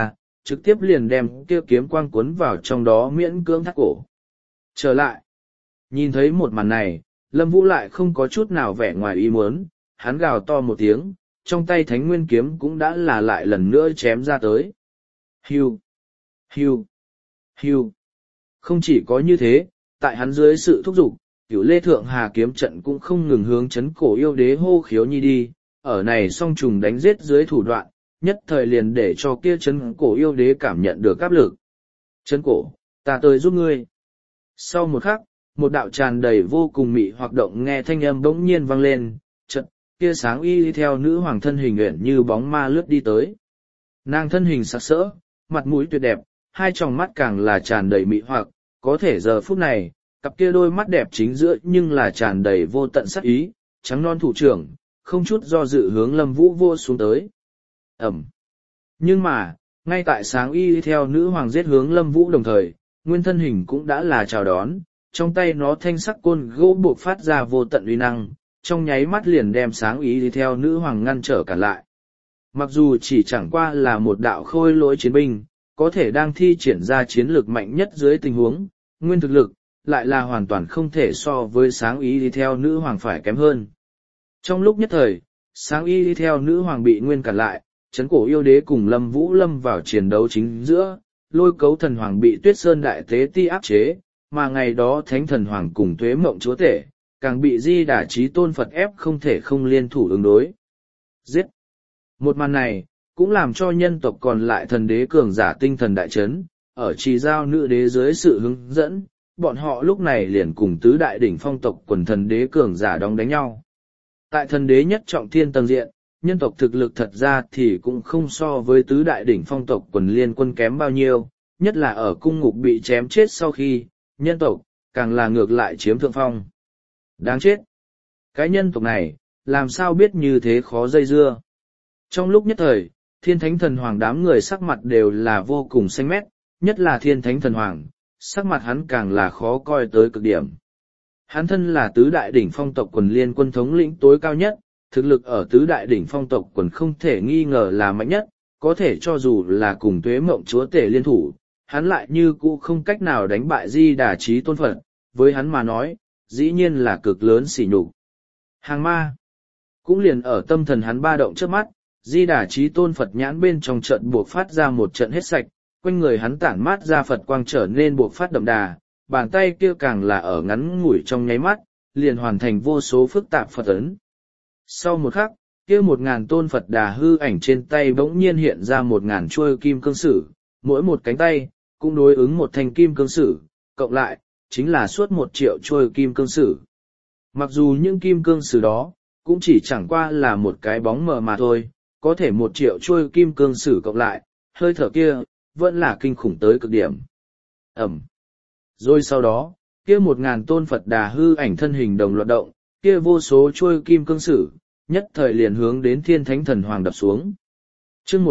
trực tiếp liền đem kia kiếm quang cuốn vào trong đó miễn cưỡng thắt cổ. Trở lại, nhìn thấy một màn này, Lâm Vũ lại không có chút nào vẻ ngoài ý muốn, hắn gào to một tiếng, trong tay thánh nguyên kiếm cũng đã là lại lần nữa chém ra tới. Hiu, hiu, hiu. Không chỉ có như thế, tại hắn dưới sự thúc giục, Cửu Lê Thượng Hà kiếm trận cũng không ngừng hướng chấn cổ yêu đế hô khiếu nhi đi, ở này song trùng đánh giết dưới thủ đoạn, nhất thời liền để cho kia chấn cổ yêu đế cảm nhận được áp lực. Chấn cổ, ta tới giúp ngươi. Sau một khắc, một đạo tràn đầy vô cùng mị hoạt động nghe thanh âm bỗng nhiên vang lên, chợt kia sáng y đi theo nữ hoàng thân hình uyển như bóng ma lướt đi tới. Nàng thân hình sặc sỡ, mặt mũi tuyệt đẹp, hai tròng mắt càng là tràn đầy mị hoặc, có thể giờ phút này, cặp kia đôi mắt đẹp chính giữa nhưng là tràn đầy vô tận sắc ý, trắng non thủ trưởng, không chút do dự hướng Lâm Vũ vô xuống tới. Ẩm. Nhưng mà, ngay tại sáng y theo nữ hoàng giết hướng Lâm Vũ đồng thời, nguyên thân hình cũng đã là chào đón, trong tay nó thanh sắc côn gỗ buộc phát ra vô tận uy năng, trong nháy mắt liền đem sáng y theo nữ hoàng ngăn trở cả lại. Mặc dù chỉ chẳng qua là một đạo khôi lỗi chiến binh, có thể đang thi triển ra chiến lược mạnh nhất dưới tình huống, nguyên thực lực, lại là hoàn toàn không thể so với sáng ý đi theo nữ hoàng phải kém hơn. Trong lúc nhất thời, sáng ý đi theo nữ hoàng bị nguyên cản lại, chấn cổ yêu đế cùng Lâm Vũ lâm vào chiến đấu chính giữa, lôi cấu thần hoàng bị Tuyết Sơn đại tế ti áp chế, mà ngày đó thánh thần hoàng cùng Tuế Mộng chúa tể, càng bị Di Đà Chí Tôn Phật ép không thể không liên thủ ứng đối. Giết! Một màn này, cũng làm cho nhân tộc còn lại thần đế cường giả tinh thần đại chấn, ở trì giao nữ đế dưới sự hướng dẫn, bọn họ lúc này liền cùng tứ đại đỉnh phong tộc quần thần đế cường giả đóng đánh nhau. Tại thần đế nhất trọng thiên tầng diện, nhân tộc thực lực thật ra thì cũng không so với tứ đại đỉnh phong tộc quần liên quân kém bao nhiêu, nhất là ở cung ngục bị chém chết sau khi, nhân tộc, càng là ngược lại chiếm thượng phong. Đáng chết! Cái nhân tộc này, làm sao biết như thế khó dây dưa? Trong lúc nhất thời, thiên thánh thần hoàng đám người sắc mặt đều là vô cùng xanh mét, nhất là thiên thánh thần hoàng, sắc mặt hắn càng là khó coi tới cực điểm. Hắn thân là tứ đại đỉnh phong tộc quần liên quân thống lĩnh tối cao nhất, thực lực ở tứ đại đỉnh phong tộc quần không thể nghi ngờ là mạnh nhất, có thể cho dù là cùng Tuế Mộng chúa tể liên thủ, hắn lại như cũ không cách nào đánh bại Di Đà Chí Tôn Phật, với hắn mà nói, dĩ nhiên là cực lớn sỉ nhục. Hàng ma, cũng liền ở tâm thần hắn ba động trước mắt, Di Đà Chí Tôn Phật nhãn bên trong trận buộc phát ra một trận hết sạch, quanh người hắn tản mát ra Phật quang trở nên buộc phát đậm đà, bàn tay kia càng là ở ngắn ngủi trong nháy mắt, liền hoàn thành vô số phức tạp Phật ấn. Sau một khắc, kia 1000 tôn Phật đà hư ảnh trên tay bỗng nhiên hiện ra 1000 chuôi kim cương sử, mỗi một cánh tay, cũng đối ứng một thanh kim cương sử, cộng lại, chính là suốt 1 triệu chuôi kim cương sử. Mặc dù những kim cương sử đó, cũng chỉ chẳng qua là một cái bóng mờ mà thôi, có thể 1 triệu chuôi kim cương sử cộng lại, hơi thở kia, vẫn là kinh khủng tới cực điểm. Ẩm. Rồi sau đó, kia 1000 tôn Phật đà hư ảnh thân hình đồng loạt động, kia vô số chuôi kim cương sử, nhất thời liền hướng đến thiên thánh thần hoàng đập xuống. Chương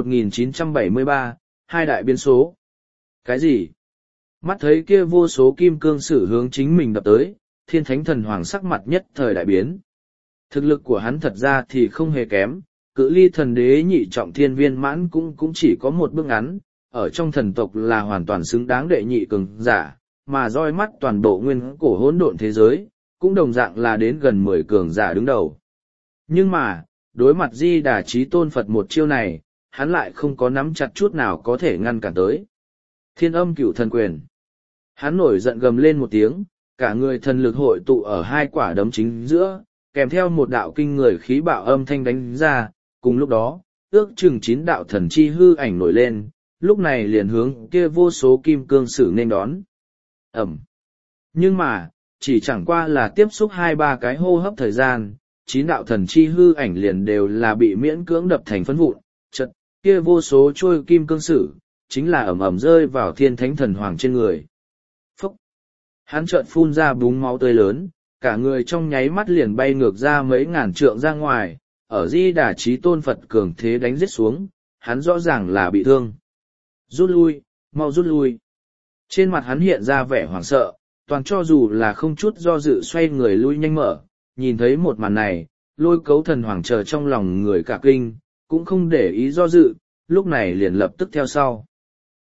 1973, hai đại biến số. Cái gì? Mắt thấy kia vô số kim cương sử hướng chính mình đập tới, thiên thánh thần hoàng sắc mặt nhất thời đại biến. Thực lực của hắn thật ra thì không hề kém, cự ly thần đế nhị trọng thiên viên mãn cũng chỉ có một bước ngắn, ở trong thần tộc là hoàn toàn xứng đáng đệ nhị cường giả, mà roi mắt toàn bộ nguyên cổ hỗn độn thế giới, cũng đồng dạng là đến gần 10 cường giả đứng đầu. Nhưng mà, đối mặt Di Đà Chí Tôn Phật một chiêu này, hắn lại không có nắm chặt chút nào có thể ngăn cản tới. Thiên Âm Cửu Thần Quyền. Hắn nổi giận gầm lên một tiếng, cả người thần lực hội tụ ở hai quả đấm chính giữa, kèm theo một đạo kinh người khí bạo âm thanh đánh ra, cùng lúc đó, ước chừng 9 đạo thần chi hư ảnh nổi lên, lúc này liền hướng kia vô số kim cương sử nên đón. Ẩm. Nhưng mà, chỉ chẳng qua là tiếp xúc 2-3 cái hô hấp thời gian, 9 đạo thần chi hư ảnh liền đều là bị miễn cưỡng đập thành phấn vụn, chật, kia vô số trôi kim cương sử, chính là ẩm ẩm rơi vào thiên thánh thần hoàng trên người. Phúc! Hắn chợt phun ra búng máu tươi lớn, cả người trong nháy mắt liền bay ngược ra mấy ngàn trượng ra ngoài, ở Di Đà Chí Tôn Phật cường thế đánh giết xuống, hắn rõ ràng là bị thương. Rút lui, mau rút lui. Trên mặt hắn hiện ra vẻ hoảng sợ, toàn cho dù là không chút do dự xoay người lui nhanh mở, nhìn thấy một màn này, lôi cấu thần hoàng chờ trong lòng người cả kinh, cũng không để ý do dự, lúc này liền lập tức theo sau.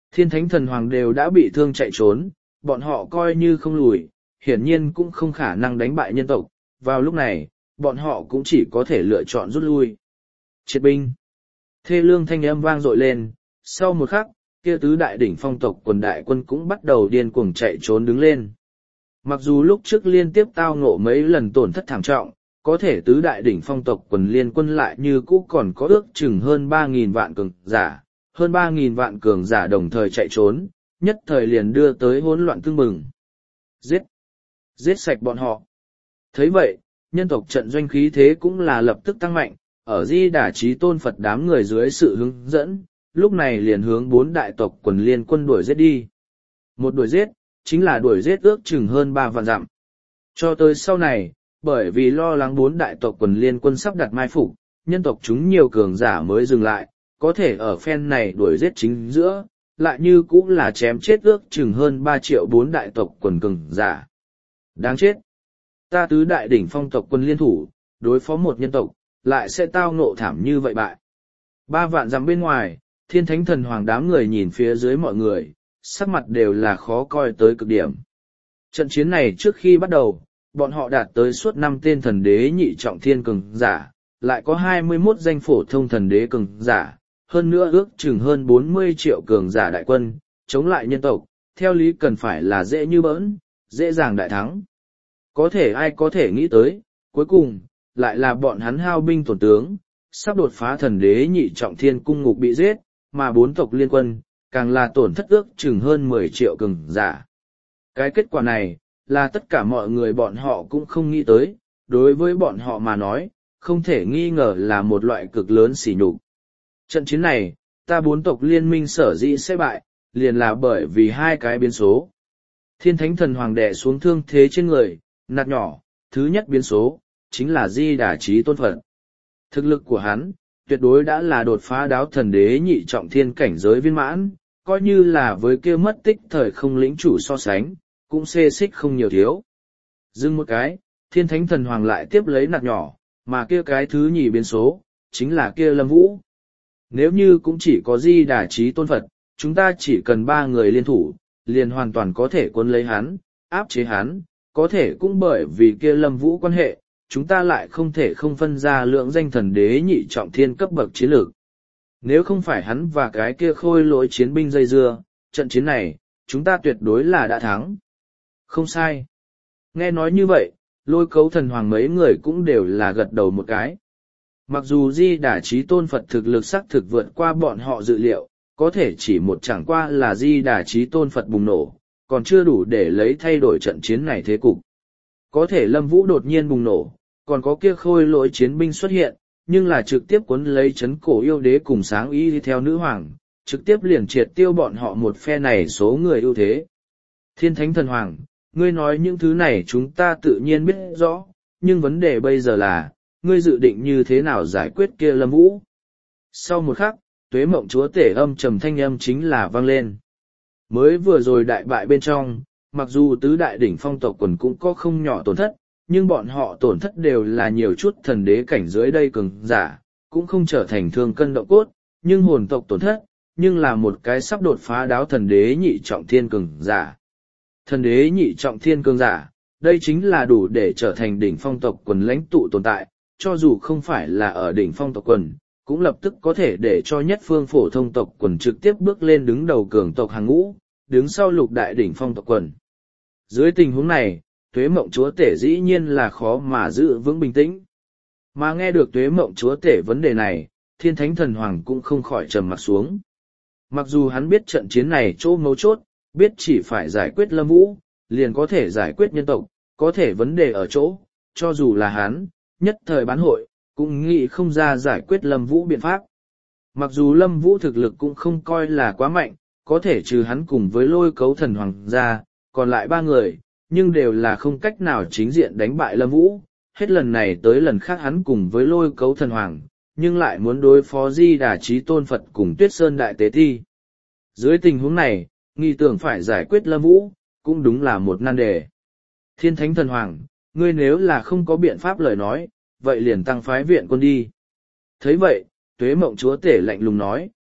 Thiên thánh thần hoàng đều đã bị thương chạy trốn, bọn họ coi như không lùi, hiển nhiên cũng không khả năng đánh bại nhân tộc, vào lúc này, bọn họ cũng chỉ có thể lựa chọn rút lui. Triệt binh. Thê lương thanh âm vang dội lên, sau một khắc, kia tứ đại đỉnh phong tộc quần đại quân cũng bắt đầu điên cuồng chạy trốn đứng lên. Mặc dù lúc trước liên tiếp tao ngộ mấy lần tổn thất thảm trọng, có thể tứ đại đỉnh phong tộc quần liên quân lại như cũ còn có ước chừng hơn 3.000 vạn cường giả, hơn 3.000 vạn cường giả đồng thời chạy trốn, nhất thời liền đưa tới hỗn loạn tương bừng. Giết! Giết sạch bọn họ! Thấy vậy, nhân tộc trận doanh khí thế cũng là lập tức tăng mạnh, ở Di Đà Chí Tôn Phật đám người dưới sự hướng dẫn, lúc này liền hướng 4 đại tộc quần liên quân đuổi giết đi. Một đuổi giết, chính là đuổi giết ước chừng hơn 3 vạn dặm. Cho tới sau này, bởi vì lo lắng 4 đại tộc quần liên quân sắp đặt mai phục, nhân tộc chúng nhiều cường giả mới dừng lại, có thể ở phen này đuổi giết chính giữa, lại như cũng là chém chết ước chừng hơn 3 triệu 4 đại tộc quần cường giả. Đáng chết! Ta tứ đại đỉnh phong tộc quân liên thủ, đối phó một nhân tộc, lại sẽ tao ngộ thảm như vậy bại. 3 vạn dặm bên ngoài, thiên thánh thần hoàng đám người nhìn phía dưới mọi người, sắc mặt đều là khó coi tới cực điểm. Trận chiến này trước khi bắt đầu, bọn họ đạt tới suốt 5 tên thần đế nhị trọng thiên cường giả, lại có 21 danh phổ thông thần đế cường giả, hơn nữa ước chừng hơn 40 triệu cường giả đại quân, chống lại nhân tộc, theo lý cần phải là dễ như bỡn, dễ dàng đại thắng. Có thể ai có thể nghĩ tới, cuối cùng, lại là bọn hắn hao binh tổn tướng, sắp đột phá thần đế nhị trọng thiên cung ngục bị giết, mà 4 tộc liên quân, càng là tổn thất ước chừng hơn 10 triệu cường giả. Cái kết quả này, là tất cả mọi người bọn họ cũng không nghĩ tới, đối với bọn họ mà nói, không thể nghi ngờ là một loại cực lớn sỉ nhục. Trận chiến này, ta 4 tộc liên minh sở dĩ sẽ bại, liền là bởi vì 2 cái biến số. Thiên thánh thần hoàng đè xuống thương thế trên người, nạt nhỏ, thứ nhất biến số, chính là Di Đà Chí Tôn Phật. Thực lực của hắn, tuyệt đối đã là đột phá đáo thần đế nhị trọng thiên cảnh giới viên mãn, coi như là với kia mất tích thời không lĩnh chủ so sánh, cũng xê xích không nhiều thiếu. Dừng một cái, thiên thánh thần hoàng lại tiếp lấy nạt nhỏ, mà kia cái thứ nhì biến số, chính là kia Lâm Vũ. Nếu như cũng chỉ có Di Đà Chí Tôn Phật, chúng ta chỉ cần 3 người liên thủ, liền hoàn toàn có thể cuốn lấy hắn, áp chế hắn, có thể cũng bởi vì kia Lâm Vũ quan hệ, chúng ta lại không thể không phân ra lượng danh thần đế nhị trọng thiên cấp bậc chiến lược. Nếu không phải hắn và cái kia khôi lỗi chiến binh dây dưa, trận chiến này, chúng ta tuyệt đối là đã thắng. Không sai. Nghe nói như vậy, Lôi Cấu thần hoàng mấy người cũng đều là gật đầu một cái. Mặc dù Di Đà Chí Tôn Phật thực lực xác thực vượt qua bọn họ dự liệu, có thể chỉ một chẳng qua là Di Đà Chí Tôn Phật bùng nổ, còn chưa đủ để lấy thay đổi trận chiến này thế cục. Có thể Lâm Vũ đột nhiên bùng nổ, còn có kia khôi lỗi chiến binh xuất hiện, nhưng là trực tiếp cuốn lấy chấn cổ yêu đế cùng sáng ý đi theo nữ hoàng, trực tiếp liền triệt tiêu bọn họ một phe này số người ưu thế. Thiên thánh thần hoàng, ngươi nói những thứ này chúng ta tự nhiên biết rõ, nhưng vấn đề bây giờ là, ngươi dự định như thế nào giải quyết kia Lâm Vũ? Sau một khắc, Tuế Mộng Chúa Tể âm trầm thanh âm chính là vang lên. Mới vừa rồi đại bại bên trong, mặc dù tứ đại đỉnh phong tộc quần cũng có không nhỏ tổn thất, nhưng bọn họ tổn thất đều là nhiều chút thần đế cảnh dưới đây cường giả, cũng không trở thành thương cân động cốt, nhưng hồn tộc tổn thất, nhưng là một cái sắp đột phá đáo thần đế nhị trọng thiên cường giả. Thần đế nhị trọng thiên cường giả, đây chính là đủ để trở thành đỉnh phong tộc quần lãnh tụ tồn tại, cho dù không phải là ở đỉnh phong tộc quần, cũng lập tức có thể để cho nhất phương phổ thông tộc quần trực tiếp bước lên đứng đầu cường tộc hàng ngũ, đứng sau lục đại đỉnh phong tộc quần. Dưới tình huống này, Tuế Mộng Chúa Tể dĩ nhiên là khó mà giữ vững bình tĩnh. Mà nghe được Tuế Mộng Chúa Tể vấn đề này, Thiên Thánh Thần Hoàng cũng không khỏi trầm mặt xuống. Mặc dù hắn biết trận chiến này chỗ mấu chốt, biết chỉ phải giải quyết Lâm Vũ, liền có thể giải quyết nhân tộc, có thể vấn đề ở chỗ, cho dù là hắn, nhất thời bán hội, cũng nghĩ không ra giải quyết Lâm Vũ biện pháp. Mặc dù Lâm Vũ thực lực cũng không coi là quá mạnh, có thể trừ hắn cùng với Lôi Cấu thần hoàng ra, còn lại 3 người, nhưng đều là không cách nào chính diện đánh bại Lâm Vũ. Hết lần này tới lần khác hắn cùng với Lôi Cấu thần hoàng, nhưng lại muốn đối phó Di Đà Chí Tôn Phật cùng Tuyết Sơn Đại Tế Thi. Dưới tình huống này, nghi tưởng phải giải quyết Lâm Vũ, cũng đúng là một nan đề. Thiên Thánh Thần Hoàng, ngươi nếu là không có biện pháp lời nói, vậy liền tăng phái viện quân đi. Thấy vậy, Tuế Mộng Chúa Tể lạnh lùng nói,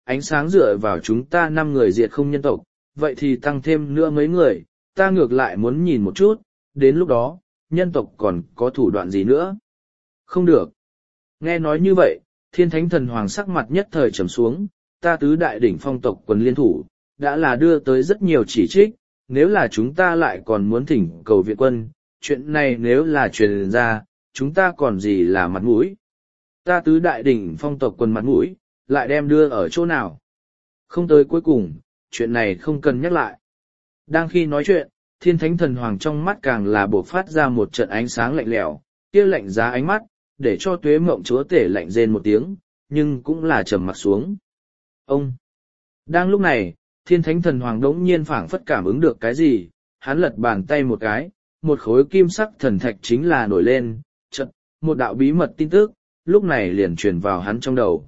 ánh sáng dựa vào chúng ta 5 người diệt không nhân tộc, vậy thì tăng thêm nữa mấy người, ta ngược lại muốn nhìn một chút, đến lúc đó, nhân tộc còn có thủ đoạn gì nữa. Không được. Nghe nói như vậy, thiên thánh thần hoàng sắc mặt nhất thời trầm xuống, ta tứ đại đỉnh phong tộc quần liên thủ, đã là đưa tới rất nhiều chỉ trích, nếu là chúng ta lại còn muốn thỉnh cầu viện quân, chuyện này nếu là truyền ra, chúng ta còn gì là mặt mũi. Ta tứ đại đỉnh phong tộc quần mặt mũi, lại đem đưa ở chỗ nào. Không tới cuối cùng, chuyện này không cần nhắc lại. Đang khi nói chuyện, thiên thánh thần hoàng trong mắt càng là bộc phát ra một trận ánh sáng lạnh lẽo, kia lạnh giá ánh mắt, để cho tuế mộng chúa tể lạnh rên một tiếng, nhưng cũng là trầm mặt xuống. Ông! Đang lúc này, thiên thánh thần hoàng đống nhiên phảng phất cảm ứng được cái gì, hắn lật bàn tay một cái, một khối kim sắc thần thạch chính là nổi lên, chợt, một đạo bí mật tin tức, lúc này liền truyền vào hắn trong đầu.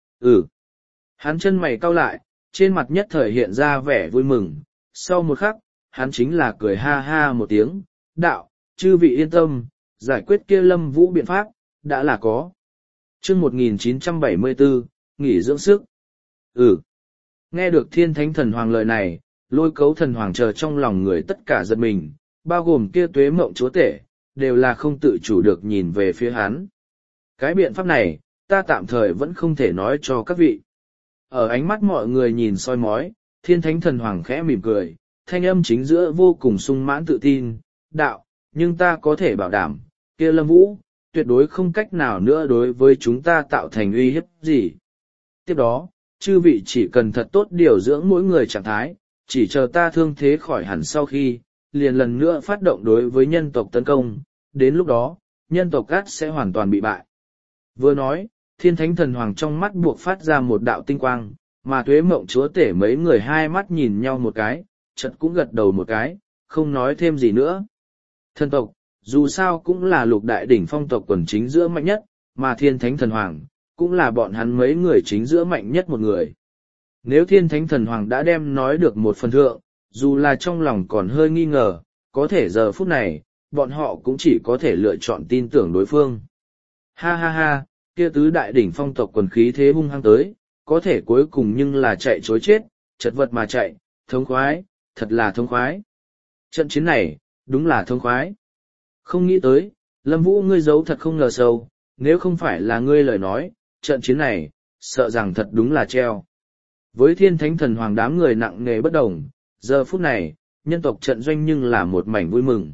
Hắn chân mày cau lại, trên mặt nhất thời hiện ra vẻ vui mừng, sau một khắc, hắn chính là cười ha ha một tiếng, đạo, chư vị yên tâm, giải quyết kia Lâm Vũ biện pháp, đã là có. Chương 1974, nghỉ dưỡng sức. Nghe được thiên thánh thần hoàng lời này, Lôi Cấu thần hoàng chờ trong lòng người tất cả giật mình, bao gồm kia tuế mộng chúa tể, đều là không tự chủ được nhìn về phía hắn. Cái biện pháp này, ta tạm thời vẫn không thể nói cho các vị. Ở ánh mắt mọi người nhìn soi mói, thiên thánh thần hoàng khẽ mỉm cười, thanh âm chính giữa vô cùng sung mãn tự tin, đạo, nhưng ta có thể bảo đảm, kia Lâm Vũ, tuyệt đối không cách nào nữa đối với chúng ta tạo thành uy hiếp gì. Tiếp đó, chư vị chỉ cần thật tốt điều dưỡng mỗi người trạng thái, chỉ chờ ta thương thế khỏi hẳn sau khi, liền lần nữa phát động đối với nhân tộc tấn công, đến lúc đó, nhân tộc gắt sẽ hoàn toàn bị bại. Vừa nói, thiên thánh thần hoàng trong mắt buộc phát ra một đạo tinh quang, mà tuế mộng chúa tể mấy người hai mắt nhìn nhau một cái, chợt cũng gật đầu một cái, không nói thêm gì nữa. Thần tộc, dù sao cũng là lục đại đỉnh phong tộc quần chính giữa mạnh nhất, mà thiên thánh thần hoàng, cũng là bọn hắn mấy người chính giữa mạnh nhất một người. Nếu thiên thánh thần hoàng đã đem nói được một phần thượng, dù là trong lòng còn hơi nghi ngờ, có thể giờ phút này, bọn họ cũng chỉ có thể lựa chọn tin tưởng đối phương. Ha ha ha, kia tứ đại đỉnh phong tộc quần khí thế hung hăng tới, có thể cuối cùng nhưng là chạy chối chết, chật vật mà chạy, thống khoái, thật là thống khoái. Trận chiến này, đúng là thống khoái. Không nghĩ tới, Lâm Vũ ngươi giấu thật không ngờ sâu, nếu không phải là ngươi lời nói, trận chiến này, sợ rằng thật đúng là treo. Với thiên thánh thần hoàng đám người nặng nề bất đồng, giờ phút này, nhân tộc trận doanh nhưng là một mảnh vui mừng.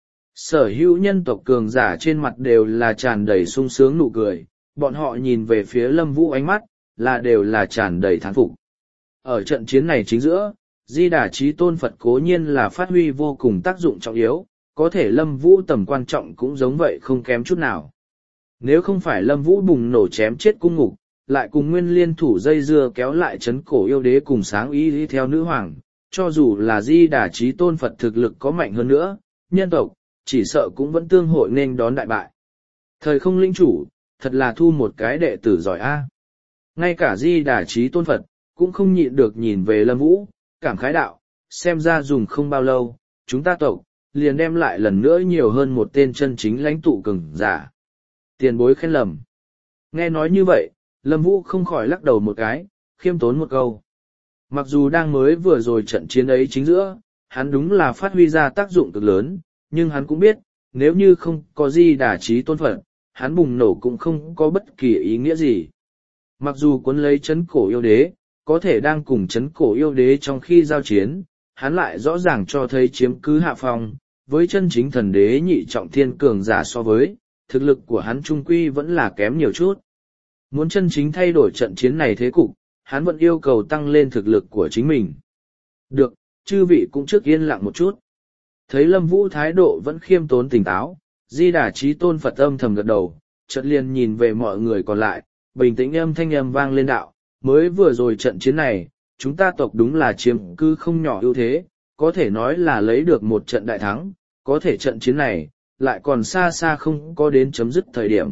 Sở hữu nhân tộc cường giả trên mặt đều là tràn đầy sung sướng nụ cười, bọn họ nhìn về phía Lâm Vũ ánh mắt, là đều là tràn đầy thán phục. Ở trận chiến này chính giữa, Di Đà Chí Tôn Phật cố nhiên là phát huy vô cùng tác dụng trọng yếu, có thể Lâm Vũ tầm quan trọng cũng giống vậy không kém chút nào. Nếu không phải Lâm Vũ bùng nổ chém chết cung ngục, lại cùng nguyên liên thủ dây dưa kéo lại chấn cổ yêu đế cùng sáng ý đi theo nữ hoàng, cho dù là Di Đà Chí Tôn Phật thực lực có mạnh hơn nữa, nhân tộc, chỉ sợ cũng vẫn tương hội nên đón đại bại. Thời không linh chủ, thật là thu một cái đệ tử giỏi a. Ngay cả Di Đà Chí Tôn Phật, cũng không nhịn được nhìn về Lâm Vũ, cảm khái đạo, xem ra dùng không bao lâu, chúng ta tộc, liền đem lại lần nữa nhiều hơn một tên chân chính lãnh tụ cường giả. Tiền bối khen lầm. Nghe nói như vậy, Lâm Vũ không khỏi lắc đầu một cái, khiêm tốn một câu. Mặc dù đang mới vừa rồi trận chiến ấy chính giữa, hắn đúng là phát huy ra tác dụng cực lớn, nhưng hắn cũng biết, nếu như không có Di Đà Chí Tôn Phật, hắn bùng nổ cũng không có bất kỳ ý nghĩa gì. Mặc dù cuốn lấy chấn cổ yêu đế, có thể đang cùng chấn cổ yêu đế trong khi giao chiến, hắn lại rõ ràng cho thấy chiếm cứ hạ phong, với chân chính thần đế nhị trọng thiên cường giả so với, thực lực của hắn trung quy vẫn là kém nhiều chút. Muốn chân chính thay đổi trận chiến này thế cục, hắn vẫn yêu cầu tăng lên thực lực của chính mình. Được, chư vị cũng trước yên lặng một chút. Thấy Lâm Vũ thái độ vẫn khiêm tốn tỉnh táo, Di Đà Chí Tôn Phật âm thầm gật đầu, chợt liền nhìn về mọi người còn lại, bình tĩnh âm thanh âm vang lên đạo, mới vừa rồi trận chiến này, chúng ta tộc đúng là chiếm cứ không nhỏ ưu thế, có thể nói là lấy được một trận đại thắng, có thể trận chiến này, lại còn xa xa không có đến chấm dứt thời điểm.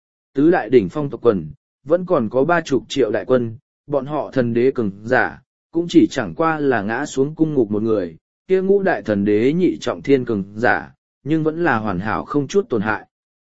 Tứ đại đỉnh phong tộc quần, vẫn còn có 30 triệu đại quân, bọn họ thần đế cường giả, cũng chỉ chẳng qua là ngã xuống cung ngục một người, kia ngũ đại thần đế nhị trọng thiên cường giả, nhưng vẫn là hoàn hảo không chút tổn hại.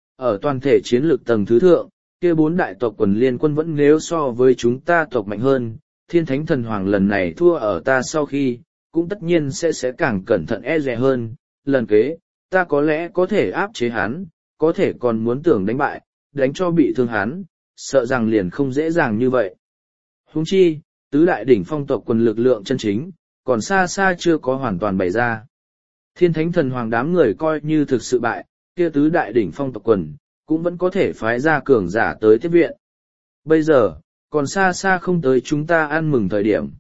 Ở toàn thể chiến lược tầng thứ thượng, kia 4 đại tộc quần liên quân vẫn nếu so với chúng ta tộc mạnh hơn, thiên thánh thần hoàng lần này thua ở ta sau khi, cũng tất nhiên sẽ càng cẩn thận e dè hơn, lần kế, ta có lẽ có thể áp chế hắn, có thể còn muốn tưởng đánh bại, đánh cho bị thương hắn, sợ rằng liền không dễ dàng như vậy. Huống chi, tứ đại đỉnh phong tộc quần lực lượng chân chính, còn xa xa chưa có hoàn toàn bày ra. Thiên thánh thần hoàng đám người coi như thực sự bại, kia tứ đại đỉnh phong tộc quần, cũng vẫn có thể phái ra cường giả tới tiếp viện. Bây giờ, còn xa xa không tới chúng ta ăn mừng thời điểm.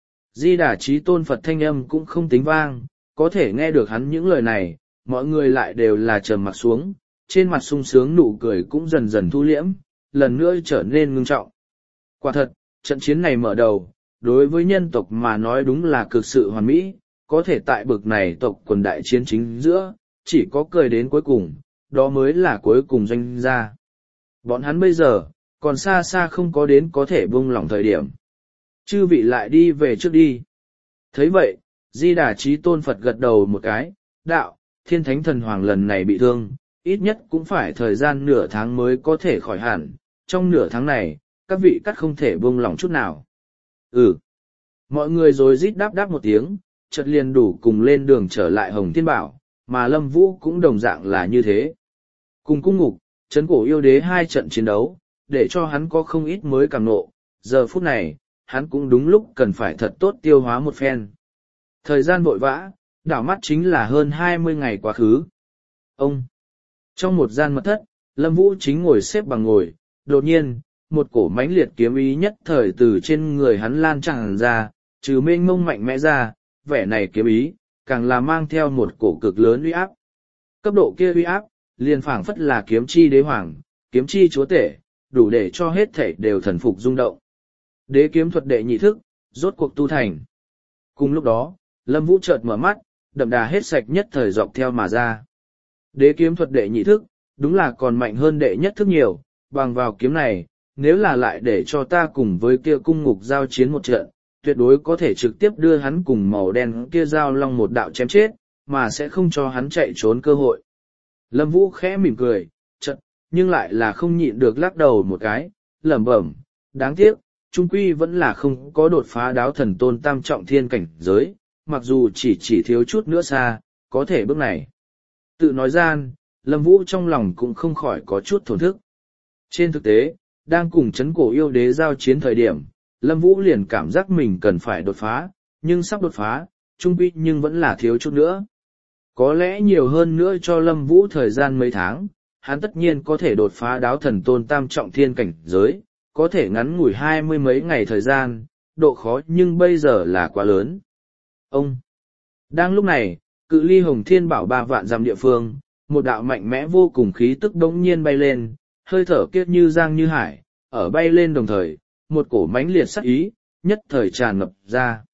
Di Đà Chí Tôn Phật thanh âm cũng không tính vang, có thể nghe được hắn những lời này, mọi người lại đều là trầm mặt xuống, trên mặt sung sướng nụ cười cũng dần dần thu liễm, lần nữa trở nên ngưng trọng. Quả thật, trận chiến này mở đầu, đối với nhân tộc mà nói đúng là cực sự hoàn mỹ, có thể tại bực này tộc quần đại chiến chính giữa, chỉ có cười đến cuối cùng, đó mới là cuối cùng doanh gia. Bọn hắn bây giờ, còn xa xa không có đến có thể buông lỏng thời điểm. Chư vị lại đi về trước đi. Thấy vậy, Di Đà Chí Tôn Phật gật đầu một cái, đạo, thiên thánh thần hoàng lần này bị thương, ít nhất cũng phải thời gian nửa tháng mới có thể khỏi hẳn, trong nửa tháng này, các vị cắt không thể buông lỏng chút nào. Ừ. Mọi người rồi rít đáp đáp một tiếng, chợt liền đủ cùng lên đường trở lại Hồng Thiên Bảo, mà Lâm Vũ cũng đồng dạng là như thế. Cùng cung ngục, trấn cổ yêu đế hai trận chiến đấu, để cho hắn có không ít mới càng nộ, giờ phút này, hắn cũng đúng lúc cần phải thật tốt tiêu hóa một phen. Thời gian vội vã, đảo mắt chính là hơn 20 ngày quá khứ. Ông! Trong một gian mật thất, Lâm Vũ chính ngồi xếp bằng ngồi, đột nhiên, một cổ mãnh liệt kiếm ý nhất thời từ trên người hắn lan tràn ra, trừ mênh mông mạnh mẽ ra, vẻ này kiếm ý, càng là mang theo một cổ cực lớn uy áp. Cấp độ kia uy áp, liền phảng phất là kiếm chi đế hoàng, kiếm chi chúa tể, đủ để cho hết thảy đều thần phục rung động. Đế kiếm thuật đệ nhị thức, rốt cuộc tu thành. Cùng lúc đó, Lâm Vũ chợt mở mắt, đậm đà hết sạch nhất thời dọc theo mà ra. Đế kiếm thuật đệ nhị thức, đúng là còn mạnh hơn đệ nhất thức nhiều, bằng vào kiếm này, nếu là lại để cho ta cùng với kia cung ngục giao chiến một trận, tuyệt đối có thể trực tiếp đưa hắn cùng màu đen kia giao long một đạo chém chết, mà sẽ không cho hắn chạy trốn cơ hội. Lâm Vũ khẽ mỉm cười, chợt, nhưng lại là không nhịn được lắc đầu một cái, lẩm bẩm, đáng tiếc, trung quy vẫn là không có đột phá đáo thần tôn tam trọng thiên cảnh giới, mặc dù chỉ thiếu chút nữa xa, có thể bước này. Tự nói gian, Lâm Vũ trong lòng cũng không khỏi có chút thổn thức. Trên thực tế, đang cùng chấn cổ yêu đế giao chiến thời điểm, Lâm Vũ liền cảm giác mình cần phải đột phá, nhưng sắp đột phá, trung quy nhưng vẫn là thiếu chút nữa. Có lẽ nhiều hơn nữa cho Lâm Vũ thời gian mấy tháng, hắn tất nhiên có thể đột phá đáo thần tôn tam trọng thiên cảnh giới, có thể ngắn ngủi 20 mấy ngày thời gian, độ khó nhưng bây giờ là quá lớn. Ông! Đang lúc này, cự ly Hồng Thiên Bảo 3 vạn dặm địa phương, một đạo mạnh mẽ vô cùng khí tức đống nhiên bay lên, hơi thở kiết như giang như hải, ở bay lên đồng thời, một cổ mãnh liệt sắc ý, nhất thời tràn ngập ra.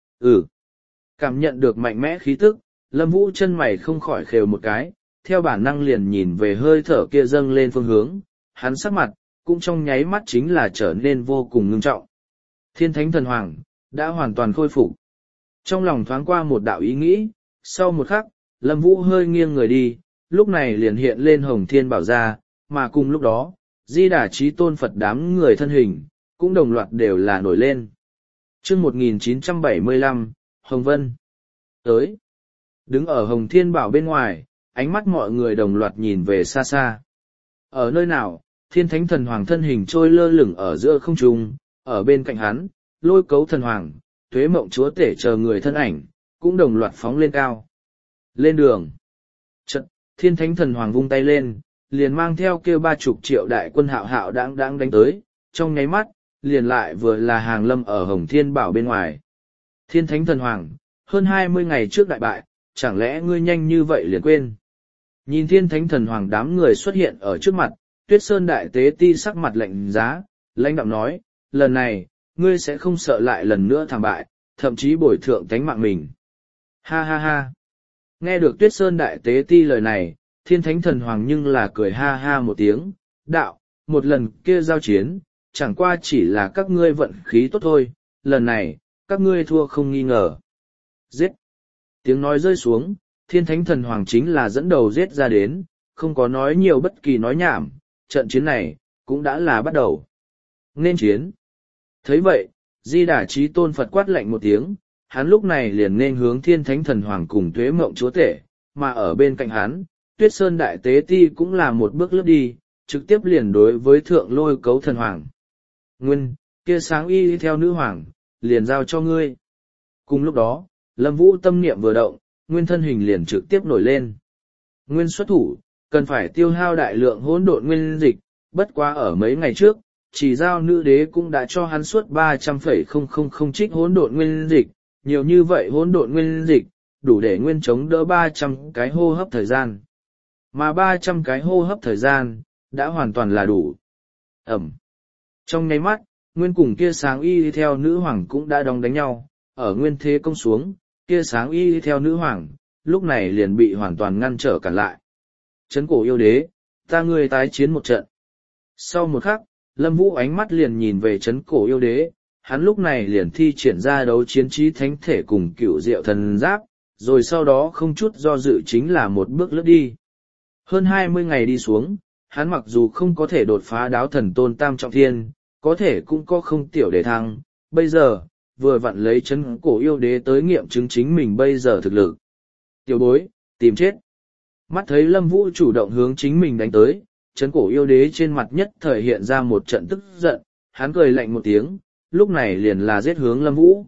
Cảm nhận được mạnh mẽ khí tức, Lâm Vũ chân mày không khỏi khều một cái, theo bản năng liền nhìn về hơi thở kia dâng lên phương hướng, hắn sắc mặt, cũng trong nháy mắt chính là trở nên vô cùng ngưng trọng. Thiên Thánh Thần Hoàng, đã hoàn toàn khôi phục. Trong lòng thoáng qua một đạo ý nghĩ, sau một khắc, Lâm Vũ hơi nghiêng người đi, lúc này liền hiện lên Hồng Thiên Bảo ra, mà cùng lúc đó, Di Đà Chí Tôn Phật đám người thân hình, cũng đồng loạt đều là nổi lên. Chương 1975, Hồng Vân. Tới. Đứng ở Hồng Thiên Bảo bên ngoài, ánh mắt mọi người đồng loạt nhìn về xa xa. Ở nơi nào, Thiên Thánh Thần Hoàng thân hình trôi lơ lửng ở giữa không trung, ở bên cạnh hắn, Lôi Cấu Thần Hoàng, Tuế Mộng Chúa Tể chờ người thân ảnh, cũng đồng loạt phóng lên cao. Lên đường. Chợt, Thiên Thánh Thần Hoàng vung tay lên, liền mang theo kêu 30 triệu đại quân hạo hạo đáng đánh tới, trong nháy mắt, liền lại vừa là hàng lâm ở Hồng Thiên Bảo bên ngoài. Thiên Thánh Thần Hoàng, hơn 20 ngày trước đại bại, chẳng lẽ ngươi nhanh như vậy liền quên? Nhìn Thiên Thánh Thần Hoàng đám người xuất hiện ở trước mặt, Tuyết Sơn Đại Tế Ti sắc mặt lạnh giá, lãnh đạm nói, lần này, ngươi sẽ không sợ lại lần nữa thảm bại, thậm chí bồi thượng tánh mạng mình. Ha ha ha. Nghe được Tuyết Sơn Đại Tế Ti lời này, Thiên Thánh Thần Hoàng nhưng là cười ha ha một tiếng, đạo, một lần kia giao chiến, chẳng qua chỉ là các ngươi vận khí tốt thôi, lần này, các ngươi thua không nghi ngờ. Giết! Tiếng nói rơi xuống, Thiên Thánh Thần Hoàng chính là dẫn đầu giết ra đến, không có nói nhiều bất kỳ nói nhảm, trận chiến này, cũng đã là bắt đầu. Nên chiến! Thấy vậy, Di Đà Chí Tôn Phật quát lạnh một tiếng, hắn lúc này liền nên hướng Thiên Thánh Thần Hoàng cùng Tuế Mộng Chúa Tể, mà ở bên cạnh hắn, Tuyết Sơn Đại Tế Ti cũng là một bước lướt đi, trực tiếp liền đối với Thượng Lôi Cấu Thần Hoàng. Nguyên, kia sáng y theo nữ hoàng, liền giao cho ngươi. Cùng lúc đó, Lâm Vũ tâm niệm vừa động, Nguyên thân hình liền trực tiếp nổi lên. Nguyên xuất thủ, cần phải tiêu hao đại lượng hỗn độn nguyên dịch, bất quá ở mấy ngày trước, chỉ giao nữ đế cũng đã cho hắn suốt 300,000 trích hỗn độn nguyên dịch, nhiều như vậy hỗn độn nguyên dịch, đủ để Nguyên chống đỡ 300 cái hô hấp thời gian. Mà 300 cái hô hấp thời gian, đã hoàn toàn là đủ. Ẩm. Trong nháy mắt, Nguyên cùng kia sáng y theo nữ hoàng cũng đã đóng đánh nhau, ở Nguyên thế công xuống, kia sáng y theo nữ hoàng, lúc này liền bị hoàn toàn ngăn trở cản lại. Trấn cổ yêu đế, ta ngươi tái chiến một trận. Sau một khắc, Lâm Vũ ánh mắt liền nhìn về trấn cổ yêu đế, hắn lúc này liền thi triển ra đấu chiến trí thánh thể cùng cựu diệu thần giáp, rồi sau đó không chút do dự chính là một bước lướt đi. Hơn 20 ngày đi xuống, hắn mặc dù không có thể đột phá đáo thần tôn tam trọng thiên, có thể cũng có không tiểu để thăng, bây giờ, vừa vặn lấy trấn cổ yêu đế tới nghiệm chứng chính mình bây giờ thực lực. Tiểu bối, tìm chết. Mắt thấy Lâm Vũ chủ động hướng chính mình đánh tới, trấn cổ yêu đế trên mặt nhất thời hiện ra một trận tức giận, hắn cười lạnh một tiếng, lúc này liền là giết hướng Lâm Vũ.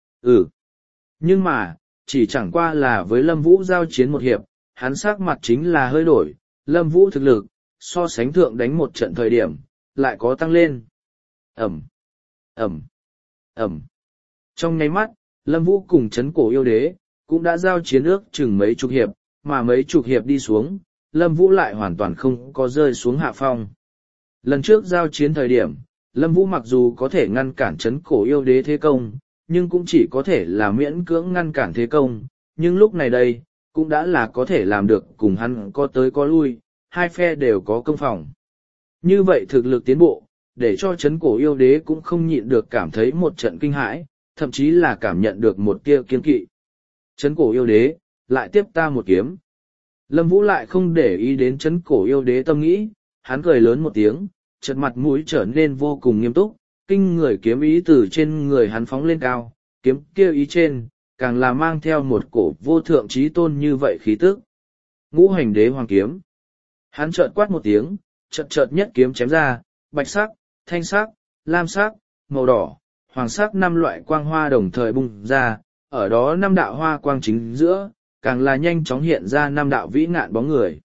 Nhưng mà, chỉ chẳng qua là với Lâm Vũ giao chiến một hiệp, hắn sắc mặt chính là hơi đổi, Lâm Vũ thực lực, so sánh thượng đánh một trận thời điểm, lại có tăng lên. Ẩm, Ẩm, Ẩm. Trong nháy mắt, Lâm Vũ cùng trấn cổ yêu đế, cũng đã giao chiến ước chừng mấy chục hiệp, mà mấy chục hiệp đi xuống, Lâm Vũ lại hoàn toàn không có rơi xuống hạ phong. Lần trước giao chiến thời điểm, Lâm Vũ mặc dù có thể ngăn cản trấn cổ yêu đế thế công, nhưng cũng chỉ có thể là miễn cưỡng ngăn cản thế công, nhưng lúc này đây, cũng đã là có thể làm được cùng hắn có tới có lui, hai phe đều có công phòng. Như vậy thực lực tiến bộ, để cho trấn cổ yêu đế cũng không nhịn được cảm thấy một trận kinh hãi, thậm chí là cảm nhận được một tia kiên kỵ. Trấn cổ yêu đế, lại tiếp ta một kiếm. Lâm Vũ lại không để ý đến trấn cổ yêu đế tâm nghĩ, hắn cười lớn một tiếng, chợt mặt mũi trở nên vô cùng nghiêm túc, kinh người kiếm ý từ trên người hắn phóng lên cao, kiếm kia ý trên, càng là mang theo một cổ vô thượng trí tôn như vậy khí tức. Ngũ hành đế hoàng kiếm. Hắn chợt quát một tiếng, chợt nhất kiếm chém ra, bạch sắc, thanh sắc, lam sắc, màu đỏ, hoàng sắc 5 loại quang hoa đồng thời bung ra, ở đó 5 đạo hoa quang chính giữa, càng là nhanh chóng hiện ra 5 đạo vĩ ngạn bóng người.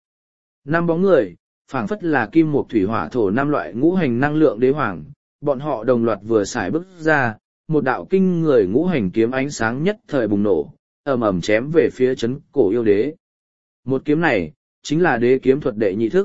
5 bóng người, phảng phất là kim mộc thủy hỏa thổ 5 loại ngũ hành năng lượng đế hoàng, bọn họ đồng loạt vừa xài bước ra, một đạo kinh người ngũ hành kiếm ánh sáng nhất thời bùng nổ, ầm ầm chém về phía trấn cổ yêu đế. Một kiếm này, chính là đế kiếm thuật đệ nhị thức.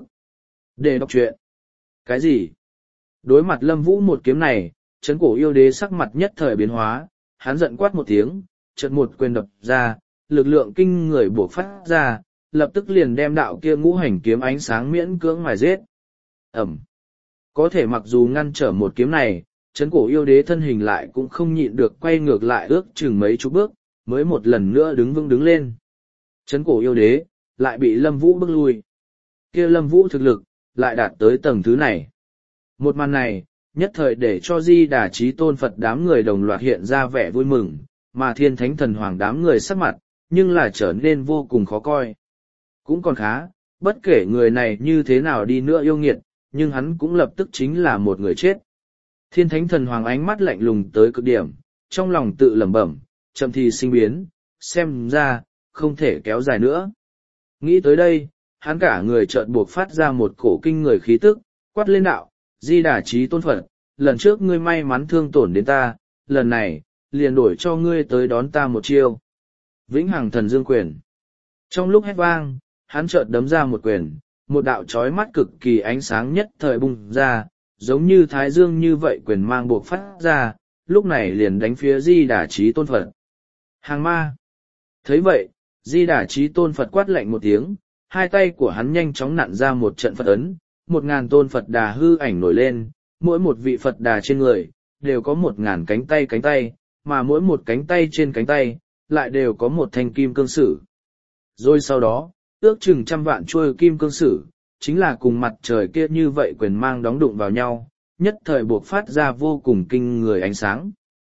Để đọc truyện. Cái gì? Đối mặt Lâm Vũ một kiếm này, trấn cổ yêu đế sắc mặt nhất thời biến hóa, hắn giận quát một tiếng, chợt một quyền đập ra, lực lượng kinh người bộc phát ra, lập tức liền đem đạo kia ngũ hành kiếm ánh sáng miễn cưỡng mà giết. Ẩm. Có thể mặc dù ngăn trở một kiếm này, trấn cổ yêu đế thân hình lại cũng không nhịn được quay ngược lại ước chừng mấy chục bước, mới một lần nữa đứng vững đứng lên. Trấn cổ yêu đế, lại bị Lâm Vũ bước lui. Kia Lâm Vũ thực lực, lại đạt tới tầng thứ này. Một màn này, nhất thời để cho Di Đà Chí Tôn Phật đám người đồng loạt hiện ra vẻ vui mừng, mà Thiên Thánh Thần Hoàng đám người sắc mặt, nhưng là trở nên vô cùng khó coi. Cũng còn khá, bất kể người này như thế nào đi nữa yêu nghiệt, nhưng hắn cũng lập tức chính là một người chết. Thiên Thánh Thần Hoàng ánh mắt lạnh lùng tới cực điểm, trong lòng tự lẩm bẩm, chậm thì sinh biến, xem ra, không thể kéo dài nữa. Nghĩ tới đây, hắn cả người chợt buộc phát ra một cổ kinh người khí tức, quát lên đạo, Di Đà Chí Tôn Phật, lần trước ngươi may mắn thương tổn đến ta, lần này, liền đổi cho ngươi tới đón ta một chiêu. Vĩnh Hằng Thần Dương Quyền. Trong lúc hét vang, hắn chợt đấm ra một quyền, một đạo chói mắt cực kỳ ánh sáng nhất thời bùng ra, giống như thái dương như vậy quyền mang buộc phát ra, lúc này liền đánh phía Di Đà Chí Tôn Phật. Hàng ma. Thấy vậy, Di Đà Chí Tôn Phật quát lạnh một tiếng, hai tay của hắn nhanh chóng nặn ra một trận Phật ấn, 1000 tôn Phật đà hư ảnh nổi lên, mỗi một vị Phật đà trên người, đều có 1000 cánh tay, mà mỗi một cánh tay trên cánh tay, lại đều có một thanh kim cương sử. Rồi sau đó, ước chừng 100 vạn chuôi kim cương sử, chính là cùng mặt trời kia như vậy quyền mang đóng đụng vào nhau, nhất thời buộc phát ra vô cùng kinh người ánh sáng.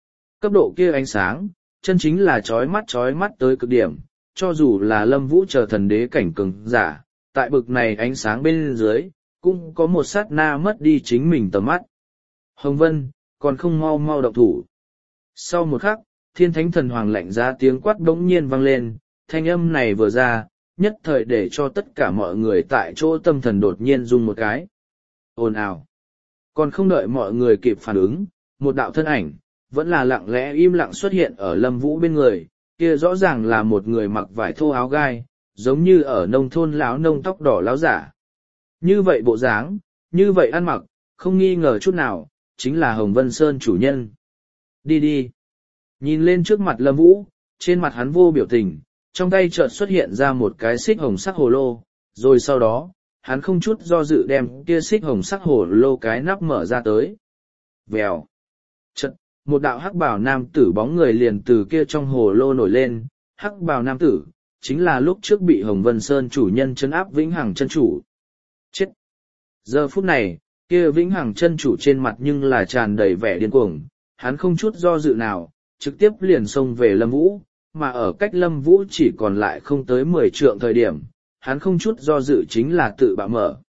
Cấp độ kia ánh sáng, chân chính là chói mắt tới cực điểm, cho dù là Lâm Vũ chờ thần đế cảnh cường giả, tại bực này ánh sáng bên dưới, cũng có một sát na mất đi chính mình tầm mắt. Hồng Vân, còn không mau mau động thủ. Sau một khắc, thiên thánh thần hoàng lạnh ra tiếng quát bỗng nhiên vang lên, thanh âm này vừa ra, nhất thời để cho tất cả mọi người tại chỗ tâm thần đột nhiên rung một cái. Ồn ào. Còn không đợi mọi người kịp phản ứng, một đạo thân ảnh, vẫn là lặng lẽ im lặng xuất hiện ở Lâm Vũ bên người, kia rõ ràng là một người mặc vải thô áo gai, giống như ở nông thôn láo nông tóc đỏ láo giả. Như vậy bộ dáng, như vậy ăn mặc, không nghi ngờ chút nào, chính là Hồng Vân Sơn chủ nhân. Đi đi. Nhìn lên trước mặt Lâm Vũ, trên mặt hắn vô biểu tình, trong tay chợt xuất hiện ra một cái xích hồng sắc hồ lô, rồi sau đó, hắn không chút do dự đem kia xích hồng sắc hồ lô cái nắp mở ra tới. Vèo. Chợt, một đạo hắc bào nam tử bóng người liền từ kia trong hồ lô nổi lên, hắc bào nam tử, chính là lúc trước bị Hồng Vân Sơn chủ nhân trấn áp Vĩnh Hằng chân chủ. Chết! Giờ phút này, kia Vĩnh Hằng chân chủ trên mặt nhưng là tràn đầy vẻ điên cuồng, hắn không chút do dự nào, trực tiếp liền xông về Lâm Vũ, mà ở cách Lâm Vũ chỉ còn lại không tới 10 trượng thời điểm, hắn không chút do dự chính là tự bạo mở.